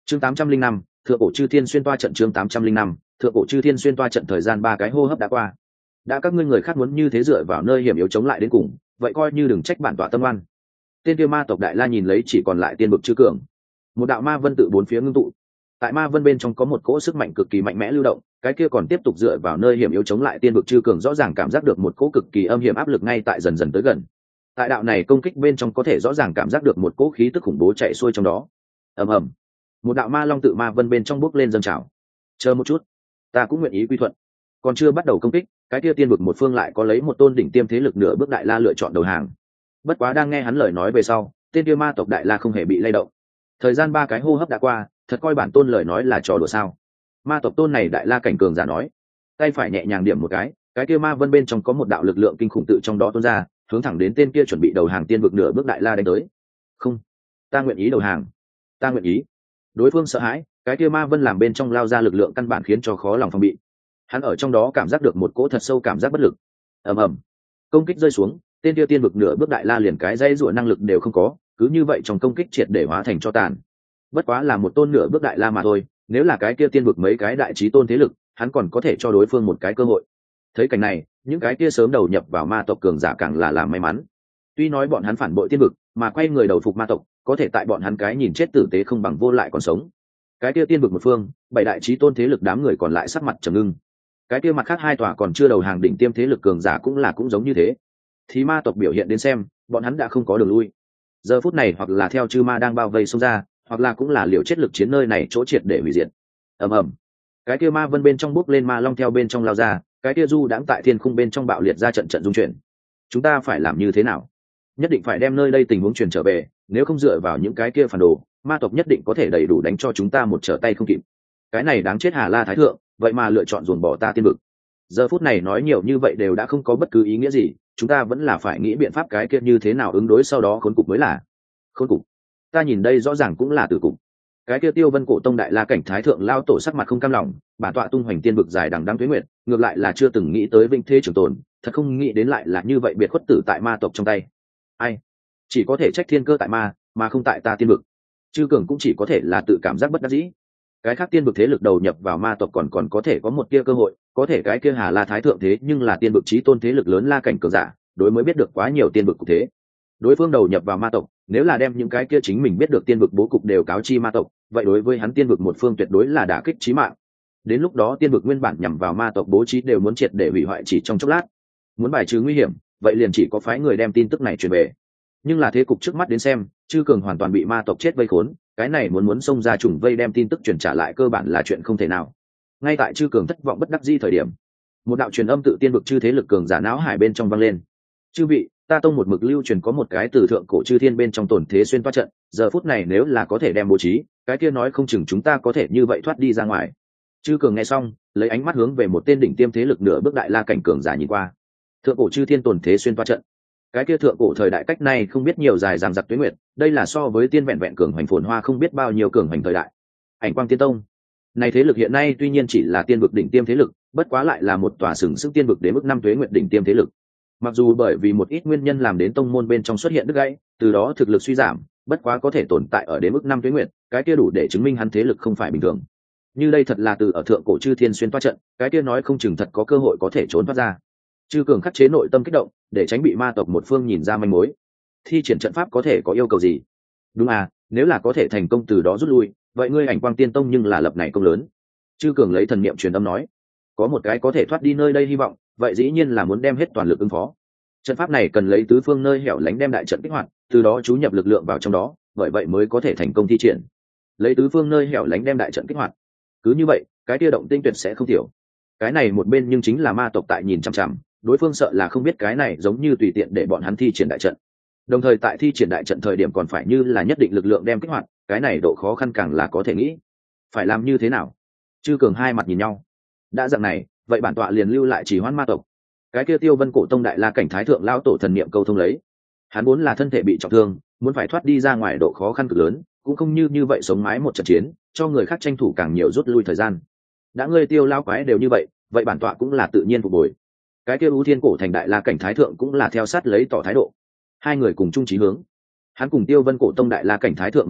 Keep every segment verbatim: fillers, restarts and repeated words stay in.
chương tám trăm linh năm thượng cổ chư thiên xuyên toa trận. Chương tám trăm linh năm thượng cổ chư thiên xuyên toa trận. Thời gian ba cái hô hấp đã qua, đã các ngươi người khác muốn như thế dựa vào nơi hiểm yếu chống lại đến cùng, vậy coi như đừng trách bản tọa tâm oan. Tên kia ma tộc đại la nhìn lấy chỉ còn lại tiên vực chư cường, một đạo ma vân tự bốn phía ngưng tụ. Tại ma vân bên trong có một cỗ sức mạnh cực kỳ mạnh mẽ lưu động, cái kia còn tiếp tục dựa vào nơi hiểm yếu chống lại tiên vực chư cường rõ ràng cảm giác được một cỗ cực kỳ âm hiểm áp lực ngay tại dần dần tới gần. Tại đạo này công kích bên trong có thể rõ ràng cảm giác được một cỗ khí tức khủng bố chạy xuôi trong đó. Ầm ầm, một đạo ma long tự ma vân bên trong bốc lên dâng trào. Chờ một chút, ta cũng nguyện ý quy thuận. Còn chưa bắt đầu công kích, cái kia tiên vực một phương lại có lấy một tôn đỉnh tiêm thế lực nửa bước đại la lựa chọn đầu hàng. Bất quá đang nghe hắn lời nói về sau, tên kia ma tộc đại la không hề bị lay động. Thời gian ba cái hô hấp đã qua, thật coi bản tôn lời nói là trò đùa sao? Ma tộc tôn này đại la cảnh cường giả nói, tay phải nhẹ nhàng điểm một cái, cái kia ma vân bên trong có một đạo lực lượng kinh khủng tự trong đó tuôn ra, hướng thẳng đến tên kia chuẩn bị đầu hàng tiên vực nửa bước đại la đánh tới. Không, ta nguyện ý đầu hàng, ta nguyện ý. Đối phương sợ hãi, cái kia ma vân làm bên trong lao ra lực lượng căn bản khiến cho khó lòng phòng bị. Hắn ở trong đó cảm giác được một cỗ thật sâu cảm giác bất lực. Ầm ầm, công kích rơi xuống, tên kia tiên vực nửa bước đại la liền cái dây rủa năng lực đều không có, cứ như vậy trong công kích triệt để hóa thành cho tàn. Bất quá là một tôn nửa bước đại la mà thôi, nếu là cái kia tiên vực mấy cái đại chí tôn thế lực, hắn còn có thể cho đối phương một cái cơ hội. Thấy cảnh này, những cái kia sớm đầu nhập vào ma tộc cường giả càng là làm may mắn. Tuy nói bọn hắn phản bội tiên vực, mà quay người đầu phục ma tộc, có thể tại bọn hắn cái nhìn chết tử tế không bằng vô lại còn sống. Cái kia tiên vực một phương, bảy đại chí tôn thế lực đám người còn lại sắc mặt trầm ngưng. Cái kia mặt khác hai tòa còn chưa đầu hàng đỉnh tiêm thế lực cường giả cũng là cũng giống như thế. Thì ma tộc biểu hiện đến xem, bọn hắn đã không có đường lui. Giờ phút này hoặc là theo chư ma đang bao vây xông ra, hoặc là cũng là liều chết lực chiến nơi này chỗ triệt để hủy diệt. Ầm ầm, cái kia ma vân bên trong bốc lên ma long theo bên trong lao ra, cái kia du đãng tại thiên khung bên trong bạo liệt ra trận trận dung chuyển. Chúng ta phải làm như thế nào? Nhất định phải đem nơi đây tình huống truyền trở về, nếu không dựa vào những cái kia phản đồ, ma tộc nhất định có thể đầy đủ đánh cho chúng ta một trở tay không kịp. Cái này đáng chết Hà La Thái thượng, vậy mà lựa chọn dồn bỏ ta tiên vực. Giờ phút này nói nhiều như vậy đều đã không có bất cứ ý nghĩa gì, chúng ta vẫn là phải nghĩ biện pháp cái kia như thế nào ứng đối sau đó khốn cục mới là. Khốn cục? Ta nhìn đây rõ ràng cũng là tử cục. Cái kia Tiêu Vân cổ tông đại la cảnh thái thượng lao tổ sắc mặt không cam lòng, bản tọa tung hoành tiên vực dài đằng đẵng tuế nguyệt, ngược lại là chưa từng nghĩ tới vinh thế trường tồn, thật không nghĩ đến lại là như vậy biệt khuất tử tại ma tộc trong tay. Ai? Chỉ có thể trách thiên cơ tại ma, mà không tại ta tiên vực. Chư cường cũng chỉ có thể là tự cảm giác bất đắc dĩ. Cái khác tiên vực thế lực đầu nhập vào ma tộc còn còn có thể có một tia cơ hội, có thể cái kia Hà La Thái thượng thế nhưng là tiên vực chí tôn thế lực lớn la cảnh cường giả, đối mới biết được quá nhiều tiên vực cụ thế. Đối phương đầu nhập vào ma tộc, nếu là đem những cái kia chính mình biết được tiên vực bố cục đều cáo chi ma tộc, vậy đối với hắn tiên vực một phương tuyệt đối là đả kích chí mạng. Đến lúc đó tiên vực nguyên bản nhằm vào ma tộc bố trí đều muốn triệt để hủy hoại chỉ trong chốc lát. Muốn bài trừ nguy hiểm, vậy liền chỉ có phái người đem tin tức này truyền về. Nhưng là thế cục trước mắt đến xem, chư cường hoàn toàn bị ma tộc chết vây khốn, cái này muốn muốn xông ra trùng vây đem tin tức truyền trả lại cơ bản là chuyện không thể nào. Ngay tại chư cường thất vọng bất đắc dĩ thời điểm, một đạo truyền âm tự tiên vực chư thế lực cường giả não hải bên trong vang lên. Chư vị, ta tông một mực lưu truyền có một cái từ thượng cổ chư thiên bên trong tổn thế xuyên toa trận, giờ phút này nếu là có thể đem bố trí, cái kia nói không chừng chúng ta có thể như vậy thoát đi ra ngoài. Chư cường nghe xong, lấy ánh mắt hướng về một tên đỉnh tiêm thế lực nửa bước đại la cảnh cường giả nhìn qua. Thượng cổ chư thiên tổn thế xuyên toa trận. Cái kia thượng cổ thời đại cách này không biết nhiều dài dằng dặc tuế nguyệt, đây là so với tiên vẹn vẹn cường hoành phồn hoa không biết bao nhiêu cường hoành thời đại. Ảnh Quang Tiên Tông. Này thế lực hiện nay tuy nhiên chỉ là tiên vực đỉnh tiêm thế lực, bất quá lại là một tòa sừng sững tiên vực đến mức năm tuế nguyệt đỉnh tiêm thế lực. Mặc dù bởi vì một ít nguyên nhân làm đến tông môn bên trong xuất hiện đứt gãy, từ đó thực lực suy giảm, bất quá có thể tồn tại ở đến mức năm tuế nguyệt, cái kia đủ để chứng minh hắn thế lực không phải bình thường. Như đây thật là từ ở thượng cổ chư thiên xuyên toa trận, cái kia nói không chừng thật có cơ hội có thể trốn thoát ra. Chư cường khắc chế nội tâm kích động, để tránh bị ma tộc một phương nhìn ra manh mối. Thi triển trận pháp có thể có yêu cầu gì? Đúng à, nếu là có thể thành công từ đó rút lui, vậy ngươi Ảnh Quang Tiên Tông nhưng là lập này công lớn. Chư cường lấy thần niệm truyền âm nói, có một cái có thể thoát đi nơi đây hy vọng, vậy dĩ nhiên là muốn đem hết toàn lực ứng phó. Trận pháp này cần lấy tứ phương nơi hẻo lánh đem đại trận kích hoạt, từ đó chú nhập lực lượng vào trong đó, bởi vậy mới có thể thành công thi triển. Lấy tứ phương nơi hẻo lánh đem đại trận kích hoạt. Cứ như vậy, cái kia động tinh tuyệt sẽ không thiểu. Cái này một bên nhưng chính là ma tộc tại nhìn chằm chằm, đối phương sợ là không biết cái này giống như tùy tiện để bọn hắn thi triển đại trận. Đồng thời tại thi triển đại trận thời điểm còn phải như là nhất định lực lượng đem kích hoạt, cái này độ khó khăn càng là có thể nghĩ. Phải làm như thế nào? Chư cường hai mặt nhìn nhau. Đã dạng này, vậy bản tọa liền lưu lại chỉ hoãn ma tộc. Cái kia Tiêu Vân cổ tông đại la cảnh thái thượng lão tổ thần niệm câu thông lấy. Hắn muốn là thân thể bị trọng thương, muốn phải thoát đi ra ngoài độ khó khăn cực lớn, cũng không như như vậy sống mái một trận chiến, cho người khác tranh thủ càng nhiều rút lui thời gian. Đã ngươi Tiêu lão quái đều như vậy, vậy bản tọa cũng là tự nhiên phục bồi. Cái kia U Thiên cổ thành đại la cảnh thái thượng cũng là theo sát lấy tỏ thái độ. Hai người cùng chung chí hướng. Hắn cùng Tiêu Vân cổ tông đại la cảnh thái thượng một dạng,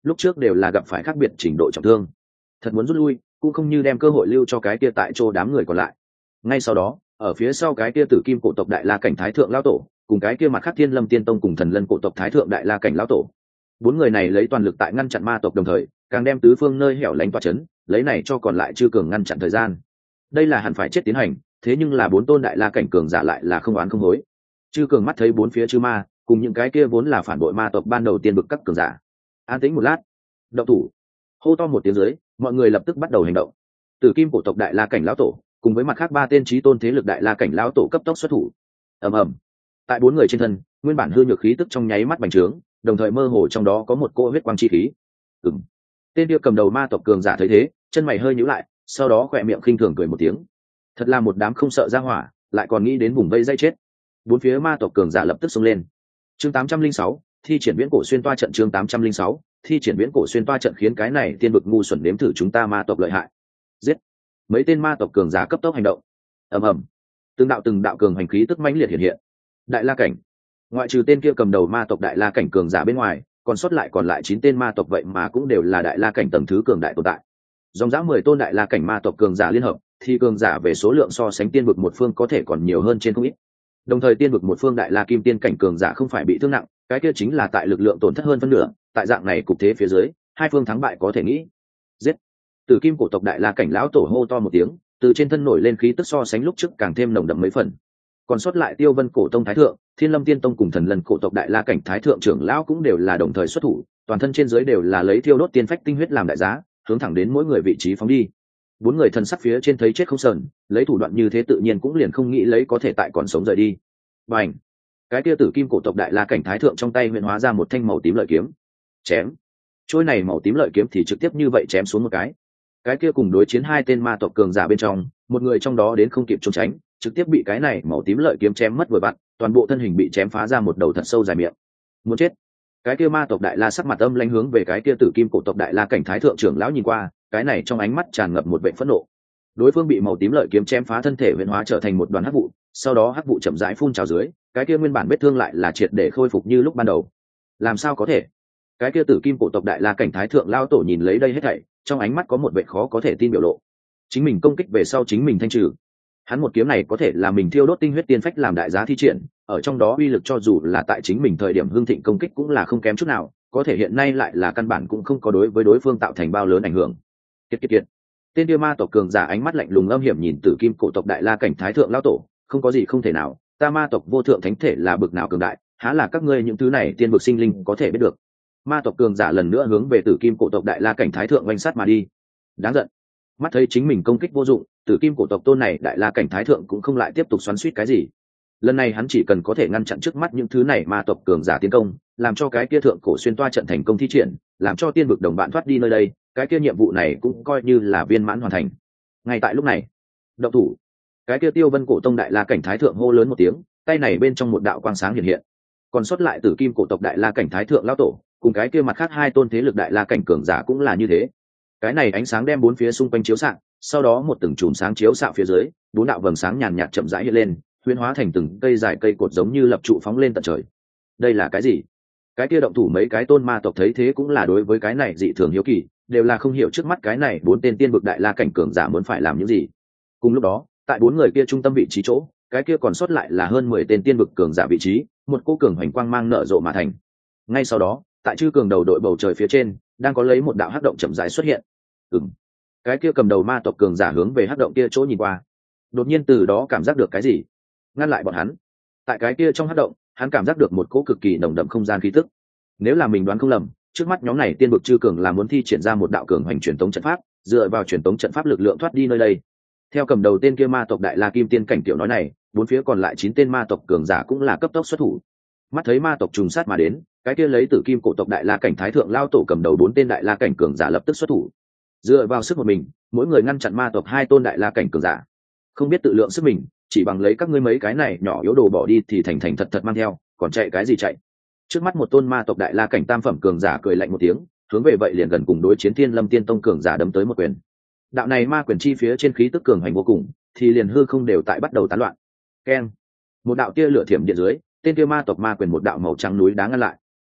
lúc trước đều là gặp phải khác biệt trình độ trọng thương, thật muốn rút lui cũng không như đem cơ hội lưu cho cái kia tại chỗ đám người còn lại. Ngay sau đó ở phía sau cái kia tử kim cổ tộc đại la cảnh thái thượng lão tổ cùng cái kia mặt khác thiên lâm tiên tông cùng thần lân cổ tộc thái thượng đại la cảnh lão tổ, bốn người này lấy toàn lực tại ngăn chặn ma tộc, đồng thời càng đem tứ phương nơi hẻo lánh tỏa chấn, lấy này cho còn lại chư cường ngăn chặn thời gian. Đây là hẳn phải chết tiến hành, thế nhưng là bốn tôn đại la cảnh cường giả lại là không oán không hối. Chư cường mắt thấy bốn phía chư ma cùng những cái kia vốn là phản bội ma tộc ban đầu tiên bực các cường giả, an tĩnh một lát, động thủ. Hô to một tiếng dưới, mọi người lập tức bắt đầu hành động. Tử kim cổ tộc đại la cảnh lão tổ cùng với mặt khác ba tên chí tôn thế lực đại la cảnh lão tổ cấp tốc xuất thủ. Ầm ầm. Tại bốn người trên thân, nguyên bản hư nhược khí tức trong nháy mắt bành trướng, đồng thời mơ hồ trong đó có một cỗ huyết quang chi khí. Ừm. Tên kia cầm đầu ma tộc cường giả thấy thế, chân mày hơi nhíu lại, sau đó khỏe miệng khinh thường cười một tiếng. Thật là một đám không sợ ra hỏa, lại còn nghĩ đến vùng vây dây chết. Bốn phía ma tộc cường giả lập tức xông lên. Chương tám trăm linh sáu, thi triển viễn cổ xuyên toa trận. Chương tám trăm linh sáu, thi triển viễn cổ xuyên toa trận khiến cái này tiên vực ngu xuẩn nếm thử chúng ta ma tộc lợi hại. Giết! Mấy tên ma tộc cường giả cấp tốc hành động. Ầm ầm. Từng đạo từng đạo cường hành khí tức mãnh liệt hiện hiện. Đại la cảnh. Ngoại trừ tên kia cầm đầu ma tộc đại la cảnh cường giả bên ngoài, còn sót lại còn lại chín tên ma tộc vậy mà cũng đều là đại la cảnh tầng thứ cường đại tồn tại. Dòng dã mười tôn đại la cảnh ma tộc cường giả liên hợp, thì cường giả về số lượng so sánh tiên vực một phương có thể còn nhiều hơn trên không ít. Đồng thời tiên vực một phương đại la kim tiên cảnh cường giả không phải bị thương nặng, cái kia chính là tại lực lượng tổn thất hơn phân nửa, tại dạng này cục thế phía dưới, hai phương thắng bại có thể nghĩ. Giết! Tử kim cổ tộc đại la cảnh lão tổ hô to một tiếng, từ trên thân nổi lên khí tức so sánh lúc trước càng thêm nồng đậm mấy phần. Còn sót lại Tiêu Vân cổ tông thái thượng, Thiên Lâm tiên tông cùng Thần Lân cổ tộc đại la cảnh thái thượng trưởng lão cũng đều là đồng thời xuất thủ, toàn thân trên dưới đều là lấy thiêu đốt tiên phách tinh huyết làm đại giá, hướng thẳng đến mỗi người vị trí phóng đi. Bốn người thần sắc phía trên thấy chết không sờn, lấy thủ đoạn như thế tự nhiên cũng liền không nghĩ lấy có thể tại còn sống rời đi. Bành! Cái kia tử kim cổ tộc đại la cảnh thái thượng trong tay huyễn hóa ra một thanh màu tím lợi kiếm. Chém! Trôi này màu tím lợi kiếm thì trực tiếp như vậy chém xuống một cái. Cái kia cùng đối chiến hai tên ma tộc cường giả bên trong, một người trong đó đến không kịp trốn tránh, trực tiếp bị cái này màu tím lợi kiếm chém mất vừa vặn, toàn bộ thân hình bị chém phá ra một đầu thật sâu dài miệng. Muốn chết! Cái kia ma tộc đại la sắc mặt âm lãnh hướng về cái kia tử kim cổ tộc đại la cảnh thái thượng trưởng lão nhìn qua, cái này trong ánh mắt tràn ngập một vẻ phẫn nộ. Đối phương bị màu tím lợi kiếm chém phá thân thể huyễn hóa trở thành một đoàn hắc vụ, sau đó hắc vụ chậm rãi phun trào dưới, cái kia nguyên bản vết thương lại là triệt để khôi phục như lúc ban đầu. Làm sao có thể? Cái kia tử kim cổ tộc đại la cảnh thái thượng lão tổ nhìn lấy đây hết thảy, trong ánh mắt có một vẻ khó có thể tin biểu lộ. Chính mình công kích về sau chính mình thanh trừ. Hắn một kiếm này có thể là mình thiêu đốt tinh huyết tiên phách làm đại giá thi triển, ở trong đó uy lực cho dù là tại chính mình thời điểm hưng thịnh công kích cũng là không kém chút nào, có thể hiện nay lại là căn bản cũng không có đối với đối phương tạo thành bao lớn ảnh hưởng. Kiệt kiệt kiệt. Tên Điêu Ma tộc cường giả ánh mắt lạnh lùng âm hiểm nhìn Tử Kim cổ tộc đại la cảnh thái thượng lão tổ, không có gì không thể nào, ta ma tộc vô thượng thánh thể là bực nào cường đại, há là các ngươi những thứ này tiên vực sinh linh có thể biết được. Ma tộc cường giả lần nữa hướng về Tử Kim cổ tộc đại la cảnh thái thượng oanh sát mà đi. Đáng giận. Mắt thấy chính mình công kích vô dụng, Tử Kim cổ tộc tôn này đại la cảnh thái thượng cũng không lại tiếp tục xoắn xuýt cái gì. Lần này hắn chỉ cần có thể ngăn chặn trước mắt những thứ này ma tộc cường giả tiến công, làm cho cái kia thượng cổ xuyên toa trận thành công thi triển, làm cho tiên vực đồng bạn thoát đi nơi đây, cái kia nhiệm vụ này cũng coi như là viên mãn hoàn thành. Ngay tại lúc này, động thủ. Cái kia Tiêu Vân cổ tông đại la cảnh thái thượng hô lớn một tiếng, tay này bên trong một đạo quang sáng hiện hiện. Còn sót lại Tử Kim cổ tộc đại la cảnh thái thượng lão tổ, cùng cái kia mặt khác hai tôn thế lực đại la cảnh cường giả cũng là như thế. Cái này ánh sáng đem bốn phía xung quanh chiếu xạ, sau đó một từng chùm sáng chiếu xạ phía dưới, bốn đạo vầng sáng nhàn nhạt chậm rãi hiện lên, huyễn hóa thành từng cây dài cây cột giống như lập trụ phóng lên tận trời. Đây là cái gì? Cái kia động thủ mấy cái tôn ma tộc thấy thế cũng là đối với cái này dị thường hiếu kỳ, đều là không hiểu trước mắt cái này bốn tên tiên vực đại la cảnh cường giả muốn phải làm những gì. Cùng lúc đó, tại bốn người kia trung tâm vị trí chỗ, cái kia còn sót lại là hơn mười tên tiên vực cường giả vị trí, một cô cường hoành quang mang nở rộ mà thành. Ngay sau đó, tại chư cường đầu đội bầu trời phía trên, đang có lấy một đạo hắc động chậm rãi xuất hiện. Ừm. Cái kia cầm đầu ma tộc cường giả hướng về hắc động kia chỗ nhìn qua. Đột nhiên từ đó cảm giác được cái gì, ngăn lại bọn hắn. Tại cái kia trong hắc động, hắn cảm giác được một cỗ cực kỳ nồng đậm không gian khí tức. Nếu là mình đoán không lầm, trước mắt nhóm này tiên vực chư cường là muốn thi triển ra một đạo cường hành truyền tống trận pháp, dựa vào truyền tống trận pháp lực lượng thoát đi nơi đây. Theo cầm đầu tên kia ma tộc đại la kim tiên cảnh tiểu nói này, bốn phía còn lại chín tên ma tộc cường giả cũng là cấp tốc xuất thủ. Mắt thấy ma tộc trùng sát mà đến, cái kia lấy Tử Kim cổ tộc đại la cảnh thái thượng lao tổ cầm đầu bốn tên đại la cảnh cường giả lập tức xuất thủ. Dựa vào sức một mình, mỗi người ngăn chặn ma tộc hai tôn đại la cảnh cường giả. Không biết tự lượng sức mình, chỉ bằng lấy các ngươi mấy cái này nhỏ yếu đồ bỏ đi thì thành thành thật thật mang theo, còn chạy cái gì chạy. Trước mắt một tôn ma tộc đại la cảnh tam phẩm cường giả cười lạnh một tiếng, hướng về vậy liền gần cùng đối chiến Thiên Lâm Tiên Tông cường giả đấm tới một quyền. Đạo này ma quyền chi phía trên khí tức cường hành vô cùng, thì liền hư không đều tại bắt đầu tán loạn. Keng! Một đạo tia lửa thiểm điện dưới, tên kia ma tộc ma quyền một đạo màu trắng núi đá ngăn lại.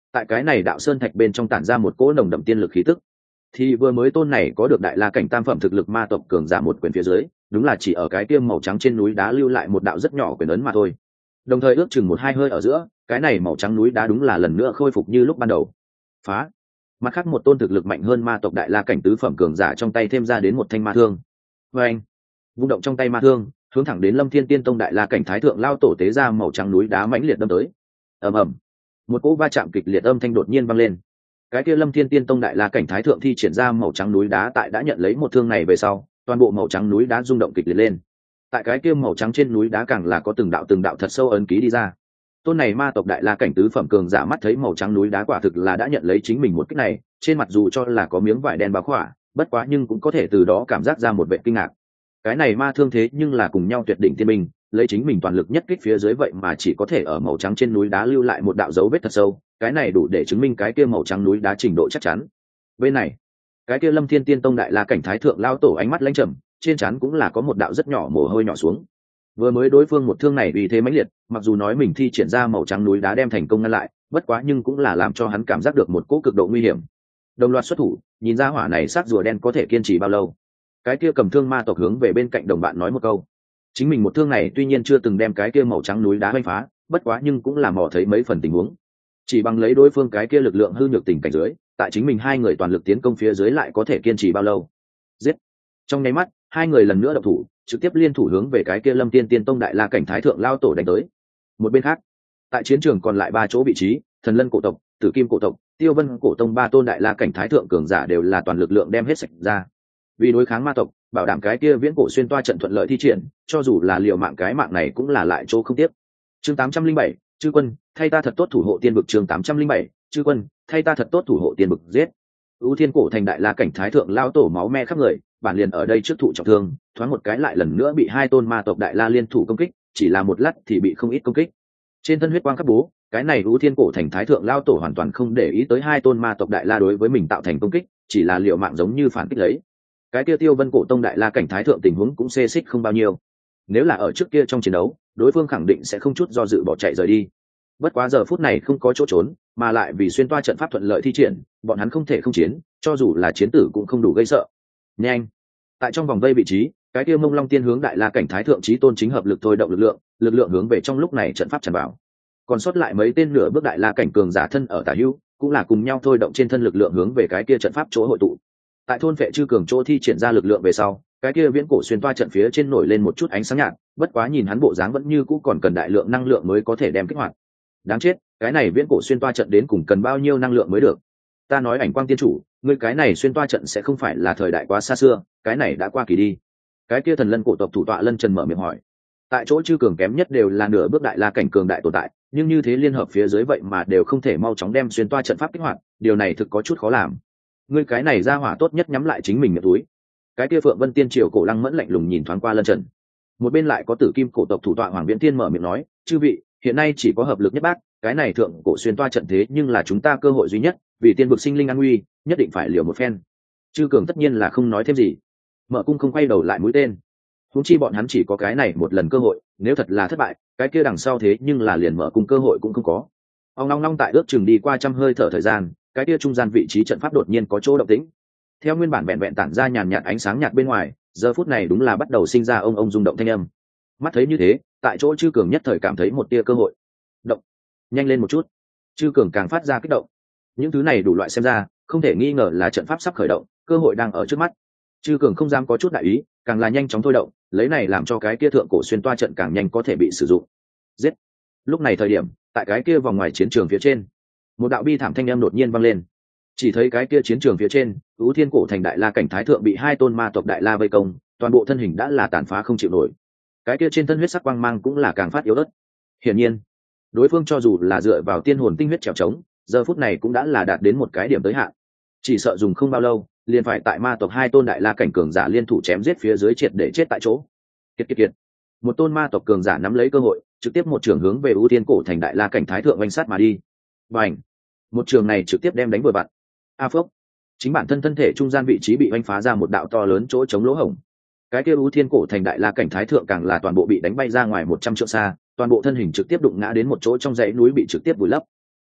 tại cái này đạo sơn thạch bên trong tản ra một cỗ nồng đậm tiên lực khí tức. Thì vừa mới tôn này có được đại la cảnh tam phẩm thực lực ma tộc cường giả một quyền phía dưới, đúng là chỉ ở cái tiêm màu trắng trên núi đá lưu lại một đạo rất nhỏ quyền ấn mà thôi. Đồng thời ước chừng một hai hơi ở giữa, cái này màu trắng núi đá đúng là lần nữa khôi phục như lúc ban đầu. Phá. Mặt khác một tôn thực lực mạnh hơn ma tộc đại la cảnh tứ phẩm cường giả trong tay thêm ra đến một thanh ma thương. Và anh vung động trong tay ma thương, hướng thẳng đến Lâm Thiên Tiên Tông đại la cảnh thái thượng lao tổ tế ra màu trắng núi đá mãnh liệt đâm tới. Ầm ầm, một cỗ va chạm kịch liệt âm thanh đột nhiên vang lên. Cái kia Lâm Thiên Tiên Tông đại la cảnh thái thượng thi triển ra màu trắng núi đá tại đã nhận lấy một thương này về sau, toàn bộ màu trắng núi đá rung động kịch liệt lên. Tại cái kia màu trắng trên núi đá càng là có từng đạo từng đạo thật sâu ấn ký đi ra. Tôn này ma tộc đại la cảnh tứ phẩm cường giả mắt thấy màu trắng núi đá quả thực là đã nhận lấy chính mình một kích này, trên mặt dù cho là có miếng vải đen bao khỏa, bất quá nhưng cũng có thể từ đó cảm giác ra một vẻ kinh ngạc. Cái này ma thương thế nhưng là cùng nhau tuyệt đỉnh tiên minh, lấy chính mình toàn lực nhất kích phía dưới vậy mà chỉ có thể ở màu trắng trên núi đá lưu lại một đạo dấu vết thật sâu, cái này đủ để chứng minh cái kia màu trắng núi đá trình độ chắc chắn. Bên này, cái kia Lâm Thiên Tiên Tông đại la cảnh thái thượng lao tổ ánh mắt lãnh trầm, trên trán cũng là có một đạo rất nhỏ mồ hôi nhỏ xuống. Vừa mới đối phương một thương này uy thế mãnh liệt, mặc dù nói mình thi triển ra màu trắng núi đá đem thành công ngăn lại, bất quá nhưng cũng là làm cho hắn cảm giác được một cỗ cực độ nguy hiểm. Đồng loạt xuất thủ, nhìn ra hỏa này sắc rùa đen có thể kiên trì bao lâu. Cái kia cầm thương ma tộc hướng về bên cạnh đồng bạn nói một câu. Chính mình một thương này tuy nhiên chưa từng đem cái kia màu trắng núi đá đánh phá, bất quá nhưng cũng là mò thấy mấy phần tình huống. Chỉ bằng lấy đối phương cái kia lực lượng hư nhược tình cảnh dưới, tại chính mình hai người toàn lực tiến công phía dưới lại có thể kiên trì bao lâu. Giết. Trong nháy mắt, hai người lần nữa động thủ, trực tiếp liên thủ hướng về cái kia Lâm Tiên Tiên Tông đại la cảnh thái thượng lao tổ đánh tới. Một bên khác, tại chiến trường còn lại ba chỗ vị trí, Thần Lân cổ tộc, Tử Kim cổ tộc, Tiêu Vân cổ tông ba tôn đại la cảnh thái thượng cường giả đều là toàn lực lượng đem hết sạch ra. Vì đối kháng ma tộc, bảo đảm cái kia viễn cổ xuyên toa trận thuận lợi thi triển, cho dù là liều mạng cái mạng này cũng là lại chỗ không tiếp. Chương tám trăm linh bảy, chư quân, thay ta thật tốt thủ hộ tiên vực. Chương tám trăm linh bảy, chư quân, thay ta thật tốt thủ hộ tiên vực. Giết. ưu thiên cổ thành đại la cảnh thái thượng lao tổ máu me khắp người, bản liền ở đây trước thụ trọng thương, thoáng một cái lại lần nữa bị hai tôn ma tộc đại la liên thủ công kích, chỉ là một lát thì bị không ít công kích. Trên thân huyết quang khắp bố, cái này ưu thiên cổ thành thái thượng lao tổ hoàn toàn không để ý tới hai tôn ma tộc đại la đối với mình tạo thành công kích, chỉ là liều mạng giống như phản kích lấy. Cái kia Tiêu Vân cổ tông đại la cảnh thái thượng tình huống cũng xê xích không bao nhiêu. Nếu là ở trước kia trong chiến đấu, đối phương khẳng định sẽ không chút do dự bỏ chạy rời đi. Bất quá giờ phút này không có chỗ trốn, mà lại vì xuyên toa trận pháp thuận lợi thi triển, bọn hắn không thể không chiến, cho dù là chiến tử cũng không đủ gây sợ. Nhanh. Tại trong vòng vây vị trí, cái kia Mông Long Tiên hướng đại la cảnh thái thượng chí tôn chính hợp lực thôi động lực lượng, lực lượng hướng về trong lúc này trận pháp tràn vào. Còn sót lại mấy tên nửa bước đại la cảnh cường giả thân ở tả hữu, cũng là cùng nhau thôi động trên thân lực lượng hướng về cái kia trận pháp chỗ hội tụ. Tại thôn vệ chư cường chỗ thi triển ra lực lượng về sau, cái kia viễn cổ xuyên toa trận phía trên nổi lên một chút ánh sáng nhạt, bất quá nhìn hắn bộ dáng vẫn như cũ còn cần đại lượng năng lượng mới có thể đem kích hoạt. Đáng chết, cái này viễn cổ xuyên toa trận đến cùng cần bao nhiêu năng lượng mới được? Ta nói Ảnh Quang tiên chủ, ngươi cái này xuyên toa trận sẽ không phải là thời đại quá xa xưa, cái này đã qua kỳ đi. Cái kia Thần Lân cổ tộc thủ tọa Lân Trần mở miệng hỏi. Tại chỗ chư cường kém nhất đều là nửa bước đại la cảnh cường đại tồn tại, nhưng như thế liên hợp phía dưới vậy mà đều không thể mau chóng đem xuyên toa trận pháp kích hoạt, điều này thực có chút khó làm. Ngươi cái này ra hỏa tốt nhất nhắm lại chính mình miệng túi. Cái kia Phượng Vân tiên triều cổ lăng mẫn lạnh lùng nhìn thoáng qua Lân Trần. Một bên lại có Tử Kim cổ tộc thủ tọa Hoàng Viễn Tiên mở miệng nói, chư vị, hiện nay chỉ có hợp lực nhất bác, cái này thượng cổ xuyên toa trận thế nhưng là chúng ta cơ hội duy nhất, vì tiên vực sinh linh an nguy, nhất định phải liều một phen. Chư cường tất nhiên là không nói thêm gì. Mở cung không quay đầu lại mũi tên. Huống chi bọn hắn chỉ có cái này một lần cơ hội, nếu thật là thất bại, cái kia đằng sau thế nhưng là liền mở cung cơ hội cũng không có. Ông long long tại ước chừng đi qua trăm hơi thở thời gian, cái kia trung gian vị trí trận pháp đột nhiên có chỗ động tĩnh. Theo nguyên bản vẹn vẹn tản ra nhàn nhạt ánh sáng nhạt bên ngoài, giờ phút này đúng là bắt đầu sinh ra ông ông rung động thanh âm. Mắt thấy như thế, tại chỗ chư cường nhất thời cảm thấy một tia cơ hội. Động, nhanh lên một chút. Chư cường càng phát ra kích động. Những thứ này đủ loại xem ra, không thể nghi ngờ là trận pháp sắp khởi động, cơ hội đang ở trước mắt. Chư cường không dám có chút đại ý, càng là nhanh chóng thôi động, lấy này làm cho cái kia thượng cổ xuyên toa trận càng nhanh có thể bị sử dụng. Giết. Lúc này thời điểm, tại cái kia vòng ngoài chiến trường phía trên, một đạo bi thảm thanh âm đột nhiên vang lên. Chỉ thấy cái kia chiến trường phía trên, ưu thiên cổ thành đại la cảnh thái thượng bị hai tôn ma tộc đại la vây công, toàn bộ thân hình đã là tàn phá không chịu nổi. Cái kia trên thân huyết sắc quang mang cũng là càng phát yếu ớt. Hiển nhiên, đối phương cho dù là dựa vào tiên hồn tinh huyết trèo trống, giờ phút này cũng đã là đạt đến một cái điểm tới hạn. Chỉ sợ dùng không bao lâu, liền phải tại ma tộc hai tôn đại la cảnh cường giả liên thủ chém giết phía dưới triệt để chết tại chỗ. Kiệt kiệt kiệt. Một tôn ma tộc cường giả nắm lấy cơ hội, trực tiếp một trường hướng về ưu thiên cổ thành đại la cảnh thái thượng oanh sát mà đi. Bành. Một trường này trực tiếp đem đánh vừa vặn. A phốc. Chính bản thân thân thể trung gian vị trí bị oanh phá ra một đạo to lớn chỗ chống lỗ hổng. Cái kia ưu thiên cổ thành đại la cảnh thái thượng càng là toàn bộ bị đánh bay ra ngoài một trăm trượng xa, toàn bộ thân hình trực tiếp đụng ngã đến một chỗ trong dãy núi bị trực tiếp vùi lấp.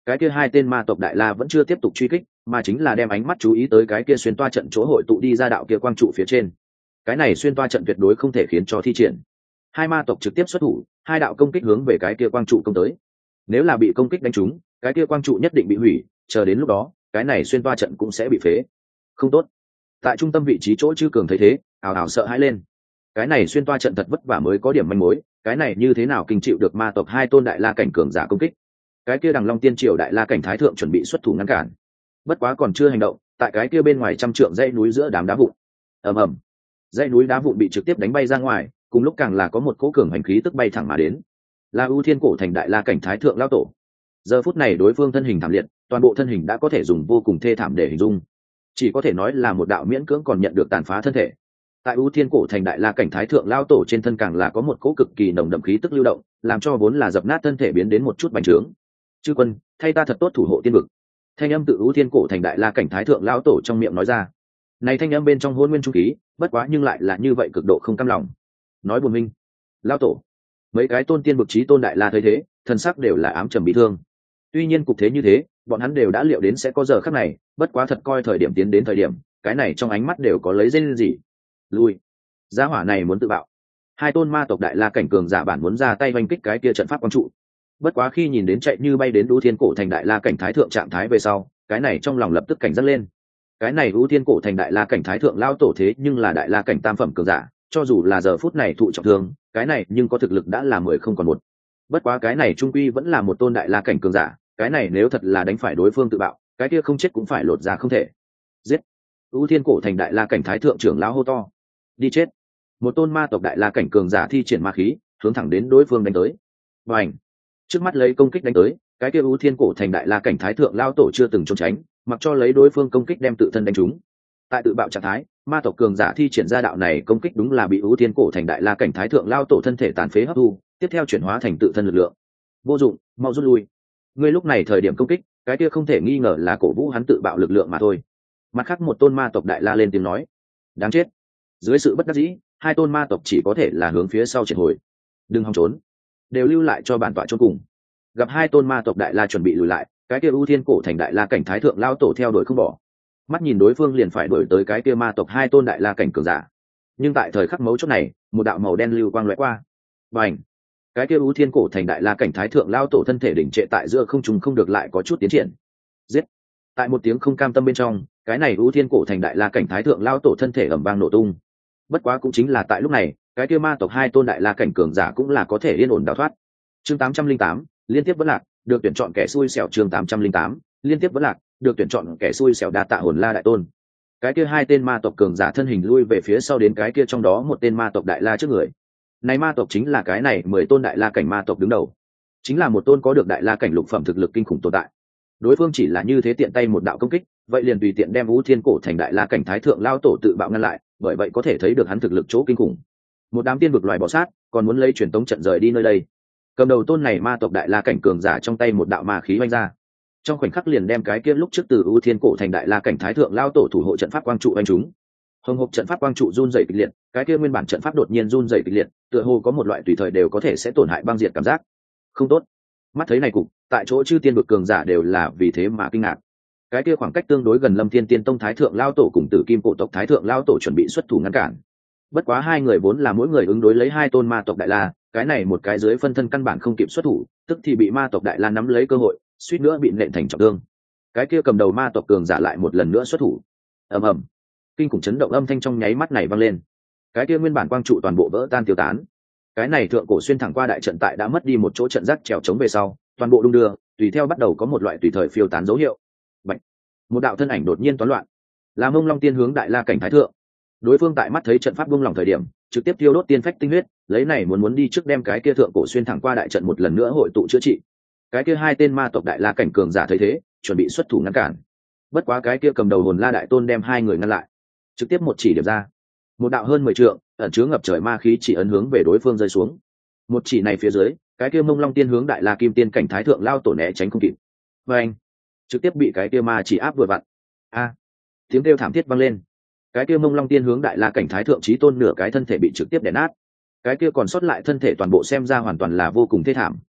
cái kia hai tên ma tộc đại la vẫn chưa tiếp tục truy kích, mà chính là đem ánh mắt chú ý tới cái kia xuyên toa trận chỗ hội tụ đi ra đạo kia quang trụ phía trên. Cái này xuyên toa trận tuyệt đối không thể khiến cho thi triển. Hai ma tộc trực tiếp xuất thủ, hai đạo công kích hướng về cái kia quang trụ công tới. Nếu là bị công kích đánh trúng, cái kia quang trụ nhất định bị hủy, chờ đến lúc đó, cái này xuyên toa trận cũng sẽ bị phế. Không tốt. Tại trung tâm vị trí chỗ Chư Cường thấy thế, ào ào sợ hãi lên. Cái này xuyên toa trận thật vất vả mới có điểm manh mối, cái này như thế nào kinh chịu được ma tộc hai tôn đại la cảnh cường giả công kích. Cái kia Đằng Long Tiên Triều đại la cảnh thái thượng chuẩn bị xuất thủ ngăn cản. Bất quá còn chưa hành động, tại cái kia bên ngoài trăm trượng dãy núi giữa đám đá vụn. Ầm ầm. Dãy núi đá vụn bị trực tiếp đánh bay ra ngoài, cùng lúc càng là có một cỗ cường hành khí tức bay thẳng mà đến. Là ưu thiên cổ thành đại la cảnh thái thượng lão tổ. Giờ phút này đối phương thân hình thảm liệt, toàn bộ thân hình đã có thể dùng vô cùng thê thảm để hình dung, chỉ có thể nói là một đạo miễn cưỡng còn nhận được tàn phá thân thể. Tại ưu thiên cổ thành đại la cảnh thái thượng lão tổ trên thân càng là có một cỗ cực kỳ nồng đậm khí tức lưu động, làm cho vốn là dập nát thân thể biến đến một chút bành trướng. Chư quân, thay ta thật tốt thủ hộ tiên vực. Thanh âm tự ưu thiên cổ thành đại la cảnh thái thượng lão tổ trong miệng nói ra. Này thanh âm bên trong hôn nguyên trung khí, bất quá nhưng lại là như vậy cực độ không cam lòng. Nói buồn minh, lão tổ. Mấy cái tôn tiên vực chí tôn đại la thấy thế, thần sắc đều là ám trầm bị thương. Tuy nhiên cục thế như thế, bọn hắn đều đã liệu đến sẽ có giờ khắc này, bất quá thật coi thời điểm tiến đến thời điểm, cái này trong ánh mắt đều có lấy danh gì. Lui. Gia hỏa này muốn tự bạo. Hai tôn ma tộc đại la cảnh cường giả bản muốn ra tay oanh kích cái kia trận pháp quang trụ. Bất quá khi nhìn đến chạy như bay đến Ưu Thiên cổ thành đại la cảnh thái thượng trạng thái về sau, cái này trong lòng lập tức cảnh giác lên. Cái này Ưu Thiên cổ thành đại la cảnh thái thượng lao tổ thế nhưng là đại la cảnh tam phẩm cường giả, cho dù là giờ phút này thụ trọng thương, cái này nhưng có thực lực đã là mười không còn một. Bất quá cái này trung quy vẫn là một tôn đại la cảnh cường giả, cái này nếu thật là đánh phải đối phương tự bạo, cái kia không chết cũng phải lột ra không thể. Giết. Ưu Thiên cổ thành đại la cảnh thái thượng trưởng lão hô to. Đi chết. Một tôn ma tộc đại la cảnh cường giả thi triển ma khí, hướng thẳng đến đối phương đánh tới. Bành. Trước mắt lấy công kích đánh tới, cái kia Ưu Thiên cổ thành đại la cảnh thái thượng lão tổ chưa từng trốn tránh, mặc cho lấy đối phương công kích đem tự thân đánh trúng. Tại tự bạo trạng thái, ma tộc cường giả thi triển ra đạo này công kích đúng là bị Ưu Thiên cổ thành đại la cảnh thái thượng lão tổ thân thể tàn phế hấp thu, tiếp theo chuyển hóa thành tự thân lực lượng. Vô dụng, mau rút lui. Ngươi lúc này thời điểm công kích, cái kia không thể nghi ngờ là cổ vũ hắn tự bạo lực lượng mà thôi. Mặt khác một tôn ma tộc đại la lên tiếng nói, đáng chết. Dưới sự bất đắc dĩ, hai tôn ma tộc chỉ có thể là hướng phía sau triệt hồi. Đừng hòng trốn, đều lưu lại cho bản tọa chôn cùng. Gặp hai tôn ma tộc đại la chuẩn bị lùi lại, cái kia Ưu Thiên cổ thành đại la cảnh thái thượng lao tổ theo đuổi không bỏ. Mắt nhìn đối phương liền phải đuổi tới cái kia ma tộc hai tôn đại la cảnh cường giả. Nhưng tại thời khắc mấu chốt này, một đạo màu đen lưu quang lóe qua. Bành! Cái kia Ưu Thiên cổ thành đại la cảnh thái thượng lao tổ thân thể đỉnh trệ tại giữa không trung không được lại có chút tiến triển. Giết! Tại một tiếng không cam tâm bên trong, cái này Ưu Thiên cổ thành đại la cảnh thái thượng lao tổ thân thể ầm vang nổ tung. Bất quá cũng chính là tại lúc này, cái kia ma tộc hai tôn đại la cảnh cường giả cũng là có thể yên ổn đào thoát. Chương tám trăm linh tám, liên tiếp vẫn lạc, được tuyển chọn kẻ xui xẻo. Chương tám trăm linh tám, liên tiếp vẫn lạc, được tuyển chọn kẻ xui xẻo. Đa tạ Hồn La đại tôn. Cái kia hai tên ma tộc cường giả thân hình lui về phía sau đến cái kia trong đó một tên ma tộc đại la trước người. Này ma tộc chính là cái này mười tôn đại la cảnh ma tộc đứng đầu, chính là một tôn có được đại la cảnh lục phẩm thực lực kinh khủng tồn tại. Đối phương chỉ là như thế tiện tay một đạo công kích, vậy liền tùy tiện đem Ưu Thiên cổ thành đại la cảnh thái thượng lao tổ tự bạo ngăn lại, bởi vậy có thể thấy được hắn thực lực chỗ kinh khủng. Một đám tiên vực loài bò sát, còn muốn lấy truyền tống trận rời đi nơi đây. Cầm đầu tôn này ma tộc đại la cảnh cường giả trong tay một đạo ma khí vung ra, trong khoảnh khắc liền đem cái kia lúc trước từ Ưu Thiên cổ thành đại la cảnh thái thượng lao tổ thủ hộ trận pháp quang trụ anh chúng. Hồng hộc trận pháp quang trụ run rẩy kịch liệt, cái kia nguyên bản trận pháp đột nhiên run rẩy kịch liệt, tựa hồ có một loại tùy thời đều có thể sẽ tổn hại băng diệt cảm giác. Không tốt. Mắt thấy này cục, tại chỗ chư tiên vực cường giả đều là vì thế mà kinh ngạc. Cái kia khoảng cách tương đối gần Lâm Thiên Tiên Tông thái thượng lao tổ cùng Tử Kim cổ tộc thái thượng lao tổ chuẩn bị xuất thủ ngăn cản. Bất quá hai người vốn là mỗi người ứng đối lấy hai tôn ma tộc đại la, cái này một cái dưới phân thân căn bản không kịp xuất thủ, tức thì bị ma tộc đại la nắm lấy cơ hội, suýt nữa bị nện thành trọng thương. Cái kia cầm đầu ma tộc cường giả lại một lần nữa xuất thủ. Ầm ầm. Kinh khủng chấn động âm thanh trong nháy mắt này vang lên. Cái kia nguyên bản quang trụ toàn bộ vỡ tan tiêu tán. Cái này thượng cổ xuyên thẳng qua đại trận tại đã mất đi một chỗ trận giác trèo chống về sau, toàn bộ đung đưa, tùy theo bắt đầu có một loại tùy thời phiêu tán dấu hiệu. Bạch. Một đạo thân ảnh đột nhiên toán loạn, là Mông Long Tiên hướng đại la cảnh thái thượng. Đối phương tại mắt thấy trận pháp buông lỏng thời điểm, trực tiếp tiêu đốt tiên phách tinh huyết, lấy này muốn muốn đi trước đem cái kia thượng cổ xuyên thẳng qua đại trận một lần nữa hội tụ chữa trị. Cái kia hai tên ma tộc đại la cảnh cường giả thấy thế, chuẩn bị xuất thủ ngăn cản. Bất quá cái kia cầm đầu Hồn La đại tôn đem hai người ngăn lại, trực tiếp một chỉ điểm ra, một đạo hơn mười trượng ẩn chứa ngập trời ma khí chỉ ấn hướng về đối phương rơi xuống. Một chỉ này phía dưới, cái kia Mông Long Tiên hướng đại la kim tiên cảnh thái thượng lao tổ né tránh không kịp, và anh trực tiếp bị cái kia ma chỉ áp vừa vặn. A, tiếng kêu thảm thiết vang lên. Cái kia Mông Long Tiên hướng đại la cảnh thái thượng chí tôn nửa cái thân thể bị trực tiếp đè nát. Cái kia còn sót lại thân thể toàn bộ xem ra hoàn toàn là vô cùng thê thảm,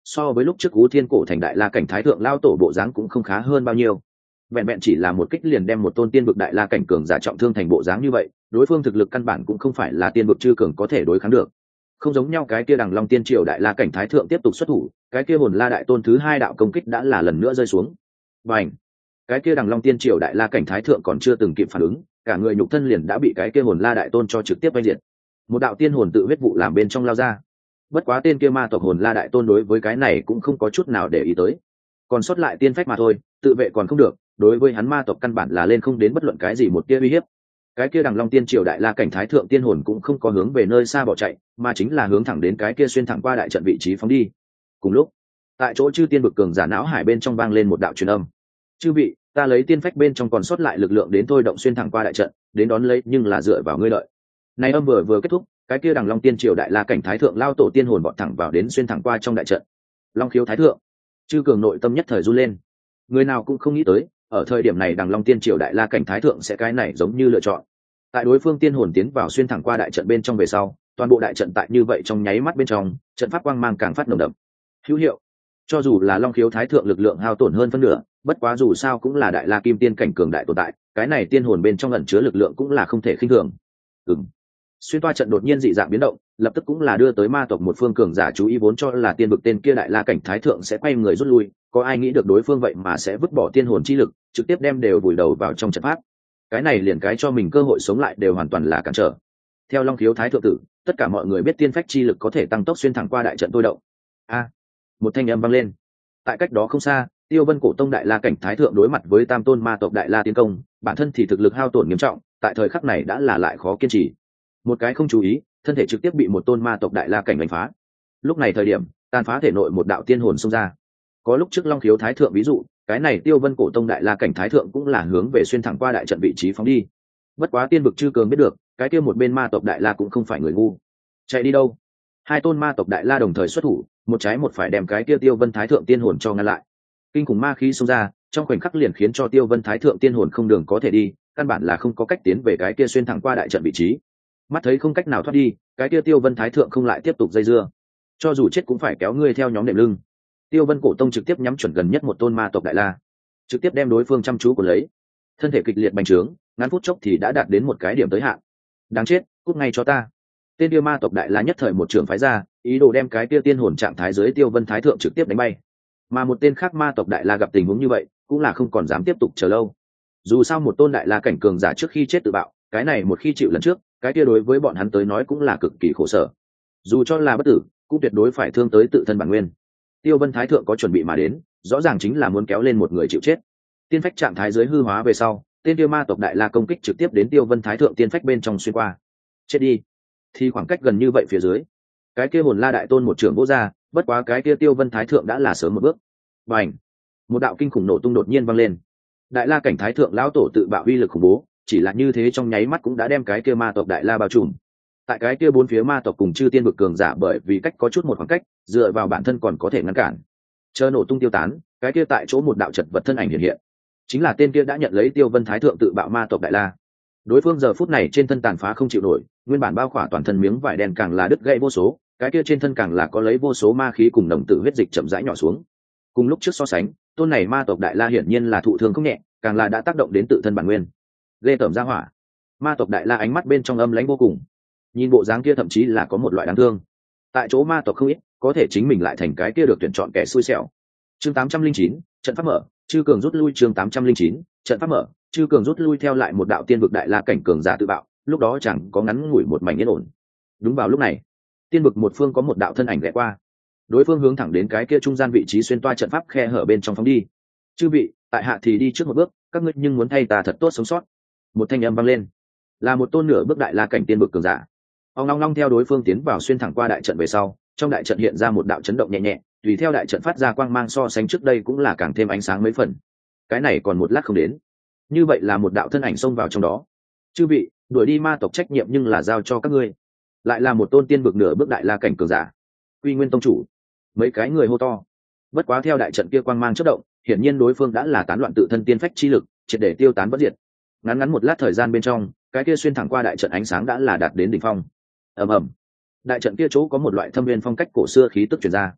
so với lúc trước Ú Thiên Cổ thành đại la cảnh thái thượng lao tổ bộ dáng cũng không khá hơn bao nhiêu. Vẹn vẹn chỉ là một kích liền đem một tôn tiên vực đại la cảnh cường giả trọng thương thành bộ dáng như vậy, đối phương thực lực căn bản cũng không phải là tiên vực chư cường có thể đối kháng được. Không giống nhau, cái kia Đằng Long Tiên Triều đại la cảnh thái thượng tiếp tục xuất thủ, cái kia Hồn La đại tôn thứ hai đạo công kích đã là lần nữa rơi xuống. Bành! Cái kia Đằng Long Tiên Triều đại la cảnh thái thượng còn chưa từng kịp phản ứng, cả người nhục thân liền đã bị cái kia Hồn La đại tôn cho trực tiếp vây diệt. Một đạo tiên hồn tự huyết vụ làm bên trong lao ra. Bất quá tên kia ma tộc Hồn La đại tôn đối với cái này cũng không có chút nào để ý tới. Còn sót lại tiên phách mà thôi, tự vệ còn không được, đối với hắn ma tộc căn bản là lên không đến bất luận cái gì một tia uy hiếp. Cái kia Đằng Long Tiên Triều đại la cảnh thái thượng tiên hồn cũng không có hướng về nơi xa bỏ chạy, mà chính là hướng thẳng đến cái kia xuyên thẳng qua đại trận vị trí phóng đi. Cùng lúc, tại chỗ chư tiên bực cường giả não hải bên trong vang lên một đạo truyền âm. Chư vị, ta lấy tiên phách bên trong còn sót lại lực lượng đến thôi động xuyên thẳng qua đại trận, đến đón lấy nhưng là dựa vào ngươi lợi. Này âm vừa vừa kết thúc, cái kia Đằng Long Tiên Triều đại la cảnh thái thượng lao tổ tiên hồn vọt thẳng vào đến xuyên thẳng qua trong đại trận. Long khiếu thái thượng, chư cường nội tâm nhất thời run lên. Người nào cũng không nghĩ tới, ở thời điểm này Đằng Long Tiên Triều đại la cảnh thái thượng sẽ cái này giống như lựa chọn. Tại đối phương tiên hồn tiến vào xuyên thẳng qua đại trận bên trong về sau, toàn bộ đại trận tại như vậy trong nháy mắt bên trong, trận pháp quang mang càng phát nồng đậm. Hữu hiệu. Cho dù là Long khiếu thái thượng lực lượng hao tổn hơn phân nửa, bất quá dù sao cũng là đại la kim tiên cảnh cường đại tồn tại, cái này tiên hồn bên trong ẩn chứa lực lượng cũng là không thể khinh thường. Ừm. Xuyên toa trận đột nhiên dị dạng biến động, lập tức cũng là đưa tới ma tộc một phương cường giả chú ý, vốn cho là tiên vực tên kia đại la cảnh thái thượng sẽ quay người rút lui, có ai nghĩ được đối phương vậy mà sẽ vứt bỏ tiên hồn chi lực, trực tiếp đem đều vùi đầu vào trong trận pháp. Cái này liền cái cho mình cơ hội sống lại đều hoàn toàn là cản trở. Theo Long khiếu thái thượng tử, tất cả mọi người biết tiên phách chi lực có thể tăng tốc xuyên thẳng qua đại trận tôi động. A! Một thanh âm vang lên. Tại cách đó không xa, Tiêu Vân Cổ Tông đại la cảnh thái thượng đối mặt với tam tôn ma tộc đại la tiến công, bản thân thì thực lực hao tổn nghiêm trọng, tại thời khắc này đã là lại khó kiên trì. Một cái không chú ý, thân thể trực tiếp bị một tôn ma tộc đại la cảnh đánh phá. Lúc này thời điểm, tàn phá thể nội một đạo tiên hồn xông ra. Có lúc trước Long khiếu thái thượng ví dụ, cái này Tiêu Vân Cổ Tông đại la cảnh thái thượng cũng là hướng về xuyên thẳng qua đại trận vị trí phóng đi. Bất quá tiên vực chư cường biết được, cái kia một bên ma tộc đại la cũng không phải người ngu. Chạy đi đâu? Hai tôn ma tộc đại la đồng thời xuất thủ, một trái một phải đem cái kia Tiêu Vân thái thượng tiên hồn cho ngăn lại. Kinh khủng ma khí xông ra, trong khoảnh khắc liền khiến cho Tiêu Vân thái thượng tiên hồn không đường có thể đi, căn bản là không có cách tiến về cái kia xuyên thẳng qua đại trận vị trí. Mắt thấy không cách nào thoát đi, cái kia Tiêu Vân thái thượng không lại tiếp tục dây dưa, cho dù chết cũng phải kéo ngươi theo nhóm đệm lưng. Tiêu Vân Cổ Tông trực tiếp nhắm chuẩn gần nhất một tôn ma tộc đại la, trực tiếp đem đối phương chăm chú của lấy. Thân thể kịch liệt bành trướng, ngắn phút chốc thì đã đạt đến một cái điểm tới hạn. Đáng chết, cút ngay cho ta. Tên kia ma tộc đại la nhất thời một trường phái ra, ý đồ đem cái kia tiên hồn trạng thái dưới Tiêu Vân thái thượng trực tiếp đánh bay. Mà một tên khác ma tộc đại la gặp tình huống như vậy, cũng là không còn dám tiếp tục chờ lâu. Dù sao một tôn đại la cảnh cường giả trước khi chết tự bạo, cái này một khi chịu lần trước, cái kia đối với bọn hắn tới nói cũng là cực kỳ khổ sở. Dù cho là bất tử, cũng tuyệt đối phải thương tới tự thân bản nguyên. Tiêu Vân thái thượng có chuẩn bị mà đến, rõ ràng chính là muốn kéo lên một người chịu chết. Tiên phách trạng thái dưới hư hóa về sau, tên tiêu ma tộc đại la công kích trực tiếp đến Tiêu Vân thái thượng tiên phách bên trong xuyên qua. Chết đi. Thì khoảng cách gần như vậy phía dưới, cái kia Hồn La đại tôn một trường vỗ ra, bất quá cái kia Tiêu Vân thái thượng đã là sớm một bước. Bành! Một đạo kinh khủng nổ tung đột nhiên vang lên. Đại la cảnh thái thượng lão tổ tự bạo uy lực khủng bố, chỉ là như thế trong nháy mắt cũng đã đem cái kia ma tộc đại la bao trùm. Tại cái kia bốn phía ma tộc cùng chư tiên vực cường giả bởi vì cách có chút một khoảng cách, dựa vào bản thân còn có thể ngăn cản. Chờ nổ tung tiêu tán, cái kia tại chỗ một đạo chật vật thân ảnh hiện hiện, chính là tên kia đã nhận lấy Tiêu Vân thái thượng tự bạo ma tộc đại la. Đối phương giờ phút này trên thân tàn phá không chịu nổi, nguyên bản bao khỏa toàn thân miếng vải đen càng là đứt gãy vô số, cái kia trên thân càng là có lấy vô số ma khí cùng đồng tử huyết dịch chậm rãi nhỏ xuống. Cùng lúc trước so sánh, tôn này ma tộc đại la hiển nhiên là thụ thương không nhẹ, càng là đã tác động đến tự thân bản nguyên. Lê tẩm ra hỏa. Ma tộc đại la ánh mắt bên trong âm lãnh vô cùng, nhìn bộ dáng kia thậm chí là có một loại đáng thương. Tại chỗ ma tộc không ít, có thể chính mình lại thành cái kia được tuyển chọn kẻ xui xẻo. Chương tám trăm linh chín, trận pháp mở, chư cường rút lui. Chương tám trăm linh chín, trận pháp mở, chư cường rút lui. Theo lại một đạo tiên vực đại la cảnh cường giả tự bạo, lúc đó chẳng có ngắn ngủi một mảnh yên ổn. Đúng vào lúc này, tiên vực một phương có một đạo thân ảnh lẻ qua, đối phương hướng thẳng đến cái kia trung gian vị trí xuyên toa trận pháp khe hở bên trong phóng đi. Chư vị, tại hạ thì đi trước một bước, các ngươi nhưng muốn thay ta thật tốt sống sót. Một thanh âm vang lên, là một tôn nửa bước đại la cảnh tiên vực cường giả. Ông long long theo đối phương tiến vào xuyên thẳng qua đại trận về sau, trong đại trận hiện ra một đạo chấn động nhẹ nhẹ, tùy theo đại trận phát ra quang mang so sánh trước đây cũng là càng thêm ánh sáng mấy phần. Cái này còn một lát không đến, như vậy là một đạo thân ảnh xông vào trong đó. Chư vị, đuổi đi ma tộc trách nhiệm nhưng là giao cho các ngươi. Lại là một tôn tiên vực nửa bước đại la cảnh cường giả. Quy Nguyên tông chủ. Mấy cái người hô to. Bất quá theo đại trận kia quang mang chớp động, hiển nhiên đối phương đã là tán loạn tự thân tiên phách chi lực, triệt để tiêu tán bất diệt. Ngắn ngắn một lát thời gian bên trong, cái kia xuyên thẳng qua đại trận ánh sáng đã là đạt đến đỉnh phong. Ầm ầm. Đại trận kia chỗ có một loại thâm viên phong cách cổ xưa khí tức truyền ra.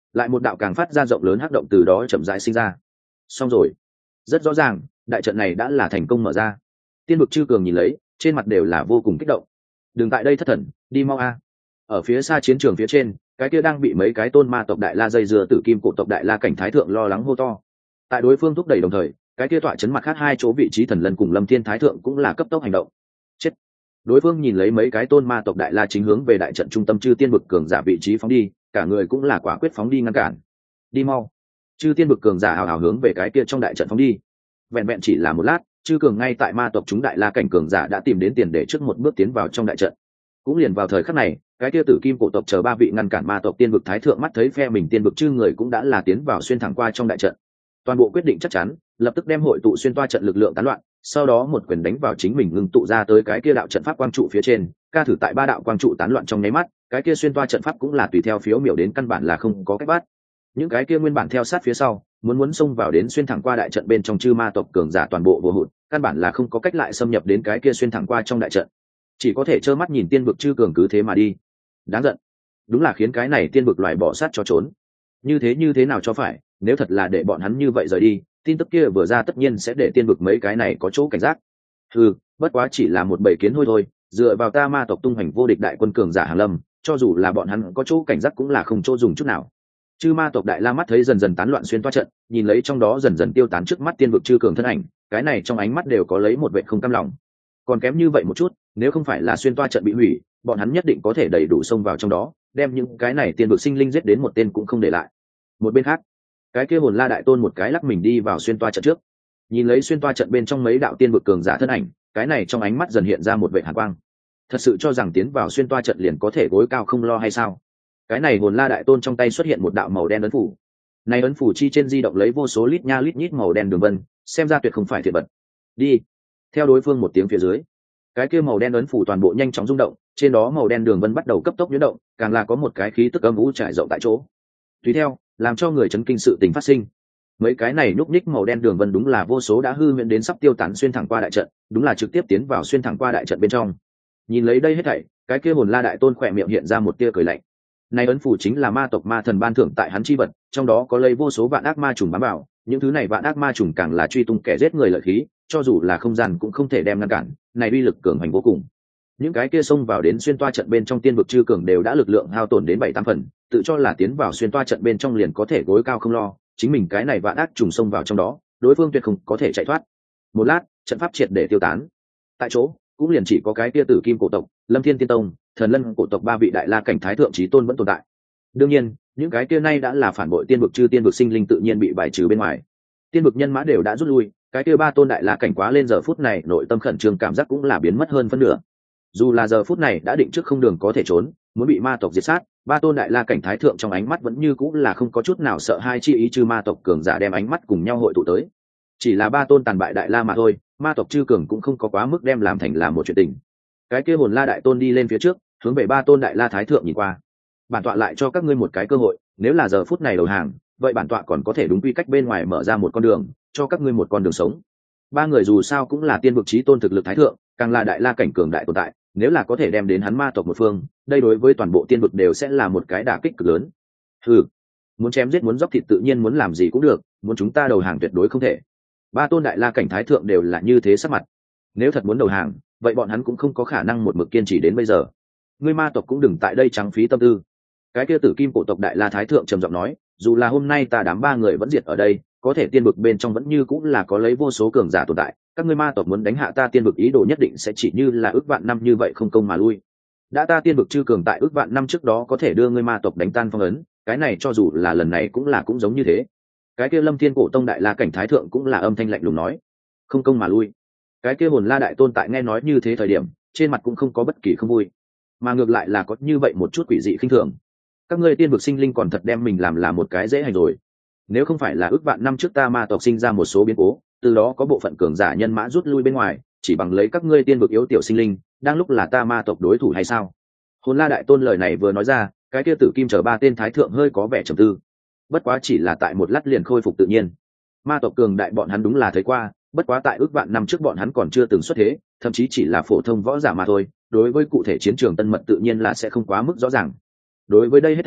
lại một đạo càng phát ra rộng lớn hắc động từ đó chậm rãi sinh ra. Xong rồi, rất rõ ràng đại trận này đã là thành công mở ra. Tiên vực chư cường nhìn lấy, trên mặt đều là vô cùng kích động. Đừng tại đây thất thần, đi mau a. Ở phía xa chiến trường phía trên, cái kia đang bị mấy cái tôn ma tộc đại la dây dưa tử kim cổ tộc đại la cảnh thái thượng lo lắng hô to. Tại đối phương thúc đẩy đồng thời, cái kia tọa chấn mặt khác hai chỗ vị trí thần lân cùng lâm thiên thái thượng cũng là cấp tốc hành động. Chết. Đối phương nhìn lấy mấy cái tôn ma tộc đại la chính hướng về đại trận trung tâm chư tiên vực cường giả vị trí phóng đi, cả người cũng là quả quyết phóng đi ngăn cản. Đi mau. Chư tiên vực cường giả hào hào hướng về cái kia trong đại trận phóng đi. Vẹn vẹn chỉ là một lát, chư cường ngay tại ma tộc chúng đại la cảnh cường giả đã tìm đến tiền để trước một bước tiến vào trong đại trận. Cũng liền vào thời khắc này, cái kia tử kim cổ tộc chờ ba vị ngăn cản ma tộc tiên vực thái thượng mắt thấy phe mình tiên vực chư người cũng đã là tiến vào xuyên thẳng qua trong đại trận. Toàn bộ quyết định chắc chắn, lập tức đem hội tụ xuyên toa trận lực lượng tán loạn, sau đó một quyền đánh vào chính mình ngưng tụ ra tới cái kia đạo trận pháp quang trụ phía trên, ca thử tại ba đạo quang trụ tán loạn trong nháy mắt, cái kia xuyên toa trận pháp cũng là tùy theo phiếu miểu đến căn bản là không có cách bắt. Những cái kia nguyên bản theo sát phía sau, muốn muốn xông vào đến xuyên thẳng qua đại trận bên trong chư ma tộc cường giả toàn bộ vô hụt, căn bản là không có cách lại xâm nhập đến cái kia xuyên thẳng qua trong đại trận, chỉ có thể trơ mắt nhìn tiên vực chư cường cứ thế mà đi. Đáng giận, đúng là khiến cái này tiên vực loài bỏ sát cho trốn. Như thế như thế nào cho phải, nếu thật là để bọn hắn như vậy rời đi, tin tức kia vừa ra tất nhiên sẽ để tiên vực mấy cái này có chỗ cảnh giác. Ừ, bất quá chỉ là một bầy kiến hôi thôi, dựa vào ta ma tộc tung hoành vô địch đại quân cường giả hàng lâm, cho dù là bọn hắn có chỗ cảnh giác cũng là không chỗ dùng chút nào. Chư ma tộc đại la mắt thấy dần dần tán loạn xuyên toa trận, nhìn lấy trong đó dần dần tiêu tán trước mắt tiên vực chư cường thân ảnh, cái này trong ánh mắt đều có lấy một vẻ không cam lòng. Còn kém như vậy một chút, nếu không phải là xuyên toa trận bị hủy, bọn hắn nhất định có thể đầy đủ xông vào trong đó, đem những cái này tiên vực sinh linh giết đến một tên cũng không để lại. Một bên khác, cái kia hồn la đại tôn một cái lắc mình đi vào xuyên toa trận trước, nhìn lấy xuyên toa trận bên trong mấy đạo tiên vực cường giả thân ảnh, cái này trong ánh mắt dần hiện ra một vẻ hàn quang. Thật sự cho rằng tiến vào xuyên toa trận liền có thể gối cao không lo hay sao? Cái này hồn la đại tôn trong tay xuất hiện một đạo màu đen ấn phủ, này ấn phủ chi trên di động lấy vô số lít nha lít nhít màu đen đường vân, xem ra tuyệt không phải thiệt vật. Đi. Theo đối phương một tiếng phía dưới, cái kia màu đen ấn phủ toàn bộ nhanh chóng rung động, trên đó màu đen đường vân bắt đầu cấp tốc nhuyễn động, càng là có một cái khí tức âm u trải rộng tại chỗ. Tùy theo, làm cho người chấn kinh sự tình phát sinh. Mấy cái này núp ních màu đen đường vân đúng là vô số đã hư huyễn đến sắp tiêu tán xuyên thẳng qua đại trận, đúng là trực tiếp tiến vào xuyên thẳng qua đại trận bên trong. Nhìn lấy đây hết thảy, cái kia hồn la đại tôn khỏe miệng hiện ra một tia cười lạnh. Này ấn phủ chính là ma tộc ma thần ban thưởng tại hắn chi vật, trong đó có lấy vô số vạn ác ma trùng bám vào, những thứ này vạn ác ma trùng càng là truy tung kẻ giết người lợi khí, cho dù là không gian cũng không thể đem ngăn cản, này uy lực cường hành vô cùng. Những cái kia xông vào đến xuyên toa trận bên trong tiên vực chư cường đều đã lực lượng hao tổn đến bảy tám phần, tự cho là tiến vào xuyên toa trận bên trong liền có thể gối cao không lo, chính mình cái này vạn ác trùng xông vào trong đó, đối phương tuyệt không có thể chạy thoát. Một lát, trận pháp triệt để tiêu tán. Tại chỗ, cũng liền chỉ có cái kia tử kim cổ tộc, Lâm Thiên Tiên Tông, Thần Lân cổ tộc ba vị đại la cảnh thái thượng chí tôn vẫn tồn tại. Đương nhiên, những cái kia nay đã là phản bội tiên vực chư tiên vực sinh linh tự nhiên bị bài trừ bên ngoài. Tiên vực nhân mã đều đã rút lui, cái kia ba tôn đại la cảnh quá lên giờ phút này nội tâm khẩn trương cảm giác cũng là biến mất hơn phân nửa. Dù là giờ phút này đã định trước không đường có thể trốn, muốn bị ma tộc diệt sát, ba tôn đại la cảnh thái thượng trong ánh mắt vẫn như cũng là không có chút nào sợ hai chi ý, chư ma tộc cường giả đem ánh mắt cùng nhau hội tụ tới. Chỉ là ba tôn tàn bại đại la mà thôi, ma tộc chư cường cũng không có quá mức đem làm thành là một chuyện tình. Cái kia hồn la đại tôn đi lên phía trước, hướng về ba tôn đại la thái thượng nhìn qua. Bản tọa lại cho các ngươi một cái cơ hội, nếu là giờ phút này đầu hàng, vậy bản tọa còn có thể đúng quy cách bên ngoài mở ra một con đường, cho các ngươi một con đường sống. Ba người dù sao cũng là tiên vực chí tôn thực lực thái thượng, càng là đại la cảnh cường đại tồn tại, nếu là có thể đem đến hắn ma tộc một phương, đây đối với toàn bộ tiên vực đều sẽ là một cái đả kích cực lớn. Ừ, muốn chém giết muốn dốc thịt tự nhiên muốn làm gì cũng được, muốn chúng ta đầu hàng tuyệt đối không thể. Ba tôn đại la cảnh thái thượng đều là như thế sắc mặt. Nếu thật muốn đầu hàng, vậy bọn hắn cũng không có khả năng một mực kiên trì đến bây giờ. Ngươi ma tộc cũng đừng tại đây trắng phí tâm tư. Cái kia tử kim cổ tộc đại la thái thượng trầm giọng nói, dù là hôm nay ta đám ba người vẫn diệt ở đây, có thể tiên vực bên trong vẫn như cũng là có lấy vô số cường giả tồn tại, các ngươi ma tộc muốn đánh hạ ta tiên vực ý đồ nhất định sẽ chỉ như là ước vạn năm như vậy không công mà lui. Đã ta tiên vực chư cường tại ước vạn năm trước đó có thể đưa ngươi ma tộc đánh tan phong ấn, cái này cho dù là lần này cũng là cũng giống như thế. Cái kia Lâm Thiên cổ tông đại la cảnh thái thượng cũng là âm thanh lạnh lùng nói, không công mà lui. Cái kia hồn la đại tôn tại nghe nói như thế thời điểm, trên mặt cũng không có bất kỳ không vui, mà ngược lại là có như vậy một chút quỷ dị khinh thường. Các ngươi tiên vực sinh linh còn thật đem mình làm là một cái dễ hành rồi. Nếu không phải là ước vạn năm trước ta ma tộc sinh ra một số biến cố, từ đó có bộ phận cường giả nhân mã rút lui bên ngoài, chỉ bằng lấy các ngươi tiên vực yếu tiểu sinh linh, đang lúc là ta ma tộc đối thủ hay sao? Hồn la đại tôn lời này vừa nói ra, cái kia tử kim chờ ba tên thái thượng hơi có vẻ trầm tư. Bất quá chỉ là tại một lát liền khôi phục tự nhiên. Ma tộc cường đại bọn hắn đúng là thấy qua, bất quá tại ước vạn năm trước bọn hắn còn chưa từng xuất thế, thậm chí chỉ là phổ thông võ giả mà thôi, đối với cụ thể chiến trường tân mật tự nhiên là sẽ không quá mức rõ ràng. Đối với đây hết thảy,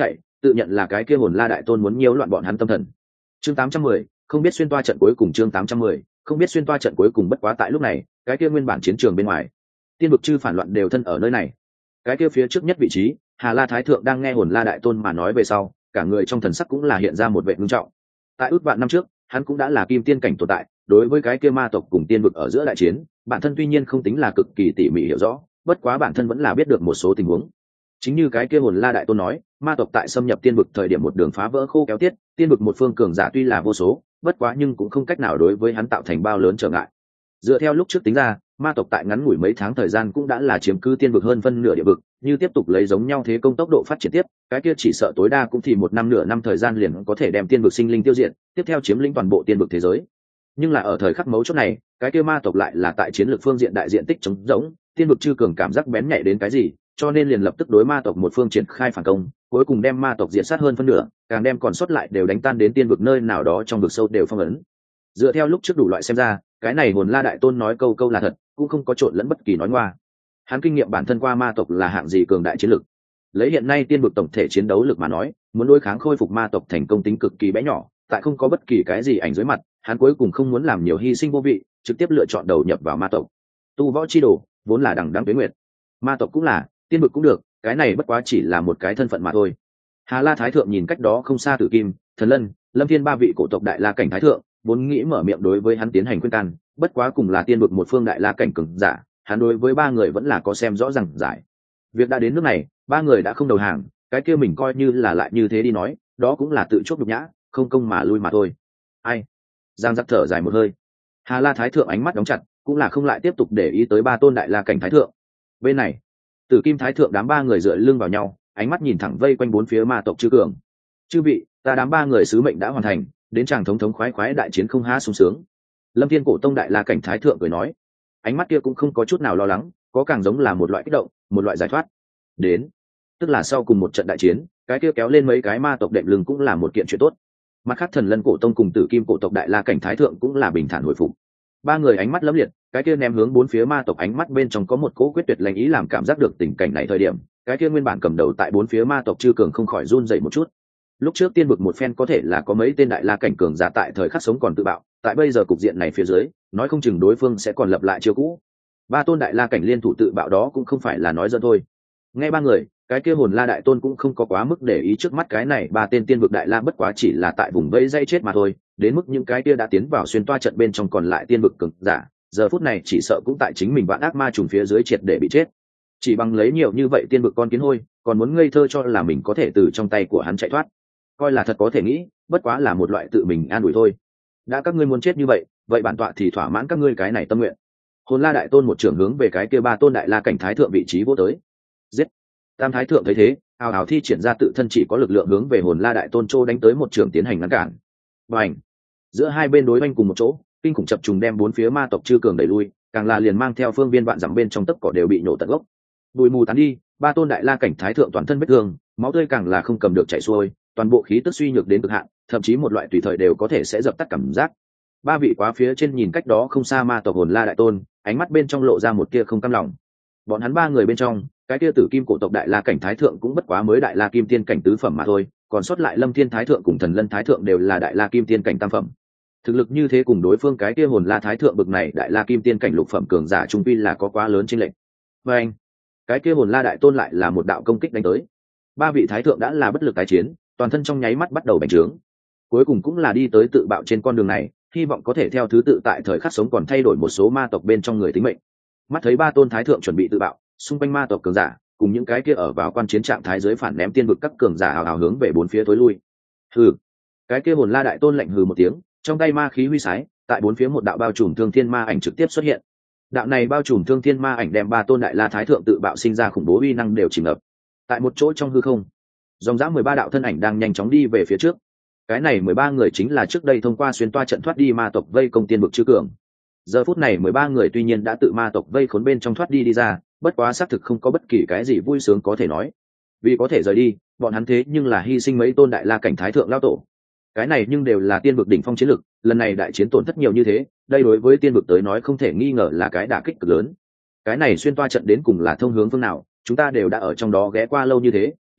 tự nhận là cái kia hồn la đại tôn muốn nhiễu loạn bọn hắn tâm thần. Chương tám trăm mười, không biết xuyên toa trận cuối cùng. Chương tám trăm mười, không biết xuyên toa trận cuối cùng. Bất quá tại lúc này, cái kia nguyên bản chiến trường bên ngoài, tiên vực chư phản loạn đều thân ở nơi này. Cái kia phía trước nhất vị trí, Hà La Thái thượng đang nghe hồn la đại tôn mà nói về sau, cả người trong thần sắc cũng là hiện ra một vẻ ngưng trọng. Tại ước vạn năm trước, hắn cũng đã là kim tiên cảnh tồn tại, đối với cái kia ma tộc cùng tiên vực ở giữa đại chiến, bản thân tuy nhiên không tính là cực kỳ tỉ mỉ hiểu rõ, bất quá bản thân vẫn là biết được một số tình huống. Chính như cái kia hồn la đại tôn nói, ma tộc tại xâm nhập tiên vực thời điểm một đường phá vỡ khô kéo tiết, tiên vực một phương cường giả tuy là vô số, bất quá nhưng cũng không cách nào đối với hắn tạo thành bao lớn trở ngại. Dựa theo lúc trước tính ra, ma tộc tại ngắn ngủi mấy tháng thời gian cũng đã là chiếm cứ tiên vực hơn phân nửa địa vực, như tiếp tục lấy giống nhau thế công tốc độ phát triển tiếp, cái kia chỉ sợ tối đa cũng thì một năm nửa năm thời gian liền có thể đem tiên vực sinh linh tiêu diệt, tiếp theo chiếm lĩnh toàn bộ tiên vực thế giới. Nhưng là ở thời khắc mấu chốt này, cái kia ma tộc lại là tại chiến lược phương diện đại diện tích trống rỗng, tiên vực chư cường cảm giác bén nhạy đến cái gì, cho nên liền lập tức đối ma tộc một phương triển khai phản công, cuối cùng đem ma tộc diệt sát hơn phân nửa, càng đem còn sót lại đều đánh tan đến tiên vực nơi nào đó trong vực sâu đều phong ấn. Dựa theo lúc trước đủ loại xem ra, cái này hồn la đại tôn nói câu câu là thật, cũng không có trộn lẫn bất kỳ nói ngoa. Hắn kinh nghiệm bản thân qua ma tộc là hạng gì cường đại chiến lực. Lấy hiện nay tiên vực tổng thể chiến đấu lực mà nói, muốn đối kháng khôi phục ma tộc thành công tính cực kỳ bé nhỏ, tại không có bất kỳ cái gì ảnh dưới mặt, hắn cuối cùng không muốn làm nhiều hy sinh vô vị, trực tiếp lựa chọn đầu nhập vào ma tộc. Tu võ chi đồ, vốn là đẳng đẳng tuế nguyệt. Ma tộc cũng là, tiên vực cũng được, cái này bất quá chỉ là một cái thân phận mà thôi. Hà La Thái thượng nhìn cách đó không xa Tử Kim, Thần Lân, Lâm Thiên ba vị cổ tộc đại la cảnh thái thượng, vốn nghĩ mở miệng đối với hắn tiến hành khuyên can, bất quá cùng là tiên vực một phương đại la cảnh cường giả, hắn đối với ba người vẫn là có xem rõ ràng giải. Việc đã đến nước này, ba người đã không đầu hàng, cái kia mình coi như là lại như thế đi nói, đó cũng là tự chuốc nhục nhã, không công mà lui mà thôi. Ai? Giang Giặc thở dài một hơi. Hà La Thái thượng ánh mắt đóng chặt, cũng là không lại tiếp tục để ý tới ba tôn đại la cảnh thái thượng. Bên này, Tử Kim thái thượng đám ba người dựa lưng vào nhau, ánh mắt nhìn thẳng vây quanh bốn phía ma tộc chư cường. Chư vị, ta đám ba người sứ mệnh đã hoàn thành, đến chàng thống thống khoái khoái đại chiến không há sung sướng. Lâm Thiên cổ tông đại la cảnh thái thượng cười nói, ánh mắt kia cũng không có chút nào lo lắng, có càng giống là một loại kích động, một loại giải thoát. Đến, tức là sau cùng một trận đại chiến, cái kia kéo lên mấy cái ma tộc đệm lưng cũng là một kiện chuyện tốt. Mặt khác Thần Lân cổ tông cùng Tử Kim cổ tộc đại la cảnh thái thượng cũng là bình thản hồi phục. Ba người ánh mắt lấm liệt, cái kia ném hướng bốn phía ma tộc ánh mắt bên trong có một cỗ quyết tuyệt lành ý làm cảm giác được tình cảnh này thời điểm, cái kia nguyên bản cầm đầu tại bốn phía ma tộc chư cường không khỏi run dậy một chút. Lúc trước tiên vực một phen có thể là có mấy tên đại la cảnh cường giả tại thời khắc sống còn tự bạo, tại bây giờ cục diện này phía dưới, nói không chừng đối phương sẽ còn lập lại chiêu cũ. Ba tôn đại la cảnh liên thủ tự bạo đó cũng không phải là nói giỡn thôi. Nghe ba người, cái kia hồn la đại tôn cũng không có quá mức để ý trước mắt cái này ba tên tiên vực đại la bất quá chỉ là tại vùng vây dây chết mà thôi, đến mức những cái kia đã tiến vào xuyên toa trận bên trong còn lại tiên vực cường giả, giờ phút này chỉ sợ cũng tại chính mình vạn ác ma trùng phía dưới triệt để bị chết. Chỉ bằng lấy nhiều như vậy tiên vực con kiến hôi, còn muốn ngây thơ cho là mình có thể từ trong tay của hắn chạy thoát, coi là thật có thể nghĩ, bất quá là một loại tự mình an ủi thôi. Đã các ngươi muốn chết như vậy, vậy bản tọa thì thỏa mãn các ngươi cái này tâm nguyện. Hồn la đại tôn một trưởng hướng về cái kia ba tôn đại la cảnh thái thượng vị trí vô tới. Giết! Tam thái thượng thấy thế, ào ào thi triển ra tự thân chỉ có lực lượng hướng về hồn la đại tôn châu đánh tới một trưởng tiến hành ngăn cản. Bành! Giữa hai bên đối oanh cùng một chỗ, kinh khủng chập trùng đem bốn phía ma tộc chư cường đẩy lui, càng là liền mang theo phương viên vạn dặm bên trong tấc cỏ đều bị nổ tận gốc. Bụi mù tán đi, ba tôn đại la cảnh thái thượng toàn thân vết thương, máu tươi càng là không cầm được chảy xuôi, toàn bộ khí tức suy nhược đến cực hạn, thậm chí một loại tùy thời đều có thể sẽ dập tắt cảm giác. Ba vị quá phía trên nhìn cách đó không xa ma tộc hồn la đại tôn, ánh mắt bên trong lộ ra một kia không cam lòng. Bọn hắn ba người bên trong, cái kia Tử Kim cổ tộc đại la cảnh thái thượng cũng bất quá mới đại la kim tiên cảnh tứ phẩm mà thôi, còn sót lại Lâm Thiên thái thượng cùng Thần Lân thái thượng đều là đại la kim tiên cảnh tam phẩm. Thực lực như thế cùng đối phương cái kia hồn la thái thượng bực này đại la kim tiên cảnh lục phẩm cường giả trung vi là có quá lớn chênh lệch. Và anh, cái kia hồn la đại tôn lại là một đạo công kích đánh tới. Ba vị thái thượng đã là bất lực tái chiến, toàn thân trong nháy mắt bắt đầu bành trướng. Cuối cùng cũng là đi tới tự bạo trên con đường này, hy vọng có thể theo thứ tự tại thời khắc sống còn thay đổi một số ma tộc bên trong người tính mệnh. Mắt thấy ba tôn thái thượng chuẩn bị tự bạo, xung quanh ma tộc cường giả cùng những cái kia ở vào quan chiến trạng thái dưới phản ném tiên vực các cường giả hào hào hướng về bốn phía tối lui. Hừ, cái kia hồn la đại tôn lạnh hừ một tiếng, trong tay ma khí huy sái, tại bốn phía một đạo bao trùm thương thiên ma ảnh trực tiếp xuất hiện. Đạo này bao trùm thương thiên ma ảnh đem ba tôn đại la thái thượng tự bạo sinh ra khủng bố uy năng đều chìm ngập. Tại một chỗ trong hư không, dòng dã mười ba đạo thân ảnh đang nhanh chóng đi về phía trước. Cái này mười ba người chính là trước đây thông qua xuyên toa trận thoát đi ma tộc vây công tiên vực chư cường. Giờ phút này mười ba người tuy nhiên đã tự ma tộc vây khốn bên trong thoát đi đi ra, bất quá xác thực không có bất kỳ cái gì vui sướng có thể nói. Vì có thể rời đi, bọn hắn thế nhưng là hy sinh mấy tôn đại la cảnh thái thượng lao tổ. Cái này nhưng đều là tiên vực đỉnh phong chiến lực, lần này đại chiến tổn thất nhiều như thế, đây đối với tiên vực tới nói không thể nghi ngờ là cái đả kích cực lớn. Cái này xuyên toa trận đến cùng là thông hướng phương nào, chúng ta đều đã ở trong đó ghé qua lâu như thế,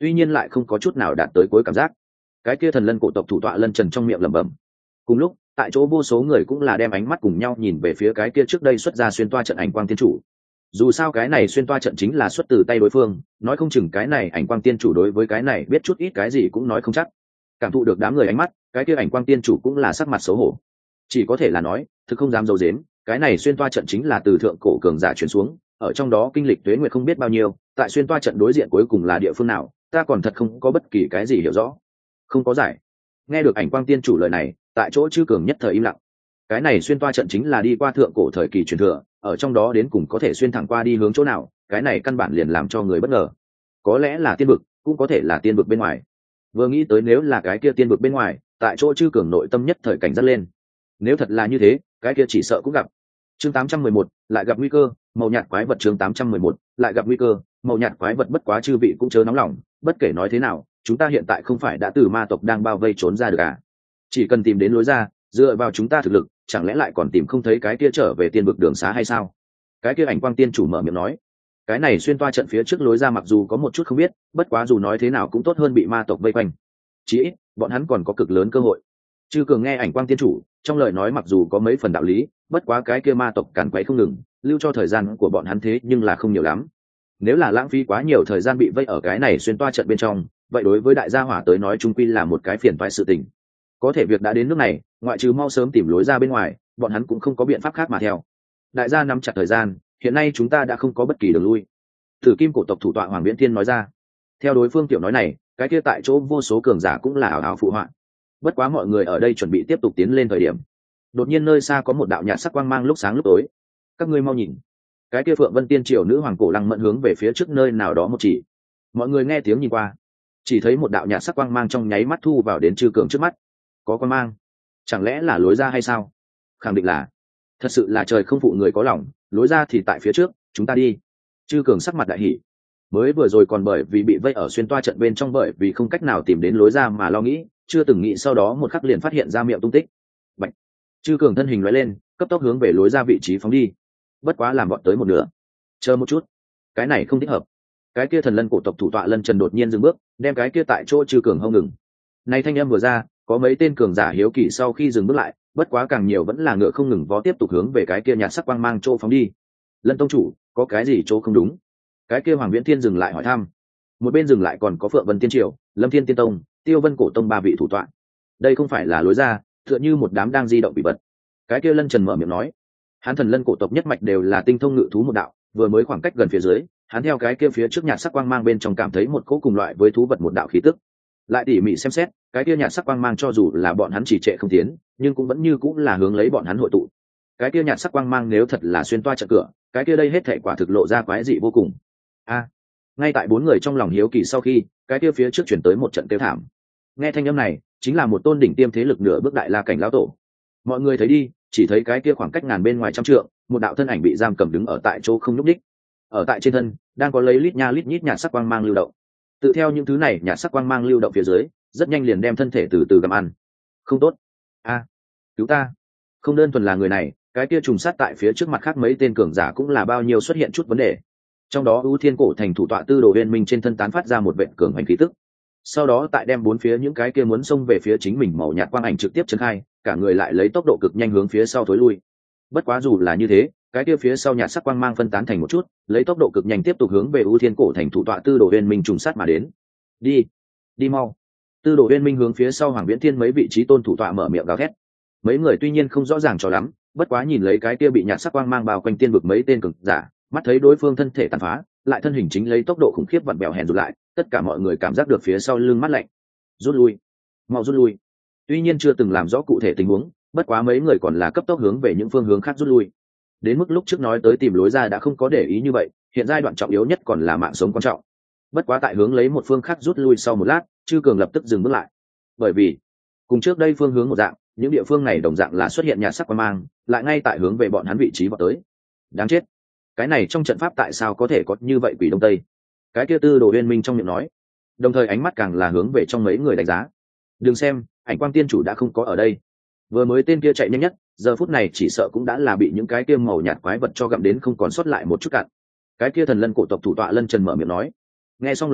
tuy nhiên lại không có chút nào đạt tới cuối cảm giác. Cái kia thần lân cổ tộc thủ tọa lân trần trong miệng lẩm bẩm. Cùng lúc tại chỗ vô số người cũng là đem ánh mắt cùng nhau nhìn về phía cái kia trước đây xuất ra xuyên toa trận ảnh quang tiên chủ. Dù sao cái này xuyên toa trận chính là xuất từ tay đối phương, nói không chừng cái này ảnh quang tiên chủ đối với cái này biết chút ít cái gì cũng nói không chắc. Cảm thụ được đám người ánh mắt, cái kia ảnh quang tiên chủ cũng là sắc mặt xấu hổ, chỉ có thể là nói thực không dám dầu dếm, cái này xuyên toa trận chính là từ thượng cổ cường giả chuyển xuống, ở trong đó kinh lịch tuế nguyệt không biết bao nhiêu, tại xuyên toa trận đối diện cuối cùng là địa phương nào, ta còn thật không có bất kỳ cái gì hiểu rõ. Không có giải. Nghe được ảnh quang tiên chủ lời này, tại chỗ chư cường nhất thời im lặng. Cái này xuyên toa trận chính là đi qua thượng cổ thời kỳ truyền thừa, ở trong đó đến cùng có thể xuyên thẳng qua đi hướng chỗ nào, cái này căn bản liền làm cho người bất ngờ. Có lẽ là tiên vực, cũng có thể là tiên vực bên ngoài. Vừa nghĩ tới nếu là cái kia tiên vực bên ngoài, tại chỗ chư cường nội tâm nhất thời cảnh giác lên. Nếu thật là như thế, cái kia chỉ sợ cũng gặp. Chương tám trăm mười một, lại gặp nguy cơ, màu nhạt quái vật. Chương tám trăm mười một, lại gặp nguy cơ, màu nhạt quái vật. Bất quá chư vị cũng chớ nóng lòng, bất kể nói thế nào, chúng ta hiện tại không phải đã từ ma tộc đang bao vây trốn ra được à? Chỉ cần tìm đến lối ra, dựa vào chúng ta thực lực, chẳng lẽ lại còn tìm không thấy cái kia trở về tiên vực đường xá hay sao? Cái kia ảnh quang tiên chủ mở miệng nói. Cái này xuyên toa trận phía trước lối ra mặc dù có một chút không biết, bất quá dù nói thế nào cũng tốt hơn bị ma tộc vây quanh. Chỉ ít, bọn hắn còn có cực lớn cơ hội. Chư cường nghe ảnh quang tiên chủ, trong lời nói mặc dù có mấy phần đạo lý, bất quá cái kia ma tộc càn quấy không ngừng, lưu cho thời gian của bọn hắn thế nhưng là không nhiều lắm. Nếu là lãng phí quá nhiều thời gian bị vây ở cái này xuyên toa trận bên trong, vậy đối với đại gia hỏa tới nói chung quy là một cái phiền toái sự tình. Có thể việc đã đến nước này, ngoại trừ mau sớm tìm lối ra bên ngoài, bọn hắn cũng không có biện pháp khác mà theo. Đại gia nắm chặt thời gian, hiện nay chúng ta đã không có bất kỳ đường lui. Tử Kim cổ tộc thủ tọa Hoàng Viễn Thiên nói ra. Theo đối phương tiểu nói này, cái kia tại chỗ vô số cường giả cũng là ảo ảo phụ họa. Bất quá mọi người ở đây chuẩn bị tiếp tục tiến lên thời điểm, đột nhiên nơi xa có một đạo nhạt sắc quang mang lúc sáng lúc tối. Các ngươi mau nhìn, cái kia Phượng Vân Tiên triều nữ hoàng cổ lăng mẫn hướng về phía trước nơi nào đó một chỉ. Mọi người nghe tiếng nhìn qua, chỉ thấy một đạo nhạt sắc quang mang trong nháy mắt thu vào đến chư cường trước mắt. Có quang mang, chẳng lẽ là lối ra hay sao? Khẳng định là. Thật sự là trời không phụ người có lòng, lối ra thì tại phía trước, chúng ta đi. Chư cường sắc mặt đại hỉ. Mới vừa rồi còn bởi vì bị vây ở xuyên toa trận bên trong, bởi vì không cách nào tìm đến lối ra mà lo nghĩ, chưa từng nghĩ sau đó một khắc liền phát hiện ra miệng tung tích. Bạch. Chư cường thân hình lóe lên, cấp tốc hướng về lối ra vị trí phóng đi. Bất quá làm bọn tới một nửa. Chờ một chút, cái này không thích hợp. Cái kia thần lân cổ tộc thủ tọa Lân Trần đột nhiên dừng bước, đem cái kia tại chỗ chư cường hông ngừng. Này thanh âm vừa ra, có mấy tên cường giả hiếu kỳ sau khi dừng bước lại, bất quá càng nhiều vẫn là ngựa không ngừng vó tiếp tục hướng về cái kia nhạt sắc quang mang chỗ phóng đi. Lân tông chủ, có cái gì chỗ không đúng? Cái kia Hoàng Viễn Thiên dừng lại hỏi thăm. Một bên dừng lại còn có Phượng Vân Tiên triều, Lâm Thiên Tiên tông, Tiêu Vân cổ tông ba vị thủ tọa. Đây không phải là lối ra, tựa như một đám đang di động bị vật. Cái kia Lân Trần mở miệng nói. Hắn thần lân cổ tộc nhất mạch đều là tinh thông ngự thú một đạo, vừa mới khoảng cách gần phía dưới, hắn theo cái kia phía trước nhạt sắc quang mang bên trong cảm thấy một cỗ cùng loại với thú vật một đạo khí tức. Lại tỉ mỉ xem xét, cái kia nhạt sắc quang mang cho dù là bọn hắn chỉ trệ không tiến, nhưng cũng vẫn như cũng là hướng lấy bọn hắn hội tụ. Cái kia nhạt sắc quang mang nếu thật là xuyên toa trận cửa, cái kia đây hết thảy quả thực lộ ra quái dị vô cùng. A! Ngay tại bốn người trong lòng hiếu kỳ sau khi, cái kia phía trước chuyển tới một trận kêu thảm. Nghe thanh âm này, chính là một tôn đỉnh tiêm thế lực nửa bước đại la cảnh lão tổ. Mọi người thấy đi, chỉ thấy cái kia khoảng cách ngàn bên ngoài trăm trượng, một đạo thân ảnh bị giam cầm đứng ở tại chỗ không nhúc nhích. Ở tại trên thân, đang có lấy lít nha lít nhít nhạt sắc quang mang lưu động. Tự theo những thứ này nhạt sắc quang mang lưu động phía dưới, rất nhanh liền đem thân thể từ từ gặm ăn. Không tốt. A, cứu ta. Không đơn thuần là người này, cái kia trùng sát tại phía trước mặt khác mấy tên cường giả cũng là bao nhiêu xuất hiện chút vấn đề. Trong đó ưu thiên cổ thành thủ tọa Tư Đồ Uyên Minh trên thân tán phát ra một vệt cường hành khí tức. Sau đó tại đem bốn phía những cái kia muốn xông về phía chính mình màu nhạt quang ảnh trực tiếp chấn khai, cả người lại lấy tốc độ cực nhanh hướng phía sau thối lui. Bất quá dù là như thế, cái kia phía sau nhạt sắc quang mang phân tán thành một chút, lấy tốc độ cực nhanh tiếp tục hướng về ưu thiên cổ thành thủ tọa Tư Đồ Uyên Minh trùng sát mà đến. Đi, đi mau. Tư Đồ Uyên Minh hướng phía sau Hoàng Viễn Thiên mấy vị trí tôn thủ tọa mở miệng gào thét. Mấy người tuy nhiên không rõ ràng cho lắm, bất quá nhìn lấy cái kia bị nhạt sắc quang mang bao quanh tiên vực mấy tên cường giả, mắt thấy đối phương thân thể tàn phá, lại thân hình chính lấy tốc độ khủng khiếp vặn bèo hèn rụt lại, tất cả mọi người cảm giác được phía sau lưng mát lạnh. Rút lui, mau rút lui. Tuy nhiên chưa từng làm rõ cụ thể tình huống, bất quá mấy người còn là cấp tốc hướng về những phương hướng khác rút lui. Đến mức lúc trước nói tới tìm lối ra đã không có để ý như vậy, hiện giai đoạn trọng yếu nhất còn là mạng sống quan trọng. Bất quá tại hướng lấy một phương khác rút lui sau một lát, Chư Cường lập tức dừng bước lại. Bởi vì cùng trước đây phương hướng một dạng, những địa phương này đồng dạng là xuất hiện nhạt sắc quang mang, lại ngay tại hướng về bọn hắn vị trí vào tới. Đáng chết, cái này trong trận pháp tại sao có thể có như vậy quỷ đông tây? Cái kia Tư Đồ Uyên Minh trong miệng nói, đồng thời ánh mắt càng là hướng về trong mấy người đánh giá. Đừng xem, ảnh quang tiên chủ đã không có ở đây. Vừa mới tên kia chạy nhanh nhất, giờ phút này chỉ sợ cũng đã là bị những cái kia màu nhạt quái vật cho gặm đến không còn sót lại một chút cạn. Cái kia thần lân cổ tộc thủ tọa Lân Trần mở miệng nói. Nghe xong lời này,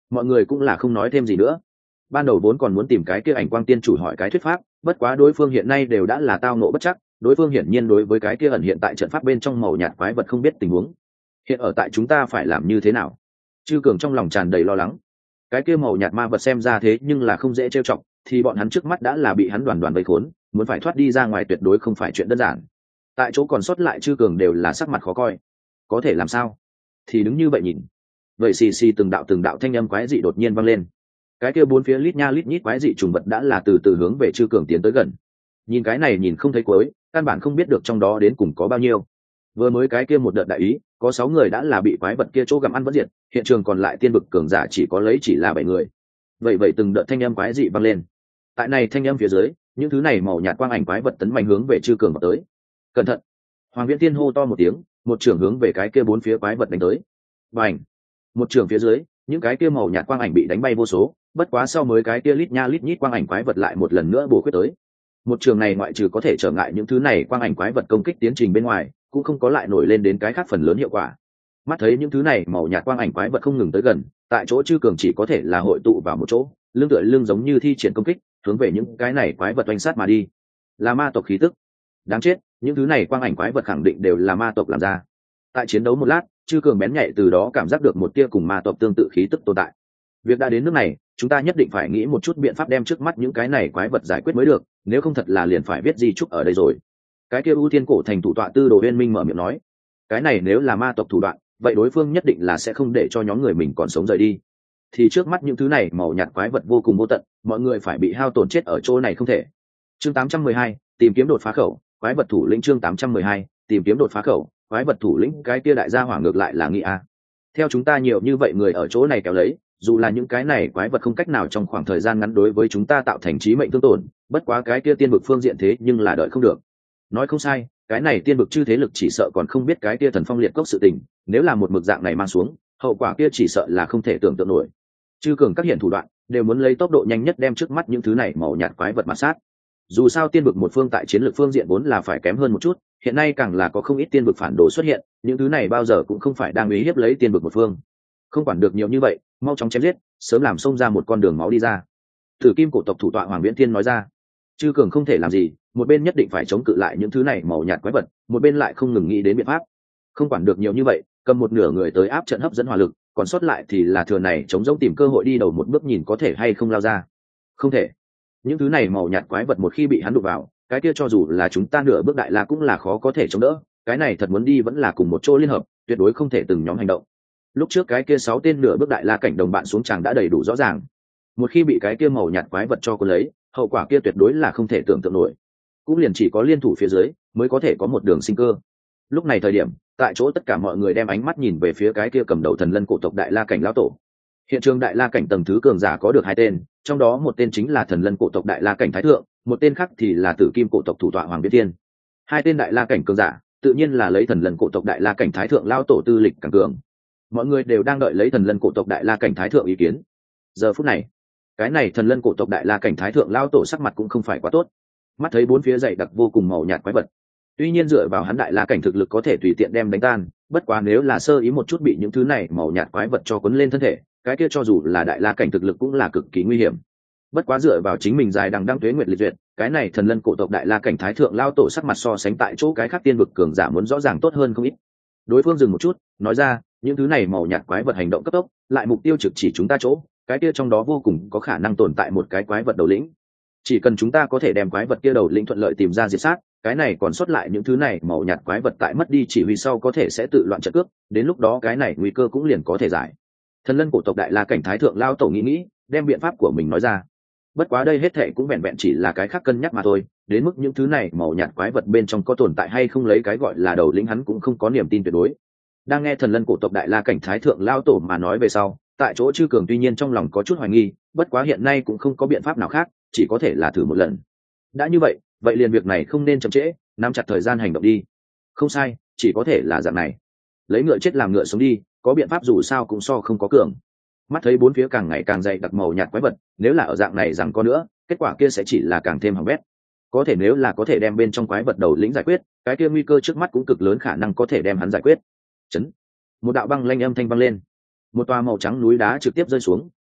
mọi người cũng là không nói thêm gì nữa. Ban đầu vốn còn muốn tìm cái kia ảnh quang tiên chủ hỏi cái thuyết pháp, bất quá đối phương hiện nay đều đã là tao nộ bất chắc, đối phương hiển nhiên đối với cái kia ẩn hiện tại trận pháp bên trong màu nhạt quái vật không biết tình huống. Hiện ở tại chúng ta phải làm như thế nào? Chư Cường trong lòng tràn đầy lo lắng. Cái kia màu nhạt ma vật xem ra thế nhưng là không dễ trêu chọc, thì bọn hắn trước mắt đã là bị hắn đoàn đoàn vây khốn, muốn phải thoát đi ra ngoài tuyệt đối không phải chuyện đơn giản. Tại chỗ còn sót lại Chư Cường đều là sắc mặt khó coi. Có thể làm sao? Thì đứng như vậy nhìn. Vậy xì xì từng đạo từng đạo thanh âm quái dị đột nhiên vang lên. Cái kia bốn phía lít nha lít nhít quái dị trùng vật đã là từ từ hướng về Chư Cường tiến tới gần. Nhìn cái này nhìn không thấy cuối, căn bản không biết được trong đó đến cùng có bao nhiêu. Vừa mới cái kia một đợt đại ý, có sáu người đã là bị quái vật kia chỗ gặm ăn vẫn diệt, hiện trường còn lại tiên vực cường giả chỉ có lấy chỉ là bảy người. Vậy vậy từng đợt thanh âm quái dị vang lên. Tại này thanh âm phía dưới, những thứ này màu nhạt quang ảnh quái vật tấn mạnh hướng về Chư Cường vào tới. Cẩn thận! Hoàng Viễn Tiên hô to một tiếng, một trường hướng về cái kia bốn phía quái vật đánh tới. Bành! Một trường phía dưới, những cái kia màu nhạt quang ảnh bị đánh bay vô số, bất quá sau mới cái kia lít nha lít nhít quang ảnh quái vật lại một lần nữa bổ khuyết tới. Một trường này ngoại trừ có thể trở ngại những thứ này quang ảnh quái vật công kích tiến trình bên ngoài, cũng không có lại nổi lên đến cái khác phần lớn hiệu quả. Mắt thấy những thứ này màu nhạt quang ảnh quái vật không ngừng tới gần, tại chỗ Chư Cường chỉ có thể là hội tụ vào một chỗ, lưng tựa lưng giống như thi triển công kích, hướng về những cái này quái vật oanh sát mà đi. Là ma tộc khí tức. Đáng chết, những thứ này quang ảnh quái vật khẳng định đều là ma tộc làm ra. Tại chiến đấu một lát, Chư Cường bén nhạy từ đó cảm giác được một tia cùng ma tộc tương tự khí tức tồn tại. Việc đã đến nước này, chúng ta nhất định phải nghĩ một chút biện pháp đem trước mắt những cái này quái vật giải quyết mới được, nếu không thật là liền phải biết di trúc ở đây rồi. Cái kia ưu tiên cổ thành thủ tọa Tư Đồ Uyên Minh mở miệng nói, cái này nếu là ma tộc thủ đoạn, vậy đối phương nhất định là sẽ không để cho nhóm người mình còn sống rời đi. Thì trước mắt những thứ này màu nhạt quái vật vô cùng vô tận, mọi người phải bị hao tổn chết ở chỗ này không thể. Chương tám trăm mười hai, tìm kiếm đột phá khẩu, quái vật thủ lĩnh. Chương tám trăm mười hai, tìm kiếm đột phá khẩu, quái vật thủ lĩnh. Cái kia đại gia hỏa ngược lại là nghĩ a. Theo chúng ta nhiều như vậy người ở chỗ này kéo lấy, dù là những cái này quái vật không cách nào trong khoảng thời gian ngắn đối với chúng ta tạo thành chí mệnh thương tổn, bất quá cái kia tiên vực phương diện thế nhưng là đợi không được. Nói không sai, cái này tiên vực chư thế lực chỉ sợ còn không biết cái kia thần phong liệt cốc sự tình, nếu là một mực dạng này mang xuống, hậu quả kia chỉ sợ là không thể tưởng tượng nổi. Chư Cường các hiện thủ đoạn đều muốn lấy tốc độ nhanh nhất đem trước mắt những thứ này màu nhạt quái vật mà sát. Dù sao tiên vực một phương tại chiến lược phương diện vốn là phải kém hơn một chút, hiện nay càng là có không ít tiên vực phản đồ xuất hiện, những thứ này bao giờ cũng không phải đang uy hiếp lấy tiên vực một phương. Không quản được nhiều như vậy, mau chóng chém giết, sớm làm xông ra một con đường máu đi ra. Thử Kim cổ tộc thủ tọa Hoàng Viễn Thiên nói ra. Chư Cường không thể làm gì, một bên nhất định phải chống cự lại những thứ này màu nhạt quái vật, một bên lại không ngừng nghĩ đến biện pháp. Không quản được nhiều như vậy, cầm một nửa người tới áp trận hấp dẫn hỏa lực, còn sót lại thì là thừa này chống giống tìm cơ hội đi đầu một bước nhìn có thể hay không lao ra. Không thể. Những thứ này màu nhạt quái vật một khi bị hắn đụng vào, cái kia cho dù là chúng ta nửa bước đại la cũng là khó có thể chống đỡ, cái này thật muốn đi vẫn là cùng một chỗ liên hợp, tuyệt đối không thể từng nhóm hành động. Lúc trước cái kia sáu tên nửa bước đại la cảnh đồng bạn xuống tràng đã đầy đủ rõ ràng, một khi bị cái kia màu nhạt quái vật cho cuốn lấy, hậu quả kia tuyệt đối là không thể tưởng tượng nổi. Cũng liền chỉ có liên thủ phía dưới mới có thể có một đường sinh cơ. Lúc này thời điểm, tại chỗ tất cả mọi người đem ánh mắt nhìn về phía cái kia cầm đầu thần lân cổ tộc đại la cảnh lão tổ. Hiện trường đại la cảnh tầng thứ cường giả có được hai tên, trong đó một tên chính là thần lân cổ tộc đại la cảnh thái thượng, một tên khác thì là tử kim cổ tộc thủ tọa Hoàng Viễn Thiên. Hai tên đại la cảnh cường giả tự nhiên là lấy thần lân cổ tộc đại la cảnh thái thượng lão tổ tư lịch càng cường. Mọi người đều đang đợi lấy thần lân cổ tộc đại la cảnh thái thượng ý kiến. Giờ phút này, cái này thần lân cổ tộc đại la cảnh thái thượng lão tổ sắc mặt cũng không phải quá tốt, mắt thấy bốn phía dày đặc vô cùng màu nhạt quái vật. Tuy nhiên dựa vào hắn đại la cảnh thực lực có thể tùy tiện đem đánh tan, bất quá nếu là sơ ý một chút bị những thứ này màu nhạt quái vật cho cuốn lên thân thể, cái kia cho dù là đại la cảnh thực lực cũng là cực kỳ nguy hiểm. Bất quá dựa vào chính mình dài đằng đăng tuế nguyệt liệt duyệt, cái này thần lân cổ tộc đại la cảnh thái thượng lao tổ sắc mặt so sánh tại chỗ cái khác tiên vực cường giả muốn rõ ràng tốt hơn không ít. Đối phương dừng một chút, nói ra, những thứ này màu nhạt quái vật hành động cấp tốc, lại mục tiêu trực chỉ chúng ta chỗ, cái kia trong đó vô cùng có khả năng tồn tại một cái quái vật đầu lĩnh. Chỉ cần chúng ta có thể đem quái vật kia đầu lĩnh thuận lợi tìm ra diệt sát, cái này còn sót lại những thứ này màu nhạt quái vật tại mất đi chỉ huy sau có thể sẽ tự loạn trận cước, đến lúc đó cái này nguy cơ cũng liền có thể giải. Thần lân cổ tộc đại la cảnh thái thượng lao tổ nghĩ nghĩ, đem biện pháp của mình nói ra. Bất quá đây hết thệ cũng vẹn vẹn chỉ là cái khác cân nhắc mà thôi, đến mức những thứ này màu nhạt quái vật bên trong có tồn tại hay không lấy cái gọi là đầu lĩnh hắn cũng không có niềm tin tuyệt đối. Đang nghe thần lân cổ tộc đại la cảnh thái thượng lao tổ mà nói về sau, tại chỗ Chư Cường tuy nhiên trong lòng có chút hoài nghi, bất quá hiện nay cũng không có biện pháp nào khác, chỉ có thể là thử một lần. Đã như vậy, vậy liền việc này không nên chậm trễ, nắm chặt thời gian hành động đi. Không sai, chỉ có thể là dạng này. Lấy ngựa chết làm ngựa sống đi, có biện pháp dù sao cũng so không có cường. Mắt thấy bốn phía càng ngày càng dày đặc màu nhạt quái vật, nếu là ở dạng này rằng có nữa, kết quả kia sẽ chỉ là càng thêm hỏng bét. Có thể nếu là có thể đem bên trong quái vật đầu lĩnh giải quyết, cái kia nguy cơ trước mắt cũng cực lớn khả năng có thể đem hắn giải quyết. Chấn. Một đạo băng lanh âm thanh vang lên. Một tòa màu trắng núi đá trực tiếp rơi xuống,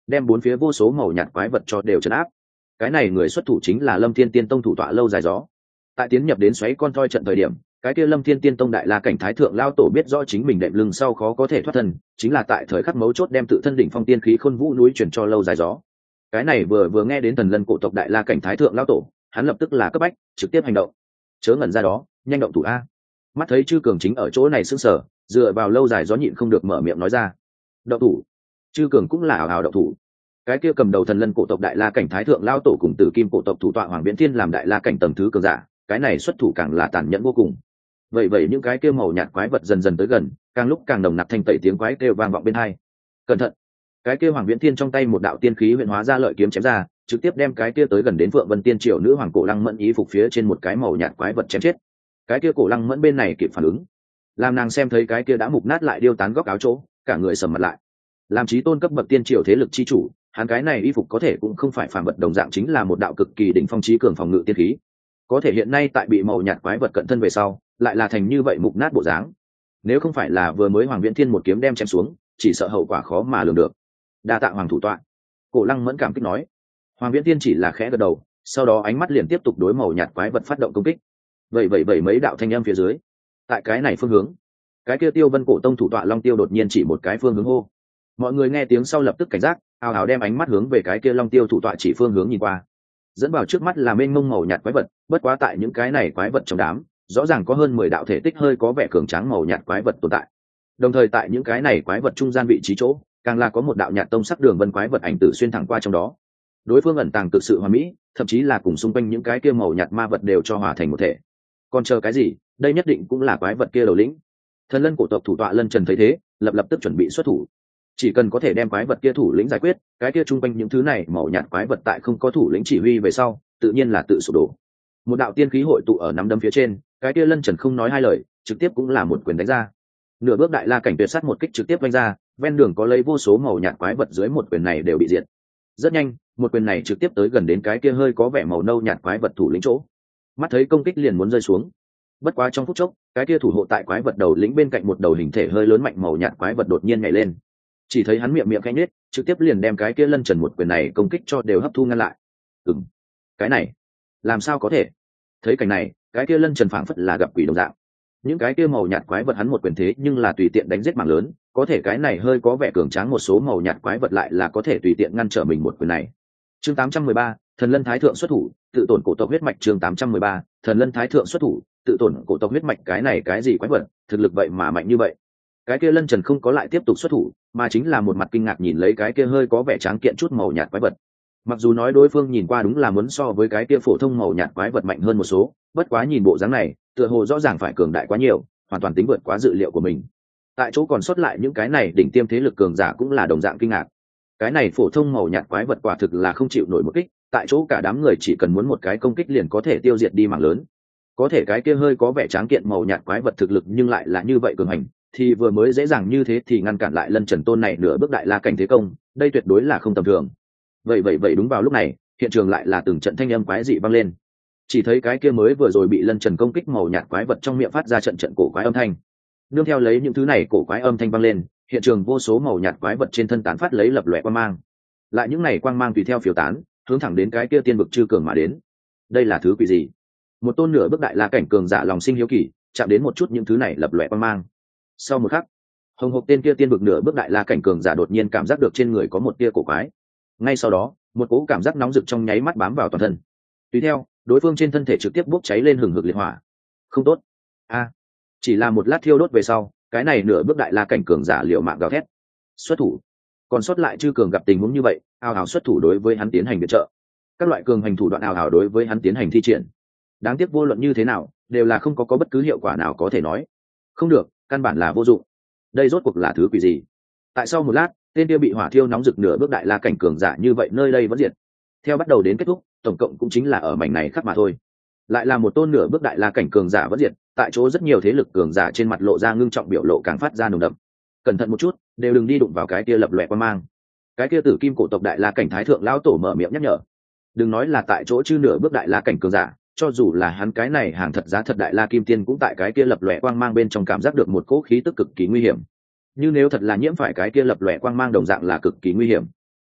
đem bốn phía vô số màu nhạt quái vật cho đều trấn áp. Cái này người xuất thủ chính là Lâm Thiên Tiên Tông thủ tọa Lâu Dài Gió. Tại tiến nhập đến xoáy con thoi trận thời điểm, cái kia Lâm Thiên Tiên Tông đại la cảnh thái thượng lao tổ biết rõ chính mình đệm lưng sau khó có thể thoát thân, chính là tại thời khắc mấu chốt đem tự thân đỉnh phong tiên khí khôn vũ núi chuyển cho Lâu Dài Gió. Cái này vừa vừa nghe đến thần lân cổ tộc đại la cảnh thái thượng lao tổ, hắn lập tức là cấp bách trực tiếp hành động. Chớ ngẩn ra đó, nhanh động thủ a. Mắt thấy chư cường chính ở chỗ này sững sờ, dựa vào Lâu Dài Gió nhịn không được mở miệng nói ra. Động thủ. Chư cường cũng là ảo ảo động thủ. Cái kia cầm đầu thần lân cổ tộc đại la cảnh thái thượng lao tổ cùng tử kim cổ tộc thủ tọa Hoàng Viễn Thiên làm đại la cảnh tầng thứ cường giả, cái này xuất thủ càng là tàn nhẫn vô cùng. Vậy vậy những cái kia màu nhạt quái vật dần dần tới gần, càng lúc càng nồng nặc thanh tẩy tiếng quái kêu vang vọng bên hai. Cẩn thận. Cái kia Hoàng Viễn Thiên trong tay một đạo tiên khí huyền hóa ra lợi kiếm chém ra, trực tiếp đem cái kia tới gần đến Phượng Vân Tiên Triều nữ hoàng cổ lăng mẫn ý phục phía trên một cái màu nhạt quái vật chém chết. Cái kia cổ lăng mẫn bên này kịp phản ứng, làm nàng xem thấy cái kia đã mục nát lại điêu tán góc áo chỗ, cả người sầm mặt lại. Làm chí tôn cấp bậc tiên triều thế lực chi chủ, hắn cái này y phục có thể cũng không phải phàm vật đồng dạng, chính là một đạo cực kỳ đỉnh phong chí cường phòng ngự tiên khí. Có thể hiện nay tại bị màu nhạt quái vật cận thân về sau, lại là thành như vậy mục nát bộ dáng. Nếu không phải là vừa mới Hoàng Viễn Thiên một kiếm đem chém xuống, chỉ sợ hậu quả khó mà lường được. Đa tạ hoàng thủ tọa. Cổ lăng mẫn cảm kích nói. Hoàng Viễn Thiên chỉ là khẽ gật đầu, sau đó ánh mắt liền tiếp tục đối màu nhạt quái vật phát động công kích. Vậy vậy vậy mấy đạo thanh âm phía dưới, tại cái này phương hướng, cái kia Tiêu Vân cổ tông thủ tọa Long Tiêu đột nhiên chỉ một cái phương hướng hô. Mọi người nghe tiếng sau lập tức cảnh giác, ào ào đem ánh mắt hướng về cái kia Long Tiêu thủ tọa chỉ phương hướng nhìn qua. Dẫn vào trước mắt là mênh mông màu nhạt quái vật, bất quá tại những cái này quái vật trong đám, rõ ràng có hơn mười đạo thể tích hơi có vẻ cường tráng màu nhạt quái vật tồn tại. Đồng thời tại những cái này quái vật trung gian vị trí chỗ, càng là có một đạo nhạt tông sắc đường vân quái vật ảnh tử xuyên thẳng qua trong đó. Đối phương ẩn tàng cực sự hoàn mỹ, thậm chí là cùng xung quanh những cái kia màu nhạt ma vật đều cho hòa thành một thể. Còn chờ cái gì, đây nhất định cũng là quái vật kia đầu lĩnh. Thần lân cổ tộc thủ tọa Lân Trần thấy thế, lập lập tức chuẩn bị xuất thủ. Chỉ cần có thể đem quái vật kia thủ lĩnh giải quyết, cái kia trung quanh những thứ này màu nhạt quái vật tại không có thủ lĩnh chỉ huy về sau, tự nhiên là tự sụp đổ. Một đạo tiên khí hội tụ ở nắm đấm phía trên, cái kia Lân Trần không nói hai lời, trực tiếp cũng là một quyền đánh ra. Nửa bước đại la cảnh tuyệt sát một kích trực tiếp vung ra, ven đường có lấy vô số màu nhạt quái vật dưới một quyền này đều bị diệt. Rất nhanh, một quyền này trực tiếp tới gần đến cái kia hơi có vẻ màu nâu nhạt quái vật thủ lĩnh chỗ. Mắt thấy công kích liền muốn rơi xuống. Bất quá trong phút chốc, cái kia thủ hộ tại quái vật đầu lĩnh bên cạnh một đầu hình thể hơi lớn mạnh màu nhạt quái vật đột nhiên nhảy lên. Chỉ thấy hắn miệng miệng khẽ nhếch, trực tiếp liền đem cái kia Lân Trần một quyền này công kích cho đều hấp thu ngăn lại. Ừm, cái này, làm sao có thể? Thấy cảnh này, cái kia Lân Trần phảng phất là gặp quỷ đồng dạng. Những cái kia màu nhạt quái vật hắn một quyền thế nhưng là tùy tiện đánh giết mạng lớn, có thể cái này hơi có vẻ cường tráng một số màu nhạt quái vật lại là có thể tùy tiện ngăn trở mình một quyền này. Chương tám trăm mười ba, Thần Lân Thái thượng xuất thủ, tự tổn cổ tộc huyết mạch. Chương tám trăm mười ba, Thần Lân Thái thượng xuất thủ, tự tổn cổ tộc huyết mạch. Cái này cái gì quái vật, thực lực vậy mà mạnh như vậy? Cái kia Lân Trần không có lại tiếp tục xuất thủ, mà chính là một mặt kinh ngạc nhìn lấy cái kia hơi có vẻ tráng kiện chút màu nhạt quái vật. Mặc dù nói đối phương nhìn qua đúng là muốn so với cái kia phổ thông màu nhạt quái vật mạnh hơn một số, bất quá nhìn bộ dáng này, tựa hồ rõ ràng phải cường đại quá nhiều, hoàn toàn tính vượt quá dự liệu của mình. Tại chỗ còn sót lại những cái này đỉnh tiêm thế lực cường giả cũng là đồng dạng kinh ngạc. Cái này phổ thông màu nhạt quái vật quả thực là không chịu nổi một kích, tại chỗ cả đám người chỉ cần muốn một cái công kích liền có thể tiêu diệt đi mạng lớn. Có thể cái kia hơi có vẻ tráng kiện màu nhạt quái vật thực lực nhưng lại là như vậy cường hành, thì vừa mới dễ dàng như thế thì ngăn cản lại Lân Trần tôn này nửa bước đại la cảnh thế công, đây tuyệt đối là không tầm thường. Vậy vậy vậy đúng vào lúc này, hiện trường lại là từng trận thanh âm quái dị vang lên. Chỉ thấy cái kia mới vừa rồi bị Lân Trần công kích màu nhạt quái vật trong miệng phát ra trận trận cổ quái âm thanh. Nương theo lấy những thứ này cổ quái âm thanh vang lên, hiện trường vô số màu nhạt quái vật trên thân tán phát lấy lập lòe quang mang. Lại những này quang mang tùy theo phiêu tán, hướng thẳng đến cái kia tiên vực chư cường mà đến. Đây là thứ quỷ gì? Một tôn nửa bước đại la cảnh cường giả lòng sinh hiếu kỳ, chạm đến một chút những thứ này lập lòe quang mang. Sau một khắc, hồng hộc tên kia tiên vực nửa bước đại la cảnh cường giả đột nhiên cảm giác được trên người có một tia cổ quái. Ngay sau đó, một cỗ cảm giác nóng rực trong nháy mắt bám vào toàn thân. Tùy theo, đối phương trên thân thể trực tiếp bốc cháy lên hừng hực liệt hỏa. Không tốt. A, chỉ là một lát thiêu đốt về sau, cái này nửa bước đại la cảnh cường giả liều mạng gào thét. Xuất thủ. Còn sót lại chư cường gặp tình huống như vậy, ào ào xuất thủ đối với hắn tiến hành viện trợ. Các loại cường hành thủ đoạn ào ào đối với hắn tiến hành thi triển. Đáng tiếc vô luận như thế nào, đều là không có có bất cứ hiệu quả nào có thể nói. Không được, căn bản là vô dụng. Đây rốt cuộc là thứ quỷ gì? Tại sau một lát, tên kia bị hỏa thiêu nóng rực nửa bước đại la cảnh cường giả như vậy nơi đây vẫn diệt. Theo bắt đầu đến kết thúc, tổng cộng cũng chính là ở mảnh này khắc mà thôi. Lại là một tôn nửa bước đại la cảnh cường giả vẫn diệt, tại chỗ rất nhiều thế lực cường giả trên mặt lộ ra ngưng trọng biểu lộ càng phát ra nồng đậm. Cẩn thận một chút, đều đừng đi đụng vào cái kia lập lòe qua mang. Cái kia tử kim cổ tộc đại la cảnh thái thượng lão tổ mở miệng nhắc nhở. Đừng nói là tại chỗ chứ nửa bước đại la cảnh cường giả, cho dù là hắn cái này hàng thật giá thật đại la kim tiên cũng tại cái kia lập lòe quang mang bên trong cảm giác được một cỗ khí tức cực kỳ nguy hiểm. Như nếu thật là nhiễm phải cái kia lập lòe quang mang đồng dạng là cực kỳ nguy hiểm.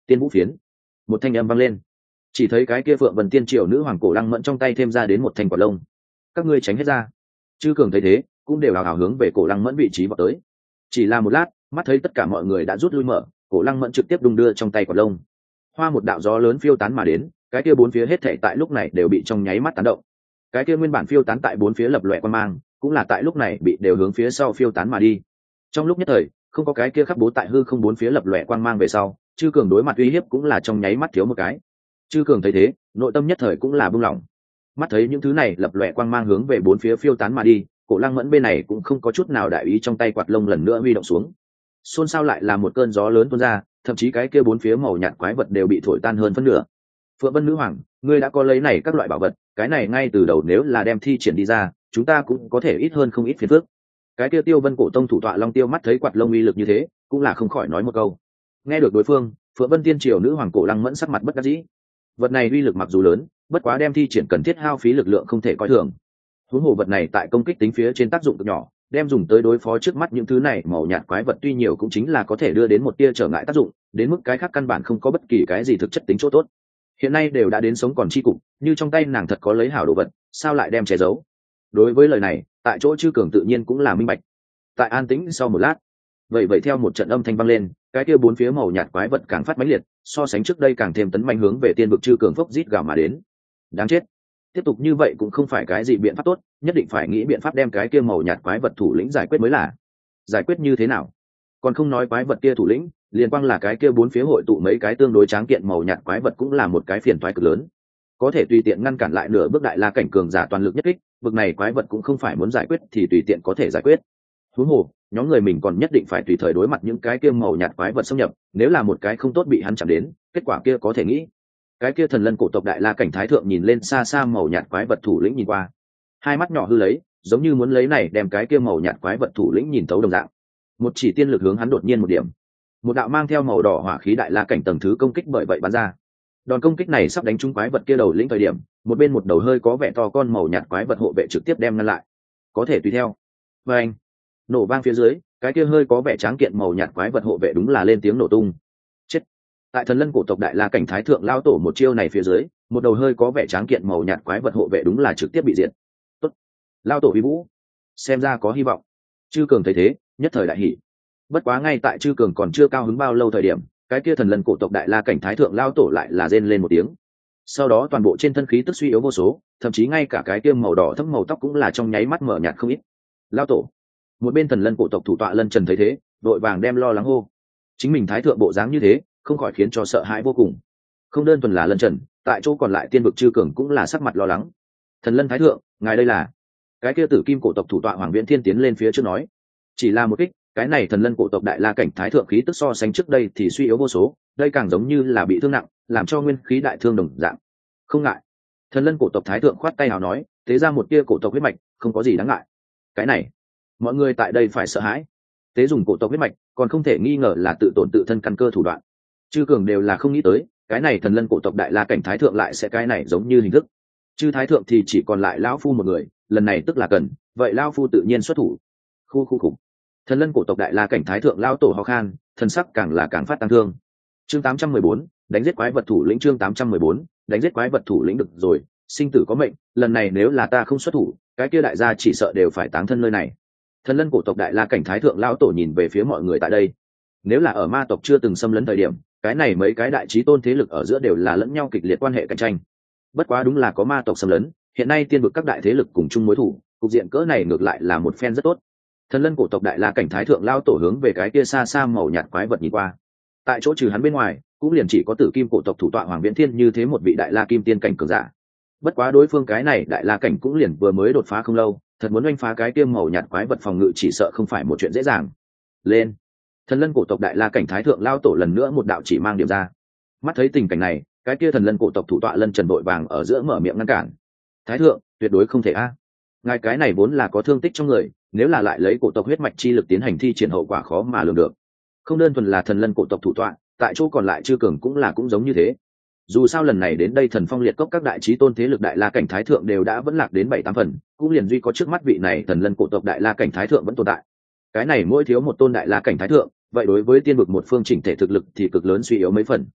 Tiên vũ phiến. Một thanh âm vang lên, chỉ thấy cái kia phượng vân tiên triều nữ hoàng cổ lăng mẫn trong tay thêm ra đến một thanh quả lông. Các ngươi tránh hết ra. Chư cường thấy thế cũng đều hào hào hướng về cổ lăng mẫn vị trí vào tới. Chỉ là một lát, mắt thấy tất cả mọi người đã rút lui mở, cổ lăng mẫn trực tiếp đung đưa trong tay quả lông, hoa một đạo gió lớn phiêu tán mà đến, cái kia bốn phía hết thảy tại lúc này đều bị trong nháy mắt tán động. Cái kia nguyên bản phiêu tán tại bốn phía lập loè quan mang, cũng là tại lúc này bị đều hướng phía sau phiêu tán mà đi. Trong lúc nhất thời, không có cái kia khắc bố tại hư không bốn phía lập loè quang mang về sau, chư cường đối mặt uy hiếp cũng là trong nháy mắt thiếu một cái. Chư cường thấy thế, nội tâm nhất thời cũng là buông lỏng. Mắt thấy những thứ này lập loè quang mang hướng về bốn phía phiêu tán mà đi, cổ lăng mẫn bên này cũng không có chút nào đại ý, trong tay quạt lông lần nữa huy động xuống. Xôn xao lại là một cơn gió lớn tuôn ra, thậm chí cái kia bốn phía màu nhạt quái vật đều bị thổi tan hơn phân nửa. Phượng Vân nữ hoàng, ngươi đã có lấy này các loại bảo vật, cái này ngay từ đầu nếu là đem thi triển đi ra, chúng ta cũng có thể ít hơn không ít phiền phức. Cái kia Tiêu Vân cổ tông thủ tọa Long Tiêu mắt thấy quạt lông uy lực như thế, cũng là không khỏi nói một câu. Nghe được đối phương, Phượng Vân tiên triều nữ hoàng cổ lăng mẫn sắc mặt bất đắc dĩ. Vật này uy lực mặc dù lớn, bất quá đem thi triển cần thiết hao phí lực lượng không thể coi thường. Huống hồ vật này tại công kích tính phía trên tác dụng cực nhỏ, đem dùng tới đối phó trước mắt những thứ này màu nhạt quái vật tuy nhiều cũng chính là có thể đưa đến một tia trở ngại tác dụng, đến mức cái khác căn bản không có bất kỳ cái gì thực chất tính chỗ tốt. Hiện nay đều đã đến sống còn chi cục, như trong tay nàng thật có lấy hảo đồ vật, sao lại đem che giấu? Đối với lời này, tại chỗ chư cường tự nhiên cũng là minh bạch. Tại an tĩnh sau một lát, vậy vậy theo một trận âm thanh vang lên, cái kia bốn phía màu nhạt quái vật càng phát mãnh liệt, so sánh trước đây càng thêm tấn manh hướng về tiên vực chư cường phốc rít gào mà đến. Đáng chết, tiếp tục như vậy cũng không phải cái gì biện pháp tốt, nhất định phải nghĩ biện pháp đem cái kia màu nhạt quái vật thủ lĩnh giải quyết mới là. Giải quyết như thế nào? Còn không nói quái vật kia thủ lĩnh, liên quang là cái kia bốn phía hội tụ mấy cái tương đối tráng kiện màu nhạt quái vật cũng là một cái phiền toái cực lớn. Có thể tùy tiện ngăn cản lại nửa bước đại la cảnh cường giả toàn lực nhất kích, vực này quái vật cũng không phải muốn giải quyết thì tùy tiện có thể giải quyết. Huống hồ, nhóm người mình còn nhất định phải tùy thời đối mặt những cái kia màu nhạt quái vật xâm nhập, nếu là một cái không tốt bị hắn chạm đến, kết quả kia có thể nghĩ. Cái kia thần lân cổ tộc đại la cảnh thái thượng nhìn lên xa xa màu nhạt quái vật thủ lĩnh nhìn qua, hai mắt nhỏ hư lấy, giống như muốn lấy này đem cái kia màu nhạt quái vật thủ lĩnh nhìn thấu đồng dạng. Một chỉ tiên lực hướng hắn đột nhiên một điểm, một đạo mang theo màu đỏ hỏa khí đại la cảnh tầng thứ công kích bởi vậy bắn ra. Đòn công kích này sắp đánh trúng quái vật kia đầu lĩnh thời điểm, một bên một đầu hơi có vẻ to con màu nhạt quái vật hộ vệ trực tiếp đem ngăn lại. Có thể tùy theo. Và anh, nổ vang phía dưới, cái kia hơi có vẻ tráng kiện màu nhạt quái vật hộ vệ đúng là lên tiếng nổ tung. Chết. Tại thần lân cổ tộc đại la cảnh thái thượng lao tổ một chiêu này phía dưới, một đầu hơi có vẻ tráng kiện màu nhạt quái vật hộ vệ đúng là trực tiếp bị diệt. Tốt. Lao tổ vi vũ, xem ra có hy vọng. Chư cường thấy thế, nhất thời đại hỉ. Bất quá ngay tại chư cường còn chưa cao hứng bao lâu thời điểm, cái kia thần lân cổ tộc đại la cảnh thái thượng lao tổ lại là rên lên một tiếng. Sau đó toàn bộ trên thân khí tức suy yếu vô số, thậm chí ngay cả cái kia màu đỏ thẫm màu tóc cũng là trong nháy mắt mở nhạt không ít. Lao tổ. Một bên thần lân cổ tộc thủ tọa Lân Trần thấy thế, đội vàng đem lo lắng hô. Chính mình thái thượng bộ dáng như thế, không khỏi khiến cho sợ hãi vô cùng. Không đơn thuần là Lân Trần, tại chỗ còn lại tiên vực chư cường cũng là sắc mặt lo lắng. Thần lân thái thượng, ngài đây là? Cái kia tử kim cổ tộc thủ tọa Hoàng Viễn Thiên tiến lên phía trước nói. Chỉ là một kích, cái này thần lân cổ tộc đại la cảnh thái thượng khí tức so sánh trước đây thì suy yếu vô số, đây càng giống như là bị thương nặng, làm cho nguyên khí đại thương đồng dạng. Không ngại. Thần lân cổ tộc thái thượng khoát tay hào nói, thế ra một tia cổ tộc huyết mạch, không có gì đáng ngại. Cái này, mọi người tại đây phải sợ hãi. Tế dùng cổ tộc huyết mạch, còn không thể nghi ngờ là tự tổn tự thân căn cơ thủ đoạn. Chư cường đều là không nghĩ tới, cái này thần lân cổ tộc đại la cảnh thái thượng lại sẽ cái này giống như hình thức. Chư thái thượng thì chỉ còn lại lão phu một người, lần này tức là cần, vậy lão phu tự nhiên xuất thủ. Khu khu khủng. Thần lân cổ tộc đại la cảnh thái thượng lao tổ ho khan, thần sắc càng là càng phát tăng thương. Chương tám trăm mười bốn, đánh giết quái vật thủ lĩnh. Chương tám trăm mười bốn, đánh giết quái vật thủ lĩnh. Được rồi, sinh tử có mệnh, lần này nếu là ta không xuất thủ, cái kia đại gia chỉ sợ đều phải táng thân nơi này. Thần lân cổ tộc đại la cảnh thái thượng lao tổ nhìn về phía mọi người tại đây. Nếu là ở ma tộc chưa từng xâm lấn thời điểm, cái này mấy cái đại chí tôn thế lực ở giữa đều là lẫn nhau kịch liệt quan hệ cạnh tranh. Bất quá đúng là có ma tộc xâm lấn, hiện nay tiên vực các đại thế lực cùng chung mối thủ, cục diện cỡ này ngược lại là một phen rất tốt. Thần lân cổ tộc đại la cảnh thái thượng lao tổ hướng về cái kia xa xa màu nhạt quái vật nhìn qua. Tại chỗ trừ hắn bên ngoài, cũng liền chỉ có tử kim cổ tộc thủ tọa Hoàng Viễn Thiên như thế một vị đại la kim tiên cảnh cường giả. Bất quá đối phương cái này đại la cảnh cũng liền vừa mới đột phá không lâu, thật muốn oanh phá cái kia màu nhạt quái vật phòng ngự chỉ sợ không phải một chuyện dễ dàng. Lên. Thần lân cổ tộc đại la cảnh thái thượng lao tổ lần nữa một đạo chỉ mang điểm ra. Mắt thấy tình cảnh này, cái kia thần lân cổ tộc thủ tọa Lân Trần vội vàng ở giữa mở miệng ngăn cản. Thái thượng, tuyệt đối không thể a. Ngài cái này vốn là có thương tích trong người, nếu là lại lấy cổ tộc huyết mạch chi lực tiến hành thi triển hậu quả khó mà lường được. Không đơn thuần là thần lân cổ tộc thủ tọa, tại chỗ còn lại chư cường cũng là cũng giống như thế. Dù sao lần này đến đây thần phong liệt cốc các đại chí tôn thế lực đại la cảnh thái thượng đều đã vẫn lạc đến bảy tám phần, cũng liền duy có trước mắt vị này thần lân cổ tộc đại la cảnh thái thượng vẫn tồn tại. Cái này mỗi thiếu một tôn đại la cảnh thái thượng, vậy đối với tiên vực một phương chỉnh thể thực lực thì cực lớn suy yếu mấy phần.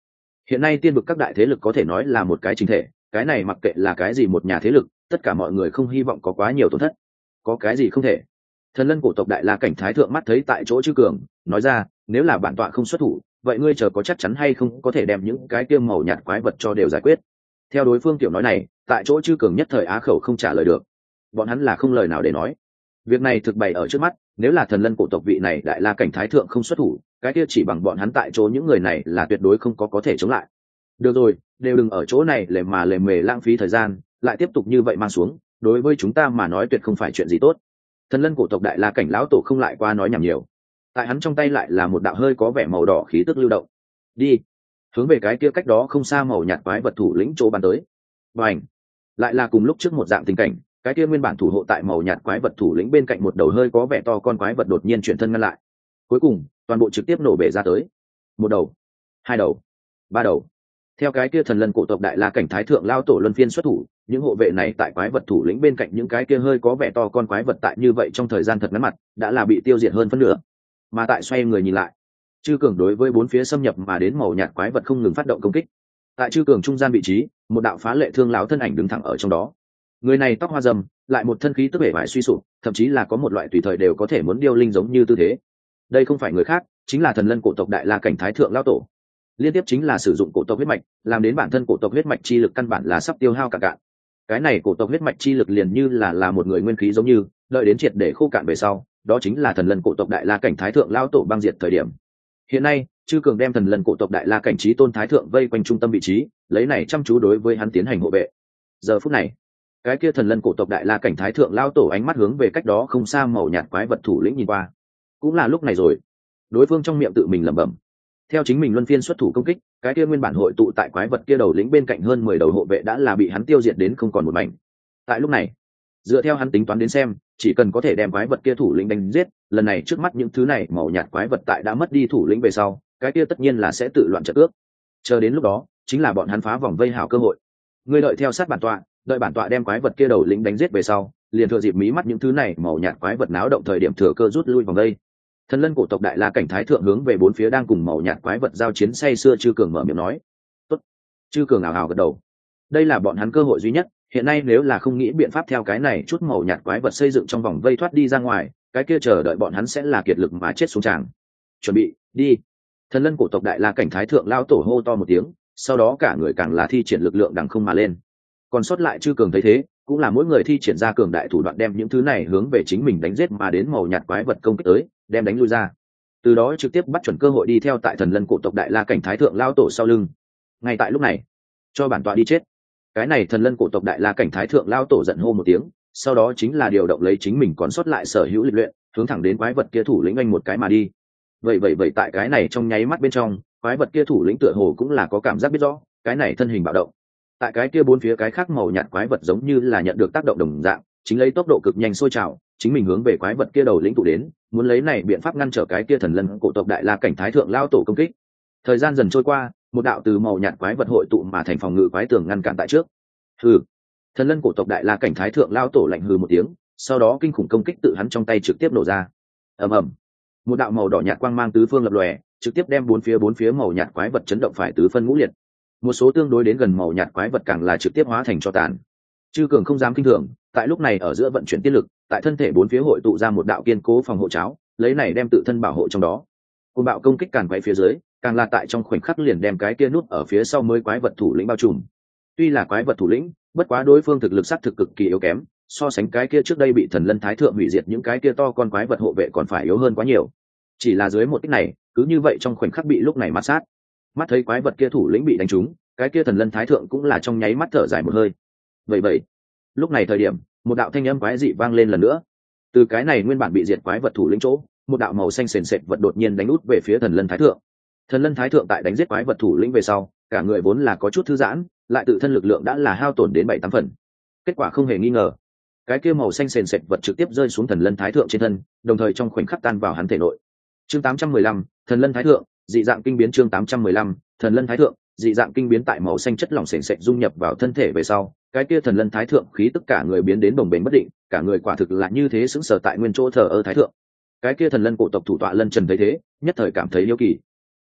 Hiện nay tiên vực các đại thế lực có thể nói là một cái chính thể, cái này mặc kệ là cái gì một nhà thế lực, tất cả mọi người không hy vọng có quá nhiều tổn thất. Có cái gì không thể? Thần Lân cổ tộc đại la cảnh thái thượng mắt thấy tại chỗ Chư Cường, nói ra, nếu là bản tọa không xuất thủ, vậy ngươi chờ có chắc chắn hay không có thể đem những cái tiêm màu nhạt quái vật cho đều giải quyết. Theo đối phương tiểu nói này, tại chỗ Chư Cường nhất thời á khẩu không trả lời được. Bọn hắn là không lời nào để nói. Việc này thực bày ở trước mắt, nếu là Thần Lân cổ tộc vị này đại la cảnh thái thượng không xuất thủ, cái kia chỉ bằng bọn hắn tại chỗ những người này là tuyệt đối không có có thể chống lại. Được rồi, đều đừng ở chỗ này lề mà lề mề lãng phí thời gian, lại tiếp tục như vậy mang xuống, đối với chúng ta mà nói tuyệt không phải chuyện gì tốt. Thần Lân cổ tộc đại la cảnh lão tổ không lại qua nói nhảm nhiều, tại hắn trong tay lại là một đạo hơi có vẻ màu đỏ khí tức lưu động. Đi, hướng về cái kia cách đó không xa màu nhạt quái vật thủ lĩnh chỗ bàn tới. Bành, lại là cùng lúc trước một dạng tình cảnh, cái kia nguyên bản thủ hộ tại màu nhạt quái vật thủ lĩnh bên cạnh một đầu hơi có vẻ to con quái vật đột nhiên chuyển thân ngăn lại. Cuối cùng, toàn bộ trực tiếp nổ bể ra tới. Một đầu, hai đầu, ba đầu. Theo cái kia Thần Lân cổ tộc đại la cảnh thái thượng lao tổ luân phiên xuất thủ, những hộ vệ này tại quái vật thủ lĩnh bên cạnh những cái kia hơi có vẻ to con quái vật tại như vậy trong thời gian thật ngắn mặt đã là bị tiêu diệt hơn phân nửa. Mà tại xoay người nhìn lại, Chư Cường đối với bốn phía xâm nhập mà đến màu nhạt quái vật không ngừng phát động công kích. Tại Chư Cường trung gian vị trí, một đạo phá lệ thương lão thân ảnh đứng thẳng ở trong đó. Người này tóc hoa râm, lại một thân khí tức bể bại suy sụp, thậm chí là có một loại tùy thời đều có thể muốn điêu linh giống như tư thế. Đây không phải người khác, chính là Thần Lân cổ tộc đại la cảnh thái thượng lão tổ. Liên tiếp chính là sử dụng cổ tộc huyết mạch, làm đến bản thân cổ tộc huyết mạch chi lực căn bản là sắp tiêu hao cả cạn. Cái này cổ tộc huyết mạch chi lực liền như là là một người nguyên khí giống như, đợi đến triệt để khô cạn về sau, đó chính là Thần Lân cổ tộc đại la cảnh thái thượng lão tổ băng diệt thời điểm. Hiện nay, Chư Cường đem Thần Lân cổ tộc đại la cảnh chí tôn thái thượng vây quanh trung tâm vị trí, lấy này chăm chú đối với hắn tiến hành hộ vệ. Giờ phút này, cái kia Thần Lân cổ tộc đại la cảnh thái thượng lão tổ ánh mắt hướng về cách đó không xa màu nhạt quái vật thủ lĩnh nhìn qua. Cũng là lúc này rồi, đối phương trong miệng tự mình lẩm bẩm. Theo chính mình luân phiên xuất thủ công kích, cái kia nguyên bản hội tụ tại quái vật kia đầu lĩnh bên cạnh hơn mười đầu hộ vệ đã là bị hắn tiêu diệt đến không còn một mảnh. Tại lúc này, dựa theo hắn tính toán đến xem, chỉ cần có thể đem quái vật kia thủ lĩnh đánh giết, lần này trước mắt những thứ này màu nhạt quái vật tại đã mất đi thủ lĩnh về sau, cái kia tất nhiên là sẽ tự loạn trận ước. Chờ đến lúc đó, chính là bọn hắn phá vòng vây hảo cơ hội. Ngươi đợi theo sát bản tọa, đợi bản tọa đem quái vật kia đầu lĩnh đánh giết về sau, liền thừa dịp mí mắt những thứ này màu nhạt quái vật náo động thời điểm thừa cơ rút lui vòng vây. Thần Lân cổ tộc đại la cảnh thái thượng hướng về bốn phía đang cùng màu nhạt quái vật giao chiến say xưa Chư Cường mở miệng nói. Tốt. Chư Cường ảo ảo gật đầu. Đây là bọn hắn cơ hội duy nhất, hiện nay nếu là không nghĩ biện pháp theo cái này chút màu nhạt quái vật xây dựng trong vòng vây thoát đi ra ngoài, cái kia chờ đợi bọn hắn sẽ là kiệt lực mà chết xuống tràng. Chuẩn bị, đi. Thần Lân cổ tộc đại la cảnh thái thượng lao tổ hô to một tiếng, sau đó cả người càng là thi triển lực lượng đằng không mà lên. Còn sót lại Chư Cường thấy thế, cũng là mỗi người thi triển ra cường đại thủ đoạn đem những thứ này hướng về chính mình đánh giết mà đến màu nhạt quái vật công kích tới, đem đánh lui ra. Từ đó trực tiếp bắt chuẩn cơ hội đi theo tại Thần Lân cổ tộc đại la cảnh thái thượng lao tổ sau lưng. Ngay tại lúc này, cho bản tọa đi chết. Cái này Thần Lân cổ tộc đại la cảnh thái thượng lao tổ giận hô một tiếng, sau đó chính là điều động lấy chính mình còn sót lại sở hữu lịch luyện, hướng thẳng đến quái vật kia thủ lĩnh anh một cái mà đi. Vậy vậy vậy tại cái này trong nháy mắt bên trong, quái vật kia thủ lĩnh tựa hồ cũng là có cảm giác biết rõ, cái này thân hình bạo động. Tại cái kia bốn phía cái khác màu nhạt quái vật giống như là nhận được tác động đồng dạng, chính lấy tốc độ cực nhanh sôi trào, chính mình hướng về quái vật kia đầu lĩnh tụ đến, muốn lấy này biện pháp ngăn trở cái kia Thần Lân cổ tộc đại la cảnh thái thượng lao tổ công kích. Thời gian dần trôi qua, một đạo từ màu nhạt quái vật hội tụ mà thành phòng ngự quái tường ngăn cản tại trước. Hừ. Thần Lân cổ tộc đại la cảnh thái thượng lao tổ lạnh hừ một tiếng, sau đó kinh khủng công kích tự hắn trong tay trực tiếp nổ ra. Ầm ầm. Một đạo màu đỏ nhạt quang mang tứ phương lập lòe, trực tiếp đem bốn phía bốn phía màu nhạt quái vật chấn động phải tứ phân ngũ liệt. Một số tương đối đến gần màu nhạt quái vật càng là trực tiếp hóa thành tro tàn. Chư Cường không dám kinh thường, tại lúc này ở giữa vận chuyển tiết lực, tại thân thể bốn phía hội tụ ra một đạo kiên cố phòng hộ cháo, lấy này đem tự thân bảo hộ trong đó. Côn bạo công kích càng quay phía dưới, càng là tại trong khoảnh khắc liền đem cái kia nút ở phía sau mới quái vật thủ lĩnh bao trùm. Tuy là quái vật thủ lĩnh, bất quá đối phương thực lực sắc thực cực kỳ yếu kém, so sánh cái kia trước đây bị Thần Lân thái thượng hủy diệt những cái kia to con quái vật hộ vệ còn phải yếu hơn quá nhiều. Chỉ là dưới một kích này, cứ như vậy trong khoảnh khắc bị lúc này mát sát. Mắt thấy quái vật kia thủ lĩnh bị đánh trúng, cái kia Thần Lân thái thượng cũng là trong nháy mắt thở dài một hơi. Vậy vậy, lúc này thời điểm, một đạo thanh âm quái dị vang lên lần nữa. Từ cái này nguyên bản bị diệt quái vật thủ lĩnh chỗ, một đạo màu xanh sền sệt vật đột nhiên đánh út về phía Thần Lân thái thượng. Thần Lân thái thượng tại đánh giết quái vật thủ lĩnh về sau, cả người vốn là có chút thư giãn, lại tự thân lực lượng đã là hao tổn đến bảy tám phần. Kết quả không hề nghi ngờ, cái kia màu xanh sền sệt vật trực tiếp rơi xuống Thần Lân thái thượng trên thân, đồng thời trong khoảnh khắc tan vào hắn thể nội. Chương tám trăm mười lăm, Thần Lân thái thượng, dị dạng kinh biến. Chương tám trăm mười lăm, Thần Lân thái thượng, dị dạng kinh biến. Tại màu xanh chất lỏng sền sệt dung nhập vào thân thể về sau, cái kia Thần Lân thái thượng khí tất cả người biến đến bồng bềnh bất định, cả người quả thực là như thế sững sờ tại nguyên chỗ thờ ơ thái thượng. Cái kia Thần Lân cổ tộc thủ tọa Lân Trần thấy thế, nhất thời cảm thấy yêu kỳ.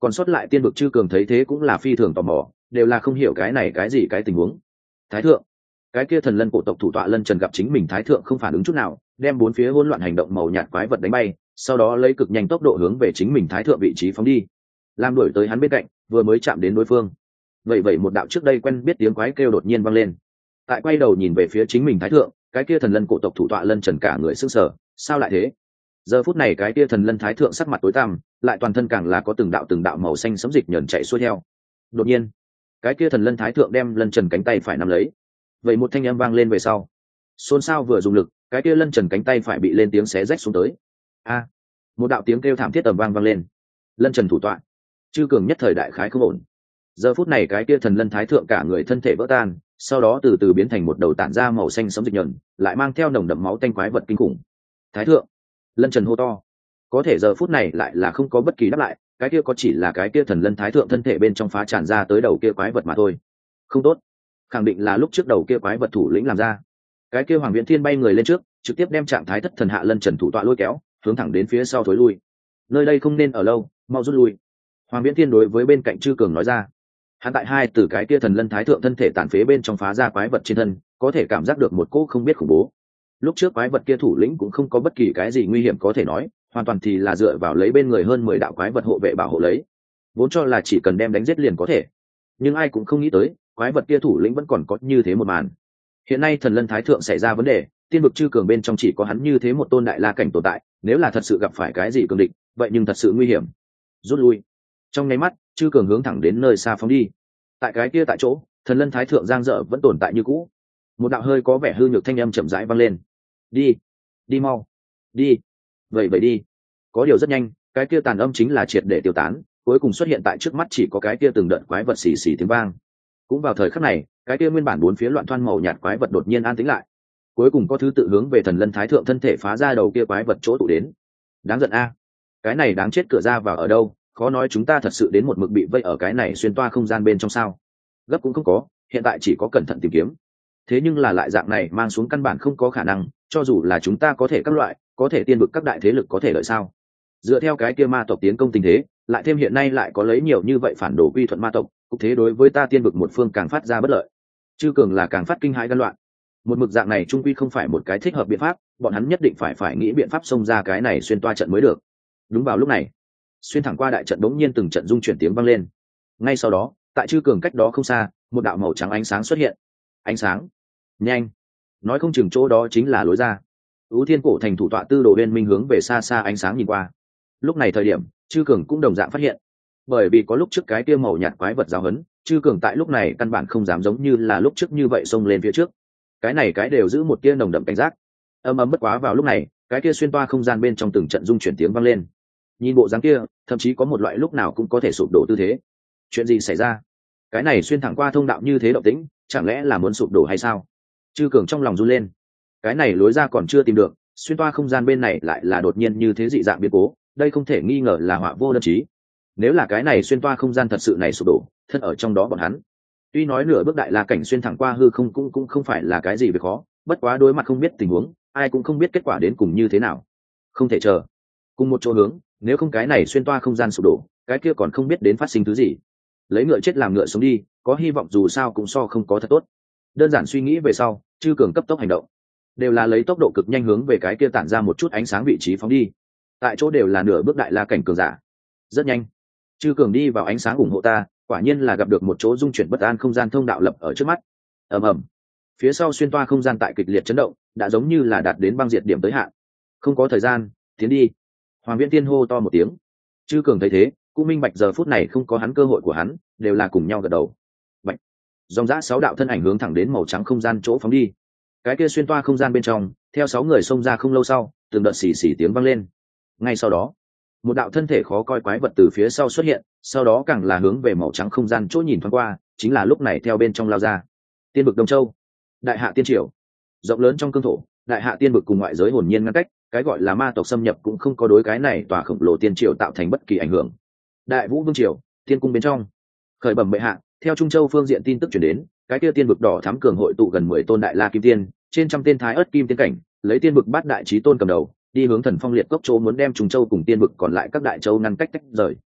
Còn sót lại tiên vực chư cường thấy thế cũng là phi thường tò mò, đều là không hiểu cái này cái gì cái tình huống. Thái thượng, cái kia thần lân cổ tộc thủ tọa lân trần gặp chính mình thái thượng không phản ứng chút nào, đem bốn phía hỗn loạn hành động màu nhạt quái vật đánh bay, sau đó lấy cực nhanh tốc độ hướng về chính mình thái thượng vị trí phóng đi, làm đuổi tới hắn bên cạnh, vừa mới chạm đến đối phương. Vậy vậy một đạo trước đây quen biết tiếng quái kêu đột nhiên vang lên. Tại quay đầu nhìn về phía chính mình thái thượng, cái kia thần lân cổ tộc thủ tọa lân trần cả người sững sờ, sao lại thế? Giờ phút này cái kia thần lân thái thượng sắc mặt tối tăm, lại toàn thân càng là có từng đạo từng đạo màu xanh sẫm dịch nhờn chạy xuôi theo. Đột nhiên, cái kia thần lân thái thượng đem lân trần cánh tay phải nắm lấy. Vậy một thanh âm vang lên về sau, xôn xao vừa dùng lực, cái kia lân trần cánh tay phải bị lên tiếng xé rách xuống tới. A! Một đạo tiếng kêu thảm thiết ầm vang vang lên. Lân trần thủ tọa, chư cường nhất thời đại khái không ổn. Giờ phút này cái kia thần lân thái thượng cả người thân thể vỡ tan, sau đó từ từ biến thành một đầu tản ra màu xanh sẫm dịch nhờn, lại mang theo nồng đậm máu tanh quái vật kinh khủng. Thái thượng, lân trần hô to. Có thể giờ phút này lại là không có bất kỳ đáp lại, cái kia có chỉ là cái kia thần lân thái thượng thân thể bên trong phá tràn ra tới đầu kia quái vật mà thôi. Không tốt, khẳng định là lúc trước đầu kia quái vật thủ lĩnh làm ra. Cái kia Hoàng Viễn Thiên bay người lên trước, trực tiếp đem trạng thái thất thần hạ lân trần thủ tọa lôi kéo, hướng thẳng đến phía sau thối lui. Nơi đây không nên ở lâu, mau rút lui. Hoàng Viễn Thiên đối với bên cạnh Chư Cường nói ra. Hắn tại hai từ cái kia thần lân thái thượng thân thể tàn phế bên trong phá ra quái vật trên thân, có thể cảm giác được một cỗ không biết khủng bố. Lúc trước quái vật kia thủ lĩnh cũng không có bất kỳ cái gì nguy hiểm có thể nói, hoàn toàn thì là dựa vào lấy bên người hơn mười đạo quái vật hộ vệ bảo hộ lấy, vốn cho là chỉ cần đem đánh giết liền có thể. Nhưng ai cũng không nghĩ tới, quái vật kia thủ lĩnh vẫn còn có như thế một màn. Hiện nay thần lân thái thượng xảy ra vấn đề, tiên vực chư cường bên trong chỉ có hắn như thế một tôn đại la cảnh tồn tại, nếu là thật sự gặp phải cái gì cường địch, vậy nhưng thật sự nguy hiểm. Rút lui. Trong nháy mắt, chư cường hướng thẳng đến nơi xa phóng đi. Tại cái kia tại chỗ, thần lân thái thượng giang dở vẫn tồn tại như cũ. Một đạo hơi có vẻ hư nhược thanh âm chậm rãi vang lên. Đi, đi mau, đi, vậy vậy đi. Có điều rất nhanh, cái kia tàn âm chính là triệt để tiêu tán, cuối cùng xuất hiện tại trước mắt chỉ có cái kia từng đợt quái vật xì xì tiếng vang. Cũng vào thời khắc này, cái kia nguyên bản bốn phía loạn thoăn màu nhạt quái vật đột nhiên an tĩnh lại, cuối cùng có thứ tự hướng về thần lân thái thượng thân thể phá ra đầu kia quái vật chỗ tụ đến. Đáng giận a, cái này đáng chết, cửa ra vào ở đâu? Khó nói chúng ta thật sự đến một mực bị vây ở cái này xuyên toa không gian bên trong sao? Gấp cũng không có, hiện tại chỉ có cẩn thận tìm kiếm. Thế nhưng là lại dạng này mang xuống căn bản không có khả năng, cho dù là chúng ta có thể các loại, có thể tiên vực các đại thế lực có thể lợi sao? Dựa theo cái kia ma tộc tiến công tình thế, lại thêm hiện nay lại có lấy nhiều như vậy phản đồ quy thuận ma tộc, cục thế đối với ta tiên vực một phương càng phát ra bất lợi. Chư cường là càng phát kinh hãi gan loạn. Một mực dạng này trung quy không phải một cái thích hợp biện pháp, bọn hắn nhất định phải phải nghĩ biện pháp xông ra cái này xuyên toa trận mới được. Đúng vào lúc này, xuyên thẳng qua đại trận đống nhiên từng trận rung chuyển tiếng vang lên. Ngay sau đó, tại chư cường cách đó không xa, một đạo màu trắng ánh sáng xuất hiện. Ánh sáng nhanh, nói không chừng chỗ đó chính là lối ra. Ú Thiên cổ thành thủ tọa Tư Đồ Uyên Minh hướng về xa xa ánh sáng nhìn qua. Lúc này thời điểm, chư cường cũng đồng dạng phát hiện, bởi vì có lúc trước cái kia màu nhạt quái vật giáo hấn, chư cường tại lúc này căn bản không dám giống như là lúc trước như vậy xông lên phía trước. Cái này cái đều giữ một tia nồng đậm cảnh giác. Âm ấm bất quá vào lúc này, cái kia xuyên toa không gian bên trong từng trận rung chuyển tiếng vang lên. Nhìn bộ dáng kia, thậm chí có một loại lúc nào cũng có thể sụp đổ tư thế. Chuyện gì xảy ra? Cái này xuyên thẳng qua thông đạo như thế động tĩnh, chẳng lẽ là muốn sụp đổ hay sao? Chư cường trong lòng run lên. Cái này lối ra còn chưa tìm được, xuyên toa không gian bên này lại là đột nhiên như thế dị dạng biến cố, đây không thể nghi ngờ là họa vô đơn chí. Nếu là cái này xuyên toa không gian thật sự này sụp đổ, thân ở trong đó bọn hắn, tuy nói nửa bước đại la cảnh xuyên thẳng qua hư không cũng cũng không phải là cái gì việc khó, bất quá đối mặt không biết tình huống, ai cũng không biết kết quả đến cùng như thế nào. Không thể chờ, cùng một chỗ hướng, nếu không cái này xuyên toa không gian sụp đổ, cái kia còn không biết đến phát sinh thứ gì. Lấy ngựa chết làm ngựa sống đi, có hy vọng dù sao cũng so không có thật tốt. Đơn giản suy nghĩ về sau, chư cường cấp tốc hành động, đều là lấy tốc độ cực nhanh hướng về cái kia tản ra một chút ánh sáng vị trí phóng đi. Tại chỗ đều là nửa bước đại la cảnh cường giả. Rất nhanh, chư cường đi vào ánh sáng ủng hộ ta, quả nhiên là gặp được một chỗ dung chuyển bất an không gian thông đạo lập ở trước mắt. Ầm ầm, phía sau xuyên toa không gian tại kịch liệt chấn động, đã giống như là đạt đến băng diệt điểm tới hạn. Không có thời gian, tiến đi. Hoàng Viễn Tiên hô to một tiếng. Chư cường thấy thế, cũng minh bạch giờ phút này không có hắn cơ hội của hắn, đều là cùng nhau gật đầu. Bạch, dòng dã sáu đạo thân ảnh hướng thẳng đến màu trắng không gian chỗ phóng đi. Cái kia xuyên toa không gian bên trong, theo sáu người xông ra không lâu sau, từng đợt xì xì tiếng vang lên. Ngay sau đó, một đạo thân thể khó coi quái vật từ phía sau xuất hiện, sau đó càng là hướng về màu trắng không gian chỗ nhìn thoáng qua, chính là lúc này theo bên trong lao ra. Tiên vực Đông Châu, Đại Hạ Tiên Triều, rộng lớn trong cương thổ, Đại Hạ Tiên vực cùng ngoại giới hồn nhiên ngăn cách, cái gọi là ma tộc xâm nhập cũng không có đối cái này tòa khổng lồ tiên triều tạo thành bất kỳ ảnh hưởng. Đại Vũ Vương Triều, Tiên cung bên trong, khởi bẩm bệ hạ, theo Trung Châu phương diện tin tức truyền đến, cái kia tiên vực đỏ thắm cường hội tụ gần mười tôn đại la kim tiên, trên trăm tên thái ớt kim tiên cảnh, lấy tiên vực bát đại chí tôn cầm đầu, đi hướng Thần Phong Liệt Cốc chỗ muốn đem Trung Châu cùng tiên vực còn lại các đại châu ngăn cách tách rời.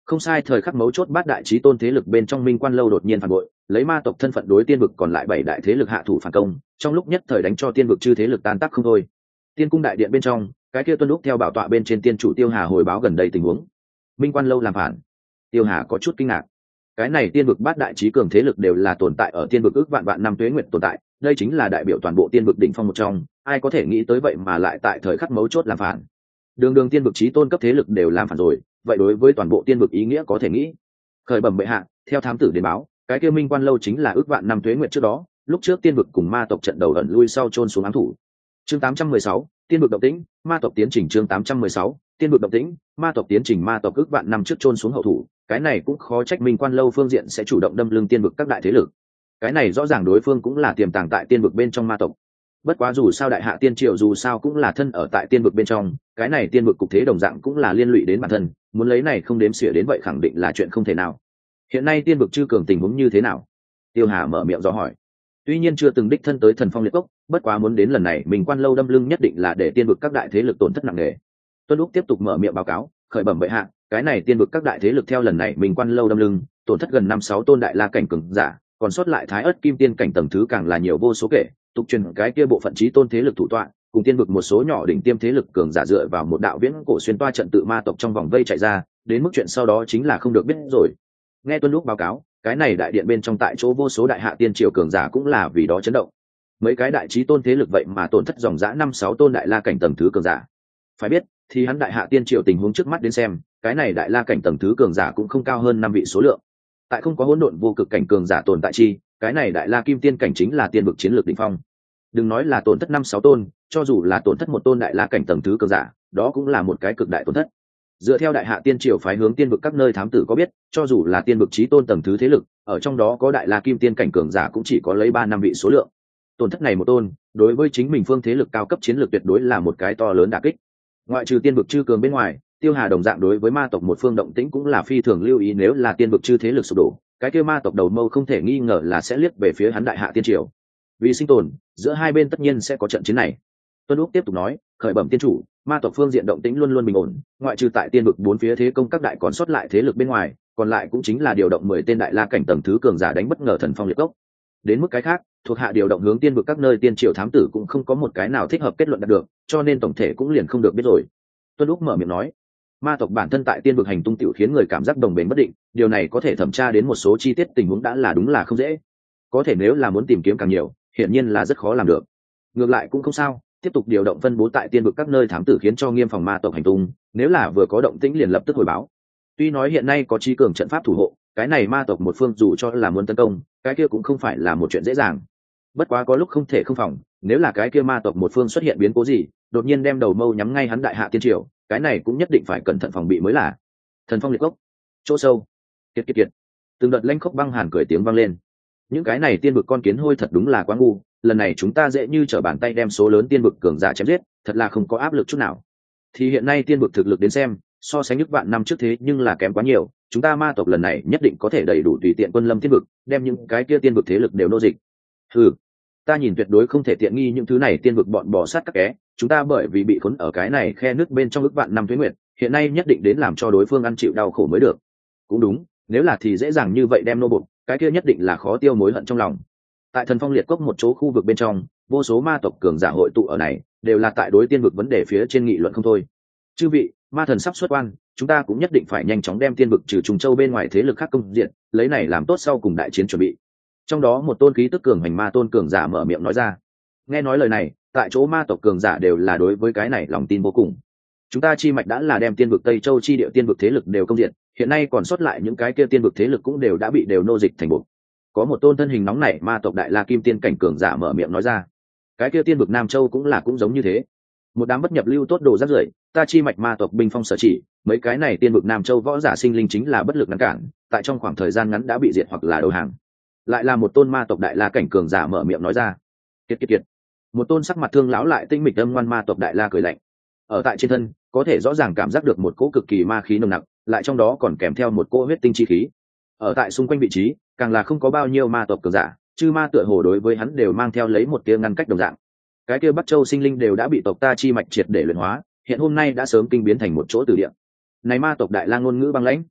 Không sai, thời khắc mấu chốt bát đại chí tôn thế lực bên trong Minh Quan lâu đột nhiên phản bội, lấy ma tộc thân phận đối tiên vực còn lại bảy đại thế lực hạ thủ phản công, trong lúc nhất thời đánh cho tiên vực chư thế lực tan tác không thôi. Tiên cung đại điện bên trong, cái kia tuân lúc theo bảo tọa bên trên tiên chủ Tiêu Hà hồi báo gần đây tình huống. Minh Quan lâu làm phản. Tiêu Hà có chút kinh ngạc. Cái này tiên vực bát đại chí cường thế lực đều là tồn tại ở tiên vực ước vạn vạn năm tuế nguyệt tồn tại, đây chính là đại biểu toàn bộ tiên vực đỉnh phong một trong, ai có thể nghĩ tới vậy mà lại tại thời khắc mấu chốt làm phản. Đường đường tiên vực chí tôn cấp thế lực đều làm phản rồi, vậy đối với toàn bộ tiên vực ý nghĩa có thể nghĩ. Khởi bẩm bệ hạ, theo thám tử đến báo, cái kia Minh Quan lâu chính là ước vạn năm tuế nguyệt trước đó, lúc trước tiên vực cùng ma tộc trận đầu ẩn lui sau chôn xuống ám thủ. Chương tám trăm mười sáu, tiên vực động tĩnh, ma tộc tiến trình. Chương tám trăm mười sáu, tiên vực động tĩnh, ma tộc tiến trình. Ma tộc ước vạn năm trước chôn xuống hậu thủ, cái này cũng khó trách Minh Quan lâu phương diện sẽ chủ động đâm lưng tiên vực các đại thế lực. Cái này rõ ràng đối phương cũng là tiềm tàng tại tiên vực bên trong ma tộc. Bất quá dù sao đại hạ tiên triều dù sao cũng là thân ở tại tiên vực bên trong, cái này tiên vực cục thế đồng dạng cũng là liên lụy đến bản thân, muốn lấy này không đếm xỉa đến vậy khẳng định là chuyện không thể nào. Hiện nay tiên vực chư cường tình huống như thế nào? Tiêu Hà mở miệng do hỏi. Tuy nhiên chưa từng đích thân tới Thần Phong Liệt Cốc, bất quá muốn đến lần này Minh Quan lâu đâm lưng nhất định là để tiên vực các đại thế lực tổn thất nặng nề. Tuân Úc tiếp tục mở miệng báo cáo, khởi bẩm bệ hạ, cái này tiên vực các đại thế lực theo lần này Minh Quan lâu đâm lưng, tổn thất gần năm sáu tôn đại la cảnh cường giả, còn sót lại thái ớt kim tiên cảnh tầng thứ càng là nhiều vô số kể, tục truyền cái kia bộ phận chí tôn thế lực thủ tọa, cùng tiên vực một số nhỏ đỉnh tiêm thế lực cường giả dựa vào một đạo viễn cổ xuyên toa trận tự ma tộc trong vòng vây chạy ra, đến mức chuyện sau đó chính là không được biết rồi. Nghe Tuân Úc báo cáo, cái này đại điện bên trong tại chỗ vô số đại hạ tiên triều cường giả cũng là vì đó chấn động. Mấy cái đại chí tôn thế lực vậy mà tổn thất dòng dã năm sáu tôn đại la cảnh tầng thứ cường giả. Phải biết, thì hắn đại hạ tiên triều tình huống trước mắt đến xem, cái này đại la cảnh tầng thứ cường giả cũng không cao hơn năm vị số lượng. Tại không có hỗn độn vô cực cảnh cường giả tồn tại chi, cái này đại la kim tiên cảnh chính là tiên vực chiến lược đỉnh phong. Đừng nói là tổn thất năm sáu tôn, cho dù là tổn thất một tôn đại la cảnh tầng thứ cường giả, đó cũng là một cái cực đại tổn thất. Dựa theo đại hạ tiên triều phái hướng tiên vực các nơi thám tử có biết, cho dù là tiên vực chí tôn tầng thứ thế lực, ở trong đó có đại la kim tiên cảnh cường giả cũng chỉ có lấy ba năm vị số lượng. Tổn thất này một tôn, đối với chính mình phương thế lực cao cấp chiến lược tuyệt đối là một cái to lớn đả kích. Ngoại trừ tiên vực chư cường bên ngoài, Tiêu Hà đồng dạng đối với ma tộc một phương động tĩnh cũng là phi thường lưu ý, nếu là tiên vực chư thế lực sụp đổ, cái kia ma tộc đầu mâu không thể nghi ngờ là sẽ liếc về phía hắn đại hạ tiên triều. Vì sinh tồn, giữa hai bên tất nhiên sẽ có trận chiến này. Tuân Úc tiếp tục nói, khởi bẩm tiên chủ, ma tộc phương diện động tĩnh luôn luôn bình ổn, ngoại trừ tại tiên vực bốn phía thế công các đại còn sót lại thế lực bên ngoài, còn lại cũng chính là điều động mười tên đại la cảnh tầng thứ cường giả đánh bất ngờ Thần Phong Liệt Cốc. Đến mức cái khác, thuộc hạ điều động hướng tiên vực các nơi tiên triều thám tử cũng không có một cái nào thích hợp kết luận đạt được, cho nên tổng thể cũng liền không được biết rồi. Tuân Úc mở miệng nói, ma tộc bản thân tại tiên vực hành tung tiểu khiến người cảm giác đồng bền bất định, điều này có thể thẩm tra đến một số chi tiết tình huống đã là đúng là không dễ. Có thể nếu là muốn tìm kiếm càng nhiều, hiển nhiên là rất khó làm được. Ngược lại cũng không sao, tiếp tục điều động phân bố tại tiên vực các nơi thám tử khiến cho nghiêm phòng ma tộc hành tung, nếu là vừa có động tĩnh liền lập tức hồi báo. Tuy nói hiện nay có trí cường trận pháp thủ hộ, cái này ma tộc một phương dù cho là muốn tấn công, cái kia cũng không phải là một chuyện dễ dàng. Bất quá có lúc không thể không phòng, nếu là cái kia ma tộc một phương xuất hiện biến cố gì, đột nhiên đem đầu mâu nhắm ngay hắn đại hạ tiên triều, cái này cũng nhất định phải cẩn thận phòng bị mới là. Thần Phong Liệt Cốc, chỗ sâu, kiệt kiệt kiệt, từng đợt lanh khốc băng hàn cười tiếng vang lên. Những cái này tiên vực con kiến hôi thật đúng là quá ngu, lần này chúng ta dễ như trở bàn tay đem số lớn tiên vực cường giả chém giết, thật là không có áp lực chút nào. Thì hiện nay tiên vực thực lực đến xem, so sánh những vạn năm trước thế nhưng là kém quá nhiều, chúng ta ma tộc lần này nhất định có thể đầy đủ tùy tiện quân lâm tiên vực, đem những cái kia tiên vực thế lực đều nô dịch. Ừ, ta nhìn tuyệt đối không thể tiện nghi những thứ này tiên vực bọn bò sát các ké, chúng ta bởi vì bị khốn ở cái này khe nước bên trong ức vạn năm tuế nguyệt, hiện nay nhất định đến làm cho đối phương ăn chịu đau khổ mới được. Cũng đúng, nếu là thì dễ dàng như vậy đem nô bộc, cái kia nhất định là khó tiêu mối hận trong lòng. Tại Thần Phong Liệt Cốc một chỗ khu vực bên trong, vô số ma tộc cường giả hội tụ ở này, đều là tại đối tiên vực vấn đề phía trên nghị luận không thôi. Chư vị, ma thần sắp xuất quan, chúng ta cũng nhất định phải nhanh chóng đem tiên vực trừ trùng châu bên ngoài thế lực khác công diện, lấy này làm tốt sau cùng đại chiến chuẩn bị. Trong đó một tôn khí tức cường hành ma tôn cường giả mở miệng nói ra. Nghe nói lời này, tại chỗ ma tộc cường giả đều là đối với cái này lòng tin vô cùng. Chúng ta chi mạch đã là đem tiên vực Tây Châu chi địa tiên vực thế lực đều công diện, hiện nay còn sót lại những cái kia tiên vực thế lực cũng đều đã bị đều nô dịch thành bộ. Có một tôn thân hình nóng nảy ma tộc đại la kim tiên cảnh cường giả mở miệng nói ra. Cái kia tiên vực Nam Châu cũng là cũng giống như thế. Một đám bất nhập lưu tốt đồ rác rưởi, ta chi mạch ma tộc binh phong sở chỉ, mấy cái này tiên vực Nam Châu võ giả sinh linh chính là bất lực ngăn cản, tại trong khoảng thời gian ngắn đã bị diệt hoặc là đầu hàng. Lại là một tôn ma tộc đại la cảnh cường giả mở miệng nói ra. Kiệt kiệt kiệt. Một tôn sắc mặt thương lão lại tinh mịch âm ngoan ma tộc đại la cười lạnh. Ở tại trên thân, có thể rõ ràng cảm giác được một cỗ cực kỳ ma khí nồng nặc, lại trong đó còn kèm theo một cỗ huyết tinh chi khí. Ở tại xung quanh vị trí, càng là không có bao nhiêu ma tộc cường giả, chư ma tựa hồ đối với hắn đều mang theo lấy một tia ngăn cách đồng dạng. Cái kia Bắc Châu sinh linh đều đã bị tộc ta chi mạch triệt để luyện hóa, hiện hôm nay đã sớm kinh biến thành một chỗ từ địa. Này ma tộc đại lang ngôn ngữ băng lãnh.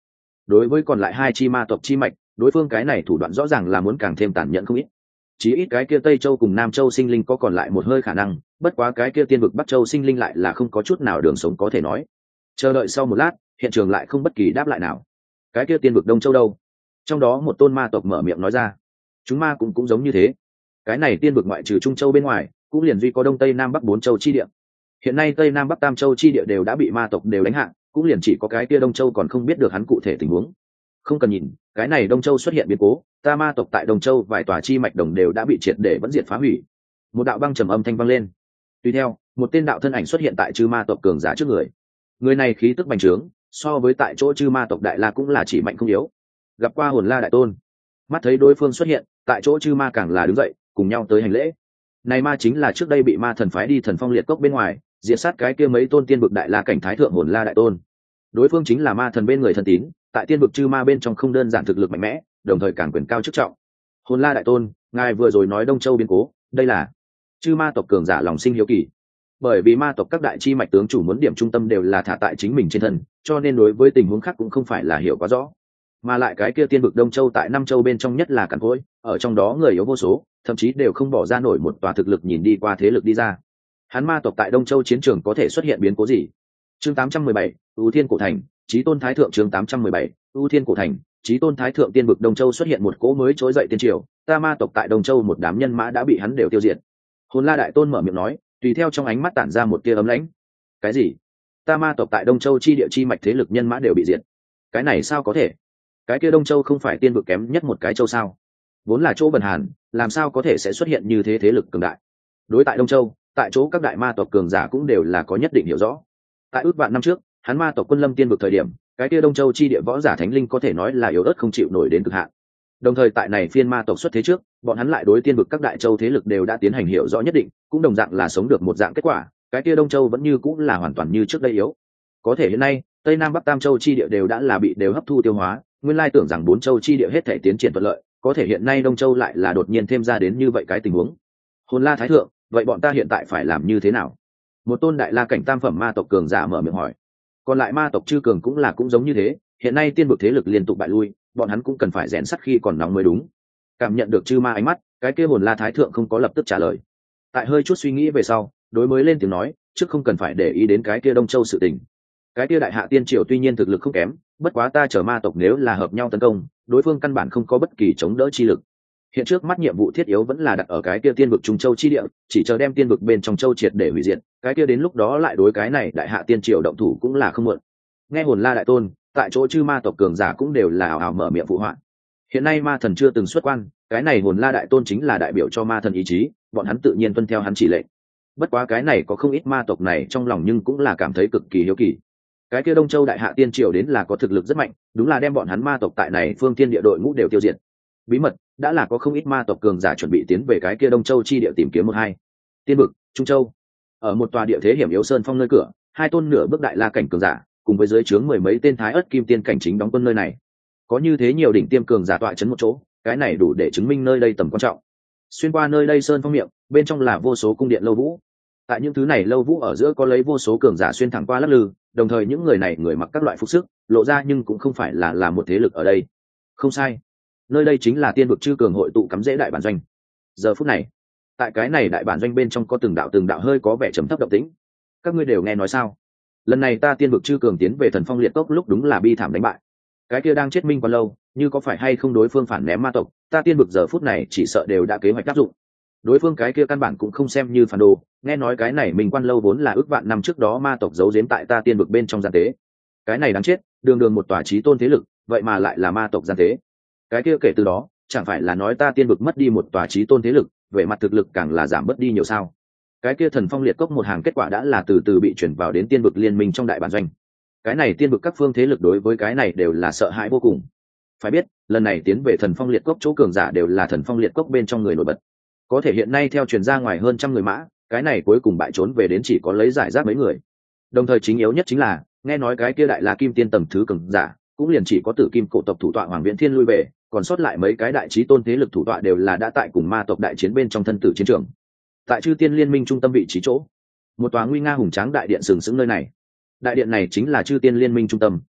Đối với còn lại hai chi ma tộc chi mạch, đối phương cái này thủ đoạn rõ ràng là muốn càng thêm tàn nhẫn không ít. Chí ít cái kia Tây Châu cùng Nam Châu sinh linh có còn lại một hơi khả năng, bất quá cái kia tiên vực Bắc Châu sinh linh lại là không có chút nào đường sống có thể nói. Chờ đợi sau một lát, hiện trường lại không bất kỳ đáp lại nào. Cái kia tiên vực Đông Châu đâu? Trong đó một tôn ma tộc mở miệng nói ra. Chúng ma cũng cũng giống như thế. Cái này tiên vực ngoại trừ Trung Châu bên ngoài, cũng liền duy có Đông Tây Nam Bắc bốn châu chi địa. Hiện nay Tây Nam Bắc Tam Châu chi địa đều đã bị ma tộc đều đánh hạ, cũng liền chỉ có cái kia Đông Châu còn không biết được hắn cụ thể tình huống. Không cần nhìn, cái này Đông Châu xuất hiện biến cố, ta ma tộc tại Đông Châu vài tòa chi mạch đồng đều đã bị triệt để vẫn diệt phá hủy. Một đạo băng trầm âm thanh vang lên. Tùy theo, một tên đạo thân ảnh xuất hiện tại chư ma tộc cường giả trước người. Người này khí tức bành trướng, so với tại chỗ chư ma tộc đại la cũng là chỉ mạnh không yếu. Gặp qua Hồn La đại tôn, mắt thấy đối phương xuất hiện, tại chỗ chư ma càng là đứng dậy, cùng nhau tới hành lễ. Này ma chính là trước đây bị ma thần phái đi Thần Phong Liệt Cốc bên ngoài, diệt sát cái kia mấy tôn tiên vực đại la cảnh thái thượng Hồn La đại tôn. Đối phương chính là ma thần bên người thần tín, tại tiên vực chư ma bên trong không đơn giản thực lực mạnh mẽ, đồng thời càng quyền cao chức trọng. Hồn La đại tôn, ngài vừa rồi nói Đông Châu biến cố, đây là chư ma tộc cường giả lòng sinh hiếu kỳ. Bởi vì ma tộc các đại chi mạch tướng chủ muốn điểm trung tâm đều là thả tại chính mình trên thân, cho nên đối với tình huống khác cũng không phải là hiểu quá rõ. Mà lại cái kia tiên vực Đông Châu tại năm châu bên trong nhất là cằn cỗi, ở trong đó người yếu vô số, thậm chí đều không bỏ ra nổi một tòa thực lực nhìn đi qua thế lực đi ra. Hắn ma tộc tại Đông Châu chiến trường có thể xuất hiện biến cố gì? Chương tám trăm mười bảy, ưu thiên cổ thành, chí tôn thái thượng. Chương tám trăm mười bảy, ưu thiên cổ thành, chí tôn thái thượng. Tiên vực Đông Châu xuất hiện một cỗ mới trỗi dậy tiên triều, ta ma tộc tại Đông Châu một đám nhân mã đã bị hắn đều tiêu diệt. Hồn La đại tôn mở miệng nói, tùy theo trong ánh mắt tản ra một tia ấm lãnh. Cái gì? Ta ma tộc tại Đông Châu chi địa chi mạch thế lực nhân mã đều bị diệt? Cái này sao có thể? Cái kia Đông Châu không phải tiên vực kém nhất một cái châu sao? Vốn là chỗ bần hàn, làm sao có thể sẽ xuất hiện như thế thế lực cường đại? Đối tại Đông Châu, tại chỗ các đại ma tộc cường giả cũng đều là có nhất định hiểu rõ. Tại ước vạn năm trước, hắn ma tộc quân lâm tiên vực thời điểm, cái kia Đông Châu chi địa võ giả thánh linh có thể nói là yếu ớt không chịu nổi đến cực hạn. Đồng thời tại này phiên ma tộc xuất thế trước, bọn hắn lại đối tiên vực các đại châu thế lực đều đã tiến hành hiểu rõ nhất định, cũng đồng dạng là sống được một dạng kết quả, cái kia Đông Châu vẫn như cũng là hoàn toàn như trước đây yếu. Có thể hiện nay, Tây Nam Bắc Tam Châu chi địa đều đã là bị đều hấp thu tiêu hóa, nguyên lai tưởng rằng bốn châu chi địa hết thể tiến triển thuận lợi, có thể hiện nay Đông Châu lại là đột nhiên thêm ra đến như vậy cái tình huống. Hồn La thái thượng, vậy bọn ta hiện tại phải làm như thế nào? Một tôn đại la cảnh tam phẩm ma tộc cường giả mở miệng hỏi. Còn lại ma tộc chư cường cũng là cũng giống như thế, hiện nay tiên vực thế lực liên tục bại lui, bọn hắn cũng cần phải rèn sắt khi còn nóng mới đúng. Cảm nhận được chư ma ánh mắt, cái kia Hồn La thái thượng không có lập tức trả lời. Tại hơi chút suy nghĩ về sau, đối mới lên tiếng nói, trước không cần phải để ý đến cái kia Đông Châu sự tình. Cái kia đại hạ tiên triều tuy nhiên thực lực không kém, bất quá ta chở ma tộc nếu là hợp nhau tấn công, đối phương căn bản không có bất kỳ chống đỡ chi lực. Hiện trước mắt nhiệm vụ thiết yếu vẫn là đặt ở cái kia tiên vực Trung Châu chi địa, chỉ chờ đem tiên vực bên trong châu triệt để hủy diệt, cái kia đến lúc đó lại đối cái này đại hạ tiên triều động thủ cũng là không muộn. Nghe Hồn La đại tôn, tại chỗ chư ma tộc cường giả cũng đều là ảo ảo mở miệng phụ họa. Hiện nay ma thần chưa từng xuất quan, cái này Hồn La đại tôn chính là đại biểu cho ma thần ý chí, bọn hắn tự nhiên tuân theo hắn chỉ lệnh. Bất quá cái này có không ít ma tộc này trong lòng nhưng cũng là cảm thấy cực kỳ hiếu kỳ. Cái kia Đông Châu đại hạ tiên triều đến là có thực lực rất mạnh, đúng là đem bọn hắn ma tộc tại này phương thiên địa đội ngũ đều tiêu diệt. Bí mật đã là có không ít ma tộc cường giả chuẩn bị tiến về cái kia Đông Châu chi địa tìm kiếm một hai. Tiên vực, Trung Châu. Ở một tòa địa thế hiểm yếu sơn phong nơi cửa, hai tôn nửa bước đại la cảnh cường giả, cùng với dưới trướng mười mấy tên thái ớt kim tiên cảnh chính đóng quân nơi này. Có như thế nhiều đỉnh tiêm cường giả tọa trấn một chỗ, cái này đủ để chứng minh nơi đây tầm quan trọng. Xuyên qua nơi đây sơn phong miệng, bên trong là vô số cung điện lâu vũ. Tại những thứ này lâu vũ ở giữa có lấy vô số cường giả xuyên thẳng qua lắc lư, đồng thời những người này người mặc các loại phục sức, lộ ra nhưng cũng không phải là là một thế lực ở đây. Không sai, nơi đây chính là tiên vực chư cường hội tụ cắm rễ đại bản doanh. Giờ phút này, tại cái này đại bản doanh bên trong có từng đạo từng đạo hơi có vẻ trầm thấp động tĩnh. Các ngươi đều nghe nói sao? Lần này ta tiên vực chư cường tiến về Thần Phong Liệt Cốc lúc đúng là bi thảm đánh bại. Cái kia đang chết minh quá lâu, như có phải hay không đối phương phản ném ma tộc, ta tiên vực giờ phút này chỉ sợ đều đã kế hoạch áp dụng. Đối phương cái kia căn bản cũng không xem như phản đồ, nghe nói cái này mình quan lâu vốn là ước vạn năm trước đó ma tộc giấu giếm tại ta tiên vực bên trong gian tế. Cái này đáng chết, đường đường một tòa chí tôn thế lực, vậy mà lại là ma tộc gian tế. Cái kia kể từ đó, chẳng phải là nói ta tiên vực mất đi một tòa chí tôn thế lực, về mặt thực lực càng là giảm bớt đi nhiều sao? Cái kia Thần Phong Liệt Cốc một hàng kết quả đã là từ từ bị chuyển vào đến tiên vực liên minh trong đại bản doanh. Cái này tiên vực các phương thế lực đối với cái này đều là sợ hãi vô cùng. Phải biết, lần này tiến về Thần Phong Liệt Cốc chỗ cường giả đều là Thần Phong Liệt Cốc bên trong người nổi bật. Có thể hiện nay theo truyền ra ngoài hơn trăm người mã, cái này cuối cùng bại trốn về đến chỉ có lấy giải rác mấy người. Đồng thời chính yếu nhất chính là, nghe nói cái kia đại la kim tiên tầng thứ cường giả, cũng liền chỉ có Tử Kim cổ tộc thủ tọa Hoàng Viễn Thiên lui về, còn sót lại mấy cái đại chí tôn thế lực thủ tọa đều là đã tại cùng ma tộc đại chiến bên trong thân tử chiến trường. Tại Chư Tiên Liên Minh trung tâm vị trí chỗ, một tòa nguy nga hùng tráng đại điện sừng sững nơi này. Đại điện này chính là Chư Tiên Liên Minh trung tâm,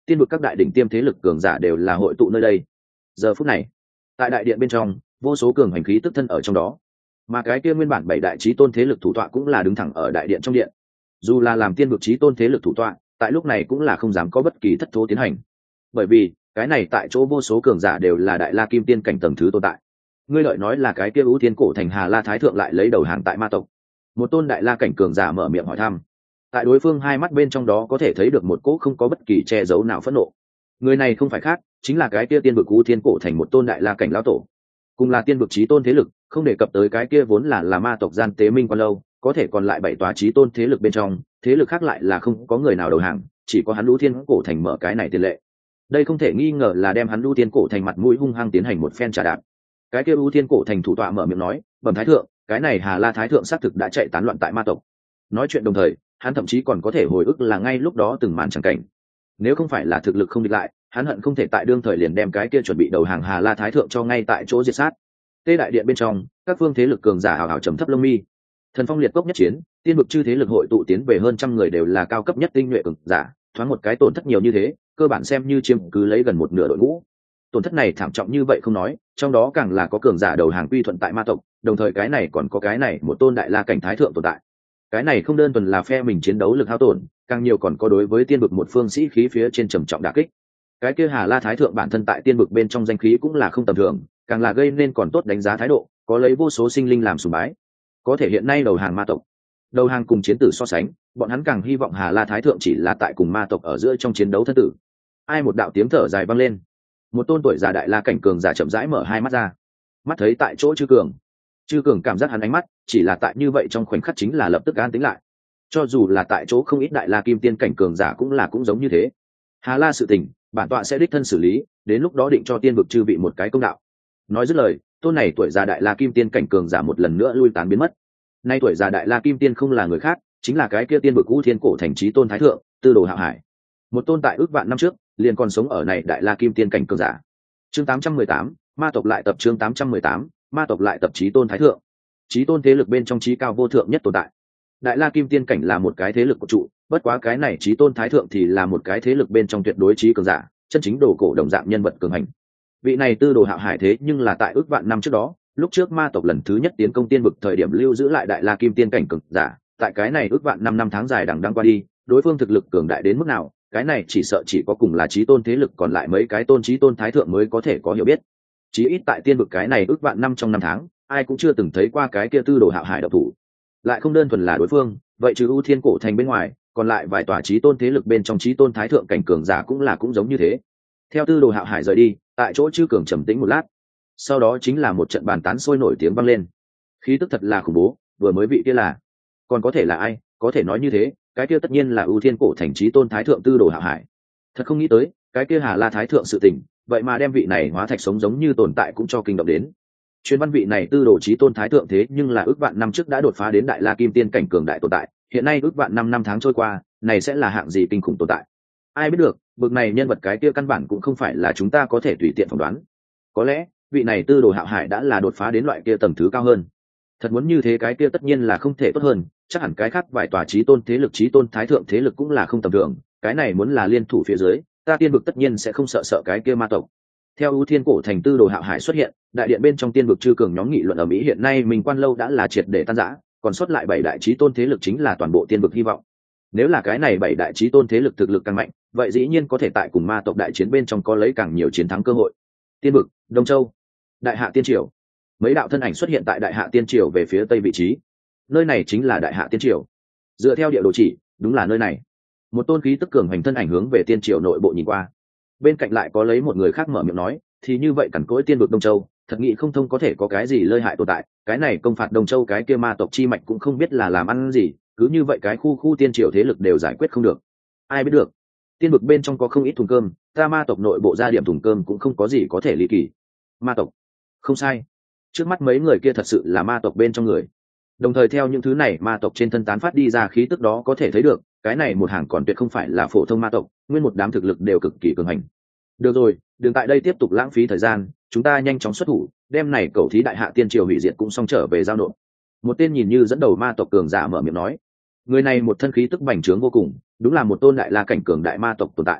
tiên vực các đại đỉnh tiêm thế lực cường giả đều là hội tụ nơi đây. Giờ phút này, tại đại điện bên trong, vô số cường hành khí tức thân ở trong đó, mà cái kia nguyên bản bảy đại chí tôn thế lực thủ tọa cũng là đứng thẳng ở đại điện trong điện. Dù là làm tiên vực chí tôn thế lực thủ tọa, tại lúc này cũng là không dám có bất kỳ thất thố tiến hành, bởi vì cái này tại chỗ vô số cường giả đều là đại la kim tiên cảnh tầng thứ tồn tại. Ngươi lợi nói là cái kia ưu tiên cổ thành Hà La Thái thượng lại lấy đầu hàng tại ma tộc? Một tôn đại la cảnh cường giả mở miệng hỏi thăm. Tại đối phương hai mắt bên trong đó có thể thấy được một cỗ không có bất kỳ che giấu nào phẫn nộ. Người này không phải khác, chính là cái kia tiên vực ưu tiên cổ thành một tôn đại la cảnh lão tổ, cùng là tiên vực chí tôn thế lực, không đề cập tới cái kia vốn là là ma tộc gian tế minh quan lâu, có thể còn lại bảy tòa chí tôn thế lực bên trong, thế lực khác lại là không có người nào đầu hàng, chỉ có hắn ưu tiên cổ thành mở cái này tiền lệ. Đây không thể nghi ngờ là đem hắn ưu tiên cổ thành mặt mũi hung hăng tiến hành một phen trả đạp. Cái kia ưu tiên cổ thành thủ tọa mở miệng nói, bẩm thái thượng, cái này Hà La Thái thượng xác thực đã chạy tán loạn tại ma tộc. Nói chuyện đồng thời, hắn thậm chí còn có thể hồi ức là ngay lúc đó từng màn chẳng cảnh. Nếu không phải là thực lực không địch lại, hắn hận không thể tại đương thời liền đem cái kia chuẩn bị đầu hàng Hà La Thái thượng cho ngay tại chỗ diệt sát. Tê đại điện bên trong, các phương thế lực cường giả hào hào trầm thấp lông mi. Thần phong liệt cốc nhất chiến, tiên vực chư thế lực hội tụ tiến về hơn trăm người đều là cao cấp nhất tinh nhuệ cường giả, thoáng một cái tổn thất nhiều như thế, cơ bản xem như chiếm cứ lấy gần một nửa đội ngũ. Tổn thất này thảm trọng như vậy không nói, trong đó càng là có cường giả đầu hàng quy thuận tại ma tộc, đồng thời cái này còn có cái này một tôn đại la cảnh thái thượng tồn tại. Cái này không đơn thuần là phe mình chiến đấu lực hao tổn, càng nhiều còn có đối với tiên vực một phương sĩ khí phía trên trầm trọng đả kích. Cái kia Hà La Thái thượng bản thân tại tiên vực bên trong danh khí cũng là không tầm thường, càng là gây nên còn tốt đánh giá thái độ, có lấy vô số sinh linh làm sùng bái. Có thể hiện nay đầu hàng ma tộc, đầu hàng cùng chiến tử so sánh, bọn hắn càng hy vọng Hà La Thái thượng chỉ là tại cùng ma tộc ở giữa trong chiến đấu thân tử. Ai một đạo tiếng thở dài vang lên, một tôn tuổi già đại la cảnh cường giả chậm rãi mở hai mắt ra, mắt thấy tại chỗ chư cường. Chư cường cảm giác hắn ánh mắt chỉ là tại như vậy trong khoảnh khắc chính là lập tức an tĩnh lại. Cho dù là tại chỗ không ít đại la kim tiên cảnh cường giả cũng là cũng giống như thế. Hà La sự tình, bản tọa sẽ đích thân xử lý, đến lúc đó định cho tiên vực chư vị một cái công đạo. Nói dứt lời, tôn này tuổi già đại la kim tiên cảnh cường giả một lần nữa lui tán biến mất. Nay tuổi già đại la kim tiên không là người khác, chính là cái kia tiên vực u thiên cổ thành chí tôn thái thượng, Tư Đồ Hạo Hải. Một tôn tại ước vạn năm trước, liền còn sống ở này đại la kim tiên cảnh cường giả. Chương tám trăm mười tám, ma tộc lại tập chương tám trăm mười tám, ma tộc lại tập chí tôn thái thượng. Chí tôn thế lực bên trong chí cao vô thượng nhất tồn tại. Đại la kim tiên cảnh là một cái thế lực của trụ, bất quá cái này chí tôn thái thượng thì là một cái thế lực bên trong tuyệt đối chí cường giả, chân chính đồ cổ đồng dạng nhân vật cường hành. Vị này Tư Đồ Hạo Hải thế nhưng là tại ước vạn năm trước đó, lúc trước ma tộc lần thứ nhất tiến công tiên vực thời điểm lưu giữ lại đại la kim tiên cảnh cường giả, tại cái này ước vạn năm năm tháng dài đằng đẵng qua đi, đối phương thực lực cường đại đến mức nào, cái này chỉ sợ chỉ có cùng là chí tôn thế lực còn lại mấy cái tôn chí tôn thái thượng mới có thể có hiểu biết. Chí ít tại tiên vực cái này ước vạn năm trong năm tháng, ai cũng chưa từng thấy qua cái kia Tư Đồ Hạo Hải độc thủ. Lại không đơn thuần là đối phương, vậy trừ ưu thiên cổ thành bên ngoài, còn lại vài tòa chí tôn thế lực bên trong chí tôn thái thượng cảnh cường giả cũng là cũng giống như thế. Theo Tư Đồ Hạo Hải rời đi, tại chỗ chư cường trầm tĩnh một lát, sau đó chính là một trận bàn tán sôi nổi tiếng vang lên. Khí tức thật là khủng bố, vừa mới vị kia là, còn có thể là ai? Có thể nói như thế, cái kia tất nhiên là ưu thiên cổ thành chí tôn thái thượng Tư Đồ Hạo Hải. Thật không nghĩ tới, cái kia Hà La Thái thượng sự tình, vậy mà đem vị này hóa thạch sống giống như tồn tại cũng cho kinh động đến. Chuyên văn vị này Tư Đồ chí tôn thái thượng thế nhưng là ước vạn năm trước đã đột phá đến đại la kim tiên cảnh cường đại tồn tại, hiện nay ước vạn năm năm tháng trôi qua, này sẽ là hạng gì kinh khủng tồn tại? Ai biết được, bực này nhân vật cái kia căn bản cũng không phải là chúng ta có thể tùy tiện phỏng đoán. Có lẽ, vị này Tư Đồ Hạo Hải đã là đột phá đến loại kia tầng thứ cao hơn. Thật muốn như thế cái kia tất nhiên là không thể tốt hơn, chắc hẳn cái khác vài tòa chí tôn thế lực chí tôn thái thượng thế lực cũng là không tầm thường, cái này muốn là liên thủ phía dưới, ta tiên vực tất nhiên sẽ không sợ sợ cái kia ma tộc. Theo ưu thiên cổ thành Tư Đồ Hạo Hải xuất hiện, đại điện bên trong tiên vực chư cường nhóm nghị luận ở mỹ hiện nay mình quan lâu đã là triệt để tan rã, còn sót lại bảy đại chí tôn thế lực chính là toàn bộ tiên vực hy vọng. Nếu là cái này bảy đại chí tôn thế lực thực lực càng mạnh, vậy dĩ nhiên có thể tại cùng ma tộc đại chiến bên trong có lấy càng nhiều chiến thắng cơ hội. Tiên vực, Đông Châu, Đại Hạ Tiên Triều. Mấy đạo thân ảnh xuất hiện tại Đại Hạ Tiên Triều về phía tây vị trí. Nơi này chính là Đại Hạ Tiên Triều. Dựa theo địa đồ chỉ, đúng là nơi này. Một tôn khí tức cường hành thân ảnh hướng về Tiên Triều nội bộ nhìn qua. Bên cạnh lại có lấy một người khác mở miệng nói, thì như vậy cẩn cỗi tiên vực Đông Châu, thật nghĩ không thông có thể có cái gì lợi hại tồn tại, cái này công phạt Đông Châu cái kia ma tộc chi mạch cũng không biết là làm ăn gì, cứ như vậy cái khu khu tiên triều thế lực đều giải quyết không được. Ai biết được, tiên vực bên trong có không ít thùng cơm, ta ma tộc nội bộ ra điểm thùng cơm cũng không có gì có thể ly kỳ. Ma tộc, không sai, trước mắt mấy người kia thật sự là ma tộc bên trong người. Đồng thời theo những thứ này ma tộc trên thân tán phát đi ra khí tức đó có thể thấy được, cái này một hàng còn tuyệt không phải là phổ thông ma tộc, nguyên một đám thực lực đều cực kỳ cường hành. Được rồi, đừng tại đây tiếp tục lãng phí thời gian, chúng ta nhanh chóng xuất thủ, đem này cầu thí Đại Hạ Tiên Triều hủy diệt cũng xong trở về giao nộp. Một tên nhìn như dẫn đầu ma tộc cường giả mở miệng nói. Người này một thân khí tức bành trướng vô cùng, đúng là một tôn đại la cảnh cường đại ma tộc tồn tại.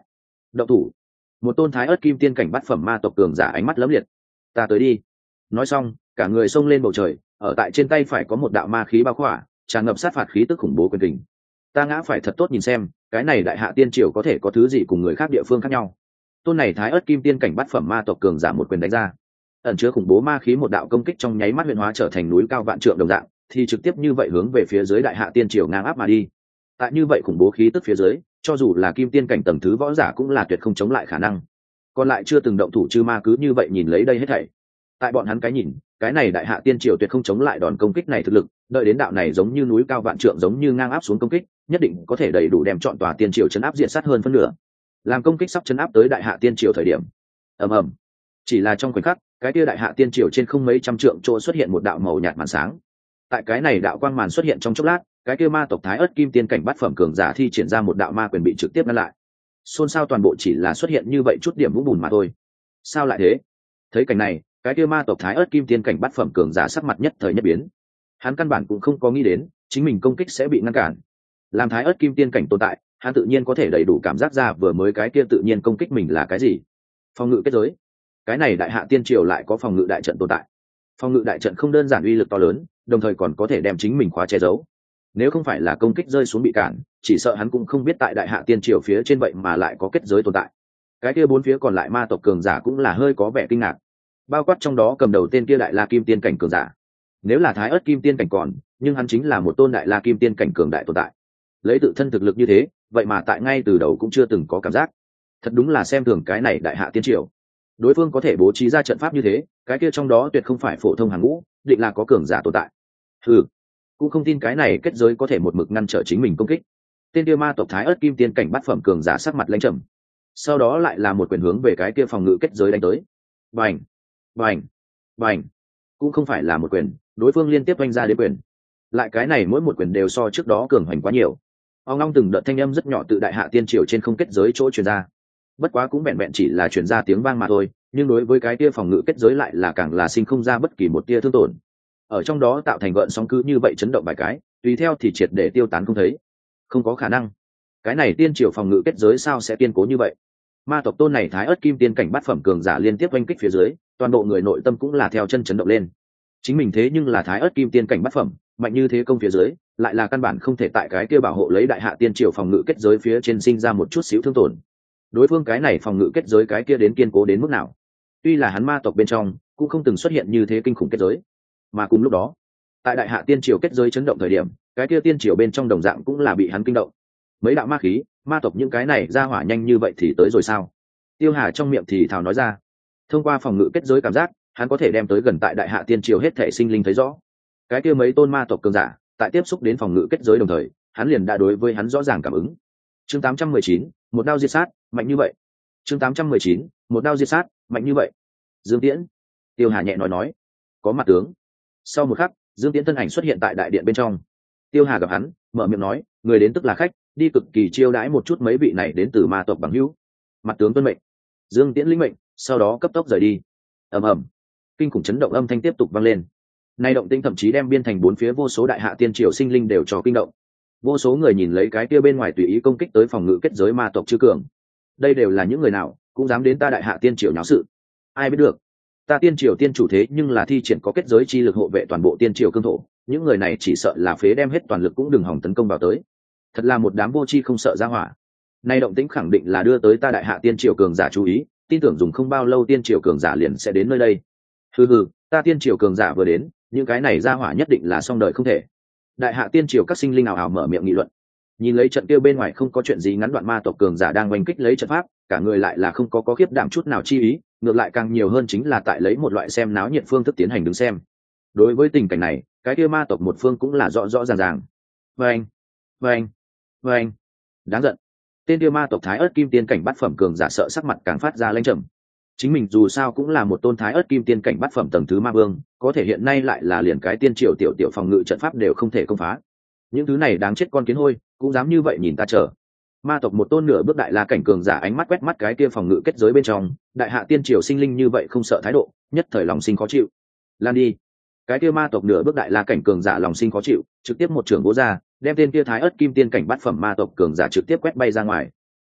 động thủ. Một tôn thái ớt kim tiên cảnh bát phẩm ma tộc cường giả ánh mắt lấm liệt. Ta tới đi. Nói xong cả người xông lên bầu trời, ở tại trên tay phải có một đạo ma khí bao khỏa, tràn ngập sát phạt khí tức khủng bố quyền kình. Ta ngã phải thật tốt nhìn xem cái này đại hạ tiên triều có thể có thứ gì cùng người khác địa phương khác nhau. Tôn này thái ớt kim tiên cảnh bát phẩm ma tộc cường giả một quyền đánh ra, ẩn chứa khủng bố ma khí một đạo công kích trong nháy mắt huyện hóa trở thành núi cao vạn trượng đồng dạng, thì trực tiếp như vậy hướng về phía dưới đại hạ tiên triều ngang áp mà đi. Tại như vậy khủng bố khí tức phía dưới, cho dù là kim tiên cảnh tầng thứ võ giả cũng là tuyệt không chống lại khả năng. Còn lại chưa từng động thủ chư ma cứ như vậy nhìn lấy đây hết thảy. Tại bọn hắn cái nhìn, cái này đại hạ tiên triều tuyệt không chống lại đòn công kích này thực lực, đợi đến đạo này giống như núi cao vạn trượng giống như ngang áp xuống công kích, nhất định có thể đầy đủ đem chọn tòa tiên triều chấn áp diện sát hơn phân nửa. Làm công kích sắp chấn áp tới đại hạ tiên triều thời điểm, ầm ầm, chỉ là trong khoảnh khắc, cái kia đại hạ tiên triều trên không mấy trăm trượng chỗ xuất hiện một đạo màu nhạt màn sáng. Tại cái này đạo quang màn xuất hiện trong chốc lát, cái kia ma tộc thái ớt kim tiên cảnh bát phẩm cường giả thi triển ra một đạo ma quyền bị trực tiếp ngăn lại. Xôn xao toàn bộ chỉ là xuất hiện như vậy chút điểm vũng bùn mà thôi. Sao lại thế? Thấy cảnh này, cái kia ma tộc thái ớt kim tiên cảnh bát phẩm cường giả sắc mặt nhất thời nhất biến. Hắn căn bản cũng không có nghĩ đến chính mình công kích sẽ bị ngăn cản. Làm thái ớt kim tiên cảnh tồn tại, hắn tự nhiên có thể đầy đủ cảm giác ra vừa mới cái kia tự nhiên công kích mình là cái gì. Phòng ngự kết giới. Cái này đại hạ tiên triều lại có phòng ngự đại trận tồn tại. Phòng ngự đại trận không đơn giản uy lực to lớn, đồng thời còn có thể đem chính mình khóa che giấu. Nếu không phải là công kích rơi xuống bị cản, chỉ sợ hắn cũng không biết tại đại hạ tiên triều phía trên vậy mà lại có kết giới tồn tại. Cái kia bốn phía còn lại ma tộc cường giả cũng là hơi có vẻ kinh ngạc, bao quát trong đó cầm đầu tên kia đại la kim tiên cảnh cường giả. Nếu là thái ớt kim tiên cảnh còn, nhưng hắn chính là một tôn đại la kim tiên cảnh cường đại tồn tại. Lấy tự thân thực lực như thế, vậy mà tại ngay từ đầu cũng chưa từng có cảm giác. Thật đúng là xem thường cái này đại hạ tiên triều. Đối phương có thể bố trí ra trận pháp như thế, cái kia trong đó tuyệt không phải phổ thông hàng ngũ, định là có cường giả tồn tại. Ừ, cũng không tin cái này kết giới có thể một mực ngăn trở chính mình công kích. Tên kia ma tộc thái ớt kim tiên cảnh bát phẩm cường giả sắc mặt lãnh trầm, sau đó lại là một quyền hướng về cái kia phòng ngự kết giới đánh tới. Bành, bành, bành, cũng không phải là một quyền, đối phương liên tiếp oanh ra đến quyền. Lại cái này mỗi một quyền đều so trước đó cường hoành quá nhiều. Ông long từng đợt thanh âm rất nhỏ từ đại hạ tiên triều trên không kết giới chỗ truyền ra. Bất quá cũng vẹn vẹn chỉ là truyền ra tiếng vang mà thôi, nhưng đối với cái kia phòng ngự kết giới lại là càng là sinh không ra bất kỳ một tia thương tổn. Ở trong đó tạo thành gợn sóng cứ như vậy chấn động vài cái, tùy theo thì triệt để tiêu tán không thấy. Không có khả năng. Cái này tiên triều phòng ngự kết giới sao sẽ kiên cố như vậy? Ma tộc tôn này thái ớt kim tiên cảnh bát phẩm cường giả liên tiếp oanh kích phía dưới, toàn bộ người nội tâm cũng là theo chân chấn động lên. Chính mình thế nhưng là thái ớt kim tiên cảnh bát phẩm, mạnh như thế công phía dưới, lại là căn bản không thể tại cái kia bảo hộ lấy đại hạ tiên triều phòng ngự kết giới phía trên sinh ra một chút xíu thương tổn. Đối phương cái này phòng ngự kết giới cái kia đến kiên cố đến mức nào? Tuy là hắn ma tộc bên trong cũng không từng xuất hiện như thế kinh khủng kết giới, mà cùng lúc đó, tại đại hạ tiên triều kết giới chấn động thời điểm, cái kia tiên triều bên trong đồng dạng cũng là bị hắn kinh động. Mấy đạo ma khí, ma tộc những cái này ra hỏa nhanh như vậy thì tới rồi sao? Tiêu Hà trong miệng thì thào nói ra. Thông qua phòng ngự kết giới cảm giác, hắn có thể đem tới gần tại đại hạ tiên triều hết thể sinh linh thấy rõ. Cái kia mấy tôn ma tộc cường giả, tại tiếp xúc đến phòng ngự kết giới đồng thời, hắn liền đã đối với hắn rõ ràng cảm ứng. Chương tám trăm mười chín, một đao diệt sát, mạnh như vậy. Chương tám trăm mười chín, một đao diệt sát, mạnh như vậy. Dương Tiễn. Tiêu Hà nhẹ nói nói. Có mặt tướng. Sau một khắc, Dương Tiễn thân ảnh xuất hiện tại đại điện bên trong. Tiêu Hà gặp hắn, mở miệng nói, người đến tức là khách, đi cực kỳ chiêu đãi một chút mấy vị này đến từ ma tộc bằng hữu. Mặt tướng tuân mệnh. Dương Tiễn lĩnh mệnh, sau đó cấp tốc rời đi. Ầm ầm, kinh khủng chấn động âm thanh tiếp tục vang lên. Nay động tĩnh thậm chí đem biên thành bốn phía vô số đại hạ tiên triều sinh linh đều cho kinh động. Vô số người nhìn lấy cái kia bên ngoài tùy ý công kích tới phòng ngự kết giới ma tộc chư cường. Đây đều là những người nào cũng dám đến ta đại hạ tiên triều nháo sự? Ai biết được? Ta tiên triều tiên chủ thế nhưng là thi triển có kết giới chi lực hộ vệ toàn bộ tiên triều cương thổ, những người này chỉ sợ là phế đem hết toàn lực cũng đừng hòng tấn công vào tới. Thật là một đám vô tri không sợ ra hỏa. Nay động tĩnh khẳng định là đưa tới ta đại hạ tiên triều cường giả chú ý, tin tưởng dùng không bao lâu tiên triều cường giả liền sẽ đến nơi đây. Hừ hừ, ta tiên triều cường giả vừa đến, những cái này ra hỏa nhất định là xong đời không thể. Đại hạ tiên triều các sinh linh nào ảo mở miệng nghị luận. Nhìn lấy trận kia bên ngoài không có chuyện gì ngắn đoạn ma tộc cường giả đang oanh kích lấy trận pháp, cả người lại là không có có khiếp đảm chút nào chi ý, ngược lại càng nhiều hơn chính là tại lấy một loại xem náo nhiệt phương thức tiến hành đứng xem. Đối với tình cảnh này, cái kia ma tộc một phương cũng là rõ rõ ràng ràng. Vâng, vâng, vâng, đáng giận. Tên kia ma tộc thái ớt kim tiên cảnh bát phẩm cường giả sợ sắc mặt càng phát ra lãnh trầm. Chính mình dù sao cũng là một tôn thái ớt kim tiên cảnh bát phẩm tầng thứ ma vương, có thể hiện nay lại là liền cái tiên triều tiểu tiểu phòng ngự trận pháp đều không thể công phá. Những thứ này đáng chết con kiến hôi, cũng dám như vậy nhìn ta chờ. Ma tộc một tôn nửa bước đại la cảnh cường giả ánh mắt quét mắt cái kia phòng ngự kết giới bên trong, đại hạ tiên triều sinh linh như vậy không sợ thái độ, nhất thời lòng sinh khó chịu. Lan đi. Cái kia ma tộc nửa bước đại la cảnh cường giả lòng sinh khó chịu, trực tiếp một trường vỗ ra, đem tên kia thái ớt kim tiên cảnh bát phẩm ma tộc cường giả trực tiếp quét bay ra ngoài.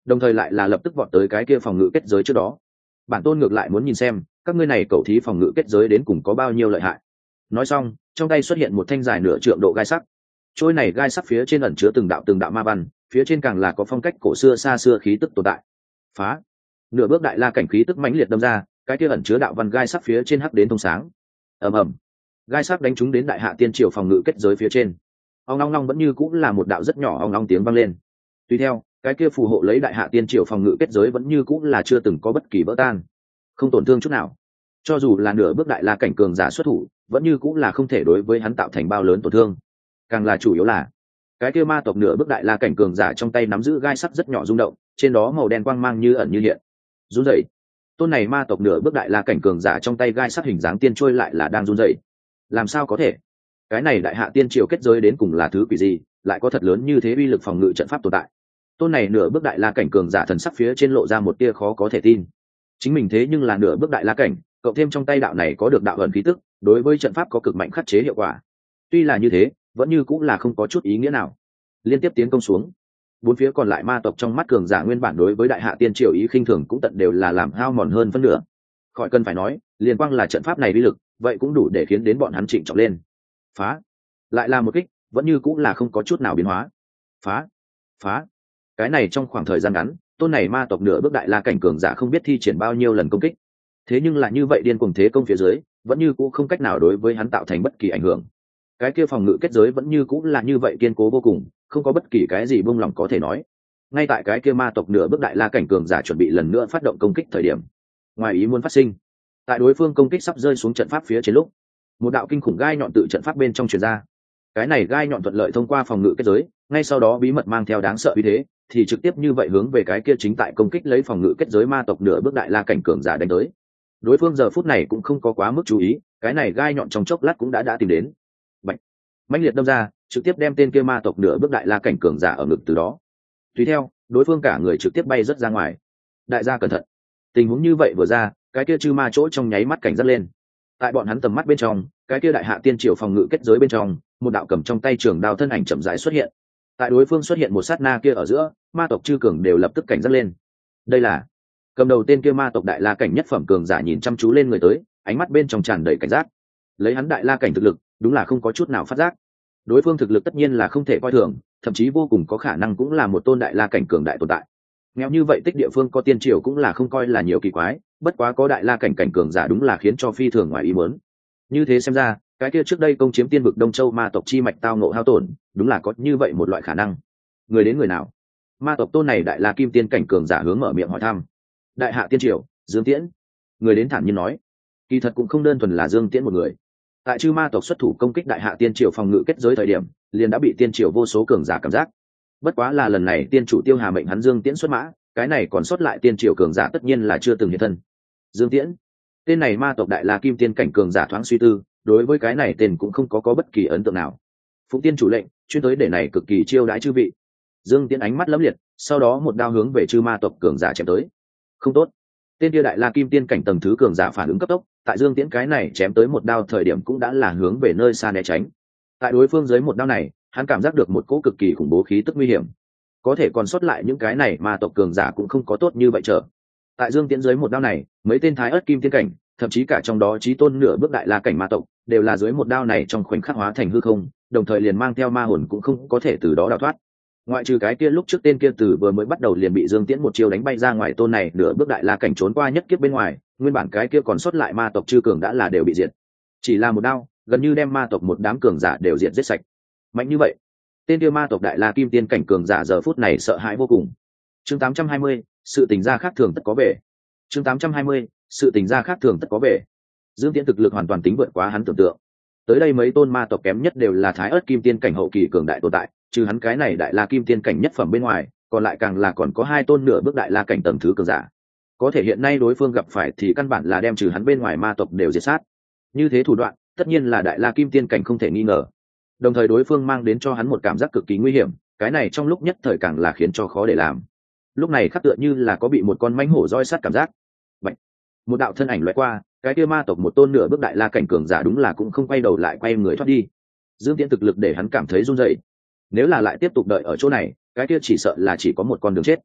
đồng thời lại là lập tức vọt tới cái kia phòng ngự kết giới trước đó. Bản tôn ngược lại muốn nhìn xem các ngươi này cậu thí phòng ngự kết giới đến cùng có bao nhiêu lợi hại. Nói xong, trong tay xuất hiện một thanh dài nửa trượng độ gai sắc. Trôi này gai sắc phía trên ẩn chứa từng đạo từng đạo ma văn, phía trên càng là có phong cách cổ xưa xa xưa khí tức tồn tại. Phá! Nửa bước đại la cảnh khí tức mãnh liệt đâm ra, cái kia ẩn chứa đạo văn gai sắc phía trên hắc đến thông sáng. Ầm ầm. Gai sắc đánh trúng đến đại hạ tiên triều phòng ngự kết giới phía trên. Ong long long vẫn như cũng là một đạo rất nhỏ ong long tiếng vang lên. Tùy theo, cái kia phù hộ lấy đại hạ tiên triều phòng ngự kết giới vẫn như cũng là chưa từng có bất kỳ vỡ tan, không tổn thương chút nào. Cho dù là nửa bước đại la cảnh cường giả xuất thủ, vẫn như cũng là không thể đối với hắn tạo thành bao lớn tổn thương. Càng là chủ yếu là cái kia ma tộc nửa bước đại la cảnh cường giả trong tay nắm giữ gai sắc rất nhỏ rung động, trên đó màu đen quang mang như ẩn như hiện. Run rẩy. Tôn này ma tộc nửa bước đại la cảnh cường giả trong tay gai sắc hình dáng tiên trôi lại là đang run rẩy. Làm sao có thể? Cái này đại hạ tiên triều kết giới đến cùng là thứ quỷ gì, lại có thật lớn như thế uy lực phòng ngự trận pháp tồn tại. Tôn này nửa bước đại la cảnh cường giả thần sắc phía trên lộ ra một tia khó có thể tin. Chính mình thế nhưng là nửa bước đại la cảnh, cộng thêm trong tay đạo này có được đạo ẩn khí tức, đối với trận pháp có cực mạnh khắc chế hiệu quả. Tuy là như thế, vẫn như cũng là không có chút ý nghĩa nào. Liên tiếp tiến công xuống, bốn phía còn lại ma tộc trong mắt cường giả nguyên bản đối với đại hạ tiên triều ý khinh thường cũng tận đều là làm hao mòn hơn phân nửa. Khỏi cần phải nói, liên quang là trận pháp này uy lực, vậy cũng đủ để khiến đến bọn hắn trịnh trọng lên. Phá! Lại là một kích, vẫn như cũng là không có chút nào biến hóa. Phá! Phá! Cái này trong khoảng thời gian ngắn, tôn này ma tộc nửa bước đại la cảnh cường giả không biết thi triển bao nhiêu lần công kích. Thế nhưng là như vậy điên cuồng thế công phía dưới, vẫn như cũng không cách nào đối với hắn tạo thành bất kỳ ảnh hưởng. Cái kia phòng ngự kết giới vẫn như cũng là như vậy kiên cố vô cùng, không có bất kỳ cái gì buông lỏng có thể nói. Ngay tại cái kia ma tộc nửa bước đại la cảnh cường giả chuẩn bị lần nữa phát động công kích thời điểm, ngoài ý muốn phát sinh, tại đối phương công kích sắp rơi xuống trận pháp phía trên lúc, một đạo kinh khủng gai nhọn tự trận pháp bên trong truyền ra. Cái này gai nhọn thuận lợi thông qua phòng ngự kết giới, ngay sau đó bí mật mang theo đáng sợ uy thế, thì trực tiếp như vậy hướng về cái kia chính tại công kích lấy phòng ngự kết giới ma tộc nửa bước đại la cảnh cường giả đánh tới. Đối phương giờ phút này cũng không có quá mức chú ý, cái này gai nhọn trong chốc lát cũng đã đã tìm đến. Bạch, mãnh liệt đâm ra, trực tiếp đem tên kia ma tộc nửa bước đại la cảnh cường giả ở ngực từ đó. Tùy theo, đối phương cả người trực tiếp bay rất ra ngoài. Đại gia cẩn thận. Tình huống như vậy vừa ra, cái kia chư ma chỗ trong nháy mắt cảnh giác lên. Tại bọn hắn tầm mắt bên trong, cái kia đại hạ tiên triều phòng ngự kết giới bên trong, một đạo cầm trong tay trường đao thân ảnh chậm rãi xuất hiện. Tại đối phương xuất hiện một sát na kia ở giữa, ma tộc chư cường đều lập tức cảnh giác lên. Đây là cầm đầu tên kia ma tộc đại la cảnh nhất phẩm cường giả nhìn chăm chú lên người tới, ánh mắt bên trong tràn đầy cảnh giác. Lấy hắn đại la cảnh thực lực, đúng là không có chút nào phát giác. Đối phương thực lực tất nhiên là không thể coi thường, thậm chí vô cùng có khả năng cũng là một tôn đại la cảnh cường đại tồn tại. Nghèo như vậy tích địa phương có tiên triều cũng là không coi là nhiều kỳ quái, bất quá có đại la cảnh cảnh cường giả đúng là khiến cho phi thường ngoài ý muốn. Như thế xem ra, cái kia trước đây công chiếm tiên vực Đông Châu ma tộc chi mạch tao ngộ hao tổn, đúng là có như vậy một loại khả năng. Người đến người nào? Ma tộc tôn này đại la kim tiên cảnh cường giả hướng mở miệng hỏi thăm. Đại hạ tiên triều, Dương Tiễn. Người đến thản nhiên nói, kỳ thật cũng không đơn thuần là Dương Tiễn một người. Tại chư ma tộc xuất thủ công kích đại hạ tiên triều phòng ngự kết giới thời điểm, liền đã bị tiên triều vô số cường giả cảm giác. Bất quá là lần này tiên chủ Tiêu Hà mệnh hắn Dương Tiễn xuất mã, cái này còn sót lại tiên triều cường giả tất nhiên là chưa từng hiện thân. Dương Tiễn, tên này ma tộc đại la kim tiên cảnh cường giả thoáng suy tư, đối với cái này tên cũng không có có bất kỳ ấn tượng nào. Phụng tiên chủ lệnh, chuyên tới để này cực kỳ chiêu đãi chư vị. Dương Tiễn ánh mắt lấm liệt, sau đó một đao hướng về chư ma tộc cường giả chém tới. Không tốt. Tên kia đại la kim tiên cảnh tầng thứ cường giả phản ứng cấp tốc, tại Dương Tiễn cái này chém tới một đao thời điểm cũng đã là hướng về nơi xa né tránh. Tại đối phương dưới một đao này, hắn cảm giác được một cỗ cực kỳ khủng bố khí tức nguy hiểm. Có thể còn sót lại những cái này mà tộc cường giả cũng không có tốt như vậy trở. Tại Dương Tiễn dưới một đao này, mấy tên thái ớt kim tiên cảnh, thậm chí cả trong đó chí tôn nửa bước đại la cảnh ma tộc, đều là dưới một đao này trong khoảnh khắc hóa thành hư không, đồng thời liền mang theo ma hồn cũng không có thể từ đó đào thoát. Ngoại trừ cái kia lúc trước tên kia từ vừa mới bắt đầu liền bị Dương Tiễn một chiêu đánh bay ra ngoài tôn này nửa bước đại la cảnh trốn qua nhất kiếp bên ngoài, nguyên bản cái kia còn sót lại ma tộc chư cường đã là đều bị diệt. Chỉ là một đao, gần như đem ma tộc một đám cường giả đều diệt giết sạch. Mạnh như vậy, tên kia ma tộc đại la kim tiên cảnh cường giả giờ phút này sợ hãi vô cùng. Chương tám trăm hai mươi, sự tình gia khác thường tất có về. Chương tám trăm hai mươi, sự tình gia khác thường tất có về. Dương Tiễn thực lực hoàn toàn tính vượt quá hắn tưởng tượng. Tới đây mấy tôn ma tộc kém nhất đều là thái ớt kim tiên cảnh hậu kỳ cường đại tồn tại, trừ hắn cái này đại la kim tiên cảnh nhất phẩm bên ngoài, còn lại càng là còn có hai tôn nửa bước đại la cảnh tầng thứ cường giả. Có thể hiện nay đối phương gặp phải thì căn bản là đem trừ hắn bên ngoài ma tộc đều diệt sát. Như thế thủ đoạn, tất nhiên là đại la kim tiên cảnh không thể nghi ngờ. Đồng thời đối phương mang đến cho hắn một cảm giác cực kỳ nguy hiểm, cái này trong lúc nhất thời càng là khiến cho khó để làm. Lúc này khắc tựa như là có bị một con mãnh hổ roi sát cảm giác. Bạch. Một đạo thân ảnh lóe qua, cái kia ma tộc một tôn nửa bước đại la cảnh cường giả đúng là cũng không quay đầu lại quay người thoát đi. Dương Tiễn thực lực để hắn cảm thấy run rẩy. Nếu là lại tiếp tục đợi ở chỗ này, cái kia chỉ sợ là chỉ có một con đường chết.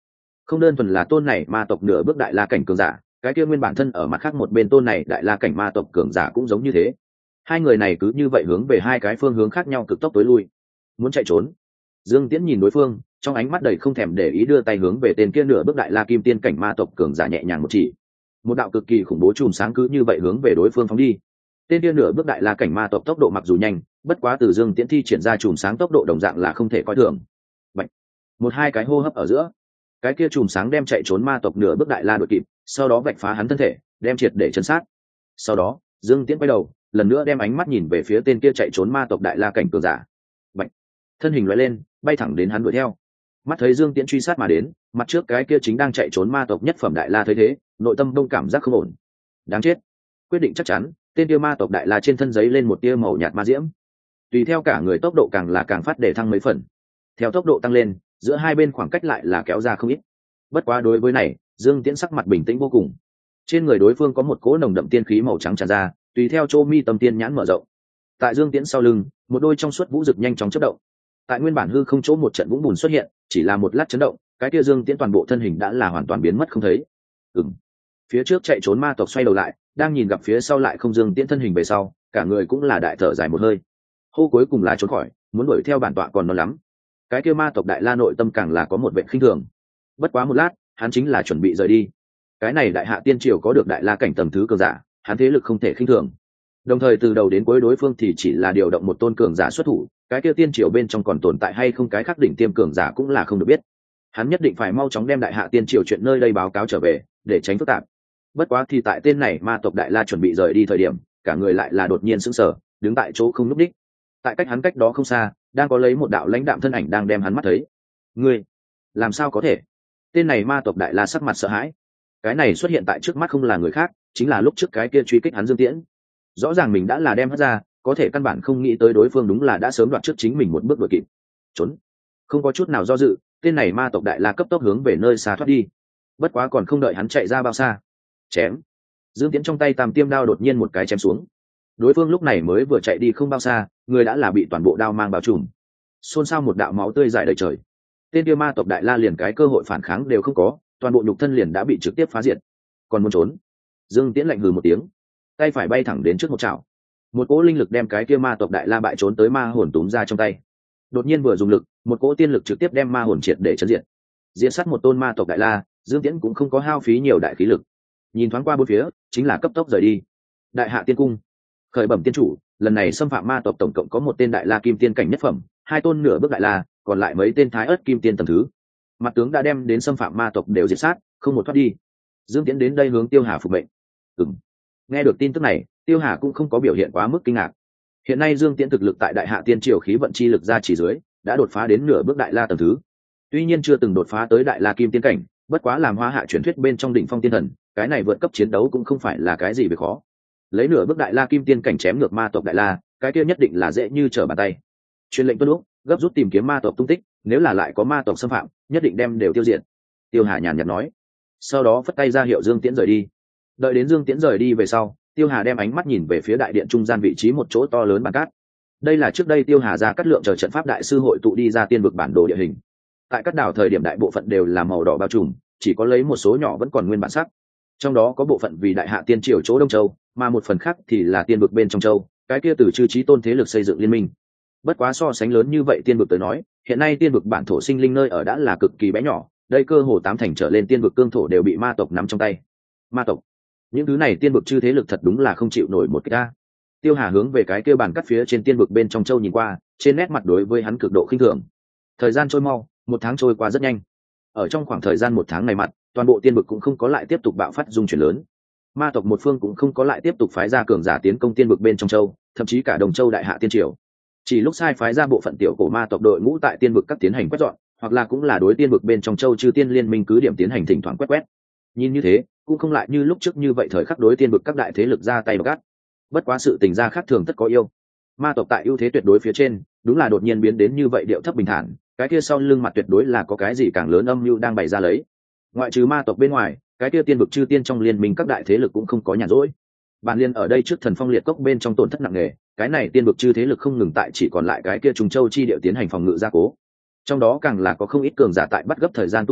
Không đơn thuần là tôn này ma tộc nửa bước đại la cảnh cường giả, cái kia nguyên bản thân ở mặt khác một bên tôn này đại la cảnh ma tộc cường giả cũng giống như thế. Hai người này cứ như vậy hướng về hai cái phương hướng khác nhau cực tốc tối lui, muốn chạy trốn. Dương Tiễn nhìn đối phương, trong ánh mắt đầy không thèm để ý, đưa tay hướng về tên kia nửa bước đại la kim tiên cảnh ma tộc cường giả nhẹ nhàng một chỉ. Một đạo cực kỳ khủng bố chùm sáng cứ như vậy hướng về đối phương phóng đi. Tên kia nửa bước đại la cảnh ma tộc tốc độ mặc dù nhanh, bất quá từ Dương Tiễn thi triển ra chùm sáng tốc độ đồng dạng là không thể coi thường. Bạch. Một hai cái hô hấp ở giữa, cái kia chùm sáng đem chạy trốn ma tộc nửa bước đại la đuổi kịp, sau đó vạch phá hắn thân thể, đem triệt để chân sát. Sau đó, Dương Tiễn quay đầu, lần nữa đem ánh mắt nhìn về phía tên kia chạy trốn ma tộc đại la cảnh cường giả. Bạch. Thân hình lóe lên, bay thẳng đến hắn đuổi theo. Mắt thấy Dương Tiễn truy sát mà đến, mặt trước cái kia chính đang chạy trốn ma tộc nhất phẩm đại la thấy thế, nội tâm đông cảm giác không ổn. Đáng chết. Quyết định chắc chắn, tên kia ma tộc đại la trên thân giấy lên một tia màu nhạt ma diễm. Tùy theo cả người tốc độ càng là càng phát để thăng mấy phần. Theo tốc độ tăng lên, giữa hai bên khoảng cách lại là kéo ra không ít. Bất quá đối với này, Dương Tiễn sắc mặt bình tĩnh vô cùng. Trên người đối phương có một cỗ nồng đậm tiên khí màu trắng tràn ra, tùy theo chỗ mi tâm tiên nhãn mở rộng. Tại Dương Tiễn sau lưng, một đôi trong suốt vũ rực nhanh chóng chớp động. Tại nguyên bản hư không chỗ một trận vũng bùn xuất hiện, chỉ là một lát chấn động, cái kia Dương Tiễn toàn bộ thân hình đã là hoàn toàn biến mất không thấy. Ừm. Phía trước chạy trốn ma tộc xoay đầu lại, đang nhìn gặp phía sau lại không Dương Tiễn thân hình về sau, cả người cũng là đại thở dài một hơi. Hô cuối cùng là trốn khỏi, muốn đuổi theo bản tọa còn non lắm. Cái kia ma tộc đại la nội tâm càng là có một vẻ khinh thường. Bất quá một lát, hắn chính là chuẩn bị rời đi. Cái này đại hạ tiên triều có được đại la cảnh tầng thứ cường giả, hắn thế lực không thể khinh thường. Đồng thời từ đầu đến cuối đối phương thì chỉ là điều động một tôn cường giả xuất thủ, cái kia tiên triều bên trong còn tồn tại hay không cái khác đỉnh tiêm cường giả cũng là không được biết. Hắn nhất định phải mau chóng đem đại hạ tiên triều chuyện nơi đây báo cáo trở về, để tránh phức tạp. Bất quá thì tại tên này ma tộc đại la chuẩn bị rời đi thời điểm, cả người lại là đột nhiên sững sờ, đứng tại chỗ không nhúc đích. Tại cách hắn cách đó không xa, đang có lấy một đạo lãnh đạm thân ảnh đang đem hắn mắt thấy. Ngươi, làm sao có thể? Tên này ma tộc đại la sắc mặt sợ hãi. Cái này xuất hiện tại trước mắt không là người khác, chính là lúc trước cái kia truy kích hắn Dương Tiễn. Rõ ràng mình đã là đem hất ra, có thể căn bản không nghĩ tới đối phương đúng là đã sớm đoạt trước chính mình một bước đuổi kịp. Trốn. Không có chút nào do dự, tên này ma tộc đại la cấp tốc hướng về nơi xa thoát đi. Bất quá còn không đợi hắn chạy ra bao xa, chém. Dương Tiễn trong tay tam tiêm đao đột nhiên một cái chém xuống. Đối phương lúc này mới vừa chạy đi không bao xa, người đã là bị toàn bộ đao mang bao trùm. Xôn xao một đạo máu tươi rải đầy trời. Tên kia ma tộc đại la liền cái cơ hội phản kháng đều không có, toàn bộ nhục thân liền đã bị trực tiếp phá diệt. Còn muốn trốn? Dương Tiễn lạnh hừ một tiếng, tay phải bay thẳng đến trước một chảo. Một cỗ linh lực đem cái kia ma tộc đại la bại trốn tới ma hồn túm ra trong tay. Đột nhiên vừa dùng lực, một cỗ tiên lực trực tiếp đem ma hồn triệt để chấn diệt. Diễn sát một tôn ma tộc đại la, Dương Tiễn cũng không có hao phí nhiều đại khí lực. Nhìn thoáng qua bốn phía, chính là cấp tốc rời đi. Đại hạ tiên cung, khởi bẩm tiên chủ, lần này xâm phạm ma tộc tổng cộng có một tên đại la kim tiên cảnh nhất phẩm, hai tôn nửa bước đại la, còn lại mấy tên thái ớt kim tiên tầng thứ. Mặt tướng đã đem đến xâm phạm ma tộc đều diệt sát, không một thoát đi. Dương Tiễn đến đây hướng Tiêu Hà phục mệnh. Ừm. Nghe được tin tức này, Tiêu Hà cũng không có biểu hiện quá mức kinh ngạc. Hiện nay Dương Tiễn thực lực tại đại hạ tiên triều khí vận chi lực ra chỉ dưới, đã đột phá đến nửa bước đại la tầng thứ. Tuy nhiên chưa từng đột phá tới đại la kim tiên cảnh, bất quá làm hoa hạ truyền thuyết bên trong đỉnh phong tiên thần, cái này vượt cấp chiến đấu cũng không phải là cái gì việc khó. Lấy nửa bước đại la kim tiên cảnh chém ngược ma tộc đại la, cái kia nhất định là dễ như trở bàn tay. Truyền lệnh tuân lúc, gấp rút tìm kiếm ma tộc tung tích, nếu là lại có ma tộc xâm phạm, nhất định đem đều tiêu diệt. Tiêu Hà nhàn nhạt nói. Sau đó phất tay ra hiệu Dương Tiễn rời đi. Đợi đến Dương Tiễn rời đi về sau, Tiêu Hà đem ánh mắt nhìn về phía đại điện trung gian vị trí một chỗ to lớn bàn cát. Đây là trước đây Tiêu Hà ra cắt lượng chờ trận pháp đại sư hội tụ đi ra tiên vực bản đồ địa hình. Tại các đảo thời điểm đại bộ phận đều là màu đỏ bao trùm, chỉ có lấy một số nhỏ vẫn còn nguyên bản sắc. Trong đó có bộ phận vì đại hạ tiên triều chỗ Đông Châu, mà một phần khác thì là tiên vực bên trong châu, cái kia từ chư chí tôn thế lực xây dựng liên minh. Bất quá so sánh lớn như vậy tiên vực tới nói, hiện nay tiên vực bản thổ sinh linh nơi ở đã là cực kỳ bé nhỏ, đây cơ hồ tám thành trở lên tiên vực cương thổ đều bị ma tộc nắm trong tay. Ma tộc, những thứ này tiên vực chư thế lực thật đúng là không chịu nổi một cái ta. Tiêu Hà hướng về cái kia bàn cắt phía trên tiên vực bên trong châu nhìn qua, trên nét mặt đối với hắn cực độ khinh thường. Thời gian trôi mau, một tháng trôi qua rất nhanh. Ở trong khoảng thời gian một tháng này mặt, toàn bộ tiên vực cũng không có lại tiếp tục bạo phát dung chuyển lớn. Ma tộc một phương cũng không có lại tiếp tục phái ra cường giả tiến công tiên vực bên trong châu, thậm chí cả Đồng Châu đại hạ tiên triều. Chỉ lúc sai phái ra bộ phận tiểu cổ ma tộc đội ngũ tại tiên vực các tiến hành quét dọn, hoặc là cũng là đối tiên vực bên trong châu chư tiên liên minh cứ điểm tiến hành thỉnh thoảng quét quét. Nhìn như thế, cũng không lại như lúc trước như vậy thời khắc đối tiên vực các đại thế lực ra tay gắt. Bất quá sự tình gia khác thường tất có yêu. Ma tộc tại ưu thế tuyệt đối phía trên, đúng là đột nhiên biến đến như vậy điệu thấp bình thản, cái kia sau lưng mặt tuyệt đối là có cái gì càng lớn âm mưu đang bày ra lấy. Ngoại trừ ma tộc bên ngoài, cái kia tiên vực chư tiên trong liên minh các đại thế lực cũng không có nhàn rỗi. Bản liên ở đây trước thần phong liệt cốc bên trong tổn thất nặng nề, cái này tiên vực chư thế lực không ngừng tại chỉ còn lại cái kia trùng châu chi điệu tiến hành phòng ngự gia cố. Trong đó càng là có không ít cường giả tại bắt gấp thời gian tu luyện,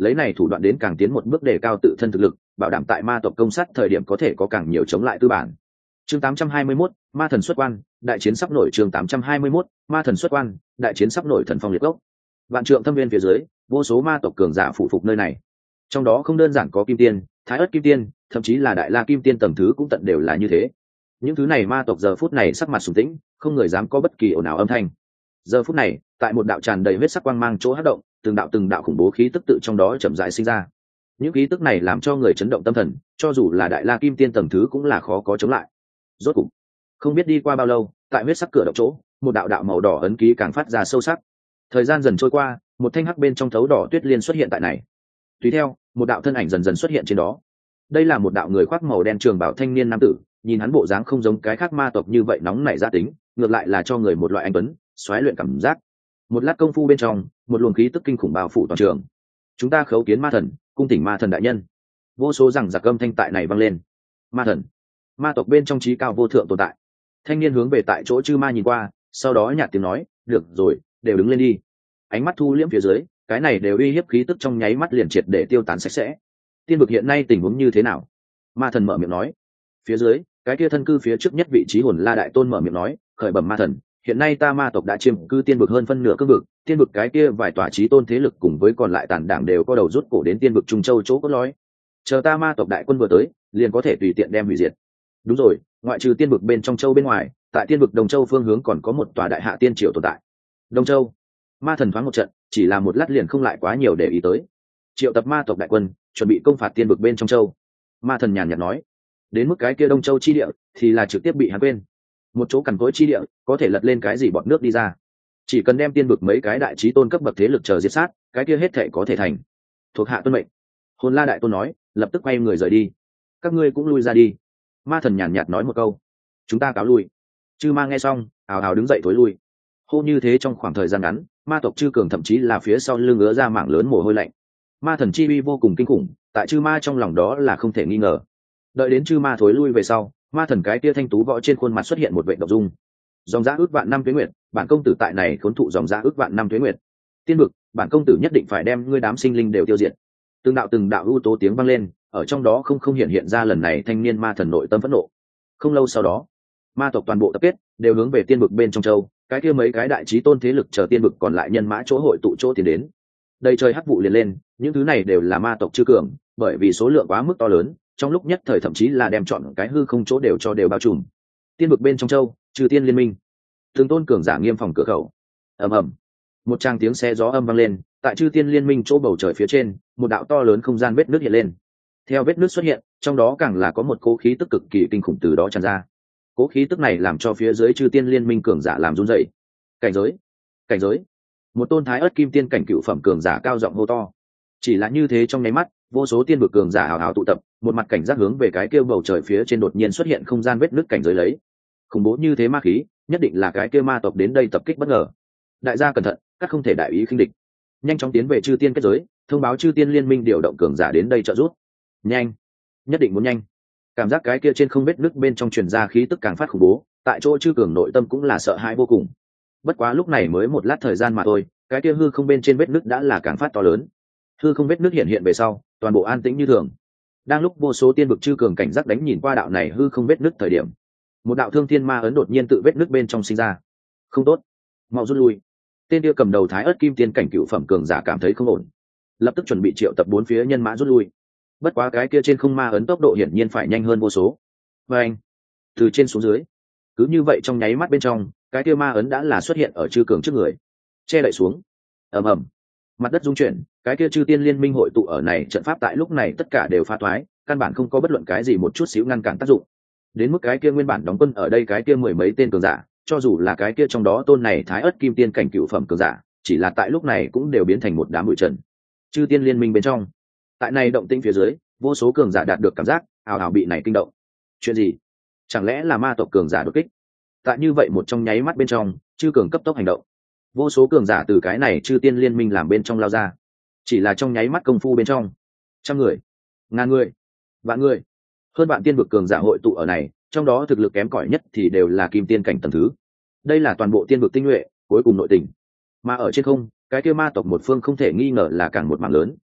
lấy này thủ đoạn đến càng tiến một bước đề cao tự thân thực lực, bảo đảm tại ma tộc công sát thời điểm có thể có càng nhiều chống lại tư bản. Chương tám trăm hai mươi mốt, ma thần xuất quan, đại chiến sắp nổi. Chương tám trăm hai mươi mốt, ma thần xuất quan, đại chiến sắp nổi. Thần phong liệt gốc, vạn trượng thâm viên phía dưới, vô số ma tộc cường giả phụ phục nơi này. Trong đó không đơn giản có kim tiên, thái ớt kim tiên, thậm chí là đại la kim tiên tầng thứ cũng tận đều là như thế. Những thứ này ma tộc giờ phút này sắc mặt sùng tĩnh, không người dám có bất kỳ ồn ào âm thanh. Giờ phút này, tại một đạo tràn đầy huyết sắc quang mang chỗ hất động, từng đạo từng đạo khủng bố khí tức tự trong đó chậm rãi sinh ra. Những khí tức này làm cho người chấn động tâm thần, cho dù là đại la kim tiên tầng thứ cũng là khó có chống lại. Rốt cục, không biết đi qua bao lâu, tại huyết sắc cửa động chỗ, một đạo đạo màu đỏ ấn ký càng phát ra sâu sắc. Thời gian dần trôi qua, một thanh hắc bên trong thấu đỏ tuyết liên xuất hiện tại này. Tùy theo, một đạo thân ảnh dần dần xuất hiện trên đó. Đây là một đạo người khoác màu đen trường bảo thanh niên nam tử, nhìn hắn bộ dáng không giống cái khác ma tộc như vậy nóng nảy gia tính, ngược lại là cho người một loại anh tuấn, xoáy luyện cảm giác. Một lát công phu bên trong, một luồng khí tức kinh khủng bao phủ toàn trường. Chúng ta khấu kiến ma thần, cung tỉnh ma thần đại nhân. Vô số rằng giặc âm thanh tại này vang lên. Ma thần, ma tộc bên trong trí cao vô thượng tồn tại. Thanh niên hướng về tại chỗ chư ma nhìn qua, sau đó nhạt tiếng nói, được rồi, đều đứng lên đi. Ánh mắt thu liễm phía dưới, cái này đều uy hiếp khí tức trong nháy mắt liền triệt để tiêu tán sạch sẽ. Tiên vực hiện nay tình huống như thế nào? Ma thần mở miệng nói. Phía dưới, cái kia thân cư phía trước nhất vị trí hồn la đại tôn mở miệng nói, khởi bẩm ma thần, hiện nay ta ma tộc đã chiếm cư tiên vực hơn phân nửa cương vực, tiên vực cái kia vài tòa chí tôn thế lực cùng với còn lại tàn đảng đều có đầu rút cổ đến tiên vực trung châu chỗ cốt lõi. Chờ ta ma tộc đại quân vừa tới, liền có thể tùy tiện đem hủy diệt. Đúng rồi, ngoại trừ tiên vực bên trong châu bên ngoài, tại tiên vực Đồng Châu phương hướng còn có một tòa đại hạ tiên triều tồn tại. Đông Châu. Ma thần thoáng một trận, chỉ là một lát liền không lại quá nhiều để ý tới. Triệu tập ma tộc đại quân, chuẩn bị công phạt tiên vực bên trong châu. Ma thần nhàn nhạt nói, đến mức cái kia Đông Châu chi địa thì là trực tiếp bị hắn quên. Một chỗ cằn cỗi chi địa có thể lật lên cái gì bọt nước đi ra, chỉ cần đem tiên vực mấy cái đại chí tôn cấp bậc thế lực chờ diệt sát, cái kia hết thệ có thể thành. Thuộc hạ tuân mệnh. Hồn la đại tôn nói, lập tức quay người rời đi. Các ngươi cũng lui ra đi. Ma thần nhàn nhạt nói một câu, chúng ta cáo lui. Chư ma nghe xong, ào ào đứng dậy thối lui. Hô như thế trong khoảng thời gian ngắn, ma tộc chư cường thậm chí là phía sau lưng ứa ra mảng lớn mồ hôi lạnh. Ma thần chi uy vô cùng kinh khủng, tại chư ma trong lòng đó là không thể nghi ngờ. Đợi đến chư ma thối lui về sau, ma thần cái kia thanh tú võ trên khuôn mặt xuất hiện một vệ độc dung. Dòng giá ước vạn năm tuế nguyệt, bản công tử tại này khốn thụ dòng giá ước vạn năm tuế nguyệt. Tiên vực, bản công tử nhất định phải đem ngươi đám sinh linh đều tiêu diệt. Từng đạo từng đạo ưu tố tiếng vang lên, ở trong đó không không hiện hiện ra lần này thanh niên ma thần nội tâm phẫn nộ. Không lâu sau đó, ma tộc toàn bộ tập kết, đều hướng về tiên vực bên trong châu, cái kia mấy cái đại chí tôn thế lực chờ tiên vực còn lại nhân mã chỗ hội tụ chỗ tiến đến. Đây trời hắc vụ liền lên, những thứ này đều là ma tộc chư cường, bởi vì số lượng quá mức to lớn, trong lúc nhất thời thậm chí là đem chọn cái hư không chỗ đều cho đều bao trùm. Tiên vực bên trong châu, trừ tiên liên minh, từng tôn cường giả nghiêm phòng cửa khẩu. Ầm ầm, một tràng tiếng xe gió âm vang lên, tại chư tiên liên minh chỗ bầu trời phía trên, một đạo to lớn không gian vết nước hiện lên. Theo vết nước xuất hiện, trong đó càng là có một cố khí tức cực kỳ kinh khủng từ đó tràn ra. Cố khí tức này làm cho phía dưới chư tiên liên minh cường giả làm run rẩy. Cảnh giới, cảnh giới. Một tôn thái ớt kim tiên cảnh cựu phẩm cường giả cao giọng hô to. Chỉ là như thế trong nháy mắt, vô số tiên vực cường giả hào hào tụ tập, một mặt cảnh giác hướng về cái kia bầu trời phía trên đột nhiên xuất hiện không gian vết nứt cảnh giới lấy. Khủng bố như thế ma khí, nhất định là cái kia ma tộc đến đây tập kích bất ngờ. Đại gia cẩn thận, các không thể đại ý khinh địch. Nhanh chóng tiến về chư tiên kết giới, thông báo chư tiên liên minh điều động cường giả đến đây trợ giúp. Nhanh, nhất định muốn nhanh. Cảm giác cái kia trên không vết nứt bên trong truyền ra khí tức càng phát khủng bố, tại chỗ chư cường nội tâm cũng là sợ hãi vô cùng. Bất quá lúc này mới một lát thời gian mà thôi, cái kia hư không bên trên vết nứt đã là càng phát to lớn. Hư không vết nứt hiện hiện về sau, toàn bộ an tĩnh như thường. Đang lúc vô số tiên vực chư cường cảnh giác đánh nhìn qua đạo này hư không vết nứt thời điểm, một đạo thương thiên ma ấn đột nhiên tự vết nứt bên trong sinh ra. Không tốt, mau rút lui. Tên kia cầm đầu thái ớt kim tiên cảnh cựu phẩm cường giả cảm thấy không ổn, lập tức chuẩn bị triệu tập bốn phía nhân mã rút lui. Bất quá cái kia trên không ma ấn tốc độ hiển nhiên phải nhanh hơn vô số. Và anh, từ trên xuống dưới, cứ như vậy trong nháy mắt bên trong, cái kia ma ấn đã là xuất hiện ở chư cường trước người, che đậy xuống. Ầm ầm, mặt đất rung chuyển, cái kia chư tiên liên minh hội tụ ở này trận pháp tại lúc này tất cả đều phá thoái, căn bản không có bất luận cái gì một chút xíu ngăn cản tác dụng. Đến mức cái kia nguyên bản đóng quân ở đây cái kia mười mấy tên cường giả, cho dù là cái kia trong đó tôn này thái ớt kim tiên cảnh cựu phẩm cường giả, chỉ là tại lúc này cũng đều biến thành một đám bụi trần. Chư tiên liên minh bên trong, tại này động tĩnh phía dưới, vô số cường giả đạt được cảm giác ào ào bị này kinh động. Chuyện gì? Chẳng lẽ là ma tộc cường giả đột kích? Tại như vậy một trong nháy mắt bên trong, chư cường cấp tốc hành động. Vô số cường giả từ cái này chư tiên liên minh làm bên trong lao ra. Chỉ là trong nháy mắt công phu bên trong, trăm người, ngàn người, vạn người, hơn vạn tiên vực cường giả hội tụ ở này, trong đó thực lực kém cỏi nhất thì đều là kim tiên cảnh tầng thứ. Đây là toàn bộ tiên vực tinh nhuệ, cuối cùng nội tình. Mà ở trên không, cái kia ma tộc một phương không thể nghi ngờ là càng một mảng lớn.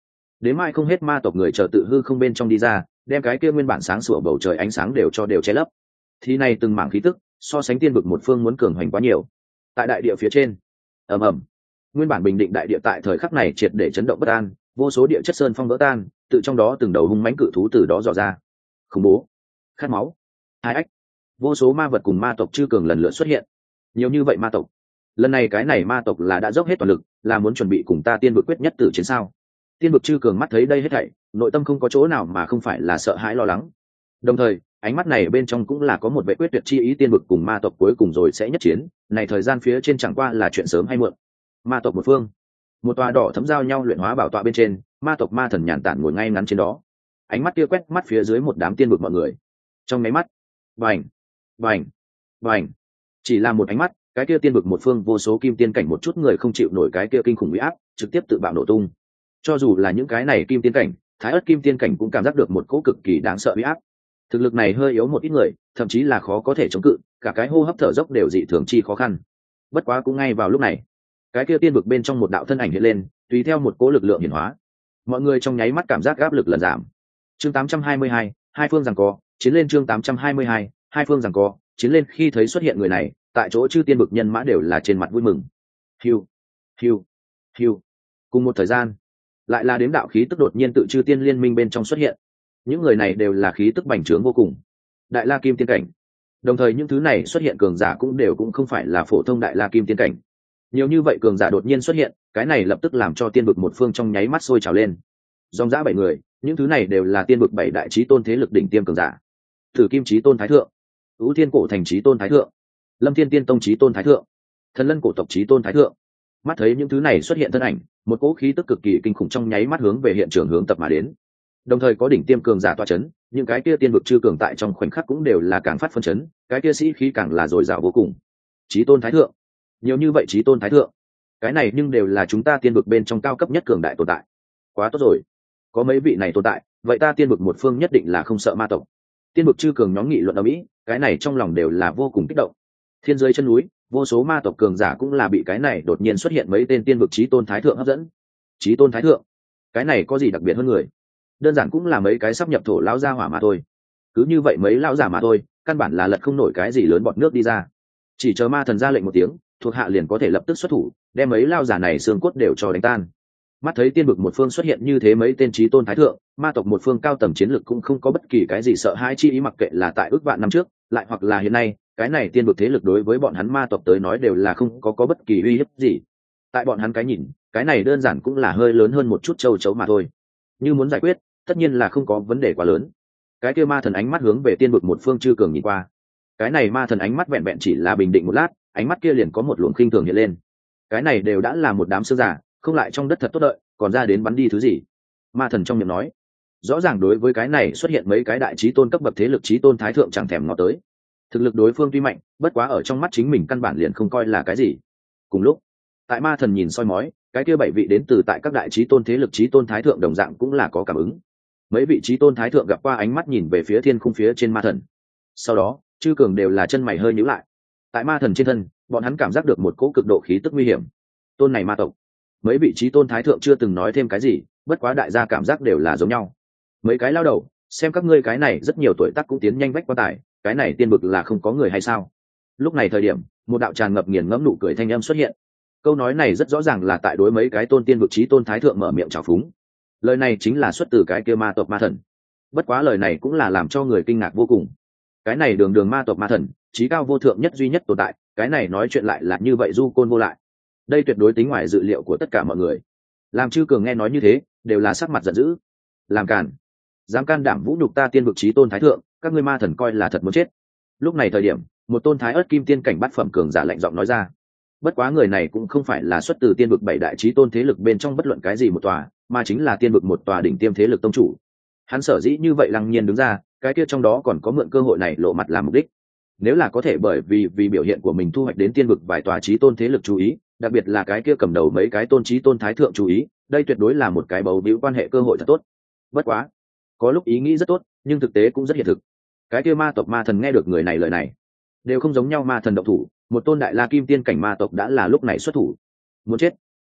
đến mai không hết ma tộc người chờ tự hư không bên trong đi ra, đem cái kia nguyên bản sáng sủa bầu trời ánh sáng đều cho đều che lấp. Thì này từng mảng khí tức so sánh tiên vực một phương muốn cường hoành quá nhiều. Tại đại địa phía trên, ầm ầm, nguyên bản bình định đại địa tại thời khắc này triệt để chấn động bất an, vô số địa chất sơn phong vỡ tan, tự trong đó từng đầu hung mãnh cự thú từ đó dò ra. Khủng bố, khát máu, hai ách, vô số ma vật cùng ma tộc chư cường lần lượt xuất hiện. Nhiều như vậy ma tộc, lần này cái này ma tộc là đã dốc hết toàn lực, là muốn chuẩn bị cùng ta tiên vực quyết nhất tử chiến sao? Tiên vực chư cường mắt thấy đây hết thảy, nội tâm không có chỗ nào mà không phải là sợ hãi lo lắng. Đồng thời ánh mắt này bên trong cũng là có một vệ quyết tuyệt chi ý, tiên vực cùng ma tộc cuối cùng rồi sẽ nhất chiến, này thời gian phía trên chẳng qua là chuyện sớm hay muộn. Ma tộc một phương, một tòa đỏ thấm giao nhau luyện hóa bảo tọa bên trên, ma tộc ma thần nhàn tản ngồi ngay ngắn trên đó, ánh mắt kia quét mắt phía dưới một đám tiên vực mọi người. Trong mấy mắt, vành vành vành, chỉ là một ánh mắt, cái kia tiên vực một phương vô số kim tiên cảnh một chút người không chịu nổi cái kia kinh khủng uy áp, trực tiếp tự bạo nổ tung. Cho dù là những cái này kim tiên cảnh, thái ớt kim tiên cảnh cũng cảm giác được một cỗ cực kỳ đáng sợ uy áp. Thực lực này hơi yếu một ít người, thậm chí là khó có thể chống cự, cả cái hô hấp thở dốc đều dị thường chi khó khăn. Bất quá cũng ngay vào lúc này, cái kia tiên vực bên trong một đạo thân ảnh hiện lên, tùy theo một cỗ lực lượng hiển hóa, mọi người trong nháy mắt cảm giác áp lực lần giảm. Chương tám trăm hai mươi hai, hai phương giằng co, chiến lên. Chương tám trăm hai mươi hai, hai phương giằng co, chiến lên. Khi thấy xuất hiện người này, tại chỗ chư tiên vực nhân mã đều là trên mặt vui mừng. Hiu, hiu, hiu. Cùng một thời gian, lại là đếm đạo khí tức đột nhiên tự chư tiên liên minh bên trong xuất hiện. Những người này đều là khí tức bành trướng vô cùng, đại la kim tiên cảnh. Đồng thời những thứ này xuất hiện cường giả cũng đều cũng không phải là phổ thông đại la kim tiên cảnh. Nhiều như vậy cường giả đột nhiên xuất hiện, cái này lập tức làm cho tiên vực một phương trong nháy mắt sôi trào lên. Dòng dã bảy người, những thứ này đều là tiên vực bảy đại chí tôn thế lực đỉnh tiêm cường giả. Thử Kim Chí Tôn Thái Thượng, Ưu Thiên Cổ Thành Chí Tôn Thái Thượng, Lâm Thiên Tiên Tông Chí Tôn Thái Thượng, Thần Lân Cổ Tộc Chí Tôn Thái Thượng. Mắt thấy những thứ này xuất hiện thân ảnh, một cỗ khí tức cực kỳ kinh khủng trong nháy mắt hướng về hiện trường hướng tập mà đến. Đồng thời có đỉnh tiêm cường giả tọa chấn, những cái kia tiên vực chư cường tại trong khoảnh khắc cũng đều là càng phát phân chấn, cái kia sĩ khí càng là dồi dào vô cùng. Chí Tôn Thái Thượng, nhiều như vậy Chí Tôn Thái Thượng, cái này nhưng đều là chúng ta tiên vực bên trong cao cấp nhất cường đại tồn tại. Quá tốt rồi, có mấy vị này tồn tại, vậy ta tiên vực một phương nhất định là không sợ ma tộc. Tiên vực chư cường nhóm nghị luận ở mỹ, cái này trong lòng đều là vô cùng kích động. Thiên dưới chân núi, vô số ma tộc cường giả cũng là bị cái này đột nhiên xuất hiện mấy tên tiên vực Chí Tôn Thái Thượng hấp dẫn. Chí Tôn Thái Thượng, cái này có gì đặc biệt hơn người? Đơn giản cũng là mấy cái sắp nhập thổ lão gia hỏa mà thôi. Cứ như vậy mấy lão giả mà thôi, căn bản là lật không nổi cái gì lớn bọt nước đi ra. Chỉ chờ ma thần ra lệnh một tiếng, thuộc hạ liền có thể lập tức xuất thủ, đem mấy lão giả này xương cốt đều cho đánh tan. Mắt thấy tiên vực một phương xuất hiện như thế mấy tên Chí Tôn Thái Thượng, ma tộc một phương cao tầng chiến lực cũng không có bất kỳ cái gì sợ hãi chi ý, mặc kệ là tại ước vạn năm trước, lại hoặc là hiện nay, cái này tiên vực thế lực đối với bọn hắn ma tộc tới nói đều là không có có bất kỳ uy hiếp gì. Tại bọn hắn cái nhìn, cái này đơn giản cũng là hơi lớn hơn một chút châu chấu mà thôi. Như muốn giải quyết, tất nhiên là không có vấn đề quá lớn. Cái kia ma thần ánh mắt hướng về tiên vực một phương chư cường nhìn qua. Cái này ma thần ánh mắt vẹn vẹn chỉ là bình định một lát, ánh mắt kia liền có một luồng khinh thường hiện lên. Cái này đều đã là một đám xương giả, không lại trong đất thật tốt đợi, còn ra đến bắn đi thứ gì? Ma thần trong miệng nói. Rõ ràng đối với cái này xuất hiện mấy cái đại chí tôn cấp bậc thế lực chí tôn thái thượng chẳng thèm ngó tới. Thực lực đối phương tuy mạnh, bất quá ở trong mắt chính mình căn bản liền không coi là cái gì. Cùng lúc, tại ma thần nhìn soi mói, cái kia bảy vị đến từ tại các đại chí tôn thế lực chí tôn thái thượng đồng dạng cũng là có cảm ứng. Mấy vị chí tôn thái thượng gặp qua ánh mắt nhìn về phía thiên khung phía trên ma thần. Sau đó, chư cường đều là chân mày hơi nhíu lại. Tại ma thần trên thân, bọn hắn cảm giác được một cỗ cực độ khí tức nguy hiểm. Tôn này ma tộc. Mấy vị chí tôn thái thượng chưa từng nói thêm cái gì, bất quá đại gia cảm giác đều là giống nhau. Mấy cái lao đầu, xem các ngươi cái này rất nhiều tuổi tác cũng tiến nhanh bách quan tài, cái này tiên vực là không có người hay sao? Lúc này thời điểm, một đạo tràn ngập nghiền ngẫm nụ cười thanh âm xuất hiện. Câu nói này rất rõ ràng là tại đối mấy cái tôn tiên vực chí tôn thái thượng mở miệng trào phúng. Lời này chính là xuất từ cái kia ma tộc ma thần. Bất quá lời này cũng là làm cho người kinh ngạc vô cùng. Cái này đường đường ma tộc ma thần, chí cao vô thượng nhất duy nhất tồn tại, cái này nói chuyện lại là như vậy du côn vô lại. Đây tuyệt đối tính ngoài dự liệu của tất cả mọi người. Làm chư cường nghe nói như thế, đều là sắc mặt giận dữ. Làm càn, dám can đảm vũ nhục ta tiên vực chí tôn thái thượng, các ngươi ma thần coi là thật muốn chết. Lúc này thời điểm, một tôn thái ớt kim tiên cảnh bát phẩm cường giả lạnh giọng nói ra. Bất quá người này cũng không phải là xuất từ tiên vực bảy đại chí tôn thế lực bên trong bất luận cái gì một tòa, mà chính là tiên vực một tòa đỉnh tiêm thế lực tông chủ. Hắn sở dĩ như vậy lăng nhiên đứng ra, cái kia trong đó còn có mượn cơ hội này lộ mặt làm mục đích. Nếu là có thể bởi vì vì biểu hiện của mình thu hoạch đến tiên vực vài tòa chí tôn thế lực chú ý, đặc biệt là cái kia cầm đầu mấy cái tôn chí tôn thái thượng chú ý, đây tuyệt đối là một cái bầu víu quan hệ cơ hội thật tốt. Bất quá, có lúc ý nghĩ rất tốt, nhưng thực tế cũng rất hiện thực. Cái kia ma tộc ma thần nghe được người này lời này, đều không giống nhau, ma thần động thủ, một tôn đại la kim tiên cảnh ma tộc đã là lúc này xuất thủ. Muốn chết.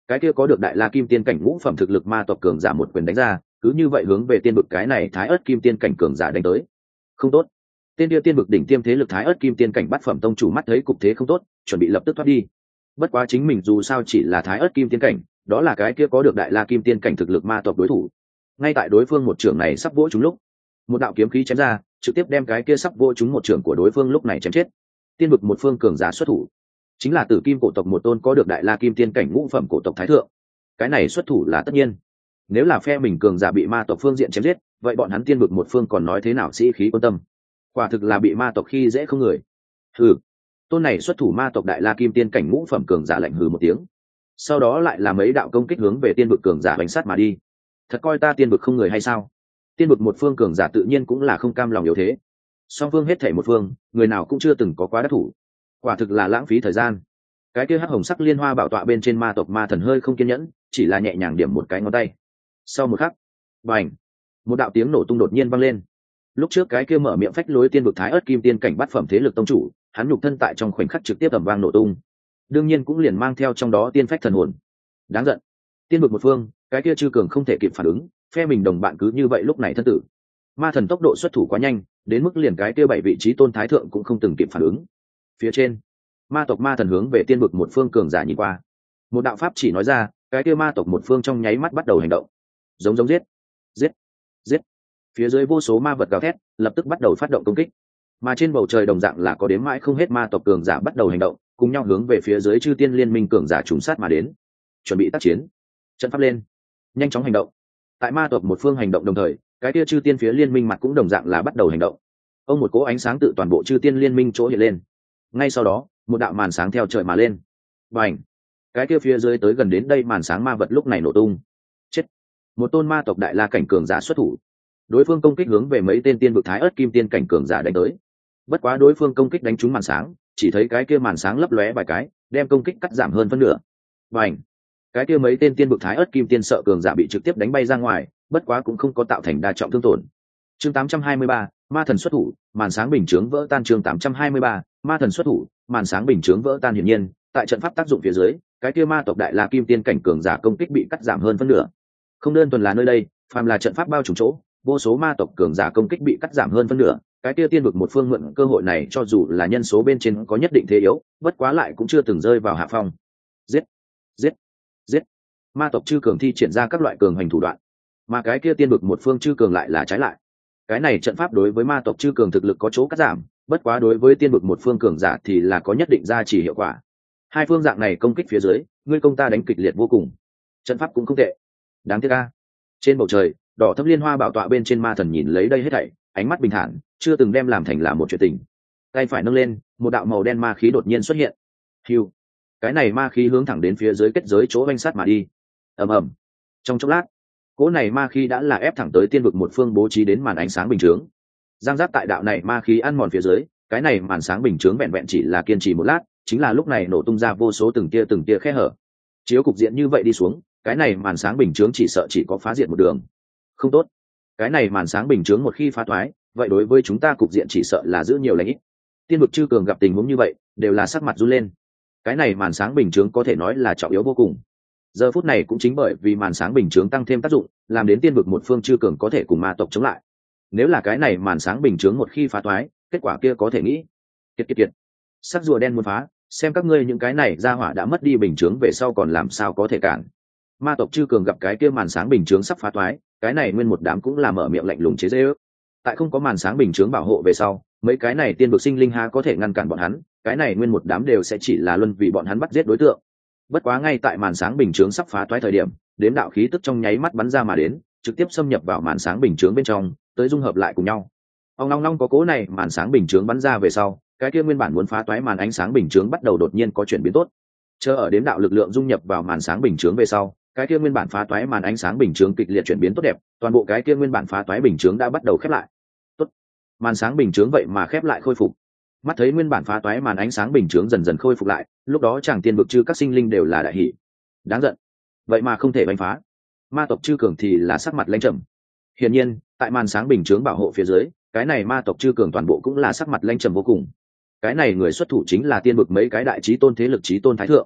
cái kia có được đại la kim tiên cảnh ngũ phẩm thực lực ma tộc cường giả một quyền đánh ra, cứ như vậy hướng về tiên vực cái này thái ớt kim tiên cảnh cường giả đánh tới. Không tốt. Tên kia tiên vực đỉnh tiêm thế lực thái ớt kim tiên cảnh bát phẩm tông chủ mắt thấy cục thế không tốt, chuẩn bị lập tức thoát đi. Bất quá chính mình dù sao chỉ là thái ớt kim tiên cảnh, đó là cái kia có được đại la kim tiên cảnh thực lực ma tộc đối thủ. Ngay tại đối phương một trưởng này sắp vỗ trúng lúc, một đạo kiếm khí chém ra, trực tiếp đem cái kia sắp vỗ trúng một trưởng của đối phương lúc này chém chết. Tiên vực một phương cường giả xuất thủ, chính là Tử Kim cổ tộc một tôn có được đại la kim tiên cảnh ngũ phẩm cổ tộc thái thượng. Cái này xuất thủ là tất nhiên. Nếu là phe mình cường giả bị ma tộc phương diện chém giết, vậy bọn hắn tiên vực một phương còn nói thế nào sĩ khí quan tâm? Quả thực là bị ma tộc khi dễ không người. Hừ, tôn này xuất thủ ma tộc đại la kim tiên cảnh ngũ phẩm cường giả lạnh hừ một tiếng, sau đó lại là mấy đạo công kích hướng về tiên vực cường giả bánh sát mà đi. Thật coi ta tiên vực không người hay sao? Tiên vực một phương cường giả tự nhiên cũng là không cam lòng yếu thế. Song phương hết thảy một phương, người nào cũng chưa từng có quá đắc thủ, quả thực là lãng phí thời gian. Cái kia hắc hồng sắc liên hoa bảo tọa bên trên ma tộc ma thần hơi không kiên nhẫn, chỉ là nhẹ nhàng điểm một cái ngón tay. Sau một khắc, bành, một đạo tiếng nổ tung đột nhiên vang lên. Lúc trước cái kia mở miệng phách lối tiên vực thái ớt kim tiên cảnh bát phẩm thế lực tông chủ, hắn nhục thân tại trong khoảnh khắc trực tiếp tầm vang nổ tung, đương nhiên cũng liền mang theo trong đó tiên phách thần hồn. Đáng giận, tiên vực một phương, cái kia chư cường không thể kịp phản ứng, phe mình đồng bạn cứ như vậy lúc này thân tử. Ma thần tốc độ xuất thủ quá nhanh, đến mức liền cái kia bảy vị trí tôn thái thượng cũng không từng kịp phản ứng. Phía trên, ma tộc ma thần hướng về tiên vực một phương cường giả nhìn qua, một đạo pháp chỉ nói ra, cái kia ma tộc một phương trong nháy mắt bắt đầu hành động, giống giống giết, giết, giết. Phía dưới vô số ma vật gào thét, lập tức bắt đầu phát động công kích. Mà trên bầu trời đồng dạng là có đếm mãi không hết ma tộc cường giả bắt đầu hành động, cùng nhau hướng về phía dưới chư tiên liên minh cường giả trùng sát mà đến. Chuẩn bị tác chiến, trận pháp lên, nhanh chóng hành động. Tại ma tộc một phương hành động đồng thời, cái kia chư tiên phía liên minh mặt cũng đồng dạng là bắt đầu hành động. Ông một cỗ ánh sáng tự toàn bộ chư tiên liên minh chỗ hiện lên. Ngay sau đó, một đạo màn sáng theo trời mà lên. Bành! Cái kia phía dưới tới gần đến đây màn sáng ma vật lúc này nổ tung. Chết! Một tôn ma tộc đại la cảnh cường giả xuất thủ. Đối phương công kích hướng về mấy tên tiên vực thái ớt kim tiên cảnh cường giả đánh tới. Bất quá đối phương công kích đánh trúng màn sáng, chỉ thấy cái kia màn sáng lấp lóe vài cái, đem công kích cắt giảm hơn phân nửa. Bành! Cái kia mấy tên tiên vực thái ớt kim tiên sợ cường giả bị trực tiếp đánh bay ra ngoài, bất quá cũng không có tạo thành đa trọng thương tổn. Chương tám trăm hai mươi ba, ma thần xuất thủ, màn sáng bình chướng vỡ tan. Chương tám trăm hai mươi ba, ma thần xuất thủ, màn sáng bình chướng vỡ tan. Hiển nhiên, tại trận pháp tác dụng phía dưới, cái kia ma tộc đại la kim tiên cảnh cường giả công kích bị cắt giảm hơn phân nửa. Không đơn thuần là nơi đây, phàm là trận pháp bao trùm chỗ, vô số ma tộc cường giả công kích bị cắt giảm hơn phân nửa. Cái kia tiên vực một phương mượn cơ hội này cho dù là nhân số bên trên có nhất định thế yếu, bất quá lại cũng chưa từng rơi vào hạ phong. Giết, giết, giết. Ma tộc chư cường thi triển ra các loại cường hành thủ đoạn, mà cái kia tiên vực một phương chư cường lại là trái lại. Cái này trận pháp đối với ma tộc chư cường thực lực có chỗ cắt giảm, bất quá đối với tiên vực một phương cường giả thì là có nhất định gia trì hiệu quả. Hai phương dạng này công kích phía dưới, ngươi công ta đánh kịch liệt vô cùng. Trận pháp cũng không tệ. Đáng tiếc a. Trên bầu trời, đỏ thấp liên hoa bảo tọa bên trên ma thần nhìn lấy đây hết thảy, ánh mắt bình thản, chưa từng đem làm thành là một chuyện tình. Tay phải nâng lên, một đạo màu đen ma khí đột nhiên xuất hiện. Hưu. Cái này ma khí hướng thẳng đến phía dưới kết giới chỗ vanh sát mà đi. Ầm ầm. Trong chốc lát, cỗ này ma khí đã là ép thẳng tới tiên vực một phương bố trí đến màn ánh sáng bình chướng. Giang giáp tại đạo này ma khí ăn mòn phía dưới, cái này màn sáng bình chướng vẹn vẹn chỉ là kiên trì một lát, chính là lúc này nổ tung ra vô số từng tia từng tia khe hở. Chiếu cục diện như vậy đi xuống, cái này màn sáng bình chướng chỉ sợ chỉ có phá diện một đường. Không tốt. Cái này màn sáng bình chướng một khi phá thoái, vậy đối với chúng ta cục diện chỉ sợ là giữ nhiều lành ít. Tiên vực chư cường gặp tình huống như vậy, đều là sắc mặt run lên. Cái này màn sáng bình chướng có thể nói là trọng yếu vô cùng. Giờ phút này cũng chính bởi vì màn sáng bình chướng tăng thêm tác dụng, làm đến tiên vực một phương chư cường có thể cùng ma tộc chống lại. Nếu là cái này màn sáng bình chướng một khi phá toái, kết quả kia có thể nghĩ. Kiệt kiệt kiệt. Sắc rùa đen muốn phá, xem các ngươi những cái này ra hỏa đã mất đi bình chướng về sau còn làm sao có thể cản. Ma tộc chư cường gặp cái kia màn sáng bình chướng sắp phá toái, cái này nguyên một đám cũng là mở miệng lạnh lùng chế giễu. Tại không có màn sáng bình chướng bảo hộ về sau, mấy cái này tiên vực sinh linh ha có thể ngăn cản bọn hắn, cái này nguyên một đám đều sẽ chỉ là luân vì bọn hắn bắt giết đối tượng. Bất quá ngay tại màn sáng bình chướng sắp phá toái thời điểm, đếm đạo khí tức trong nháy mắt bắn ra mà đến, trực tiếp xâm nhập vào màn sáng bình chướng bên trong, tới dung hợp lại cùng nhau. Ông long long có cố này màn sáng bình chướng bắn ra về sau, cái kia nguyên bản muốn phá toái màn ánh sáng bình chướng bắt đầu đột nhiên có chuyển biến tốt. Chờ ở đếm đạo lực lượng dung nhập vào màn sáng bình chướng về sau, cái kia nguyên bản phá toái màn ánh sáng bình chướng kịch liệt chuyển biến tốt đẹp, toàn bộ cái kia nguyên bản phá toái bình chướng đã bắt đầu khép lại. Tốt. Màn sáng bình chướng vậy mà khép lại khôi phục. Mắt thấy nguyên bản phá toái màn ánh sáng bình chướng dần dần khôi phục lại, lúc đó chàng tiên vực chư các sinh linh đều là đại hỷ. Đáng giận, vậy mà không thể đánh phá. Ma tộc chư cường thì là sắc mặt lãnh trầm. Hiển nhiên, tại màn sáng bình chướng bảo hộ phía dưới, cái này ma tộc chư cường toàn bộ cũng là sắc mặt lãnh trầm vô cùng. Cái này người xuất thủ chính là tiên vực mấy cái đại chí tôn thế lực chí tôn thái thượng.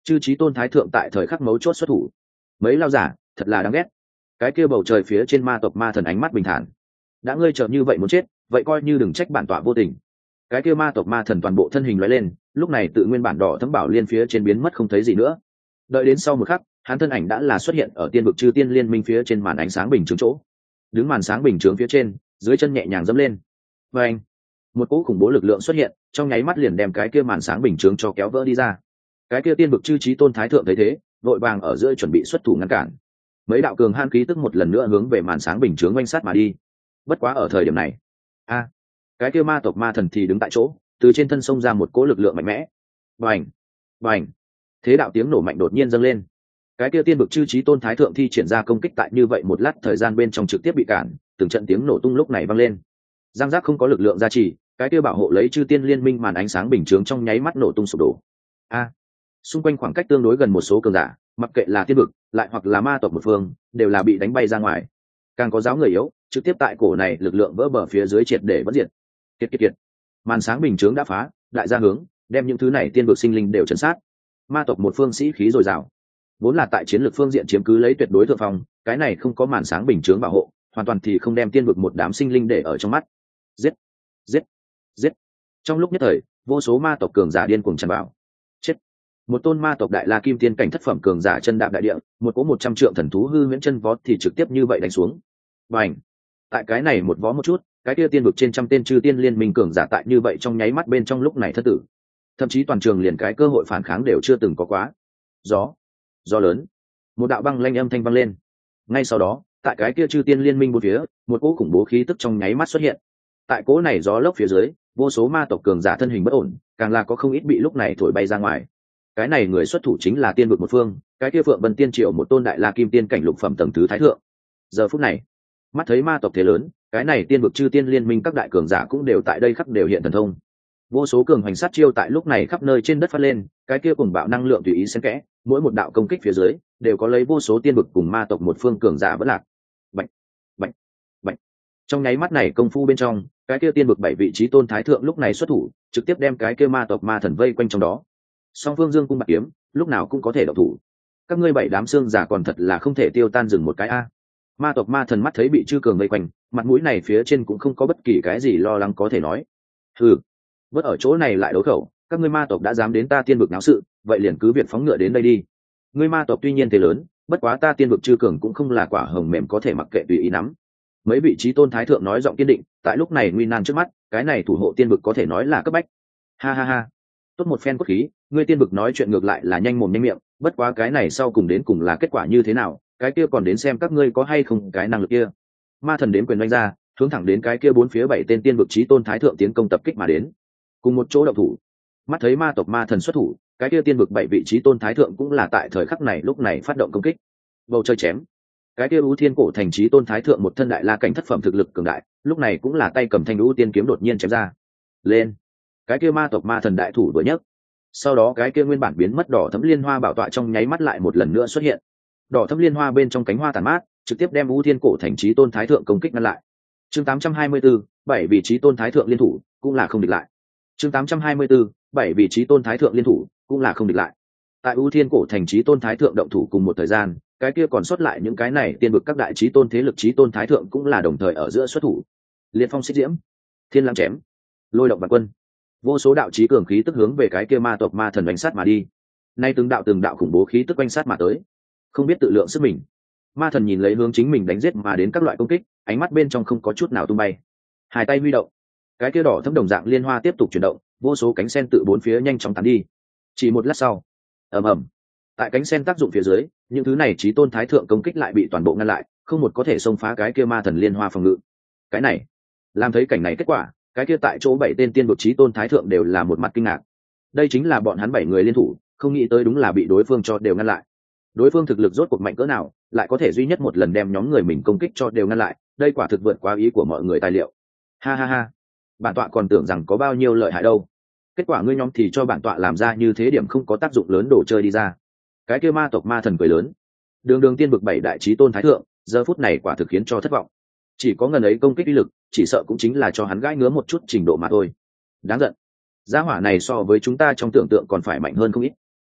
chư trí tôn thái thượng tại thời khắc mấu chốt xuất thủ. Mấy lao giả thật là đáng ghét. Cái kia bầu trời phía trên ma tộc ma thần ánh mắt bình thản. Đã ngươi chờ như vậy muốn chết, vậy coi như đừng trách bản tọa vô tình. Cái kia ma tộc ma thần toàn bộ thân hình lóe lên, lúc này tự nguyên bản đỏ thấm bảo liên phía trên biến mất không thấy gì nữa. Đợi đến sau một khắc, hắn thân ảnh đã là xuất hiện ở tiên vực chư tiên liên minh phía trên màn ánh sáng bình chướng chỗ. Đứng màn sáng bình chướng phía trên, dưới chân nhẹ nhàng dẫm lên. Và anh, một cỗ khủng bố lực lượng xuất hiện, trong nháy mắt liền đem cái kia màn sáng bình chướng cho kéo vỡ đi ra. Cái kia tiên vực chư trí tôn thái thượng thấy thế, vội vàng ở giữa chuẩn bị xuất thủ ngăn cản. Mấy đạo cường han khí tức một lần nữa hướng về màn sáng bình chướng oanh sát mà đi. Bất quá ở thời điểm này, a, cái kia ma tộc ma thần thì đứng tại chỗ, từ trên thân xông ra một cỗ lực lượng mạnh mẽ. Bành, bành, thế đạo tiếng nổ mạnh đột nhiên dâng lên. Cái kia tiên vực chư trí tôn thái thượng thi triển ra công kích tại như vậy một lát thời gian bên trong trực tiếp bị cản, từng trận tiếng nổ tung lúc này vang lên. Giang giác không có lực lượng gia trì, cái kia bảo hộ lấy chư tiên liên minh màn ánh sáng bình chướng trong nháy mắt nổ tung sụp đổ. A, xung quanh khoảng cách tương đối gần một số cường giả, mặc kệ là tiên vực lại hoặc là ma tộc một phương, đều là bị đánh bay ra ngoài. Càng có giáo người yếu, trực tiếp tại cổ này lực lượng vỡ bờ phía dưới triệt để bất diệt. Kiệt kiệt kiệt, màn sáng bình chướng đã phá, đại gia hướng đem những thứ này tiên vực sinh linh đều trấn sát. Ma tộc một phương sĩ khí dồi dào, vốn là tại chiến lược phương diện chiếm cứ lấy tuyệt đối thượng phong, cái này không có màn sáng bình chướng bảo hộ, hoàn toàn thì không đem tiên vực một đám sinh linh để ở trong mắt. Giết, giết, giết. Trong lúc nhất thời, vô số ma tộc cường giả điên cuồng tràn vào. Chết. Một tôn ma tộc đại la kim tiên cảnh thất phẩm cường giả chân đạp đại địa, một cỗ một trăm trượng thần thú hư huyễn chân vó thì trực tiếp như vậy đánh xuống. Bành. Tại cái này một vó một chút, cái kia tiên vực trên trăm tên chư tiên liên minh cường giả tại như vậy trong nháy mắt bên trong lúc này thất tử. Thậm chí toàn trường liền cái cơ hội phản kháng đều chưa từng có quá. Gió, gió lớn. Một đạo băng lanh âm thanh vang lên. Ngay sau đó, tại cái kia chư tiên liên minh bốn phía, một cỗ khủng bố khí tức trong nháy mắt xuất hiện. Tại cỗ này gió lốc phía dưới, vô số ma tộc cường giả thân hình bất ổn, càng là có không ít bị lúc này thổi bay ra ngoài. Cái này người xuất thủ chính là tiên vực một phương, cái kia Phượng Vân Tiên Triệu một tôn đại la kim tiên cảnh lục phẩm tầng thứ thái thượng. Giờ phút này, mắt thấy ma tộc thế lớn, cái này tiên vực chư tiên liên minh các đại cường giả cũng đều tại đây khắp đều hiện thần thông. Vô số cường hoành sát chiêu tại lúc này khắp nơi trên đất phát lên, cái kia cùng bạo năng lượng tùy ý xen kẽ, mỗi một đạo công kích phía dưới đều có lấy vô số tiên vực cùng ma tộc một phương cường giả vẫn lạc. Bạch, bạch, bạch. Trong nháy mắt này công phu bên trong, cái kia tiên vực bảy vị trí tôn thái thượng lúc này xuất thủ, trực tiếp đem cái kia ma tộc ma thần vây quanh trong đó. Song phương dương cung bạc kiếm, lúc nào cũng có thể độc thủ. Các ngươi bảy đám xương giả còn thật là không thể tiêu tan dừng một cái a. Ma tộc ma thần mắt thấy bị chư cường vây quanh, mặt mũi này phía trên cũng không có bất kỳ cái gì lo lắng có thể nói. Hừ, vớt ở chỗ này lại đấu khẩu, các ngươi ma tộc đã dám đến ta tiên vực náo sự, vậy liền cứ việc phóng ngựa đến đây đi. Ngươi ma tộc tuy nhiên thế lớn, bất quá ta tiên vực chư cường cũng không là quả hồng mềm có thể mặc kệ tùy ý nắm. Mấy vị trí tôn thái thượng nói giọng kiên định, tại lúc này nguy nan trước mắt, cái này thủ hộ tiên vực có thể nói là cấp bách. Ha ha ha, tốt một phen cốt khí, ngươi tiên vực nói chuyện ngược lại là nhanh mồm nhanh miệng, bất quá cái này sau cùng đến cùng là kết quả như thế nào, cái kia còn đến xem các ngươi có hay không cái năng lực kia. Ma thần đến quyền đánh ra, hướng thẳng đến cái kia bốn phía bảy tên tiên vực trí tôn thái thượng tiến công tập kích mà đến, cùng một chỗ động thủ. Mắt thấy ma tộc ma thần xuất thủ, cái kia tiên vực bảy vị trí tôn thái thượng cũng là tại thời khắc này lúc này phát động công kích. Bầu trời chém, cái kia ưu thiên cổ thành trí tôn thái thượng một thân đại la cảnh thất phẩm thực lực cường đại, lúc này cũng là tay cầm thanh ưu tiên kiếm đột nhiên chém ra. Lên, cái kia ma tộc ma thần đại thủ vừa nhấc, sau đó cái kia nguyên bản biến mất đỏ thấm liên hoa bảo tọa trong nháy mắt lại một lần nữa xuất hiện. Đỏ thấm liên hoa bên trong cánh hoa tàn mát, trực tiếp đem ưu thiên cổ thành trí tôn thái thượng công kích ngăn lại. Chương tám trăm hai mươi tư, bảy vị trí tôn thái thượng liên thủ, cũng là không địch lại. Chương tám trăm hai mươi tư, bảy vị trí tôn thái thượng liên thủ, cũng là không địch lại. Tại ưu thiên cổ thành trí tôn thái thượng động thủ cùng một thời gian, cái kia còn sót lại những cái này tiên vực các đại trí tôn thế lực trí tôn thái thượng cũng là đồng thời ở giữa xuất thủ. Liệt phong xích diễm, thiên lam chém, lôi động vạn quân, vô số đạo trí cường khí tức hướng về cái kia ma tộc ma thần đánh sát mà đi. Nay từng đạo từng đạo khủng bố khí tức quanh sát mà tới, không biết tự lượng sức mình. Ma thần nhìn lấy hướng chính mình đánh giết mà đến các loại công kích, ánh mắt bên trong không có chút nào tung bay, hai tay huy động, cái kia đỏ thấm đồng dạng liên hoa tiếp tục chuyển động, vô số cánh sen tự bốn phía nhanh chóng tán đi. Chỉ một lát sau, ầm ầm, tại cánh sen tác dụng phía dưới, những thứ này chí tôn thái thượng công kích lại bị toàn bộ ngăn lại, không một có thể xông phá cái kia ma thần liên hoa phòng ngự. Cái này, làm thấy cảnh này kết quả, cái kia tại chỗ bảy tên tiên vực chí tôn thái thượng đều là một mặt kinh ngạc. Đây chính là bọn hắn bảy người liên thủ, không nghĩ tới đúng là bị đối phương cho đều ngăn lại. Đối phương thực lực rốt cuộc mạnh cỡ nào, lại có thể duy nhất một lần đem nhóm người mình công kích cho đều ngăn lại, đây quả thực vượt quá ý của mọi người tài liệu. Ha ha ha, bản tọa còn tưởng rằng có bao nhiêu lợi hại đâu, kết quả ngươi nhóm thì cho bản tọa làm ra như thế điểm không có tác dụng lớn đồ chơi đi ra. Cái kia ma tộc ma thần cười lớn, đường đường tiên vực bảy đại chí tôn thái thượng, giờ phút này quả thực khiến cho thất vọng. Chỉ có ngần ấy công kích uy lực, chỉ sợ cũng chính là cho hắn gãi ngứa một chút trình độ mà thôi. Đáng giận, gia hỏa này so với chúng ta trong tưởng tượng còn phải mạnh hơn không ít.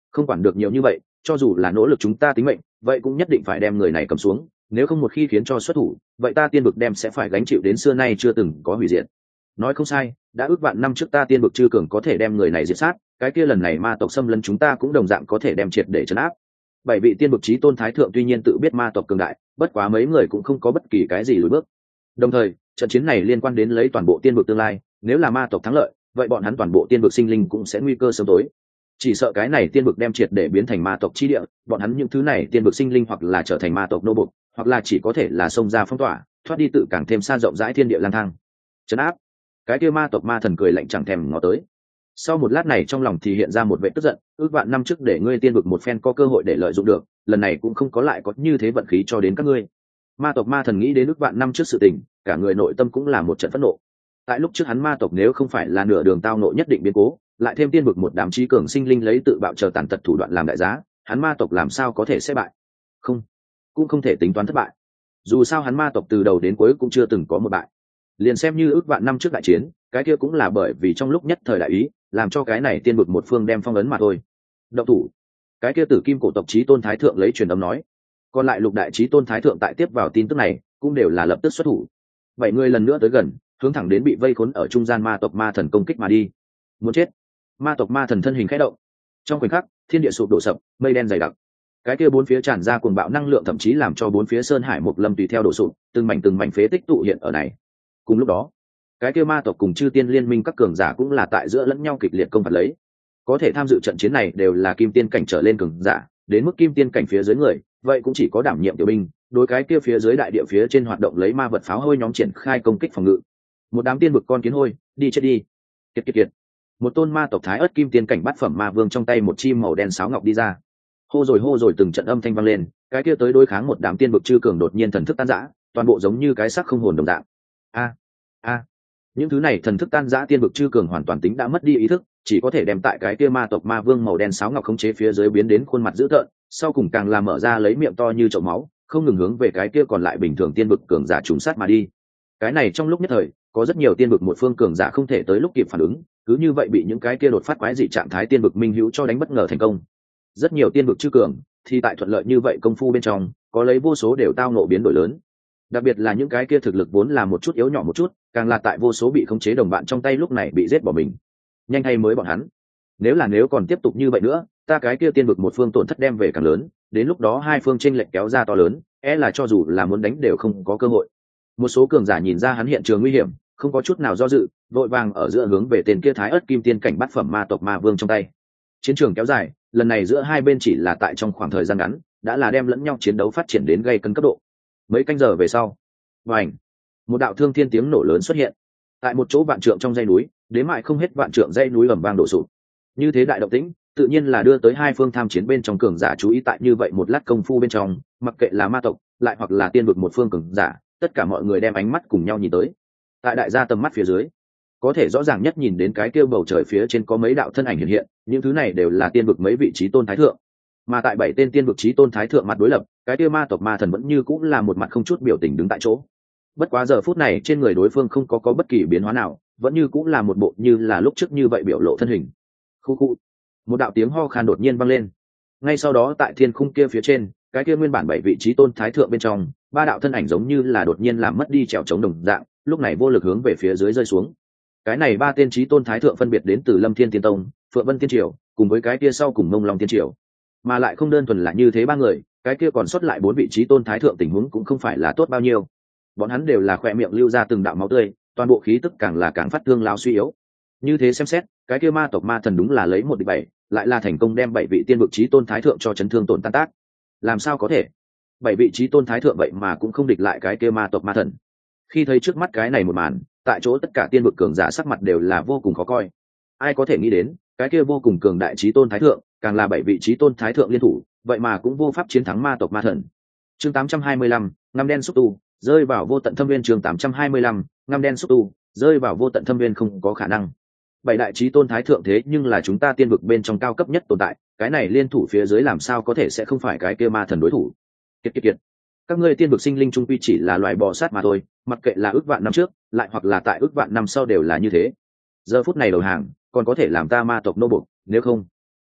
không quản được nhiều như vậy, cho dù là nỗ lực chúng ta tính mệnh, vậy cũng nhất định phải đem người này cầm xuống, nếu không một khi khiến cho xuất thủ, vậy ta tiên vực đem sẽ phải gánh chịu đến xưa nay chưa từng có hủy diệt. Nói không sai, đã ước vạn năm trước ta tiên vực chư cường có thể đem người này diệt sát, cái kia lần này ma tộc xâm lấn chúng ta cũng đồng dạng có thể đem triệt để trấn áp. Bảy vị tiên vực chí tôn thái thượng tuy nhiên tự biết ma tộc cường đại, bất quá mấy người cũng không có bất kỳ cái gì lùi bước. Đồng thời, trận chiến này liên quan đến lấy toàn bộ tiên vực tương lai, nếu là ma tộc thắng lợi, vậy bọn hắn toàn bộ tiên vực sinh linh cũng sẽ nguy cơ sớm tối. Chỉ sợ cái này tiên vực đem triệt để biến thành ma tộc chi địa, bọn hắn những thứ này tiên vực sinh linh hoặc là trở thành ma tộc nô bộc, hoặc là chỉ có thể là xông ra phong tỏa, thoát đi tự càng thêm xa rộng rãi thiên địa lang thang. Trấn áp. Cái kia ma tộc ma thần cười lạnh chẳng thèm ngó tới. Sau một lát này trong lòng thì hiện ra một vẻ tức giận, ước vạn năm trước để ngươi tiên vực một phen có cơ hội để lợi dụng được, lần này cũng không có lại có như thế vận khí cho đến các ngươi. Ma tộc ma thần nghĩ đến ước vạn năm trước sự tình, cả người nội tâm cũng là một trận phẫn nộ. Tại lúc trước hắn ma tộc nếu không phải là nửa đường tao nộ nhất định biến cố, lại thêm tiên vực một đám trí cường sinh linh lấy tự bạo chờ tàn tật thủ đoạn làm đại giá, hắn ma tộc làm sao có thể sẽ bại? Không, cũng không thể tính toán thất bại. Dù sao hắn ma tộc từ đầu đến cuối cũng chưa từng có một bại. Liền xem như ước vạn năm trước đại chiến, cái kia cũng là bởi vì trong lúc nhất thời đại ý, làm cho cái này tiên vực một phương đem phong ấn mà thôi. Động thủ. Cái kia tử kim cổ tộc chí tôn thái thượng lấy truyền âm nói. Còn lại lục đại chí tôn thái thượng tại tiếp vào tin tức này, cũng đều là lập tức xuất thủ. Bảy người lần nữa tới gần, hướng thẳng đến bị vây khốn ở trung gian ma tộc ma thần công kích mà đi. Muốn chết. Ma tộc ma thần thân hình khẽ động. Trong khoảnh khắc, thiên địa sụp đổ sập, mây đen dày đặc. Cái kia bốn phía tràn ra cuồng bạo năng lượng thậm chí làm cho bốn phía sơn hải mục lâm tùy theo đổ sụp, từng mảnh từng mảnh phế tích tụ hiện ở này. Cùng lúc đó, cái kia ma tộc cùng chư tiên liên minh các cường giả cũng là tại giữa lẫn nhau kịch liệt công phạt lấy. Có thể tham dự trận chiến này đều là kim tiên cảnh trở lên cường giả, đến mức kim tiên cảnh phía dưới người, vậy cũng chỉ có đảm nhiệm tiểu binh, đối cái kia phía dưới đại địa phía trên hoạt động lấy ma vật pháo hôi nhóm triển khai công kích phòng ngự. Một đám tiên vực con kiến hôi, đi chết đi. Kiệt kiệt kiệt. Một tôn ma tộc thái ớt kim tiên cảnh bát phẩm ma vương trong tay một chim màu đen sáo ngọc đi ra. Hô rồi hô rồi từng trận âm thanh vang lên, cái kia tới đối kháng một đám tiên vực chư cường đột nhiên thần thức tan rã, toàn bộ giống như cái xác không hồn đồng dạng. A a những thứ này thần thức tan rã tiên vực chư cường hoàn toàn tính đã mất đi ý thức, chỉ có thể đem tại cái kia ma tộc ma vương màu đen sáo ngọc khống chế phía dưới biến đến khuôn mặt dữ tợn, sau cùng càng làm mở ra lấy miệng to như chậu máu, không ngừng hướng về cái kia còn lại bình thường tiên vực cường giả trùng sát mà đi. Cái này trong lúc nhất thời, có rất nhiều tiên vực một phương cường giả không thể tới lúc kịp phản ứng, cứ như vậy bị những cái kia đột phát quái dị trạng thái tiên vực minh hữu cho đánh bất ngờ thành công. Rất nhiều tiên vực chư cường thì tại thuận lợi như vậy công phu bên trong, có lấy vô số đều tao ngộ biến đổi lớn. Đặc biệt là những cái kia thực lực vốn là một chút yếu nhỏ một chút, càng là tại vô số bị khống chế đồng bạn trong tay lúc này bị giết bỏ mình. Nhanh hay mới bọn hắn. Nếu là nếu còn tiếp tục như vậy nữa, ta cái kia tiên vực một phương tổn thất đem về càng lớn, đến lúc đó hai phương chênh lệch kéo ra to lớn, e là cho dù là muốn đánh đều không có cơ hội. Một số cường giả nhìn ra hắn hiện trường nguy hiểm, không có chút nào do dự, vội vàng ở giữa hướng về tên kia thái ớt kim tiên cảnh bát phẩm ma tộc ma vương trong tay. Chiến trường kéo dài, lần này giữa hai bên chỉ là tại trong khoảng thời gian ngắn, đã là đem lẫn nhau chiến đấu phát triển đến gây cấn cấp độ. Mấy canh giờ về sau, vành, một đạo thương thiên tiếng nổ lớn xuất hiện tại một chỗ vạn trượng trong dãy núi, đến mại không hết vạn trượng dãy núi ầm vang đổ sụp. Như thế đại động tĩnh, tự nhiên là đưa tới hai phương tham chiến bên trong cường giả chú ý. Tại như vậy một lát công phu bên trong, mặc kệ là ma tộc, lại hoặc là tiên vực một phương cường giả, tất cả mọi người đem ánh mắt cùng nhau nhìn tới. Tại đại gia tầm mắt phía dưới, có thể rõ ràng nhất nhìn đến cái kia bầu trời phía trên có mấy đạo thân ảnh hiện hiện, những thứ này đều là tiên vực mấy vị trí tôn thái thượng. Mà tại bảy tên tiên vực trí tôn thái thượng mặt đối lập, cái kia ma tộc ma thần vẫn như cũng là một mặt không chút biểu tình đứng tại chỗ. Bất quá giờ phút này trên người đối phương không có có bất kỳ biến hóa nào, vẫn như cũng là một bộ như là lúc trước như vậy biểu lộ thân hình. Khu khu. Một đạo tiếng ho khan đột nhiên vang lên. Ngay sau đó tại thiên khung kia phía trên, cái kia nguyên bản bảy vị trí tôn thái thượng bên trong, ba đạo thân ảnh giống như là đột nhiên làm mất đi trèo chống đồng dạng, lúc này vô lực hướng về phía dưới rơi xuống. Cái này ba tên trí tôn thái thượng phân biệt đến từ Lâm Thiên Tiên Tông, Phượng Vân Tiên Triều, cùng với cái kia sau cùng Mông Long Tiên Triều. Mà lại không đơn thuần là như thế ba người, cái kia còn sót lại bốn vị trí tôn thái thượng tình huống cũng không phải là tốt bao nhiêu. Bọn hắn đều là khỏe miệng lưu ra từng đạo máu tươi, toàn bộ khí tức càng là càng phát thương lao suy yếu. Như thế xem xét, cái kia ma tộc ma thần đúng là lấy một địch bảy, lại là thành công đem bảy vị tiên vực trí tôn thái thượng cho chấn thương tổn tan tác. Làm sao có thể? Bảy vị trí tôn thái thượng vậy mà cũng không địch lại cái kia ma tộc ma thần. Khi thấy trước mắt cái này một màn, tại chỗ tất cả tiên vực cường giả sắc mặt đều là vô cùng khó coi. Ai có thể nghĩ đến, cái kia vô cùng cường đại trí tôn thái thượng, càng là bảy vị trí tôn thái thượng liên thủ, vậy mà cũng vô pháp chiến thắng ma tộc ma thần. Chương tám trăm hai mươi lăm, ngăm đen xúc tu, rơi vào vô tận thâm viên. Chương tám trăm hai mươi lăm, ngăm đen xúc tu, rơi vào vô tận thâm viên không có khả năng. Bảy đại trí tôn thái thượng thế nhưng là chúng ta tiên vực bên trong cao cấp nhất tồn tại, cái này liên thủ phía dưới làm sao có thể sẽ không phải cái kia ma thần đối thủ. Kiệt kiệt kiệt. Các ngươi tiên vực sinh linh trung quy chỉ là loài bò sát mà thôi, mặc kệ là ước vạn năm trước, lại hoặc là tại ước vạn năm sau đều là như thế. Giờ phút này đầu hàng, còn có thể làm ta ma tộc nô bộc, nếu không,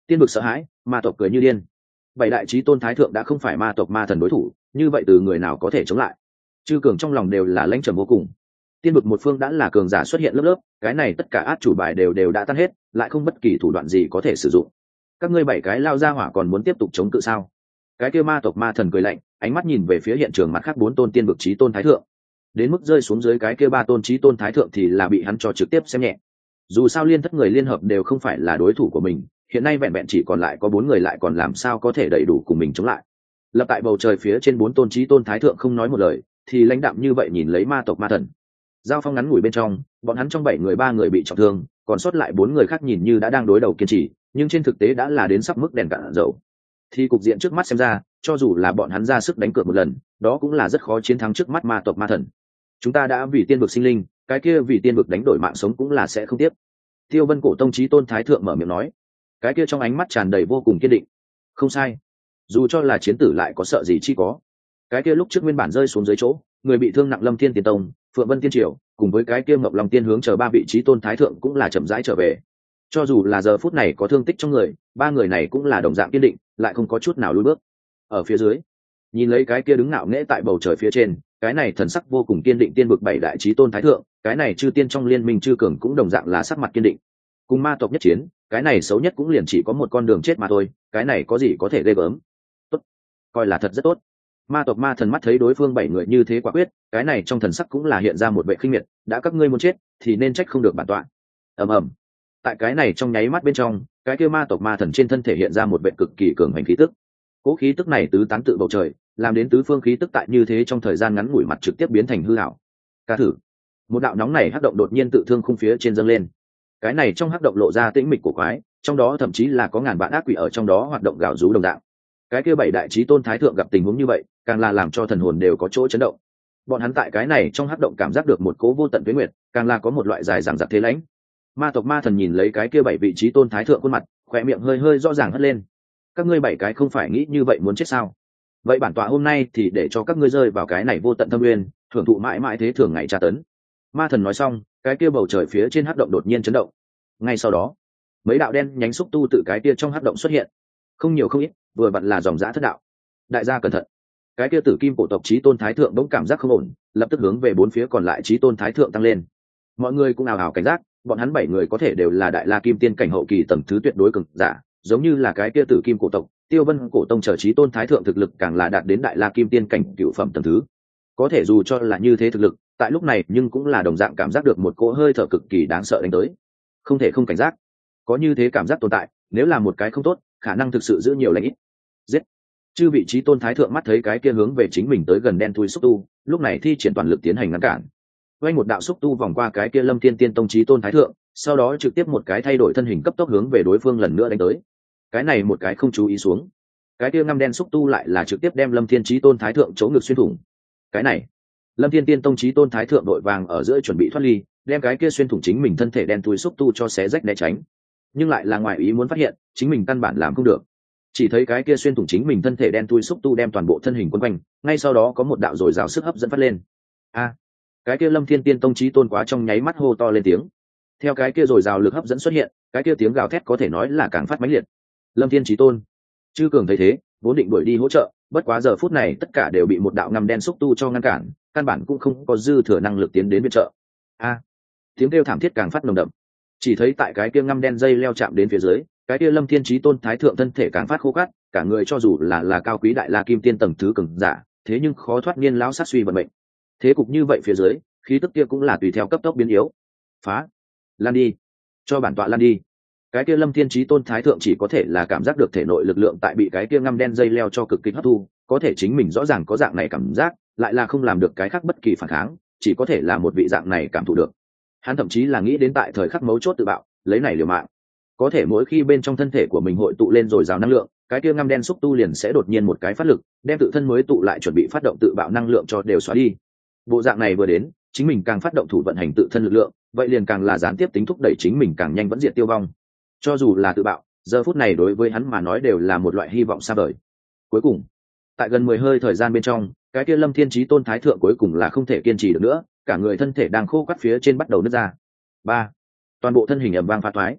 Tiên vực sợ hãi, ma tộc cười như điên. Bảy đại chí tôn thái thượng đã không phải ma tộc ma thần đối thủ, như vậy từ người nào có thể chống lại? Chư cường trong lòng đều là lãnh trầm vô cùng. Tiên vực một phương đã là cường giả xuất hiện lớp lớp, cái này tất cả át chủ bài đều đều đã tan hết, lại không bất kỳ thủ đoạn gì có thể sử dụng. Các ngươi bảy cái lao ra hỏa còn muốn tiếp tục chống cự sao? Cái kia ma tộc ma thần cười lạnh, ánh mắt nhìn về phía hiện trường mặt khác bốn tôn tiên vực chí tôn thái thượng. Đến mức rơi xuống dưới cái kia ba tôn chí tôn thái thượng thì là bị hắn cho trực tiếp xem nhẹ. Dù sao liên thất người liên hợp đều không phải là đối thủ của mình, hiện nay vẹn vẹn chỉ còn lại có bốn người, lại còn làm sao có thể đầy đủ cùng mình chống lại. Lập tại bầu trời phía trên bốn tôn chí tôn thái thượng không nói một lời, thì lãnh đạm như vậy nhìn lấy ma tộc ma thần. Giao phong ngắn ngủi bên trong, bọn hắn trong bảy người ba người bị trọng thương, còn sót lại bốn người khác nhìn như đã đang đối đầu kiên trì, nhưng trên thực tế đã là đến sắp mức đèn cạn dầu. Thì cục diện trước mắt xem ra, cho dù là bọn hắn ra sức đánh cược một lần, đó cũng là rất khó chiến thắng trước mắt ma tộc ma thần. Chúng ta đã vì tiên vực sinh linh, cái kia vì tiên vực đánh đổi mạng sống cũng là sẽ không tiếp. Tiêu Vân Cổ Tông chí tôn thái thượng mở miệng nói, cái kia trong ánh mắt tràn đầy vô cùng kiên định. Không sai, dù cho là chiến tử lại có sợ gì chi có. Cái kia lúc trước nguyên bản rơi xuống dưới chỗ, người bị thương nặng Lâm Thiên Tiên Tông, Phượng Vân Tiên Triều, cùng với cái kia Ngọc Long Tiên hướng chờ ba vị chí tôn thái thượng cũng là chậm rãi trở về. Cho dù là giờ phút này có thương tích trong người, ba người này cũng là đồng dạng kiên định, lại không có chút nào lùi bước. Ở phía dưới, nhìn lấy cái kia đứng ngạo nghễ tại bầu trời phía trên, cái này thần sắc vô cùng kiên định tiên vực bảy đại chí tôn thái thượng, cái này chư tiên trong liên minh chư cường cũng đồng dạng là sắc mặt kiên định. Cùng ma tộc nhất chiến, cái này xấu nhất cũng liền chỉ có một con đường chết mà thôi, cái này có gì có thể ghê gớm. Tốt, coi là thật rất tốt. Ma tộc ma thần mắt thấy đối phương bảy người như thế quả quyết, cái này trong thần sắc cũng là hiện ra một vẻ khinh miệt, đã các ngươi muốn chết thì nên trách không được bản tọa. Ầm ầm. Tại cái này trong nháy mắt bên trong, cái kia ma tộc ma thần trên thân thể hiện ra một vẻ cực kỳ cường hành khí tức. Cố khí tức này tứ tán tự bầu trời, làm đến tứ phương khí tức tại như thế trong thời gian ngắn ngủi mặt trực tiếp biến thành hư ảo. Ca thử. Một đạo nóng này hắc động đột nhiên tự thương khung phía trên dâng lên. Cái này trong hắc động lộ ra tĩnh mịch của quái, trong đó thậm chí là có ngàn vạn ác quỷ ở trong đó hoạt động gào rú đồng dạng. Cái kia bảy đại chí tôn thái thượng gặp tình huống như vậy, càng là làm cho thần hồn đều có chỗ chấn động. Bọn hắn tại cái này trong hắc động cảm giác được một cố vô tận tuyết nguyệt, càng là có một loại dài dằng dặc thế lãnh. Ma tộc ma thần nhìn lấy cái kia bảy vị chí tôn thái thượng khuôn mặt, khóe miệng hơi hơi rõ ràng hất lên. Các ngươi bảy cái không phải nghĩ như vậy muốn chết sao? Vậy bản tọa hôm nay thì để cho các ngươi rơi vào cái này vô tận thâm nguyên, thưởng thụ mãi mãi thế thường ngày tra tấn. Ma thần nói xong, cái kia bầu trời phía trên hắc động đột nhiên chấn động. Ngay sau đó, mấy đạo đen nhánh xúc tu từ cái kia trong hắc động xuất hiện, không nhiều không ít, vừa vặn là dòng dã thất đạo. Đại gia cẩn thận. Cái kia tử kim cổ tộc chí tôn thái thượng bỗng cảm giác không ổn, lập tức hướng về bốn phía còn lại chí tôn thái thượng tăng lên. Mọi người cũng ào ào cảnh giác, bọn hắn bảy người có thể đều là đại la kim tiên cảnh hậu kỳ tầng thứ tuyệt đối cường giả, giống như là cái kia tử kim cổ tộc, Tiêu Vân cổ tông trở chí tôn thái thượng thực lực càng là đạt đến đại la kim tiên cảnh cửu phẩm tầng thứ. Có thể dù cho là như thế thực lực, tại lúc này nhưng cũng là đồng dạng cảm giác được một cỗ hơi thở cực kỳ đáng sợ đánh tới. Không thể không cảnh giác. Có như thế cảm giác tồn tại, nếu là một cái không tốt, khả năng thực sự giữ nhiều lành ít. Giết. Chư vị chí tôn thái thượng mắt thấy cái kia hướng về chính mình tới gần đen thui xúc tu, lúc này thi triển toàn lực tiến hành ngăn cản. Quay một đạo xúc tu vòng qua cái kia Lâm Thiên Tiên tông chí tôn thái thượng, sau đó trực tiếp một cái thay đổi thân hình cấp tốc hướng về đối phương lần nữa đánh tới. Cái này một cái không chú ý xuống, cái kia ngăm đen xúc tu lại là trực tiếp đem Lâm Thiên chí tôn thái thượng chỗ ngực xuyên thủng. Cái này, Lâm Thiên Tiên tông chí tôn thái thượng đội vàng ở giữa chuẩn bị thoát ly, đem cái kia xuyên thủng chính mình thân thể đen thui xúc tu cho xé rách né tránh, nhưng lại là ngoài ý muốn phát hiện chính mình căn bản làm không được. Chỉ thấy cái kia xuyên thủng chính mình thân thể đen thui xúc tu đem toàn bộ thân hình quấn quanh, ngay sau đó có một đạo dồi dào sức hấp dẫn phát lên. A, cái kia Lâm Thiên Tiên tông chí tôn quá trong nháy mắt hô to lên tiếng. Theo cái kia dồi dào lực hấp dẫn xuất hiện, cái kia tiếng gào thét có thể nói là càng phát mãnh liệt. Lâm Thiên chí tôn, chư cường thấy thế, vốn định đuổi đi hỗ trợ, bất quá giờ phút này tất cả đều bị một đạo ngăm đen xúc tu cho ngăn cản, căn bản cũng không có dư thừa năng lực tiến đến viện trợ. A, tiếng kêu thảm thiết càng phát nồng đậm. Chỉ thấy tại cái kia ngăm đen dây leo chạm đến phía dưới, cái kia Lâm Thiên chí tôn thái thượng thân thể càng phát khô cát, cả người cho dù là là cao quý đại la kim tiên tầng thứ cường giả, thế nhưng khó thoát niên lão sát suy vận mệnh. Thế cục như vậy phía dưới, khí tức kia cũng là tùy theo cấp tốc biến yếu. Phá, lan đi, cho bản tọa lan đi. Cái kia Lâm Thiên chí tôn thái thượng chỉ có thể là cảm giác được thể nội lực lượng tại bị cái kia ngăm đen dây leo cho cực kịch hấp thu, có thể chính mình rõ ràng có dạng này cảm giác, lại là không làm được cái khác bất kỳ phản kháng, chỉ có thể là một vị dạng này cảm thụ được. Hắn thậm chí là nghĩ đến tại thời khắc mấu chốt tự bạo, lấy này liều mạng. Có thể mỗi khi bên trong thân thể của mình hội tụ lên rồi rào năng lượng, cái kia ngăm đen xúc tu liền sẽ đột nhiên một cái phát lực, đem tự thân mới tụ lại chuẩn bị phát động tự bạo năng lượng cho đều xóa đi. Bộ dạng này vừa đến, chính mình càng phát động thủ vận hành tự thân lực lượng, vậy liền càng là gián tiếp tính thúc đẩy chính mình càng nhanh vẫn diệt tiêu vong. Cho dù là tự bạo, giờ phút này đối với hắn mà nói đều là một loại hy vọng xa vời. Cuối cùng, tại gần mười hơi thời gian bên trong, cái kia Lâm Thiên chí tôn thái thượng cuối cùng là không thể kiên trì được nữa, cả người thân thể đang khô quắt phía trên bắt đầu nứt ra. Ba, toàn bộ thân hình ầm vang phá thoái.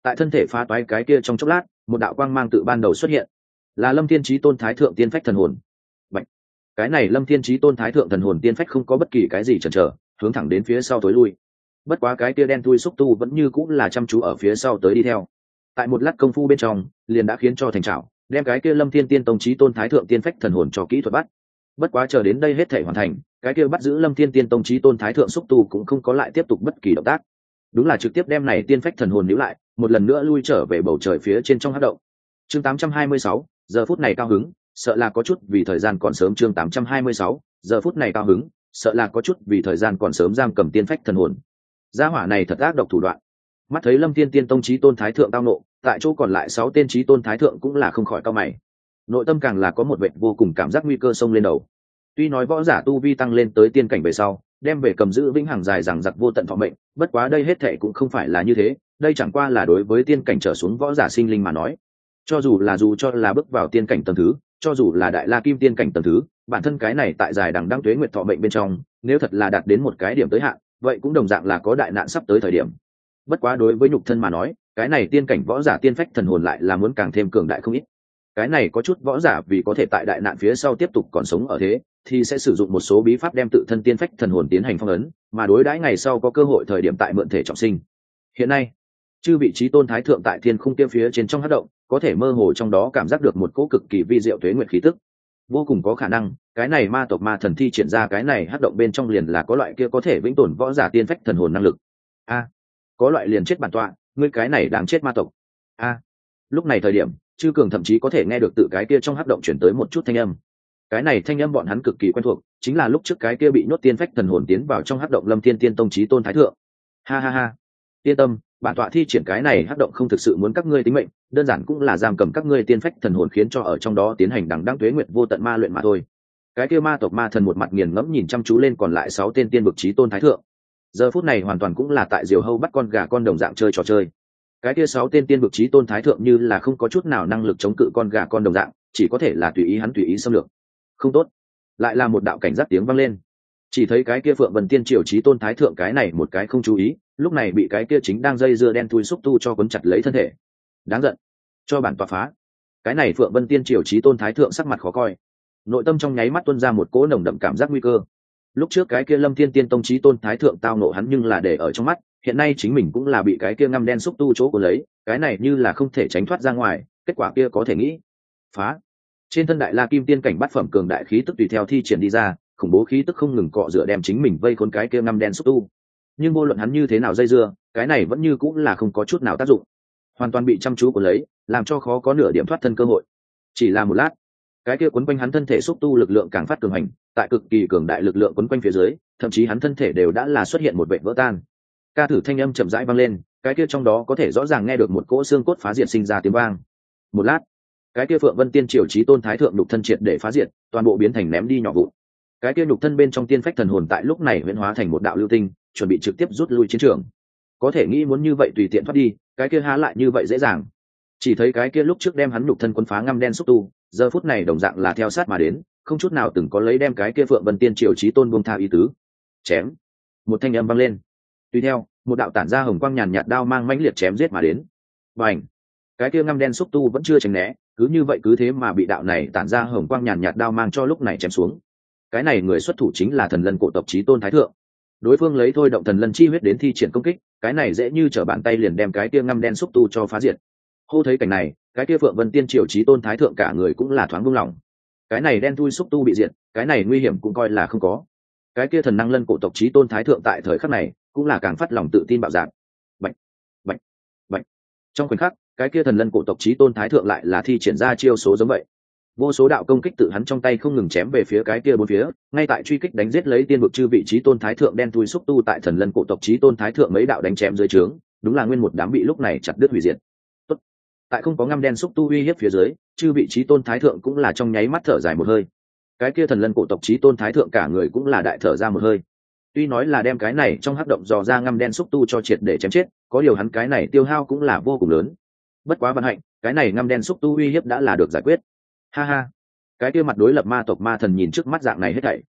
tại thân thể phá toái cái kia trong chốc lát, một đạo quang mang tự ban đầu xuất hiện, là Lâm Thiên Chí Tôn Thái Thượng Tiên Phách thần hồn. Bạch. Cái này Lâm Thiên Chí Tôn Thái Thượng thần hồn tiên phách không có bất kỳ cái gì chần chờ, hướng thẳng đến phía sau tối lui. Bất quá cái kia đen thui xúc tu vẫn như cũng là chăm chú ở phía sau tới đi theo. Tại một lát công phu bên trong, liền đã khiến cho thành trảo, đem cái kia Lâm Thiên Tiên Tông Chí Tôn Thái Thượng Tiên Phách thần hồn cho kỹ thuật bắt. Bất quá chờ đến đây hết thể hoàn thành, cái kia bắt giữ Lâm Thiên Tiên Tông Chí Tôn Thái Thượng xúc tu cũng không có lại tiếp tục bất kỳ động tác. Đúng là trực tiếp đem này tiên phách thần hồn níu lại, một lần nữa lui trở về bầu trời phía trên trong hắc động. Chương tám trăm hai mươi sáu, giờ phút này cao hứng, sợ là có chút vì thời gian còn sớm. Chương tám trăm hai mươi sáu, giờ phút này cao hứng, sợ là có chút vì thời gian còn sớm giam cầm tiên phách thần hồn. Gia hỏa này thật ác độc thủ đoạn. Mắt thấy Lâm Thiên Tiên Tông Chí Tôn Thái Thượng tao nộ, tại chỗ còn lại sáu tên Chí Tôn Thái Thượng cũng là không khỏi cau mày. Nội tâm càng là có một vệt vô cùng cảm giác nguy cơ xông lên đầu. Tuy nói võ giả tu vi tăng lên tới tiên cảnh về sau, đem về cầm giữ vĩnh hằng dài rằng giặc vô tận thọ mệnh, bất quá đây hết thệ cũng không phải là như thế, đây chẳng qua là đối với tiên cảnh trở xuống võ giả sinh linh mà nói. Cho dù là dù cho là bước vào tiên cảnh tầng thứ, cho dù là đại la kim tiên cảnh tầng thứ, bản thân cái này tại dài đằng đăng tuế nguyệt thọ mệnh bên trong, nếu thật là đạt đến một cái điểm tới hạn, vậy cũng đồng dạng là có đại nạn sắp tới thời điểm. Bất quá đối với nhục thân mà nói, cái này tiên cảnh võ giả tiên phách thần hồn lại là muốn càng thêm cường đại không ít. Cái này có chút võ giả vì có thể tại đại nạn phía sau tiếp tục còn sống ở thế, thì sẽ sử dụng một số bí pháp đem tự thân tiên phách thần hồn tiến hành phong ấn, mà đối đãi ngày sau có cơ hội thời điểm tại mượn thể trọng sinh. Hiện nay, chư vị Chí Tôn Thái Thượng tại thiên khung kia phía trên trong hắc động, có thể mơ hồ trong đó cảm giác được một cỗ cực kỳ vi diệu tuế nguyệt khí tức. Vô cùng có khả năng, cái này ma tộc ma thần thi triển ra cái này hắc động bên trong liền là có loại kia có thể vĩnh tồn võ giả tiên phách thần hồn năng lực. A, có loại liền chết bản tọa, ngươi cái này đáng chết ma tộc. A. Lúc này thời điểm, chư cường thậm chí có thể nghe được tự cái kia trong hắc động chuyển tới một chút thanh âm. Cái này thanh âm bọn hắn cực kỳ quen thuộc, chính là lúc trước cái kia bị nhốt tiên phách thần hồn tiến vào trong hắc động Lâm Thiên Tiên Tông Chí Tôn Thái Thượng. Ha ha ha, yên tâm, bản tọa thi triển cái này hắc động không thực sự muốn các ngươi tính mệnh, đơn giản cũng là giam cầm các ngươi tiên phách thần hồn khiến cho ở trong đó tiến hành đằng đăng tuế nguyệt vô tận ma luyện mà thôi. Cái kia ma tộc ma thần một mặt nghiền ngẫm nhìn chăm chú lên còn lại sáu tên tiên vực Chí Tôn Thái Thượng. Giờ phút này hoàn toàn cũng là tại diều hâu bắt con gà con đồng dạng chơi trò chơi. Cái kia sáu tên tiên vực Chí Tôn Thái Thượng như là không có chút nào năng lực chống cự con gà con đồng dạng, chỉ có thể là tùy ý hắn tùy ý xâm lược. Không tốt, lại là một đạo cảnh giác tiếng vang lên. Chỉ thấy cái kia Phượng Vân Tiên Triều Chí Tôn Thái Thượng cái này một cái không chú ý, lúc này bị cái kia chính đang dây dưa đen thui xúc tu cho cuốn chặt lấy thân thể. Đáng giận, cho bản tọa phá. Cái này Phượng Vân Tiên Triều Chí Tôn Thái Thượng sắc mặt khó coi, nội tâm trong nháy mắt tuôn ra một cỗ nồng đậm cảm giác nguy cơ. Lúc trước cái kia Lâm Thiên Tiên Tông Chí Tôn Thái Thượng tao nộ hắn nhưng là để ở trong mắt, hiện nay chính mình cũng là bị cái kia ngăm đen xúc tu chỗ cuốn lấy, cái này như là không thể tránh thoát ra ngoài, kết quả kia có thể nghĩ. Phá. Trên thân đại la kim tiên cảnh bát phẩm cường đại khí tức tùy theo thi triển đi ra, khủng bố khí tức không ngừng cọ rửa đem chính mình vây khốn cái kia ngăm đen xúc tu. Nhưng vô luận hắn như thế nào dây dưa, cái này vẫn như cũng là không có chút nào tác dụng, hoàn toàn bị chăm chú cuốn lấy, làm cho khó có nửa điểm thoát thân cơ hội. Chỉ là một lát, cái kia quấn quanh hắn thân thể xúc tu lực lượng càng phát cường hành, tại cực kỳ cường đại lực lượng quấn quanh phía dưới, thậm chí hắn thân thể đều đã là xuất hiện một vệt vỡ tan. Ca thử thanh âm chậm rãi vang lên, cái kia trong đó có thể rõ ràng nghe được một cỗ xương cốt phá diệt sinh ra tiếng vang. Một lát, cái kia Phượng Vân Tiên Triều Chí Tôn Thái Thượng nhục thân triệt để phá diệt, toàn bộ biến thành ném đi nhỏ vụn. Cái kia nhục thân bên trong tiên phách thần hồn tại lúc này huyễn hóa thành một đạo lưu tinh, chuẩn bị trực tiếp rút lui chiến trường. Có thể nghĩ muốn như vậy tùy tiện thoát đi, cái kia há lại như vậy dễ dàng. Chỉ thấy cái kia lúc trước đem hắn nhục thân quấn phá ngăm đen xúc tu, giờ phút này đồng dạng là theo sát mà đến, không chút nào từng có lấy đem cái kia Phượng Vân Tiên Triều Chí Tôn buông tha ý tứ. Chém. Một thanh âm vang lên. Tùy theo, một đạo tản ra hồng quang nhàn nhạt đao mang mãnh liệt chém giết mà đến. Bành. Cái kia ngăm đen xúc tu vẫn chưa tránh né, cứ như vậy cứ thế mà bị đạo này tản ra hồng quang nhàn nhạt đao mang cho lúc này chém xuống. Cái này người xuất thủ chính là thần lân cổ tộc Chí Tôn Thái Thượng. Đối phương lấy thôi động thần lân chi huyết đến thi triển công kích, cái này dễ như trở bàn tay liền đem cái kia ngăm đen xúc tu cho phá diệt. Hô thấy cảnh này, cái kia Phượng Vân Tiên Triều Chí Tôn Thái Thượng cả người cũng là thoáng buông lỏng. Cái này đen thui xúc tu bị diệt, cái này nguy hiểm cũng coi là không có. Cái kia thần năng lân cổ tộc Chí Tôn Thái Thượng tại thời khắc này cũng là càng phát lòng tự tin bạo dạn. Bạch, bạch, bạch. Trong khoảnh khắc, cái kia thần lân cổ tộc Chí Tôn Thái Thượng lại là thi triển ra chiêu số giống vậy. Vô số đạo công kích tự hắn trong tay không ngừng chém về phía cái kia bốn phía, ngay tại truy kích đánh giết lấy tiên vực chư vị Chí Tôn Thái Thượng đen thui xúc tu tại thần lân cổ tộc Chí Tôn Thái Thượng mấy đạo đánh chém dưới trướng, đúng là nguyên một đám bị lúc này chặt đứt hủy diệt. Tốt. Tại không có ngăm đen xúc tu uy hiếp phía dưới, chư vị Chí Tôn Thái Thượng cũng là trong nháy mắt thở dài một hơi. Cái kia thần lân cổ tộc Chí Tôn Thái Thượng cả người cũng là đại thở ra một hơi. Tuy nói là đem cái này trong hắc động dò ra ngăm đen xúc tu cho triệt để chém chết, có điều hắn cái này tiêu hao cũng là vô cùng lớn. Bất quá vận hạnh, cái này ngăm đen xúc tu uy hiếp đã là được giải quyết. Ha ha. Cái kia mặt đối lập ma tộc ma thần nhìn trước mắt dạng này hết thảy,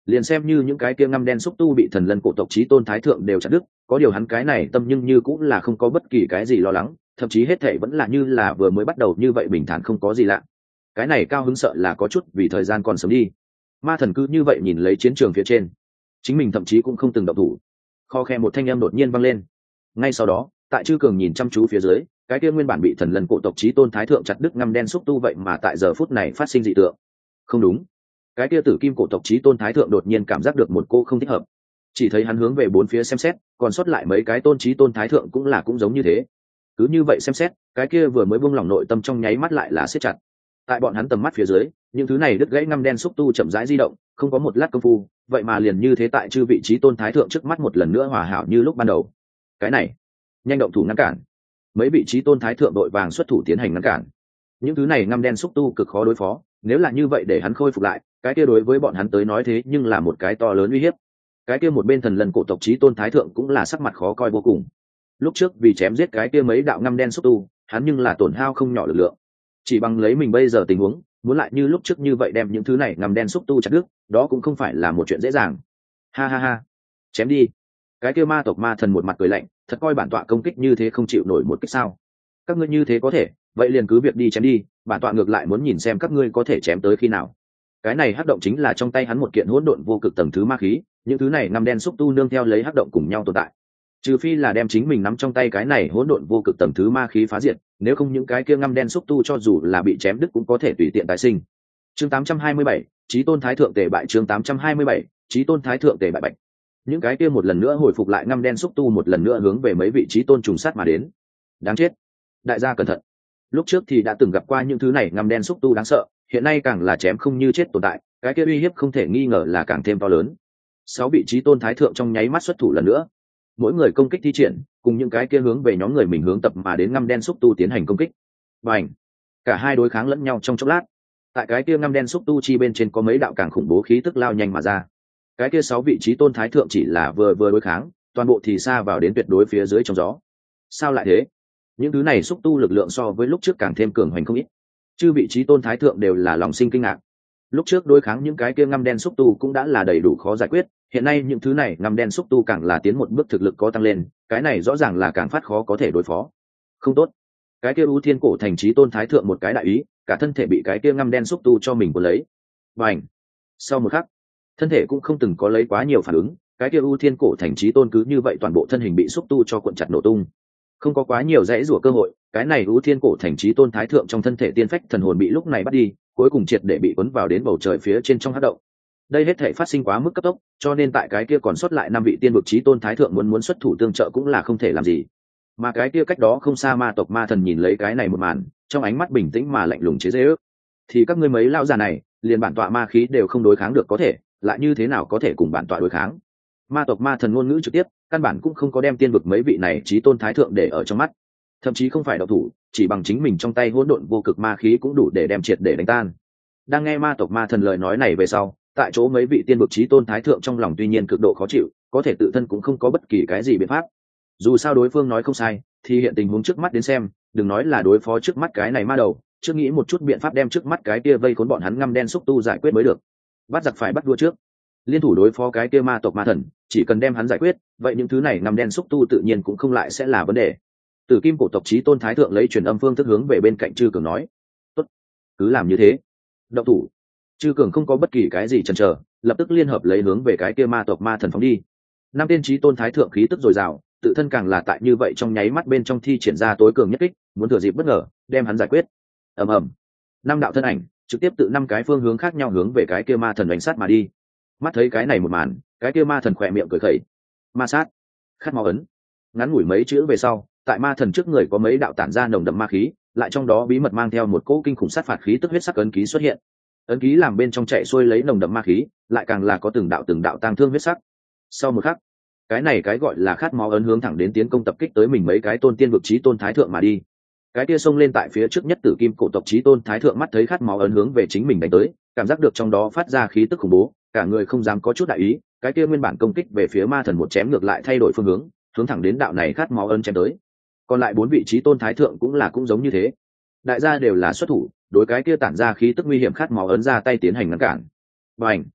liền xem như những cái kia ngăm đen xúc tu bị thần lân cổ tộc chí tôn thái thượng đều chặt đứt, có điều hắn cái này tâm nhưng như cũng là không có bất kỳ cái gì lo lắng, thậm chí hết thảy vẫn là như là vừa mới bắt đầu như vậy bình thản không có gì lạ. Cái này cao hứng sợ là có chút vì thời gian còn sớm đi. Ma thần cứ như vậy nhìn lấy chiến trường phía trên, chính mình thậm chí cũng không từng động thủ. Kho khe một thanh âm đột nhiên vang lên. Ngay sau đó, tại Trư Cường nhìn chăm chú phía dưới, cái kia nguyên bản bị thần lân cổ tộc chí tôn thái thượng chặt đứt ngăm đen xúc tu vậy mà tại giờ phút này phát sinh dị tượng. Không đúng, cái kia tử kim cổ tộc chí tôn thái thượng đột nhiên cảm giác được một cô không thích hợp. Chỉ thấy hắn hướng về bốn phía xem xét, còn sót lại mấy cái tôn chí tôn thái thượng cũng là cũng giống như thế. Cứ như vậy xem xét, cái kia vừa mới buông lỏng nội tâm trong nháy mắt lại là siết chặt. Tại bọn hắn tầm mắt phía dưới, những thứ này đứt gãy ngăm đen xúc tu chậm rãi di động, không có một lát công phu, vậy mà liền như thế tại chư vị chí tôn thái thượng trước mắt một lần nữa hòa hảo như lúc ban đầu. Cái này, nhanh động thủ ngăn cản. Mấy vị chí tôn thái thượng đội vàng xuất thủ tiến hành ngăn cản. Những thứ này ngăm đen xúc tu cực khó đối phó, nếu là như vậy để hắn khôi phục lại, cái kia đối với bọn hắn tới nói thế nhưng là một cái to lớn uy hiếp. Cái kia một bên thần lần cổ tộc chí tôn thái thượng cũng là sắc mặt khó coi vô cùng. Lúc trước vì chém giết cái kia mấy đạo ngăm đen xúc tu, hắn nhưng là tổn hao không nhỏ lực lượng. Chỉ bằng lấy mình bây giờ tình huống, muốn lại như lúc trước như vậy đem những thứ này ngăm đen xúc tu chặt đứt, đó cũng không phải là một chuyện dễ dàng. Ha ha ha, chém đi. Cái kia ma tộc ma thần một mặt cười lạnh, thật coi bản tọa công kích như thế không chịu nổi một kích sao? Các ngươi như thế có thể, vậy liền cứ việc đi chém đi, bản tọa ngược lại muốn nhìn xem các ngươi có thể chém tới khi nào. Cái này hắc động chính là trong tay hắn một kiện hỗn độn vô cực tầng thứ ma khí, những thứ này ngăm đen xúc tu nương theo lấy hắc động cùng nhau tồn tại. Trừ phi là đem chính mình nắm trong tay cái này hỗn độn vô cực tầng thứ ma khí phá diệt, nếu không những cái kia ngăm đen xúc tu cho dù là bị chém đứt cũng có thể tùy tiện tái sinh. Chương tám trăm hai mươi bảy, Chí tôn thái thượng tề bại. Chương tám trăm hai mươi bảy, Chí tôn thái thượng tề bại bạch. Những cái kia một lần nữa hồi phục lại ngăm đen xúc tu một lần nữa hướng về mấy vị chí tôn trùng sát mà đến. Đáng chết, đại gia cẩn thận. Lúc trước thì đã từng gặp qua những thứ này ngăm đen xúc tu đáng sợ, hiện nay càng là chém không như chết tồn tại, cái kia uy hiếp không thể nghi ngờ là càng thêm to lớn. Sáu vị chí tôn thái thượng trong nháy mắt xuất thủ lần nữa, mỗi người công kích thi triển, cùng những cái kia hướng về nhóm người mình hướng tập mà đến ngăm đen xúc tu tiến hành công kích. Bành! Cả hai đối kháng lẫn nhau trong chốc lát. Tại cái kia ngăm đen xúc tu chi bên trên có mấy đạo càng khủng bố khí tức lao nhanh mà ra. Cái kia sáu vị chí tôn thái thượng chỉ là vừa vừa đối kháng, toàn bộ thì xa vào đến tuyệt đối phía dưới trong gió. Sao lại thế? Những thứ này xúc tu lực lượng so với lúc trước càng thêm cường hoành không ít. Chư vị chí tôn thái thượng đều là lòng sinh kinh ngạc. Lúc trước đối kháng những cái kia ngăm đen xúc tu cũng đã là đầy đủ khó giải quyết, hiện nay những thứ này ngăm đen xúc tu càng là tiến một bước thực lực có tăng lên, cái này rõ ràng là càng phát khó có thể đối phó. Không tốt, cái kia U Thiên cổ thành chí tôn thái thượng một cái đại ý, cả thân thể bị cái kia ngăm đen xúc tu cho mình cuốn lấy. Bành! Sau một khắc, thân thể cũng không từng có lấy quá nhiều phản ứng, cái kia U Thiên cổ thành chí tôn cứ như vậy toàn bộ thân hình bị xúc tu cho cuộn chặt nổ tung. Không có quá nhiều dãy rủa cơ hội, cái này U Thiên cổ thành chí tôn thái thượng trong thân thể tiên phách thần hồn bị lúc này bắt đi, cuối cùng triệt để bị cuốn vào đến bầu trời phía trên trong hắc động. Đây hết thể phát sinh quá mức cấp tốc, cho nên tại cái kia còn sót lại năm vị tiên vực chí tôn thái thượng muốn muốn xuất thủ tương trợ cũng là không thể làm gì. Mà cái kia cách đó không xa ma tộc ma thần nhìn lấy cái này một màn, trong ánh mắt bình tĩnh mà lạnh lùng chế giễu. Thì các ngươi mấy lão già này, liền bản tọa ma khí đều không đối kháng được có thể, lại như thế nào có thể cùng bản tọa đối kháng? Ma tộc ma thần ngôn ngữ trực tiếp, căn bản cũng không có đem tiên vực mấy vị này chí tôn thái thượng để ở trong mắt, thậm chí không phải động thủ, chỉ bằng chính mình trong tay hỗn độn vô cực ma khí cũng đủ để đem triệt để đánh tan. Đang nghe ma tộc ma thần lời nói này về sau, tại chỗ mấy vị tiên vực chí tôn thái thượng trong lòng tuy nhiên cực độ khó chịu, có thể tự thân cũng không có bất kỳ cái gì biện pháp. Dù sao đối phương nói không sai, thì hiện tình huống trước mắt đến xem, đừng nói là đối phó trước mắt cái này ma đầu, chưa nghĩ một chút biện pháp đem trước mắt cái kia vây khốn bọn hắn ngăm đen xúc tu giải quyết mới được. Bắt giặc phải bắt vua trước, liên thủ đối phó cái kia ma tộc ma thần, chỉ cần đem hắn giải quyết, vậy những thứ này ngăm đen xúc tu tự nhiên cũng không lại sẽ là vấn đề. Tử kim cổ tộc chí tôn thái thượng lấy truyền âm phương thức hướng về bên cạnh Trư Cường nói: "Tốt, cứ làm như thế." Động thủ. Trư Cường không có bất kỳ cái gì chần chờ, lập tức liên hợp lấy hướng về cái kia ma tộc ma thần phóng đi. Năm tên chí tôn thái thượng khí tức dồi dào, tự thân càng là tại như vậy trong nháy mắt bên trong thi triển ra tối cường nhất kích, muốn thừa dịp bất ngờ, đem hắn giải quyết. Ầm ầm. Năm đạo thân ảnh trực tiếp tự năm cái phương hướng khác nhau hướng về cái kia ma thần đánh sát mà đi. Mắt thấy cái này một màn, cái kia ma thần khỏe miệng cười khẩy. Ma sát, khát máu ấn. Ngắn ngủi mấy chữ về sau, tại ma thần trước người có mấy đạo tản ra nồng đậm ma khí, lại trong đó bí mật mang theo một cỗ kinh khủng sát phạt khí tức huyết sắc ấn ký xuất hiện. Ấn ký làm bên trong chạy xuôi lấy nồng đậm ma khí, lại càng là có từng đạo từng đạo tang thương huyết sắc. Sau một khắc, cái này cái gọi là khát máu ấn hướng thẳng đến tiến công tập kích tới mình mấy cái tôn tiên vực chí tôn thái thượng mà đi. Cái kia xông lên tại phía trước nhất tử kim cổ tộc chí tôn thái thượng mắt thấy khát máu ấn hướng về chính mình đánh tới, cảm giác được trong đó phát ra khí tức khủng bố, cả người không dám có chút đại ý, cái kia nguyên bản công kích về phía ma thần một chém ngược lại thay đổi phương hướng, hướng thẳng đến đạo này khát máu ấn chém tới. Còn lại bốn vị chí tôn thái thượng cũng là cũng giống như thế, đại gia đều là xuất thủ, đối cái kia tản ra khí tức nguy hiểm khát máu ấn ra tay tiến hành ngăn cản. Bành!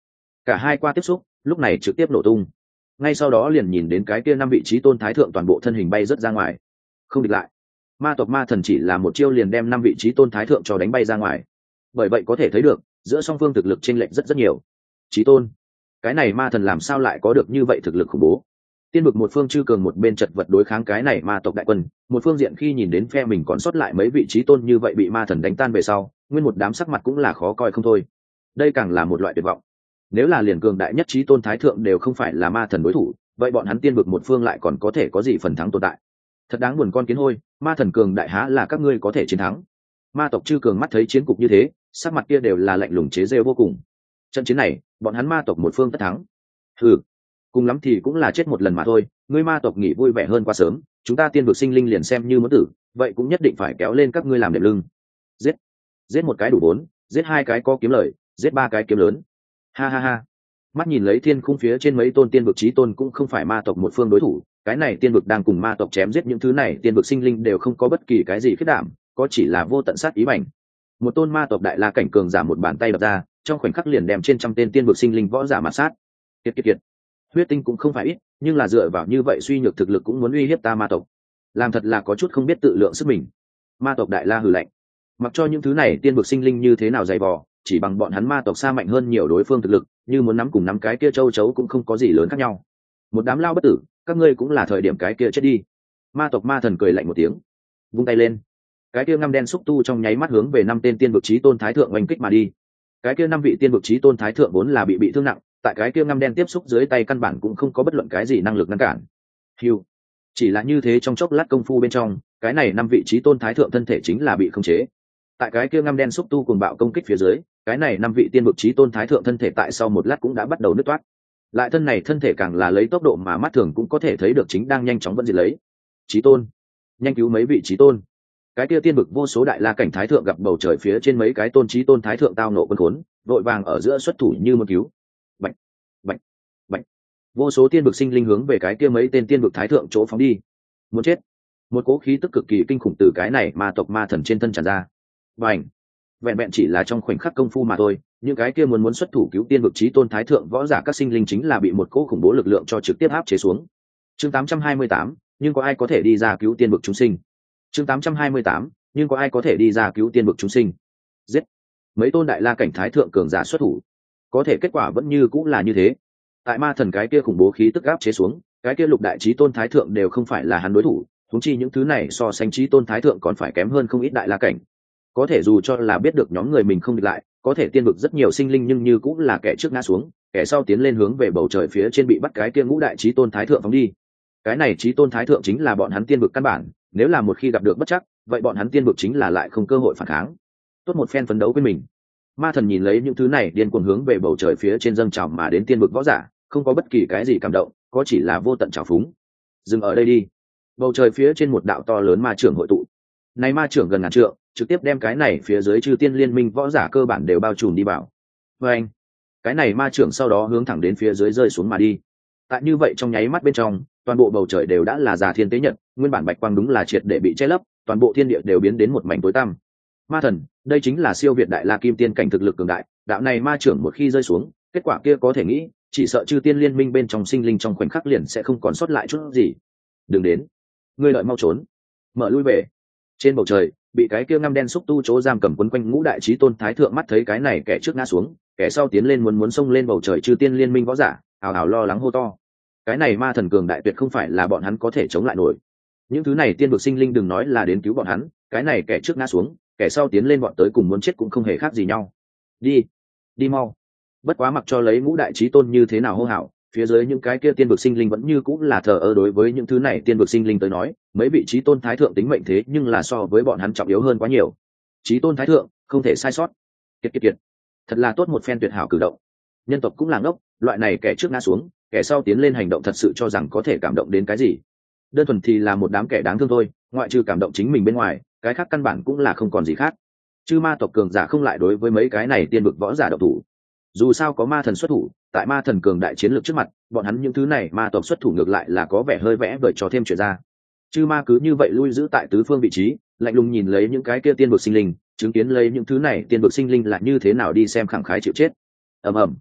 cả hai qua tiếp xúc lúc này trực tiếp nổ tung. Ngay sau đó liền nhìn đến cái kia năm vị trí tôn thái thượng toàn bộ thân hình bay rớt ra ngoài, không địch lại. Ma tộc ma thần chỉ là một chiêu liền đem năm vị trí tôn thái thượng cho đánh bay ra ngoài. Bởi vậy có thể thấy được giữa song phương thực lực chênh lệch rất rất nhiều. Chí tôn, cái này ma thần làm sao lại có được như vậy thực lực khủng bố? Tiên vực một phương chư cường một bên chật vật đối kháng cái này ma tộc đại quân, một phương diện khi nhìn đến phe mình còn sót lại mấy vị trí tôn như vậy bị ma thần đánh tan về sau, nguyên một đám sắc mặt cũng là khó coi không thôi. Đây càng là một loại tuyệt vọng. Nếu là liền cường đại nhất trí tôn thái thượng đều không phải là ma thần đối thủ, vậy bọn hắn tiên vực một phương lại còn có thể có gì phần thắng tồn tại? Thật đáng buồn con kiến hôi, ma thần cường đại há là các ngươi có thể chiến thắng? Ma tộc chư cường mắt thấy chiến cục như thế, sắc mặt kia đều là lạnh lùng chế rêu vô cùng. Trận chiến này, bọn hắn ma tộc một phương tất thắng. Ừ, cùng lắm thì cũng là chết một lần mà thôi. Ngươi ma tộc nghỉ vui vẻ hơn quá sớm, chúng ta tiên vực sinh linh liền xem như muốn tử, vậy cũng nhất định phải kéo lên các ngươi làm đệm lưng. Giết, giết một cái đủ bốn, giết hai cái có kiếm lời, giết ba cái kiếm lớn. Ha ha ha. Mắt nhìn lấy thiên khung phía trên mấy tôn tiên vực chí tôn cũng không phải ma tộc một phương đối thủ, cái này tiên vực đang cùng ma tộc chém giết những thứ này tiên vực sinh linh đều không có bất kỳ cái gì khiết đảm, có chỉ là vô tận sát ý bảnh. Một tôn ma tộc đại la cảnh cường giả một bàn tay đập ra, trong khoảnh khắc liền đem trên trăm tên tiên vực sinh linh võ giả mà sát. Kiệt kiệt kiệt. Huyết tinh cũng không phải ít, nhưng là dựa vào như vậy suy nhược thực lực cũng muốn uy hiếp ta ma tộc, làm thật là có chút không biết tự lượng sức mình. Ma tộc đại la hừ lạnh, mặc cho những thứ này tiên vực sinh linh như thế nào dày vò, chỉ bằng bọn hắn ma tộc xa mạnh hơn nhiều đối phương thực lực, như muốn nắm cùng nắm cái kia châu chấu cũng không có gì lớn khác nhau. Một đám lao bất tử, các ngươi cũng là thời điểm cái kia chết đi. Ma tộc ma thần cười lạnh một tiếng, vung tay lên, cái kia ngăm đen xúc tu trong nháy mắt hướng về năm tên tiên vực chí tôn thái thượng oanh kích mà đi. Cái kia năm vị tiên vực chí tôn thái thượng vốn là bị bị thương nặng, tại cái kia ngăm đen tiếp xúc dưới tay căn bản cũng không có bất luận cái gì năng lực ngăn cản. Hiu, chỉ là như thế trong chốc lát công phu bên trong, cái này năm vị chí tôn thái thượng thân thể chính là bị khống chế. Tại cái kia ngăm đen xúc tu cùng bạo công kích phía dưới, cái này năm vị tiên vực chí tôn thái thượng thân thể tại sau một lát cũng đã bắt đầu nứt toát. Lại thân này thân thể càng là lấy tốc độ mà mắt thường cũng có thể thấy được chính đang nhanh chóng vẫn diệt lấy. Chí tôn, nhanh cứu mấy vị chí tôn. Cái kia tiên vực vô số đại la cảnh thái thượng gặp bầu trời phía trên mấy cái tôn chí tôn thái thượng tao nộ quân khốn, vội vàng ở giữa xuất thủ như muốn cứu. Bạch, bạch, bạch. Vô số tiên vực sinh linh hướng về cái kia mấy tên tiên vực thái thượng chỗ phóng đi. Muốn chết. Một cỗ khí tức cực kỳ kinh khủng từ cái này ma tộc ma thần trên thân tràn ra. Bành. Vẹn vẹn chỉ là trong khoảnh khắc công phu mà thôi, những cái kia muốn muốn xuất thủ cứu tiên vực chí tôn thái thượng võ giả các sinh linh chính là bị một cỗ khủng bố lực lượng cho trực tiếp áp chế xuống. Chương tám trăm hai mươi tám, nhưng có ai có thể đi ra cứu tiên vực chúng sinh? Chương tám trăm hai mươi tám, nhưng có ai có thể đi ra cứu tiên vực chúng sinh? Giết. Mấy tôn đại la cảnh thái thượng cường giả xuất thủ. Có thể kết quả vẫn như cũng là như thế. Tại ma thần cái kia khủng bố khí tức áp chế xuống, cái kia lục đại chí tôn thái thượng đều không phải là hắn đối thủ, huống chi những thứ này so sánh chí tôn thái thượng còn phải kém hơn không ít đại la cảnh. Có thể dù cho là biết được nhóm người mình không địch lại, có thể tiên vực rất nhiều sinh linh nhưng như cũng là kẻ trước ngã xuống, kẻ sau tiến lên hướng về bầu trời phía trên bị bắt cái kia ngũ đại chí tôn thái thượng phóng đi. Cái này chí tôn thái thượng chính là bọn hắn tiên vực căn bản, nếu là một khi gặp được bất chắc, vậy bọn hắn tiên vực chính là lại không cơ hội phản kháng. Tốt một phen phấn đấu với mình. Ma thần nhìn lấy những thứ này điên cuồng hướng về bầu trời phía trên dâng trào mà đến tiên vực võ giả, không có bất kỳ cái gì cảm động, có chỉ là vô tận trào phúng. Dừng ở đây đi. Bầu trời phía trên một đạo to lớn ma trưởng hội tụ. Này ma trưởng gần ngàn trượng, trực tiếp đem cái này phía dưới chư tiên liên minh võ giả cơ bản đều bao trùm đi vào. Và anh, cái này ma trưởng sau đó hướng thẳng đến phía dưới rơi xuống mà đi. Tại như vậy trong nháy mắt bên trong, toàn bộ bầu trời đều đã là già thiên tế nhật, nguyên bản bạch quang đúng là triệt để bị che lấp, toàn bộ thiên địa đều biến đến một mảnh tối tăm. Ma thần, đây chính là siêu việt đại la kim tiên cảnh thực lực cường đại, đạo này ma trưởng một khi rơi xuống, kết quả kia có thể nghĩ, chỉ sợ chư tiên liên minh bên trong sinh linh trong khoảnh khắc liền sẽ không còn sót lại chút gì. Đừng đến, ngươi lợi mau trốn, mở lui về. Trên bầu trời, bị cái kia ngăm đen xúc tu chỗ giam cầm quấn quanh ngũ đại chí tôn thái thượng mắt thấy cái này kẻ trước ngã xuống, kẻ sau tiến lên muốn muốn xông lên bầu trời chư tiên liên minh võ giả, ào ào lo lắng hô to. Cái này ma thần cường đại tuyệt không phải là bọn hắn có thể chống lại nổi. Những thứ này tiên vực sinh linh đừng nói là đến cứu bọn hắn, cái này kẻ trước ngã xuống, kẻ sau tiến lên bọn tới cùng muốn chết cũng không hề khác gì nhau. Đi, đi mau. Bất quá mặc cho lấy ngũ đại chí tôn như thế nào hô hào, phía dưới những cái kia tiên vực sinh linh vẫn như cũng là thờ ơ đối với những thứ này tiên vực sinh linh tới nói, mấy vị chí tôn thái thượng tính mệnh thế nhưng là so với bọn hắn trọng yếu hơn quá nhiều. Chí tôn thái thượng không thể sai sót. Kiệt kiệt kiệt. Thật là tốt một phen tuyệt hảo cử động. Nhân tộc cũng là ngốc, loại này kẻ trước ngã xuống, kẻ sau tiến lên hành động thật sự cho rằng có thể cảm động đến cái gì. Đơn thuần thì là một đám kẻ đáng thương thôi, ngoại trừ cảm động chính mình bên ngoài, cái khác căn bản cũng là không còn gì khác. Chư ma tộc cường giả không lại đối với mấy cái này tiên vực võ giả động thủ. Dù sao có ma thần xuất thủ, tại ma thần cường đại chiến lược trước mặt, bọn hắn những thứ này ma tộc xuất thủ ngược lại là có vẻ hơi vẽ vời cho thêm chuyện ra. Chư ma cứ như vậy lui giữ tại tứ phương vị trí, lạnh lùng nhìn lấy những cái kia tiên vực sinh linh, chứng kiến lấy những thứ này tiên vực sinh linh là như thế nào đi xem khẳng khái chịu chết. Ầm ầm.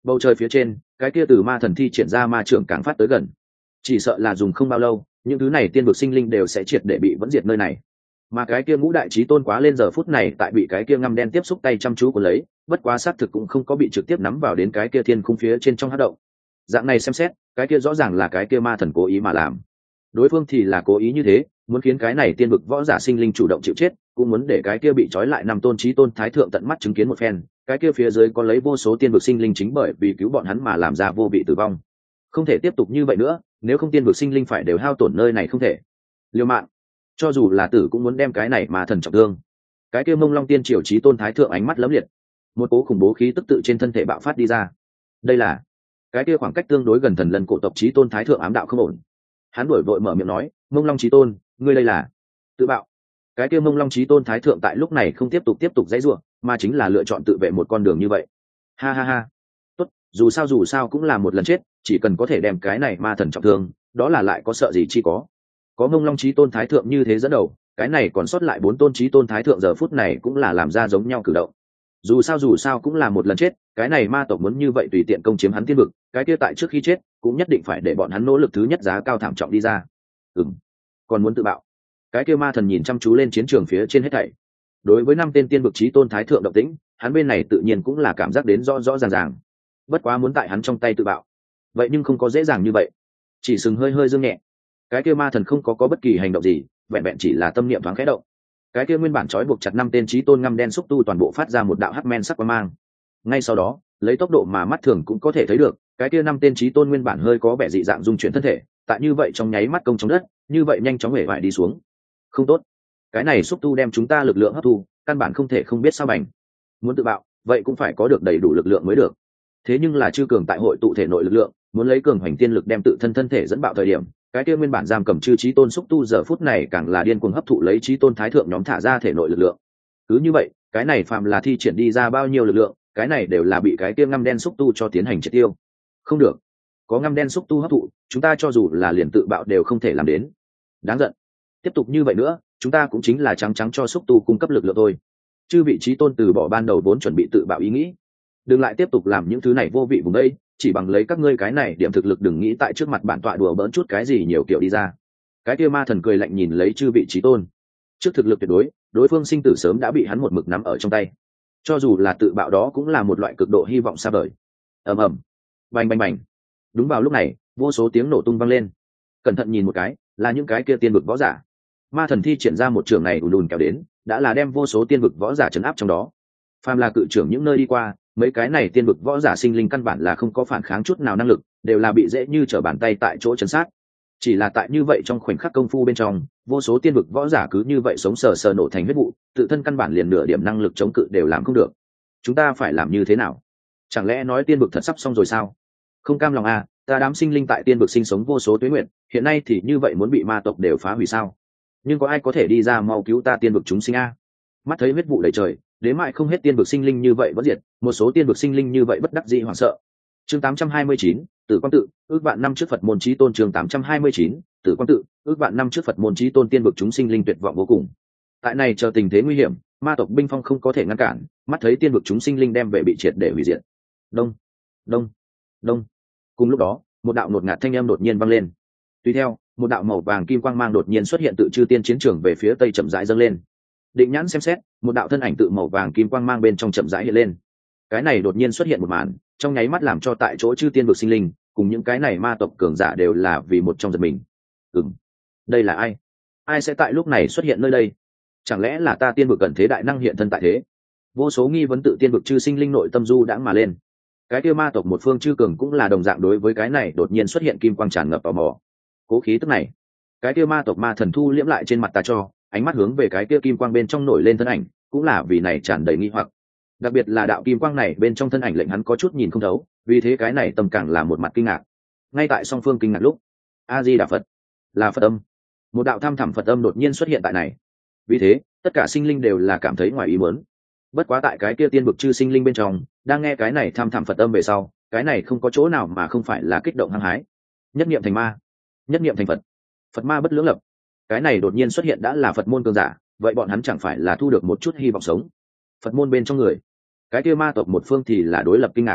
Bầu trời phía trên, cái kia từ ma thần thi triển ra ma trưởng càng phát tới gần, chỉ sợ là dùng không bao lâu những thứ này tiên vực sinh linh đều sẽ triệt để bị vẫn diệt nơi này. Mà cái kia ngũ đại chí tôn quá lên giờ phút này tại bị cái kia ngăm đen tiếp xúc tay chăm chú của lấy, bất quá xác thực cũng không có bị trực tiếp nắm vào đến cái kia thiên khung phía trên trong hắc động. Dạng này xem xét, cái kia rõ ràng là cái kia ma thần cố ý mà làm. Đối phương thì là cố ý như thế, muốn khiến cái này tiên vực võ giả sinh linh chủ động chịu chết, cũng muốn để cái kia bị trói lại năm tôn chí tôn thái thượng tận mắt chứng kiến một phen, cái kia phía dưới có lấy vô số tiên vực sinh linh chính bởi vì cứu bọn hắn mà làm ra vô vị tử vong. Không thể tiếp tục như vậy nữa, nếu không tiên vực sinh linh phải đều hao tổn nơi này không thể. Liều mạng, cho dù là tử cũng muốn đem cái này mà thần trọng thương. Cái kia Mông Long tiên triều chí tôn thái thượng ánh mắt lấm liệt, một cỗ khủng bố khí tức tự trên thân thể bạo phát đi ra. Đây là cái kia khoảng cách tương đối gần thần lần cổ tộc chí tôn thái thượng ám đạo không ổn. Hắn đuổi vội mở miệng nói, Mông Long chí tôn, ngươi đây là tự bạo. Cái kia Mông Long chí tôn thái thượng tại lúc này không tiếp tục tiếp tục dãy rủa, mà chính là lựa chọn tự vệ một con đường như vậy. Ha ha ha, tốt, dù sao dù sao cũng là một lần chết, chỉ cần có thể đem cái này ma thần trọng thương, đó là lại có sợ gì chi có. Có Mông Long chí tôn thái thượng như thế dẫn đầu, cái này còn sót lại bốn tôn chí tôn thái thượng giờ phút này cũng là làm ra giống nhau cử động. Dù sao dù sao cũng là một lần chết, cái này ma tộc muốn như vậy tùy tiện công chiếm hắn tiên vực, cái kia tại trước khi chết cũng nhất định phải để bọn hắn nỗ lực thứ nhất giá cao thảm trọng đi ra. Ừm, còn muốn tự bạo. Cái kia ma thần nhìn chăm chú lên chiến trường phía trên hết thảy. Đối với năm tên tiên vực chí tôn thái thượng động tĩnh, hắn bên này tự nhiên cũng là cảm giác đến rõ rõ ràng ràng. Bất quá muốn tại hắn trong tay tự bạo, vậy nhưng không có dễ dàng như vậy. Chỉ sừng hơi hơi dương nhẹ, cái kia ma thần không có có bất kỳ hành động gì, vẹn vẹn chỉ là tâm niệm thoáng khẽ động. Cái kia nguyên bản trói buộc chặt năm tên chí tôn ngăm đen xúc tu toàn bộ phát ra một đạo hắc men sắc quang mang. Ngay sau đó, lấy tốc độ mà mắt thường cũng có thể thấy được, cái kia năm tên chí tôn nguyên bản hơi có vẻ dị dạng dung chuyển thân thể, tại như vậy trong nháy mắt công trong đất, như vậy nhanh chóng hể vải đi xuống. Không tốt, cái này xúc tu đem chúng ta lực lượng hấp thu, căn bản không thể không biết sao bành. Muốn tự bạo, vậy cũng phải có được đầy đủ lực lượng mới được. Thế nhưng là chư cường tại hội tụ thể nội lực lượng, muốn lấy cường hoành tiên lực đem tự thân thân thể dẫn bạo thời điểm, cái kia nguyên bản giam cầm chư chí tôn xúc tu giờ phút này càng là điên cuồng hấp thụ lấy chí tôn thái thượng nhóm thả ra thể nội lực lượng. Cứ như vậy, cái này phàm là thi triển đi ra bao nhiêu lực lượng, cái này đều là bị cái kia ngăm đen xúc tu cho tiến hành triệt tiêu. Không được, có ngăm đen xúc tu hấp thụ, chúng ta cho dù là liền tự bạo đều không thể làm đến. Đáng giận, tiếp tục như vậy nữa, chúng ta cũng chính là trắng trắng cho xúc tu cung cấp lực lượng thôi. Chư vị chí tôn từ bỏ ban đầu vốn chuẩn bị tự bạo ý nghĩ, đừng lại tiếp tục làm những thứ này vô vị vùng đây, chỉ bằng lấy các ngươi cái này điểm thực lực đừng nghĩ tại trước mặt bản tọa đùa bỡn chút cái gì nhiều kiểu đi ra. Cái kia ma thần cười lạnh nhìn lấy chư vị chí tôn, trước thực lực tuyệt đối, đối phương sinh tử sớm đã bị hắn một mực nắm ở trong tay, cho dù là tự bạo đó cũng là một loại cực độ hy vọng xa vời. Ầm ầm, bành bành bành. Đúng vào lúc này, vô số tiếng nổ tung vang lên. Cẩn thận nhìn một cái, là những cái kia tiên vực võ giả. Ma thần thi triển ra một trường này ùn ùn kéo đến, đã là đem vô số tiên vực võ giả trấn áp trong đó. Phàm là cự trưởng những nơi đi qua, mấy cái này tiên vực võ giả sinh linh căn bản là không có phản kháng chút nào năng lực, đều là bị dễ như trở bàn tay tại chỗ chấn sát. Chỉ là tại như vậy trong khoảnh khắc công phu bên trong, vô số tiên vực võ giả cứ như vậy sống sờ sờ nổ thành huyết vụ, tự thân căn bản liền nửa điểm năng lực chống cự đều làm không được. Chúng ta phải làm như thế nào? Chẳng lẽ nói tiên vực thật sắp xong rồi sao? Không cam lòng à, ta đám sinh linh tại tiên vực sinh sống vô số tuế nguyện, hiện nay thì như vậy muốn bị ma tộc đều phá hủy sao? Nhưng có ai có thể đi ra mau cứu ta tiên vực chúng sinh a? Mắt thấy huyết vụ đầy trời, đến mãi không hết tiên vực sinh linh như vậy vẫn diệt, một số tiên vực sinh linh như vậy bất đắc dĩ hoảng sợ. Chương tám trăm hai mươi chín, Tử Quang tự, ước vạn năm trước Phật môn chí tôn. Chương tám trăm hai mươi chín, Tử Quang tự, ước vạn năm trước Phật môn chí tôn tiên vực chúng sinh linh tuyệt vọng vô cùng. Tại này chờ tình thế nguy hiểm, ma tộc binh phong không có thể ngăn cản, mắt thấy tiên vực chúng sinh linh đem về bị triệt để hủy diệt. Đông, đông, đông. Cùng lúc đó, một đạo ngột ngạt thanh âm đột nhiên vang lên. Tùy theo, một đạo màu vàng kim quang mang đột nhiên xuất hiện tự chư tiên chiến trường về phía tây chậm rãi dâng lên. Định nhãn xem xét, một đạo thân ảnh tự màu vàng kim quang mang bên trong chậm rãi hiện lên. Cái này đột nhiên xuất hiện một màn, trong nháy mắt làm cho tại chỗ chư tiên vực sinh linh cùng những cái này ma tộc cường giả đều là vì một trong giật mình. Ừm, đây là ai? Ai sẽ tại lúc này xuất hiện nơi đây? Chẳng lẽ là ta tiên vực cận thế đại năng hiện thân tại thế? Vô số nghi vấn tự tiên vực chư sinh linh nội tâm du đãng mà lên. Cái kia ma tộc một phương chư cường cũng là đồng dạng đối với cái này đột nhiên xuất hiện kim quang tràn ngập tò mò. Cố khí tức này, cái kia ma tộc ma thần thu liễm lại trên mặt ta cho, ánh mắt hướng về cái kia kim quang bên trong nổi lên thân ảnh, cũng là vì này tràn đầy nghi hoặc. Đặc biệt là đạo kim quang này bên trong thân ảnh lệnh hắn có chút nhìn không thấu, vì thế cái này tâm càng là một mặt kinh ngạc. Ngay tại song phương kinh ngạc lúc, a di đà Phật, là Phật âm. Một đạo thăm thẳm Phật âm đột nhiên xuất hiện tại này. Vì thế, tất cả sinh linh đều là cảm thấy ngoài ý muốn. Bất quá tại cái kia tiên vực chư sinh linh bên trong, đang nghe cái này thăm thẳm Phật âm về sau, cái này không có chỗ nào mà không phải là kích động hăng hái. Nhất niệm thành ma, nhất niệm thành Phật, Phật ma bất lưỡng lập. Cái này đột nhiên xuất hiện đã là Phật môn cường giả, vậy bọn hắn chẳng phải là thu được một chút hy vọng sống? Phật môn bên trong người, cái kia ma tộc một phương thì là đối lập kinh ngạc.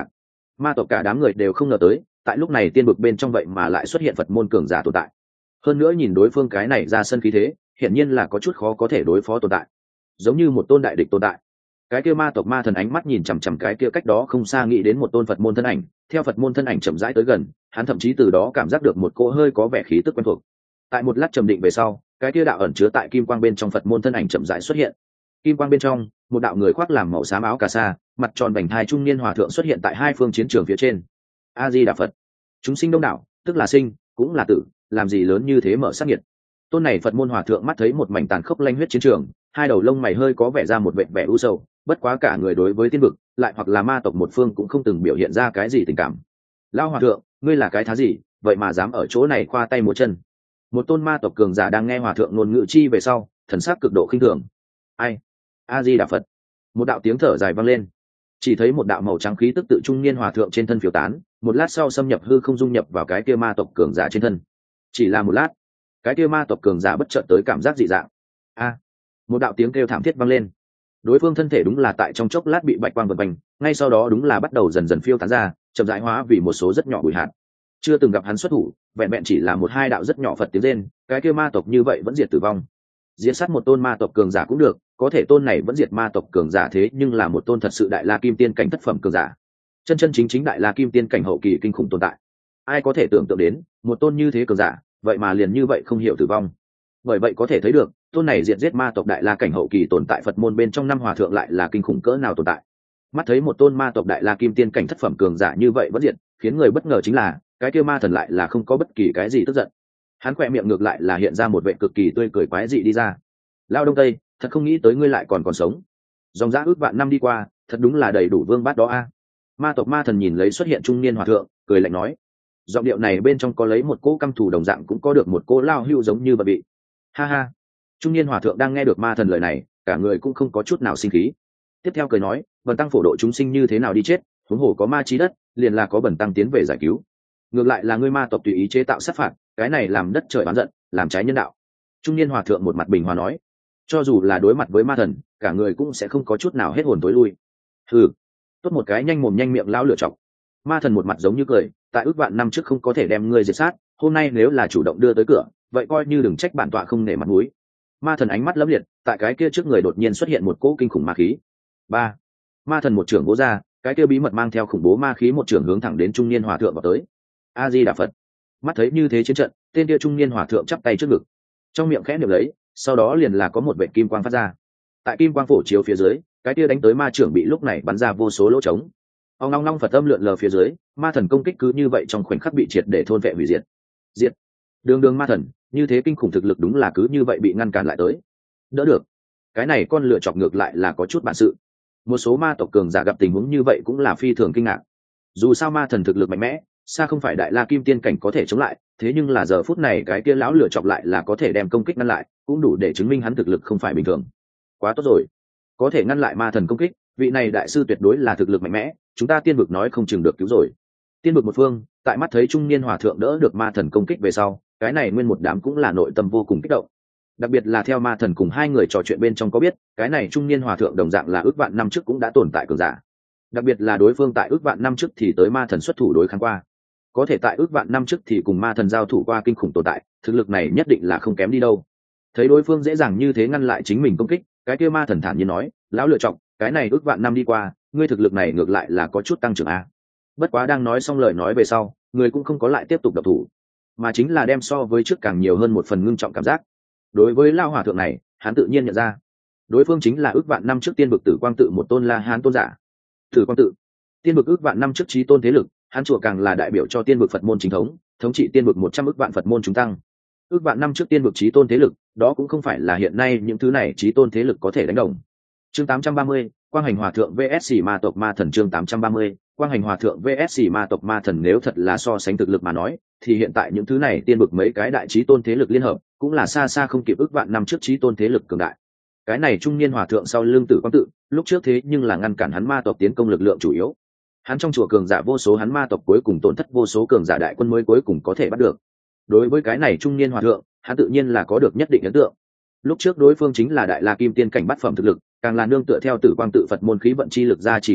Ma tộc cả đám người đều không ngờ tới, tại lúc này tiên vực bên trong vậy mà lại xuất hiện Phật môn cường giả tồn tại. Hơn nữa nhìn đối phương cái này ra sân khí thế, hiển nhiên là có chút khó có thể đối phó tồn tại, giống như một tôn đại địch tồn tại. Cái kia ma tộc ma thần ánh mắt nhìn chằm chằm cái kia cách đó không xa, nghĩ đến một tôn Phật môn thân ảnh, theo Phật môn thân ảnh chậm rãi tới gần, hắn thậm chí từ đó cảm giác được một cỗ hơi có vẻ khí tức quen thuộc. Tại một lát trầm định về sau, cái kia đạo ẩn chứa tại kim quang bên trong Phật môn thân ảnh chậm rãi xuất hiện. Kim quang bên trong, một đạo người khoác làm màu xám áo cà sa, mặt tròn vành thai trung niên hòa thượng xuất hiện tại hai phương chiến trường phía trên. A Di Đà Phật. Chúng sinh đông đảo, tức là sinh, cũng là tử, làm gì lớn như thế mở sát nhiệt. Tôn này Phật môn hòa thượng mắt thấy một mảnh tàn khốc lanh huyết chiến trường, hai đầu lông mày hơi có vẻ ra một vẻ vẻ u sầu, bất quá cả người đối với tiên vực, lại hoặc là ma tộc một phương cũng không từng biểu hiện ra cái gì tình cảm. Lão hòa thượng, ngươi là cái thá gì, vậy mà dám ở chỗ này khoa tay múa chân? Một tôn ma tộc cường giả đang nghe hòa thượng ngôn ngữ chi về sau, thần sắc cực độ khinh thường. Ai? A Di Đà Phật. Một đạo tiếng thở dài vang lên. Chỉ thấy một đạo màu trắng khí tức tự trung niên hòa thượng trên thân phiêu tán, một lát sau xâm nhập hư không, dung nhập vào cái kia ma tộc cường giả trên thân. Chỉ là một lát, cái kia ma tộc cường giả bất chợt tới cảm giác dị dạng. A! Một đạo tiếng kêu thảm thiết vang lên. Đối phương thân thể đúng là tại trong chốc lát bị bạch quang vần quanh, ngay sau đó đúng là bắt đầu dần dần phiêu tán ra, chậm rãi hóa vì một số rất nhỏ bụi hạt. Chưa từng gặp hắn xuất thủ, vẹn vẹn chỉ là một hai đạo rất nhỏ Phật tiếng rên, cái kia ma tộc như vậy vẫn diệt tử vong. Diệt sát một tôn ma tộc cường giả cũng được, có thể tôn này vẫn diệt ma tộc cường giả thế nhưng là một tôn thật sự đại la kim tiên cảnh thất phẩm cường giả, chân chân chính chính đại la kim tiên cảnh hậu kỳ kinh khủng tồn tại. Ai có thể tưởng tượng đến một tôn như thế cường giả vậy mà liền như vậy không hiểu tử vong. Bởi vậy có thể thấy được tôn này diệt giết ma tộc đại la cảnh hậu kỳ tồn tại Phật môn bên trong năm hòa thượng lại là kinh khủng cỡ nào tồn tại. Mắt thấy một tôn ma tộc đại la kim tiên cảnh thất phẩm cường giả như vậy vẫn diệt, khiến người bất ngờ chính là cái kia ma thần lại là không có bất kỳ cái gì tức giận. Hắn khỏe miệng ngược lại là hiện ra một vẻ cực kỳ tươi cười quái dị đi ra. Lao Đông Tây, thật không nghĩ tới ngươi lại còn còn sống. Dòng dã ước vạn năm đi qua, thật đúng là đầy đủ vương bát đó a. Ma tộc ma thần nhìn lấy xuất hiện trung niên hòa thượng, cười lạnh nói. Giọng điệu này bên trong có lấy một cỗ căm thù đồng dạng, cũng có được một cỗ lao hưu giống như bận bị. Ha ha. Trung niên hòa thượng đang nghe được ma thần lời này, cả người cũng không có chút nào sinh khí. Tiếp theo cười nói, bần tăng phổ độ chúng sinh như thế nào đi chết, huống hồ có ma chí đất, liền là có bần tăng tiến về giải cứu. Ngược lại là ngươi ma tộc tùy ý chế tạo sát phạt, cái này làm đất trời oán giận, làm trái nhân đạo. Trung niên hòa thượng một mặt bình hòa nói, cho dù là đối mặt với ma thần, cả người cũng sẽ không có chút nào hết hồn tối lui. Hừ, tốt một cái nhanh mồm nhanh miệng lão lửa chọc. Ma thần một mặt giống như cười, tại ước vạn năm trước không có thể đem ngươi diệt sát, hôm nay nếu là chủ động đưa tới cửa, vậy coi như đừng trách bản tọa không nể mặt mũi. Ma thần ánh mắt lấm liệt, tại cái kia trước người đột nhiên xuất hiện một cỗ kinh khủng ma khí. Ba, ma thần một trưởng vỗ ra, cái kia bí mật mang theo khủng bố ma khí một trưởng hướng thẳng đến trung niên hòa thượng vào tới. A Di Đà Phật. Mắt thấy như thế chiến trận, tên kia trung niên hòa thượng chắp tay trước ngực, trong miệng khẽ niệm lấy, sau đó liền là có một vệt kim quang phát ra. Tại kim quang phổ chiếu phía dưới, cái kia đánh tới ma trưởng bị lúc này bắn ra vô số lỗ trống. Ông long long Phật âm lượn lờ phía dưới, ma thần công kích cứ như vậy trong khoảnh khắc bị triệt để thôn vệ hủy diệt. Diệt. Đường đường ma thần, như thế kinh khủng thực lực đúng là cứ như vậy bị ngăn cản lại tới. Đỡ được. Cái này con lựa chọc ngược lại là có chút bản sự. Một số ma tộc cường giả gặp tình huống như vậy cũng là phi thường kinh ngạc. Dù sao ma thần thực lực mạnh mẽ, xa không phải đại la kim tiên cảnh có thể chống lại, thế nhưng là giờ phút này cái kia lão lửa chọc lại là có thể đem công kích ngăn lại, cũng đủ để chứng minh hắn thực lực không phải bình thường. Quá tốt rồi, có thể ngăn lại ma thần công kích, vị này đại sư tuyệt đối là thực lực mạnh mẽ, chúng ta tiên vực nói không chừng được cứu rồi. Tiên vực một phương, tại mắt thấy trung niên hòa thượng đỡ được ma thần công kích về sau, cái này nguyên một đám cũng là nội tâm vô cùng kích động. Đặc biệt là theo ma thần cùng hai người trò chuyện bên trong có biết, cái này trung niên hòa thượng đồng dạng là ước vạn năm trước cũng đã tồn tại cường giả. Đặc biệt là đối phương tại ước vạn năm trước thì tới ma thần xuất thủ đối kháng qua, có thể tại ước vạn năm trước thì cùng ma thần giao thủ qua kinh khủng tồn tại, thực lực này nhất định là không kém đi đâu. Thấy đối phương dễ dàng như thế ngăn lại chính mình công kích, cái kia ma thần thản nhiên nói, lão lựa chọc, cái này ước vạn năm đi qua, ngươi thực lực này ngược lại là có chút tăng trưởng a. Bất quá đang nói xong lời nói về sau, người cũng không có lại tiếp tục độc thủ, mà chính là đem so với trước càng nhiều hơn một phần ngưng trọng cảm giác. Đối với lao hòa thượng này, hắn tự nhiên nhận ra, đối phương chính là ước vạn năm trước tiên vực Tử Quang tự một tôn La Hán tôn giả. Tử Quang tự, tiên vực ước vạn năm trước chí tôn thế lực, hắn chùa càng là đại biểu cho tiên vực Phật môn chính thống, thống trị tiên vực một trăm ước vạn Phật môn chúng tăng. Ước vạn năm trước tiên vực chí tôn thế lực, đó cũng không phải là hiện nay những thứ này chí tôn thế lực có thể đánh đồng. Chương tám trăm ba mươi, Quang Hành Hòa thượng vs ma tộc ma thần. Chương tám trăm ba mươi, Quang Hành Hòa thượng vs ma tộc ma thần. Nếu thật là so sánh thực lực mà nói, thì hiện tại những thứ này tiên vực mấy cái đại chí tôn thế lực liên hợp, cũng là xa xa không kịp ước vạn năm trước chí tôn thế lực cường đại. Cái này trung niên hòa thượng sau lưng Tử Quang tự, lúc trước thế nhưng là ngăn cản hắn ma tộc tiến công lực lượng chủ yếu. Hắn trong chùa cường giả vô số, hắn ma tộc cuối cùng tổn thất vô số cường giả đại quân mới cuối cùng có thể bắt được. Đối với cái này trung niên hòa thượng, hắn tự nhiên là có được nhất định ấn tượng. Lúc trước đối phương chính là đại la kim tiên cảnh bát phẩm thực lực, càng là nương tựa theo Tử Quang tự Phật môn khí vận chi lực gia trì thực lực,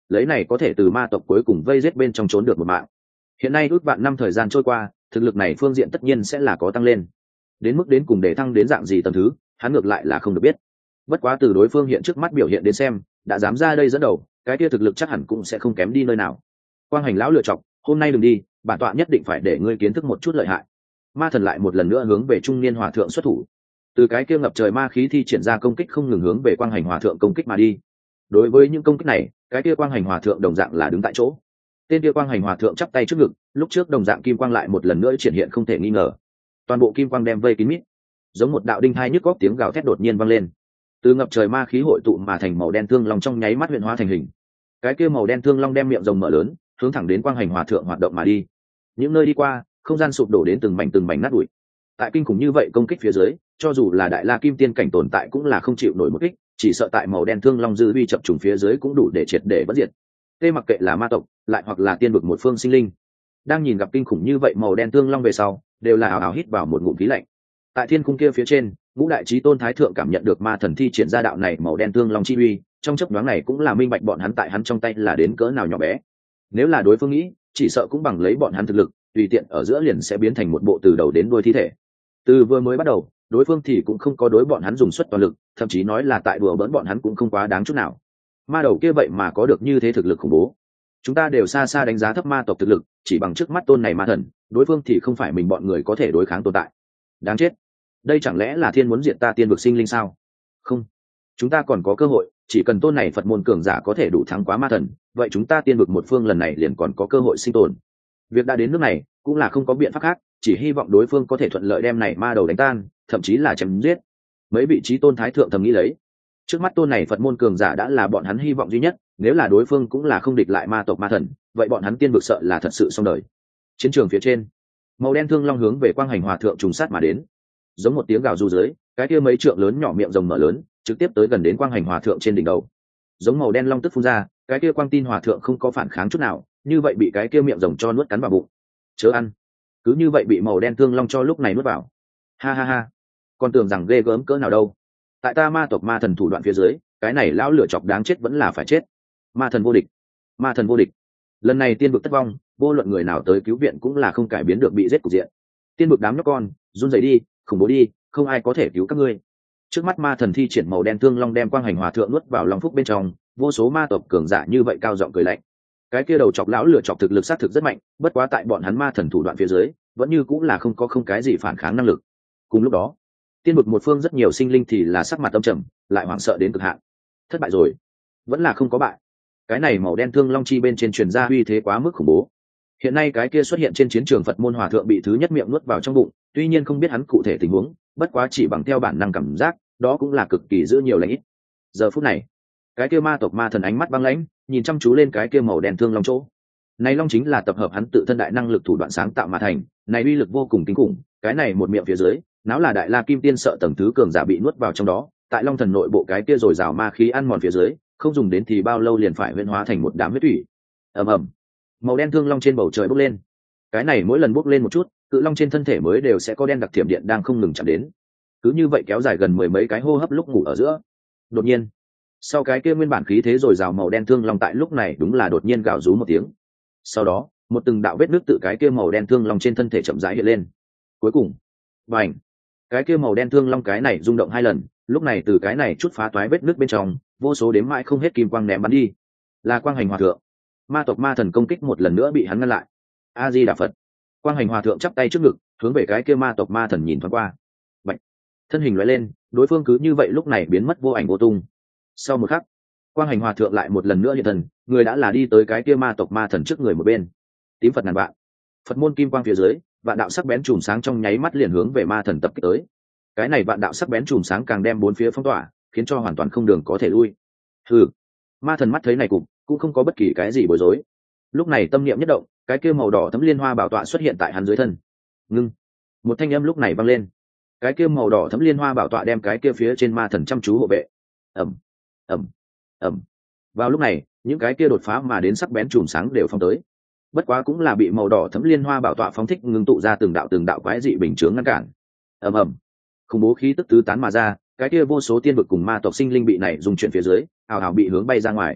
lấy này có thể từ ma tộc cuối cùng vây giết bên trong trốn được một mạng. Hiện nay ước vạn năm thời gian trôi qua, thực lực này phương diện tất nhiên sẽ là có tăng lên. Đến mức đến cùng để thăng đến dạng gì tầm thứ, hắn ngược lại là không được biết. Bất quá từ đối phương hiện trước mắt biểu hiện đến xem, đã dám ra đây dẫn đầu, cái kia thực lực chắc hẳn cũng sẽ không kém đi nơi nào. Quang Hành lão lựa chọc, hôm nay đừng đi, bản tọa nhất định phải để ngươi kiến thức một chút lợi hại. Ma thần lại một lần nữa hướng về trung niên hòa thượng xuất thủ. Từ cái kia ngập trời ma khí thi triển ra công kích không ngừng hướng về Quang Hành hòa thượng công kích mà đi. Đối với những công kích này, cái kia Quang Hành hòa thượng đồng dạng là đứng tại chỗ. Tên kia Quang Hành hòa thượng chắp tay trước ngực, lúc trước đồng dạng kim quang lại một lần nữa triển hiện không thể nghi ngờ. Toàn bộ kim quang đem vây kín mít, giống một đạo đinh hai nhức góc tiếng gào thét đột nhiên vang lên. Từ ngập trời ma khí hội tụ mà thành màu đen thương long trong nháy mắt huyện hóa thành hình. Cái kia màu đen thương long đem miệng rồng mở lớn, hướng thẳng đến Quang Hành hòa thượng hoạt động mà đi. Những nơi đi qua, không gian sụp đổ đến từng mảnh từng mảnh nát bụi. Tại kinh khủng như vậy công kích phía dưới, cho dù là đại la kim tiên cảnh tồn tại cũng là không chịu nổi một kích, chỉ sợ tại màu đen thương long dư uy chập trùng phía dưới cũng đủ để triệt để bất diệt. Tê mặc kệ là ma tộc, lại hoặc là tiên vực một phương sinh linh, đang nhìn gặp kinh khủng như vậy màu đen thương long về sau, đều là ảo ảo hít vào một ngụm khí lạnh. Tại thiên cung kia phía trên, ngũ đại chí tôn thái thượng cảm nhận được ma thần thi triển ra đạo này màu đen thương long chi uy, trong chốc nhoáng này cũng là minh bạch bọn hắn tại hắn trong tay là đến cỡ nào nhỏ bé. Nếu là đối phương nghĩ, chỉ sợ cũng bằng lấy bọn hắn thực lực, tùy tiện ở giữa liền sẽ biến thành một bộ từ đầu đến đuôi thi thể. Từ vừa mới bắt đầu, đối phương thì cũng không có đối bọn hắn dùng suất toàn lực, thậm chí nói là tại đùa bỡn bọn hắn cũng không quá đáng chút nào. Ma đầu kia vậy mà có được như thế thực lực khủng bố. Chúng ta đều xa xa đánh giá thấp ma tộc thực lực, chỉ bằng trước mắt tôn này ma thần, đối phương thì không phải mình bọn người có thể đối kháng tồn tại. Đáng chết. Đây chẳng lẽ là thiên muốn diệt ta tiên vực sinh linh sao? Không. Chúng ta còn có cơ hội, chỉ cần tôn này Phật môn cường giả có thể đủ thắng quá ma thần, vậy chúng ta tiên vực một phương lần này liền còn có cơ hội sinh tồn. Việc đã đến nước này, cũng là không có biện pháp khác, chỉ hy vọng đối phương có thể thuận lợi đem này ma đầu đánh tan, thậm chí là chém giết. Mấy vị trí tôn thái thượng thầm nghĩ lấy, trước mắt tôn này Phật môn cường giả đã là bọn hắn hy vọng duy nhất, nếu là đối phương cũng là không địch lại ma tộc ma thần, vậy bọn hắn tiên vực sợ là thật sự xong đời. Chiến trường phía trên, màu đen thương long hướng về Quang Hành hòa thượng trùng sát mà đến. Giống một tiếng gào du dưới, cái kia mấy trượng lớn nhỏ miệng rồng mở lớn, trực tiếp tới gần đến Quang Hành hòa thượng trên đỉnh đầu. Giống màu đen long tức phun ra, cái kia Quang Tin hòa thượng không có phản kháng chút nào, như vậy bị cái kia miệng rồng cho nuốt cắn vào bụng. Chớ ăn. Cứ như vậy bị màu đen thương long cho lúc này nuốt vào. Ha ha ha, còn tưởng rằng ghê gớm cỡ nào đâu. Tại ta ma tộc ma thần thủ đoạn phía dưới, cái này lão lửa chọc đáng chết vẫn là phải chết. Ma thần vô địch, ma thần vô địch. Lần này tiên vực thất vong, vô luận người nào tới cứu viện cũng là không cải biến được bị giết cục diện. Tiên vực đám nhóc con, run rẩy đi, khủng bố đi, không ai có thể cứu các ngươi. Trước mắt ma thần thi triển màu đen thương long đem Quang Hành hòa thượng nuốt vào long phúc bên trong, vô số ma tộc cường giả như vậy cao giọng cười lạnh. Cái kia đầu chọc lão lửa chọc thực lực sát thực rất mạnh, bất quá tại bọn hắn ma thần thủ đoạn phía dưới, vẫn như cũng là không có không cái gì phản kháng năng lực. Cùng lúc đó, tiên vực một phương rất nhiều sinh linh thì là sắc mặt âm trầm, lại hoảng sợ đến cực hạn. Thất bại rồi, vẫn là không có bại. Cái này màu đen thương long chi bên trên truyền ra uy thế quá mức khủng bố. Hiện nay cái kia xuất hiện trên chiến trường Phật môn hòa thượng bị thứ nhất miệng nuốt vào trong bụng, tuy nhiên không biết hắn cụ thể tình huống, bất quá chỉ bằng theo bản năng cảm giác, đó cũng là cực kỳ giữ nhiều lãnh ít. Giờ phút này, cái kia ma tộc ma thần ánh mắt băng lãnh, nhìn chăm chú lên cái kia màu đen thương long chỗ. Này long chính là tập hợp hắn tự thân đại năng lực thủ đoạn sáng tạo mà thành, này uy lực vô cùng kinh khủng, cái này một miệng phía dưới, náo là đại la kim tiên sợ tầng thứ cường giả bị nuốt vào trong đó, tại long thần nội bộ cái kia rồi rào ma khí ăn mòn phía dưới, không dùng đến thì bao lâu liền phải huyễn hóa thành một đám huyết thủy. Ầm ầm. Màu đen thương long trên bầu trời bốc lên. Cái này mỗi lần bốc lên một chút, cự long trên thân thể mới đều sẽ có đen đặc thiểm điện đang không ngừng chạm đến. Cứ như vậy kéo dài gần mười mấy cái hô hấp lúc ngủ ở giữa. Đột nhiên, sau cái kia nguyên bản khí thế rồi rào màu đen thương long tại lúc này đúng là đột nhiên gào rú một tiếng. Sau đó, một từng đạo vết nước tự cái kia màu đen thương long trên thân thể chậm rãi hiện lên. Cuối cùng, bành, cái kia màu đen thương long cái này rung động hai lần, lúc này từ cái này chút phá toái vết nước bên trong, vô số đếm mãi không hết kim quang ném bắn đi. Là Quang Hành hòa thượng. Ma tộc ma thần công kích một lần nữa bị hắn ngăn lại. A Di Đà Phật. Quang Hành hòa thượng chắp tay trước ngực, hướng về cái kia ma tộc ma thần nhìn thoáng qua. Bạch. Thân hình lóe lên, đối phương cứ như vậy lúc này biến mất vô ảnh vô tung. Sau một khắc, Quang Hành hòa thượng lại một lần nữa hiện thần, người đã là đi tới cái kia ma tộc ma thần trước người một bên. Tím Phật ngàn vạn. Phật môn kim quang phía dưới, vạn đạo sắc bén chùm sáng trong nháy mắt liền hướng về ma thần tập kích tới. Cái này vạn đạo sắc bén chùm sáng càng đem bốn phía phong tỏa, khiến cho hoàn toàn không đường có thể lui. Hừ. Ma thần mắt thấy này cục, cũng không có bất kỳ cái gì bối rối. Lúc này tâm niệm nhất động, cái kia màu đỏ thấm liên hoa bảo tọa xuất hiện tại hắn dưới thân. Ngưng. Một thanh âm lúc này vang lên. Cái kia màu đỏ thấm liên hoa bảo tọa đem cái kia phía trên ma thần chăm chú hộ vệ. Ầm, ầm, ầm. Vào lúc này, những cái kia đột phá mà đến sắc bén chùm sáng đều phong tới. Bất quá cũng là bị màu đỏ thấm liên hoa bảo tọa phóng thích ngưng tụ ra từng đạo từng đạo quái dị bình chướng ngăn cản. Ầm ầm. Khủng bố khí tức tứ tán mà ra, cái kia vô số tiên vực cùng ma tộc sinh linh bị này dùng chuyển phía dưới, ào ào bị hướng bay ra ngoài.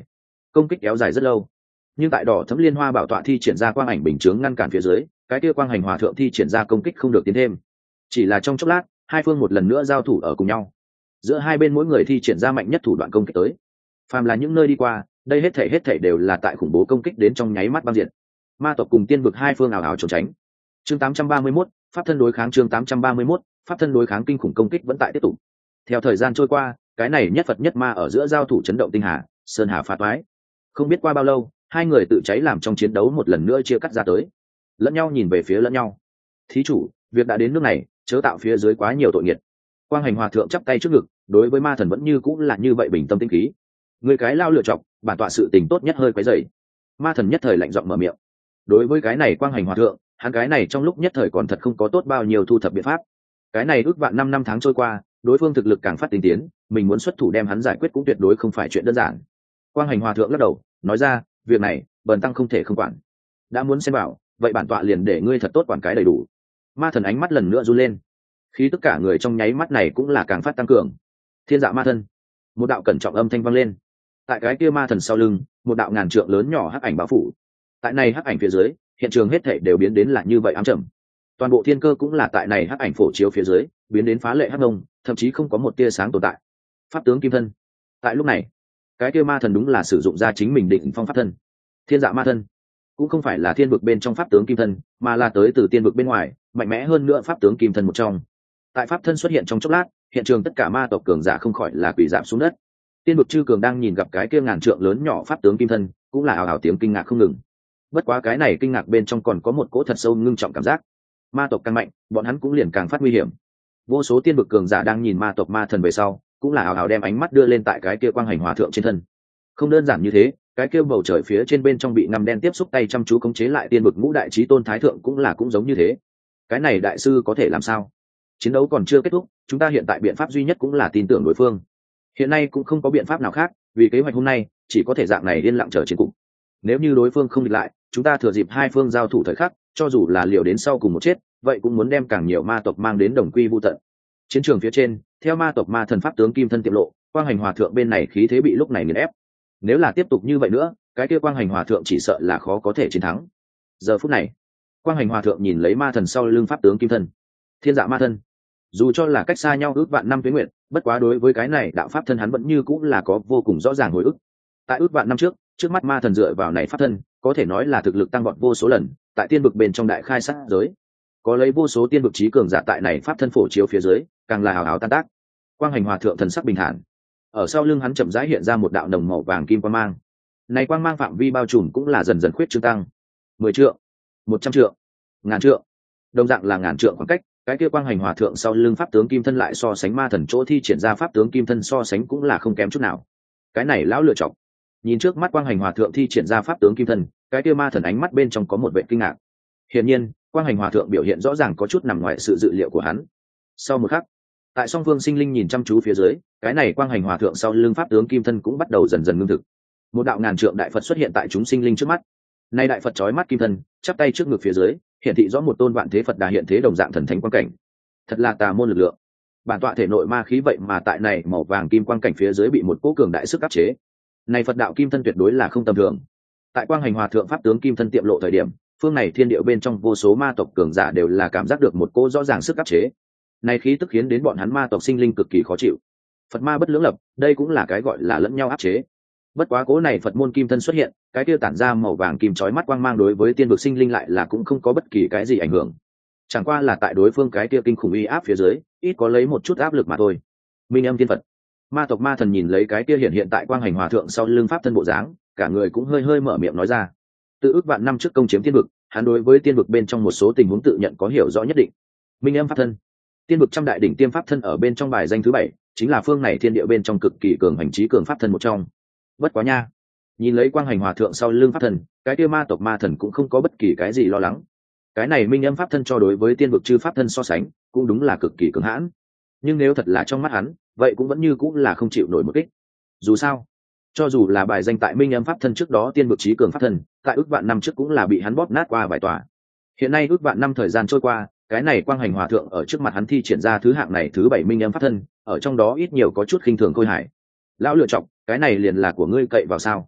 công kích kéo dài rất lâu, nhưng tại đỏ thấm liên hoa bảo tọa thi triển ra quang ảnh bình chướng ngăn cản phía dưới, cái kia quang hành hòa thượng thi triển ra công kích không được tiến thêm. Chỉ là trong chốc lát, hai phương một lần nữa giao thủ ở cùng nhau, giữa hai bên mỗi người thi triển ra mạnh nhất thủ đoạn công kích tới. Phàm là những nơi đi qua, đây hết thảy hết thảy đều là tại khủng bố công kích đến trong nháy mắt băng diện. Ma tộc cùng tiên vực hai phương ảo ảo trốn tránh. Chương tám trăm ba mươi mốt, pháp thân đối kháng. Chương tám trăm ba mươi mốt, pháp thân đối kháng. Kinh khủng công kích vẫn tại tiếp tục. Theo thời gian trôi qua, cái này nhất Phật nhất ma ở giữa giao thủ chấn động tinh hà, sơn hà phá toái. Không biết qua bao lâu, hai người tự cháy làm trong chiến đấu một lần nữa chia cắt ra tới, lẫn nhau nhìn về phía lẫn nhau. Thí chủ, việc đã đến nước này, chớ tạo phía dưới quá nhiều tội nghiệt. Quang hành hòa thượng chắp tay trước ngực, đối với ma thần vẫn như cũng là như vậy bình tâm tĩnh khí. Người cái lao lựa chọc, bản tọa sự tình tốt nhất hơi quấy rầy. Ma thần nhất thời lạnh giọng mở miệng. Đối với cái này quang hành hòa thượng, hắn cái này trong lúc nhất thời còn thật không có tốt bao nhiêu thu thập biện pháp. Cái này ước vạn năm năm tháng trôi qua, đối phương thực lực càng phát tinh tiến, mình muốn xuất thủ đem hắn giải quyết cũng tuyệt đối không phải chuyện đơn giản. Quang hành hòa thượng lắc đầu, nói ra, việc này, bần tăng không thể không quản. Đã muốn xem bảo, vậy bản tọa liền để ngươi thật tốt quản cái đầy đủ. Ma thần ánh mắt lần nữa run lên, khí tất cả người trong nháy mắt này cũng là càng phát tăng cường. Thiên dạ ma thân, một đạo cẩn trọng âm thanh vang lên. Tại cái kia ma thần sau lưng, một đạo ngàn trượng lớn nhỏ hắc ảnh bao phủ. Tại này hắc ảnh phía dưới, hiện trường hết thảy đều biến đến là như vậy ám trầm. Toàn bộ thiên cơ cũng là tại này hắc ảnh phổ chiếu phía dưới, biến đến phá lệ hắc ngông, thậm chí không có một tia sáng tồn tại. Pháp tướng kim thân. Tại lúc này, cái kia ma thần đúng là sử dụng ra chính mình định phong pháp thân. Thiên dạ ma thân cũng không phải là thiên vực bên trong pháp tướng kim thân, mà là tới từ tiên vực bên ngoài, mạnh mẽ hơn nữa pháp tướng kim thân một trong. Tại pháp thân xuất hiện trong chốc lát, hiện trường tất cả ma tộc cường giả không khỏi là quỳ giảm xuống đất. Tiên vực chư cường đang nhìn gặp cái kia ngàn trượng lớn nhỏ pháp tướng kim thân, cũng là hào hào tiếng kinh ngạc không ngừng. Bất quá cái này kinh ngạc bên trong còn có một cỗ thật sâu ngưng trọng cảm giác. Ma tộc càng mạnh, bọn hắn cũng liền càng phát nguy hiểm. Vô số tiên vực cường giả đang nhìn ma tộc ma thần về sau, cũng là hào hào đem ánh mắt đưa lên tại cái kia quang hành hòa thượng trên thân. Không đơn giản như thế, cái kia bầu trời phía trên bên trong bị ngăm đen tiếp xúc tay chăm chú khống chế lại tiên vực ngũ đại chí tôn thái thượng cũng là cũng giống như thế. Cái này đại sư có thể làm sao? Chiến đấu còn chưa kết thúc, chúng ta hiện tại biện pháp duy nhất cũng là tin tưởng đối phương. Hiện nay cũng không có biện pháp nào khác, vì kế hoạch hôm nay chỉ có thể dạng này yên lặng chờ chiến cục. Nếu như đối phương không địch lại, chúng ta thừa dịp hai phương giao thủ thời khắc, cho dù là liều đến sau cùng một chết, vậy cũng muốn đem càng nhiều ma tộc mang đến đồng quy vu tận. Chiến trường phía trên, theo ma tộc ma thần pháp tướng kim thân tiệm lộ, quang hành hòa thượng bên này khí thế bị lúc này nghiền ép. Nếu là tiếp tục như vậy nữa, cái kia quang hành hòa thượng chỉ sợ là khó có thể chiến thắng. Giờ phút này, quang hành hòa thượng nhìn lấy ma thần sau lưng pháp tướng kim thân, thiên dạ ma thân. Dù cho là cách xa nhau ước vạn năm tuế nguyện, bất quá đối với cái này đạo pháp thân hắn vẫn như cũng là có vô cùng rõ ràng hồi ức. Tại ước vạn năm trước, trước mắt ma thần dựa vào này pháp thân, có thể nói là thực lực tăng vọt vô số lần, tại tiên vực bên trong đại khai sát giới, có lấy vô số tiên vực trí cường giả tại này pháp thân phổ chiếu phía dưới, càng là hào hào tan tác. Quang hành hòa thượng thần sắc bình thản, ở sau lưng hắn chậm rãi hiện ra một đạo nồng màu vàng kim quang mang. Này quang mang phạm vi bao trùm cũng là dần dần khuyết trương tăng. Mười trượng, một trăm trượng, ngàn trượng, đồng dạng là ngàn trượng khoảng cách. Cái kia quang hành hòa thượng sau lưng pháp tướng kim thân lại so sánh ma thần chỗ thi triển ra pháp tướng kim thân so sánh cũng là không kém chút nào. Cái này lão lựa chọc. Nhìn trước mắt quang hành hòa thượng thi triển ra pháp tướng kim thân, cái kia ma thần ánh mắt bên trong có một vẻ kinh ngạc. Hiển nhiên, quang hành hòa thượng biểu hiện rõ ràng có chút nằm ngoài sự dự liệu của hắn. Sau một khắc, tại song phương sinh linh nhìn chăm chú phía dưới, cái này quang hành hòa thượng sau lưng pháp tướng kim thân cũng bắt đầu dần dần ngưng thực. Một đạo ngàn trượng đại Phật xuất hiện tại chúng sinh linh trước mắt. Nay đại Phật chói mắt kim thân, chắp tay trước ngực phía dưới, hiển thị rõ một tôn vạn thế Phật đà hiện thế đồng dạng thần thánh quang cảnh. Thật là tà môn lực lượng. Bản tọa thể nội ma khí vậy mà tại này màu vàng kim quang cảnh phía dưới bị một cỗ cường đại sức áp chế. Này Phật đạo kim thân tuyệt đối là không tầm thường. Tại quang hành hòa thượng pháp tướng kim thân tiệm lộ thời điểm, phương này thiên địa bên trong vô số ma tộc cường giả đều là cảm giác được một cỗ rõ ràng sức áp chế. Này khí tức khiến đến bọn hắn ma tộc sinh linh cực kỳ khó chịu. Phật ma bất lưỡng lập, đây cũng là cái gọi là lẫn nhau áp chế. Bất quá cố này Phật môn kim thân xuất hiện, cái kia tản ra màu vàng kim chói mắt quang mang đối với tiên vực sinh linh lại là cũng không có bất kỳ cái gì ảnh hưởng. Chẳng qua là tại đối phương cái kia kinh khủng uy áp phía dưới, ít có lấy một chút áp lực mà thôi. Minh âm tiên Phật, ma tộc ma thần nhìn lấy cái kia hiện hiện tại quang hành hòa thượng sau lưng pháp thân bộ dáng, cả người cũng hơi hơi mở miệng nói ra. Từ ước vạn năm trước công chiếm tiên vực, hắn đối với tiên vực bên trong một số tình huống tự nhận có hiểu rõ nhất định. Minh âm pháp thân, tiên vực trăm đại đỉnh tiêm pháp thân ở bên trong bài danh thứ bảy, chính là phương này thiên địa bên trong cực kỳ cường hành trí cường pháp thân một trong. Bất quá nha, nhìn lấy quang hành hòa thượng sau lưng pháp thần, cái kia ma tộc ma thần cũng không có bất kỳ cái gì lo lắng. Cái này minh âm pháp thân cho đối với tiên vực chư pháp thân so sánh, cũng đúng là cực kỳ cường hãn. Nhưng nếu thật là trong mắt hắn, vậy cũng vẫn như cũng là không chịu nổi một kích. Dù sao, cho dù là bài danh tại minh âm pháp thân trước đó tiên vực trí cường pháp thân, tại ước vạn năm trước cũng là bị hắn bóp nát qua vài tòa. Hiện nay ước vạn năm thời gian trôi qua, cái này quang hành hòa thượng ở trước mặt hắn thi triển ra thứ hạng này thứ bảy minh âm pháp thân, ở trong đó ít nhiều có chút khinh thường khôi hài. Lão lựa chọc, cái này liền là của ngươi cậy vào sao?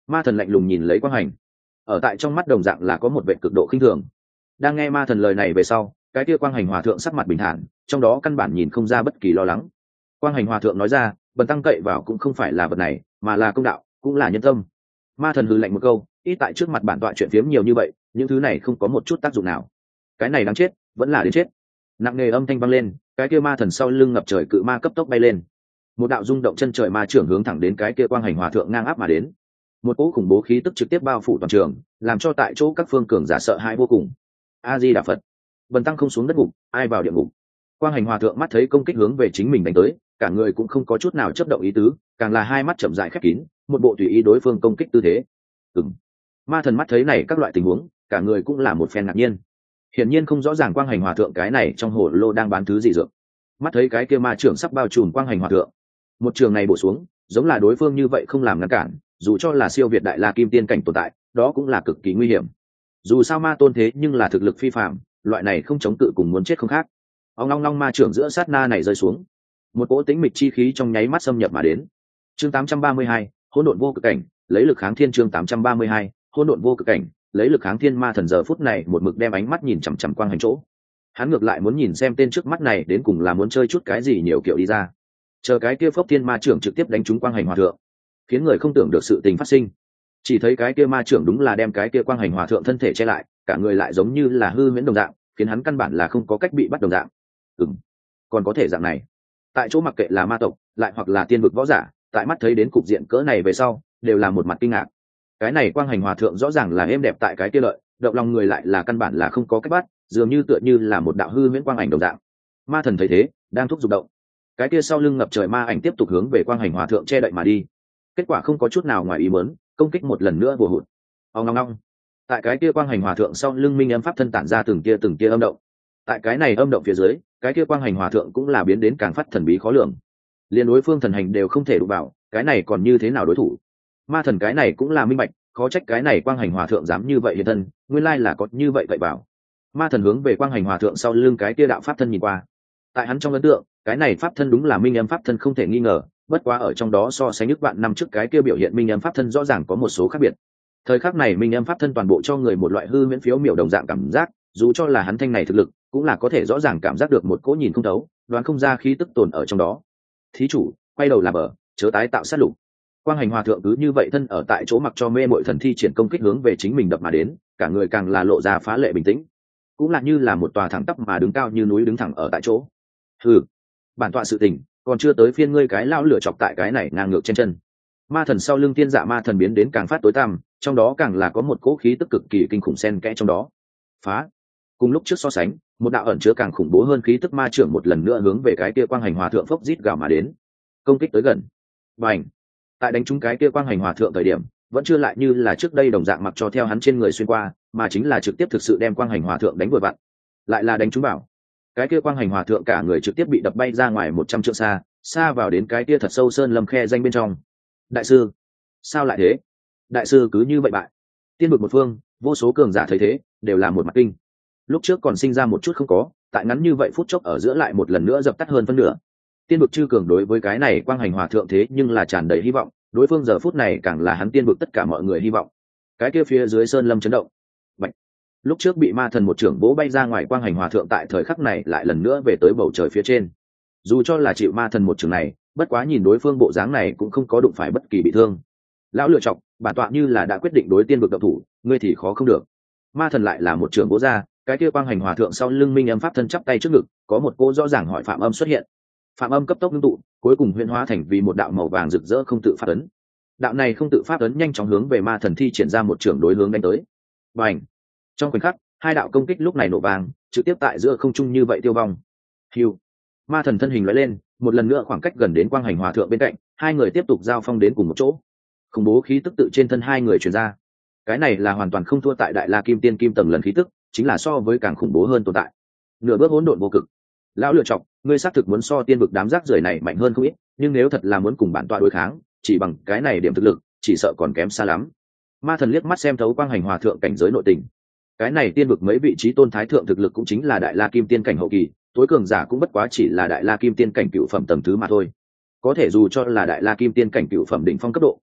Ma thần lạnh lùng nhìn lấy quang hành, ở tại trong mắt đồng dạng là có một vệ cực độ khinh thường. Đang nghe ma thần lời này về sau, cái kia quang hành hòa thượng sắc mặt bình thản, trong đó căn bản nhìn không ra bất kỳ lo lắng. Quang hành hòa thượng nói ra, bần tăng cậy vào cũng không phải là vật này, mà là công đạo, cũng là nhân tâm. Ma thần hừ lạnh một câu, ít tại trước mặt bản tọa chuyện phiếm nhiều như vậy, những thứ này không có một chút tác dụng nào. Cái này đáng chết, vẫn là đến chết. Nặng nề âm thanh vang lên, cái kia ma thần sau lưng ngập trời cự ma cấp tốc bay lên. Một đạo rung động chân trời ma trưởng hướng thẳng đến cái kia quang hành hòa thượng ngang áp mà đến. Một cỗ khủng bố khí tức trực tiếp bao phủ toàn trường, làm cho tại chỗ các phương cường giả sợ hãi vô cùng. A Di Đà Phật, bần tăng không xuống đất ngục, ai vào địa ngục. Quang hành hòa thượng mắt thấy công kích hướng về chính mình đánh tới, cả người cũng không có chút nào chấp động ý tứ, càng là hai mắt chậm rãi khép kín, một bộ tùy ý đối phương công kích tư thế. Ừm. Ma thần mắt thấy này các loại tình huống, cả người cũng là một phen ngạc nhiên. Hiển nhiên không rõ ràng quang hành hòa thượng cái này trong hồ lô đang bán thứ gì dược. Mắt thấy cái kia ma trưởng sắp bao trùm quang hành hòa thượng, một trường này bổ xuống, giống là đối phương như vậy không làm ngăn cản, dù cho là siêu việt đại la kim tiên cảnh tồn tại, đó cũng là cực kỳ nguy hiểm. Dù sao ma tôn thế nhưng là thực lực phi phàm, loại này không chống cự cùng muốn chết không khác. Ông long long ma trưởng giữa sát na này rơi xuống, một cỗ tĩnh mịch chi khí trong nháy mắt xâm nhập mà đến. Chương tám trăm ba mươi hai, hỗn độn vô cực cảnh, lấy lực kháng thiên. Chương tám trăm ba mươi hai, hỗn độn vô cực cảnh, lấy lực kháng thiên. Ma thần giờ phút này một mực đem ánh mắt nhìn chằm chằm quang hành chỗ. Hắn ngược lại muốn nhìn xem tên trước mắt này đến cùng là muốn chơi chút cái gì nhiều kiểu đi ra. Chờ cái kia phốc thiên ma trưởng trực tiếp đánh trúng quang hành hòa thượng, khiến người không tưởng được sự tình phát sinh. Chỉ thấy cái kia ma trưởng đúng là đem cái kia quang hành hòa thượng thân thể che lại, cả người lại giống như là hư huyễn đồng dạng, khiến hắn căn bản là không có cách bị bắt đồng dạng. Ừm, còn có thể dạng này. Tại chỗ mặc kệ là ma tộc, lại hoặc là tiên vực võ giả, tại mắt thấy đến cục diện cỡ này về sau, đều là một mặt kinh ngạc. Cái này quang hành hòa thượng rõ ràng là êm đẹp tại cái kia lợi, động lòng người lại là căn bản là không có cách bắt, dường như tựa như là một đạo hư huyễn quang ảnh đồng dạng. Ma thần thấy thế, đang thúc giục động. Cái kia sau lưng ngập trời ma ảnh tiếp tục hướng về quang hành hòa thượng che đậy mà đi. Kết quả không có chút nào ngoài ý muốn, công kích một lần nữa bổ hụt. Ông ngong ngong. Tại cái kia quang hành hòa thượng sau lưng minh âm pháp thân tản ra từng kia từng kia âm động. Tại cái này âm động phía dưới, cái kia quang hành hòa thượng cũng là biến đến càng phát thần bí khó lường. Liên đối phương thần hành đều không thể đụng vào, cái này còn như thế nào đối thủ? Ma thần cái này cũng là minh bạch, khó trách cái này quang hành hòa thượng dám như vậy hiện thân, nguyên lai là có như vậy vậy bảo. Ma thần hướng về quang hành hòa thượng sau lưng cái kia đạo pháp thân nhìn qua. Tại hắn trong ấn tượng, cái này pháp thân đúng là minh âm pháp thân không thể nghi ngờ, bất quá ở trong đó so sánh nước bạn năm trước cái kia biểu hiện minh âm pháp thân rõ ràng có một số khác biệt. Thời khắc này minh âm pháp thân toàn bộ cho người một loại hư miễn phiếu miểu đồng dạng cảm giác, dù cho là hắn thanh này thực lực, cũng là có thể rõ ràng cảm giác được một cỗ nhìn không thấu, đoán không ra khí tức tồn ở trong đó. Thí chủ, quay đầu là bờ, chớ tái tạo sát lục. Quang hành hòa thượng cứ như vậy thân ở tại chỗ mặc cho mê muội thần thi triển công kích hướng về chính mình đập mà đến, cả người càng là lộ ra phá lệ bình tĩnh, cũng là như là một tòa thẳng tắp mà đứng cao như núi đứng thẳng ở tại chỗ. Hừ, bản tọa sự tình, còn chưa tới phiên ngươi cái lão lửa chọc tại cái này ngang ngược trên chân. Ma thần sau lưng tiên dạ ma thần biến đến càng phát tối tăm, trong đó càng là có một cỗ khí tức cực kỳ kinh khủng xen kẽ trong đó. Phá. Cùng lúc trước so sánh, một đạo ẩn chứa càng khủng bố hơn khí tức ma trưởng một lần nữa hướng về cái kia quang hành hòa thượng phốc rít gào mà đến, công kích tới gần. Bành. Tại đánh trúng cái kia quang hành hòa thượng thời điểm, vẫn chưa lại như là trước đây đồng dạng mặc cho theo hắn trên người xuyên qua, mà chính là trực tiếp thực sự đem quang hành hòa thượng đánh vội vặn. Lại là đánh trúng bảo. Cái kia quang hành hòa thượng cả người trực tiếp bị đập bay ra ngoài một trăm trượng xa, xa vào đến cái kia thật sâu sơn lâm khe danh bên trong. Đại sư, sao lại thế? Đại sư cứ như vậy bại. Tiên vực một phương, vô số cường giả thấy thế, đều là một mặt kinh. Lúc trước còn sinh ra một chút không có, tại ngắn như vậy phút chốc ở giữa lại một lần nữa dập tắt hơn phân nửa. Tiên vực chư cường đối với cái này quang hành hòa thượng thế nhưng là tràn đầy hy vọng, đối phương giờ phút này càng là hắn tiên vực tất cả mọi người hy vọng. Cái kia phía dưới sơn lâm chấn động. Bạch. Lúc trước bị ma thần một trưởng vỗ bay ra ngoài quang hành hòa thượng tại thời khắc này lại lần nữa về tới bầu trời phía trên. Dù cho là chịu ma thần một trưởng này, bất quá nhìn đối phương bộ dáng này cũng không có đụng phải bất kỳ bị thương. Lão lựa chọc, bản tọa như là đã quyết định đối tiên vực động thủ, ngươi thì khó không được. Ma thần lại là một trưởng vỗ ra, cái kia quang hành hòa thượng sau lưng minh âm pháp thân chắp tay trước ngực, có một cô rõ ràng hỏi phạm âm xuất hiện. Phạm âm cấp tốc ngưng tụ, cuối cùng huyễn hóa thành vì một đạo màu vàng rực rỡ không tự pháp ấn. Đạo này không tự pháp ấn nhanh chóng hướng về ma thần thi triển ra một trưởng đối hướng đánh tới. Bành! Trong khoảnh khắc, hai đạo công kích lúc này nổ vàng, trực tiếp tại giữa không trung như vậy tiêu vong. Hưu! Ma thần thân hình lóe lên, một lần nữa khoảng cách gần đến quang hành hòa thượng bên cạnh, hai người tiếp tục giao phong đến cùng một chỗ. Khủng bố khí tức tự trên thân hai người truyền ra. Cái này là hoàn toàn không thua tại đại la kim tiên kim tầng lần khí tức, chính là so với càng khủng bố hơn tồn tại. Nửa bước hỗn độn vô cực. Lão lựa chọc, ngươi xác thực muốn so tiên vực đám rác rưởi này mạnh hơn không ít, nhưng nếu thật là muốn cùng bản tọa đối kháng, chỉ bằng cái này điểm thực lực, chỉ sợ còn kém xa lắm. Ma thần liếc mắt xem thấu quang hành hòa thượng cảnh giới nội tình. Cái này tiên vực mấy vị trí tôn thái thượng thực lực cũng chính là đại la kim tiên cảnh hậu kỳ, tối cường giả cũng bất quá chỉ là đại la kim tiên cảnh cựu phẩm tầng thứ mà thôi. Có thể dù cho là đại la kim tiên cảnh cựu phẩm đỉnh phong cấp độ,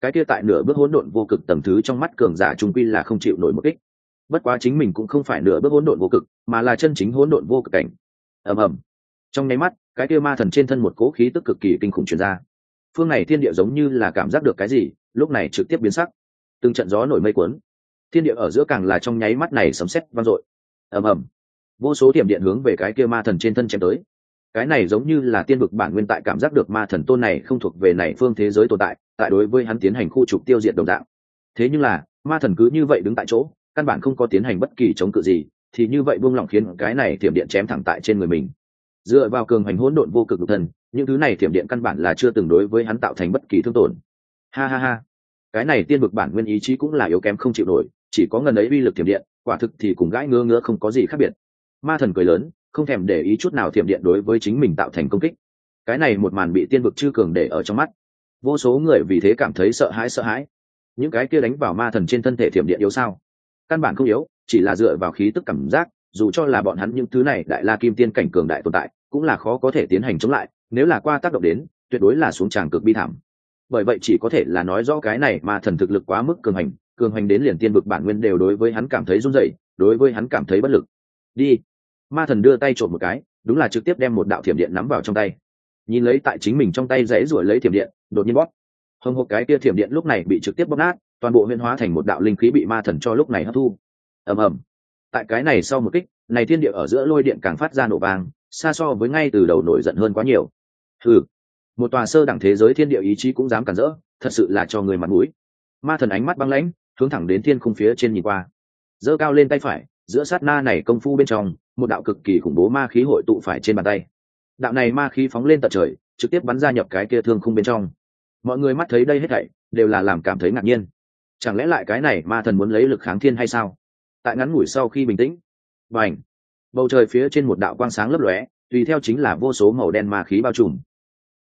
cái kia tại nửa bước hỗn độn vô cực tầng thứ trong mắt cường giả trung quy là không chịu nổi một kích. Bất quá chính mình cũng không phải nửa bước hỗn độn vô cực, mà là chân chính hỗn độn vô cực cảnh. Ầm ầm. Trong nháy mắt, cái kia ma thần trên thân một cỗ khí tức cực kỳ kinh khủng truyền ra. Phương này thiên địa giống như là cảm giác được cái gì, lúc này trực tiếp biến sắc. Từng trận gió nổi mây cuốn, thiên địa ở giữa càng là trong nháy mắt này sấm sét vang dội. Ầm ầm. Vô số thiểm điện hướng về cái kia ma thần trên thân chém tới. Cái này giống như là tiên vực bản nguyên tại cảm giác được ma thần tôn này không thuộc về này phương thế giới tồn tại, tại đối với hắn tiến hành khu trục tiêu diệt đồng dạng. Thế nhưng là, ma thần cứ như vậy đứng tại chỗ, căn bản không có tiến hành bất kỳ chống cự gì, thì như vậy buông lỏng khiến cái này thiểm điện chém thẳng tại trên người mình. Dựa vào cường hành hỗn độn vô cực lục thần, những thứ này thiểm điện căn bản là chưa từng đối với hắn tạo thành bất kỳ thương tổn. Ha ha ha, cái này tiên vực bản nguyên ý chí cũng là yếu kém không chịu nổi, chỉ có ngần ấy uy lực thiểm điện, quả thực thì cùng gãi ngứa ngứa không có gì khác biệt. Ma thần cười lớn, không thèm để ý chút nào thiểm điện đối với chính mình tạo thành công kích. Cái này một màn bị tiên vực chư cường để ở trong mắt, vô số người vì thế cảm thấy sợ hãi sợ hãi. Những cái kia đánh vào ma thần trên thân thể thiểm điện yếu sao? Căn bản không yếu, chỉ là dựa vào khí tức cảm giác, dù cho là bọn hắn những thứ này đại la kim tiên cảnh cường đại tồn tại, cũng là khó có thể tiến hành chống lại, nếu là qua tác động đến, tuyệt đối là xuống tràng cực bi thảm. Bởi vậy chỉ có thể là nói rõ cái này ma thần thực lực quá mức cường hành, cường hành đến liền tiên vực bản nguyên đều đối với hắn cảm thấy run rẩy, đối với hắn cảm thấy bất lực. Đi. Ma thần đưa tay trộm một cái, đúng là trực tiếp đem một đạo thiểm điện nắm vào trong tay. Nhìn lấy tại chính mình trong tay giãy giụa lấy thiểm điện, đột nhiên bóp. Hồng hộc cái kia thiểm điện lúc này bị trực tiếp bóp nát, toàn bộ huyễn hóa thành một đạo linh khí bị ma thần cho lúc này hấp thu. Ầm ầm. Tại cái này sau một kích, này thiên địa ở giữa lôi điện càng phát ra nổ vang, xa so với ngay từ đầu nổi giận hơn quá nhiều. Hừ, một tòa sơ đẳng thế giới thiên địa ý chí cũng dám cản rỡ, thật sự là cho người mặt mũi. Ma thần ánh mắt băng lãnh, hướng thẳng đến thiên khung phía trên nhìn qua, giơ cao lên tay phải, giữa sát na này công phu bên trong, một đạo cực kỳ khủng bố ma khí hội tụ phải trên bàn tay. Đạo này ma khí phóng lên tận trời, trực tiếp bắn ra nhập cái kia thương khung bên trong. Mọi người mắt thấy đây hết thảy, đều là làm cảm thấy ngạc nhiên. Chẳng lẽ lại cái này ma thần muốn lấy lực kháng thiên hay sao? Tại ngắn ngủi sau khi bình tĩnh, bành, bầu trời phía trên một đạo quang sáng lấp lóe, tùy theo chính là vô số màu đen ma khí bao trùm,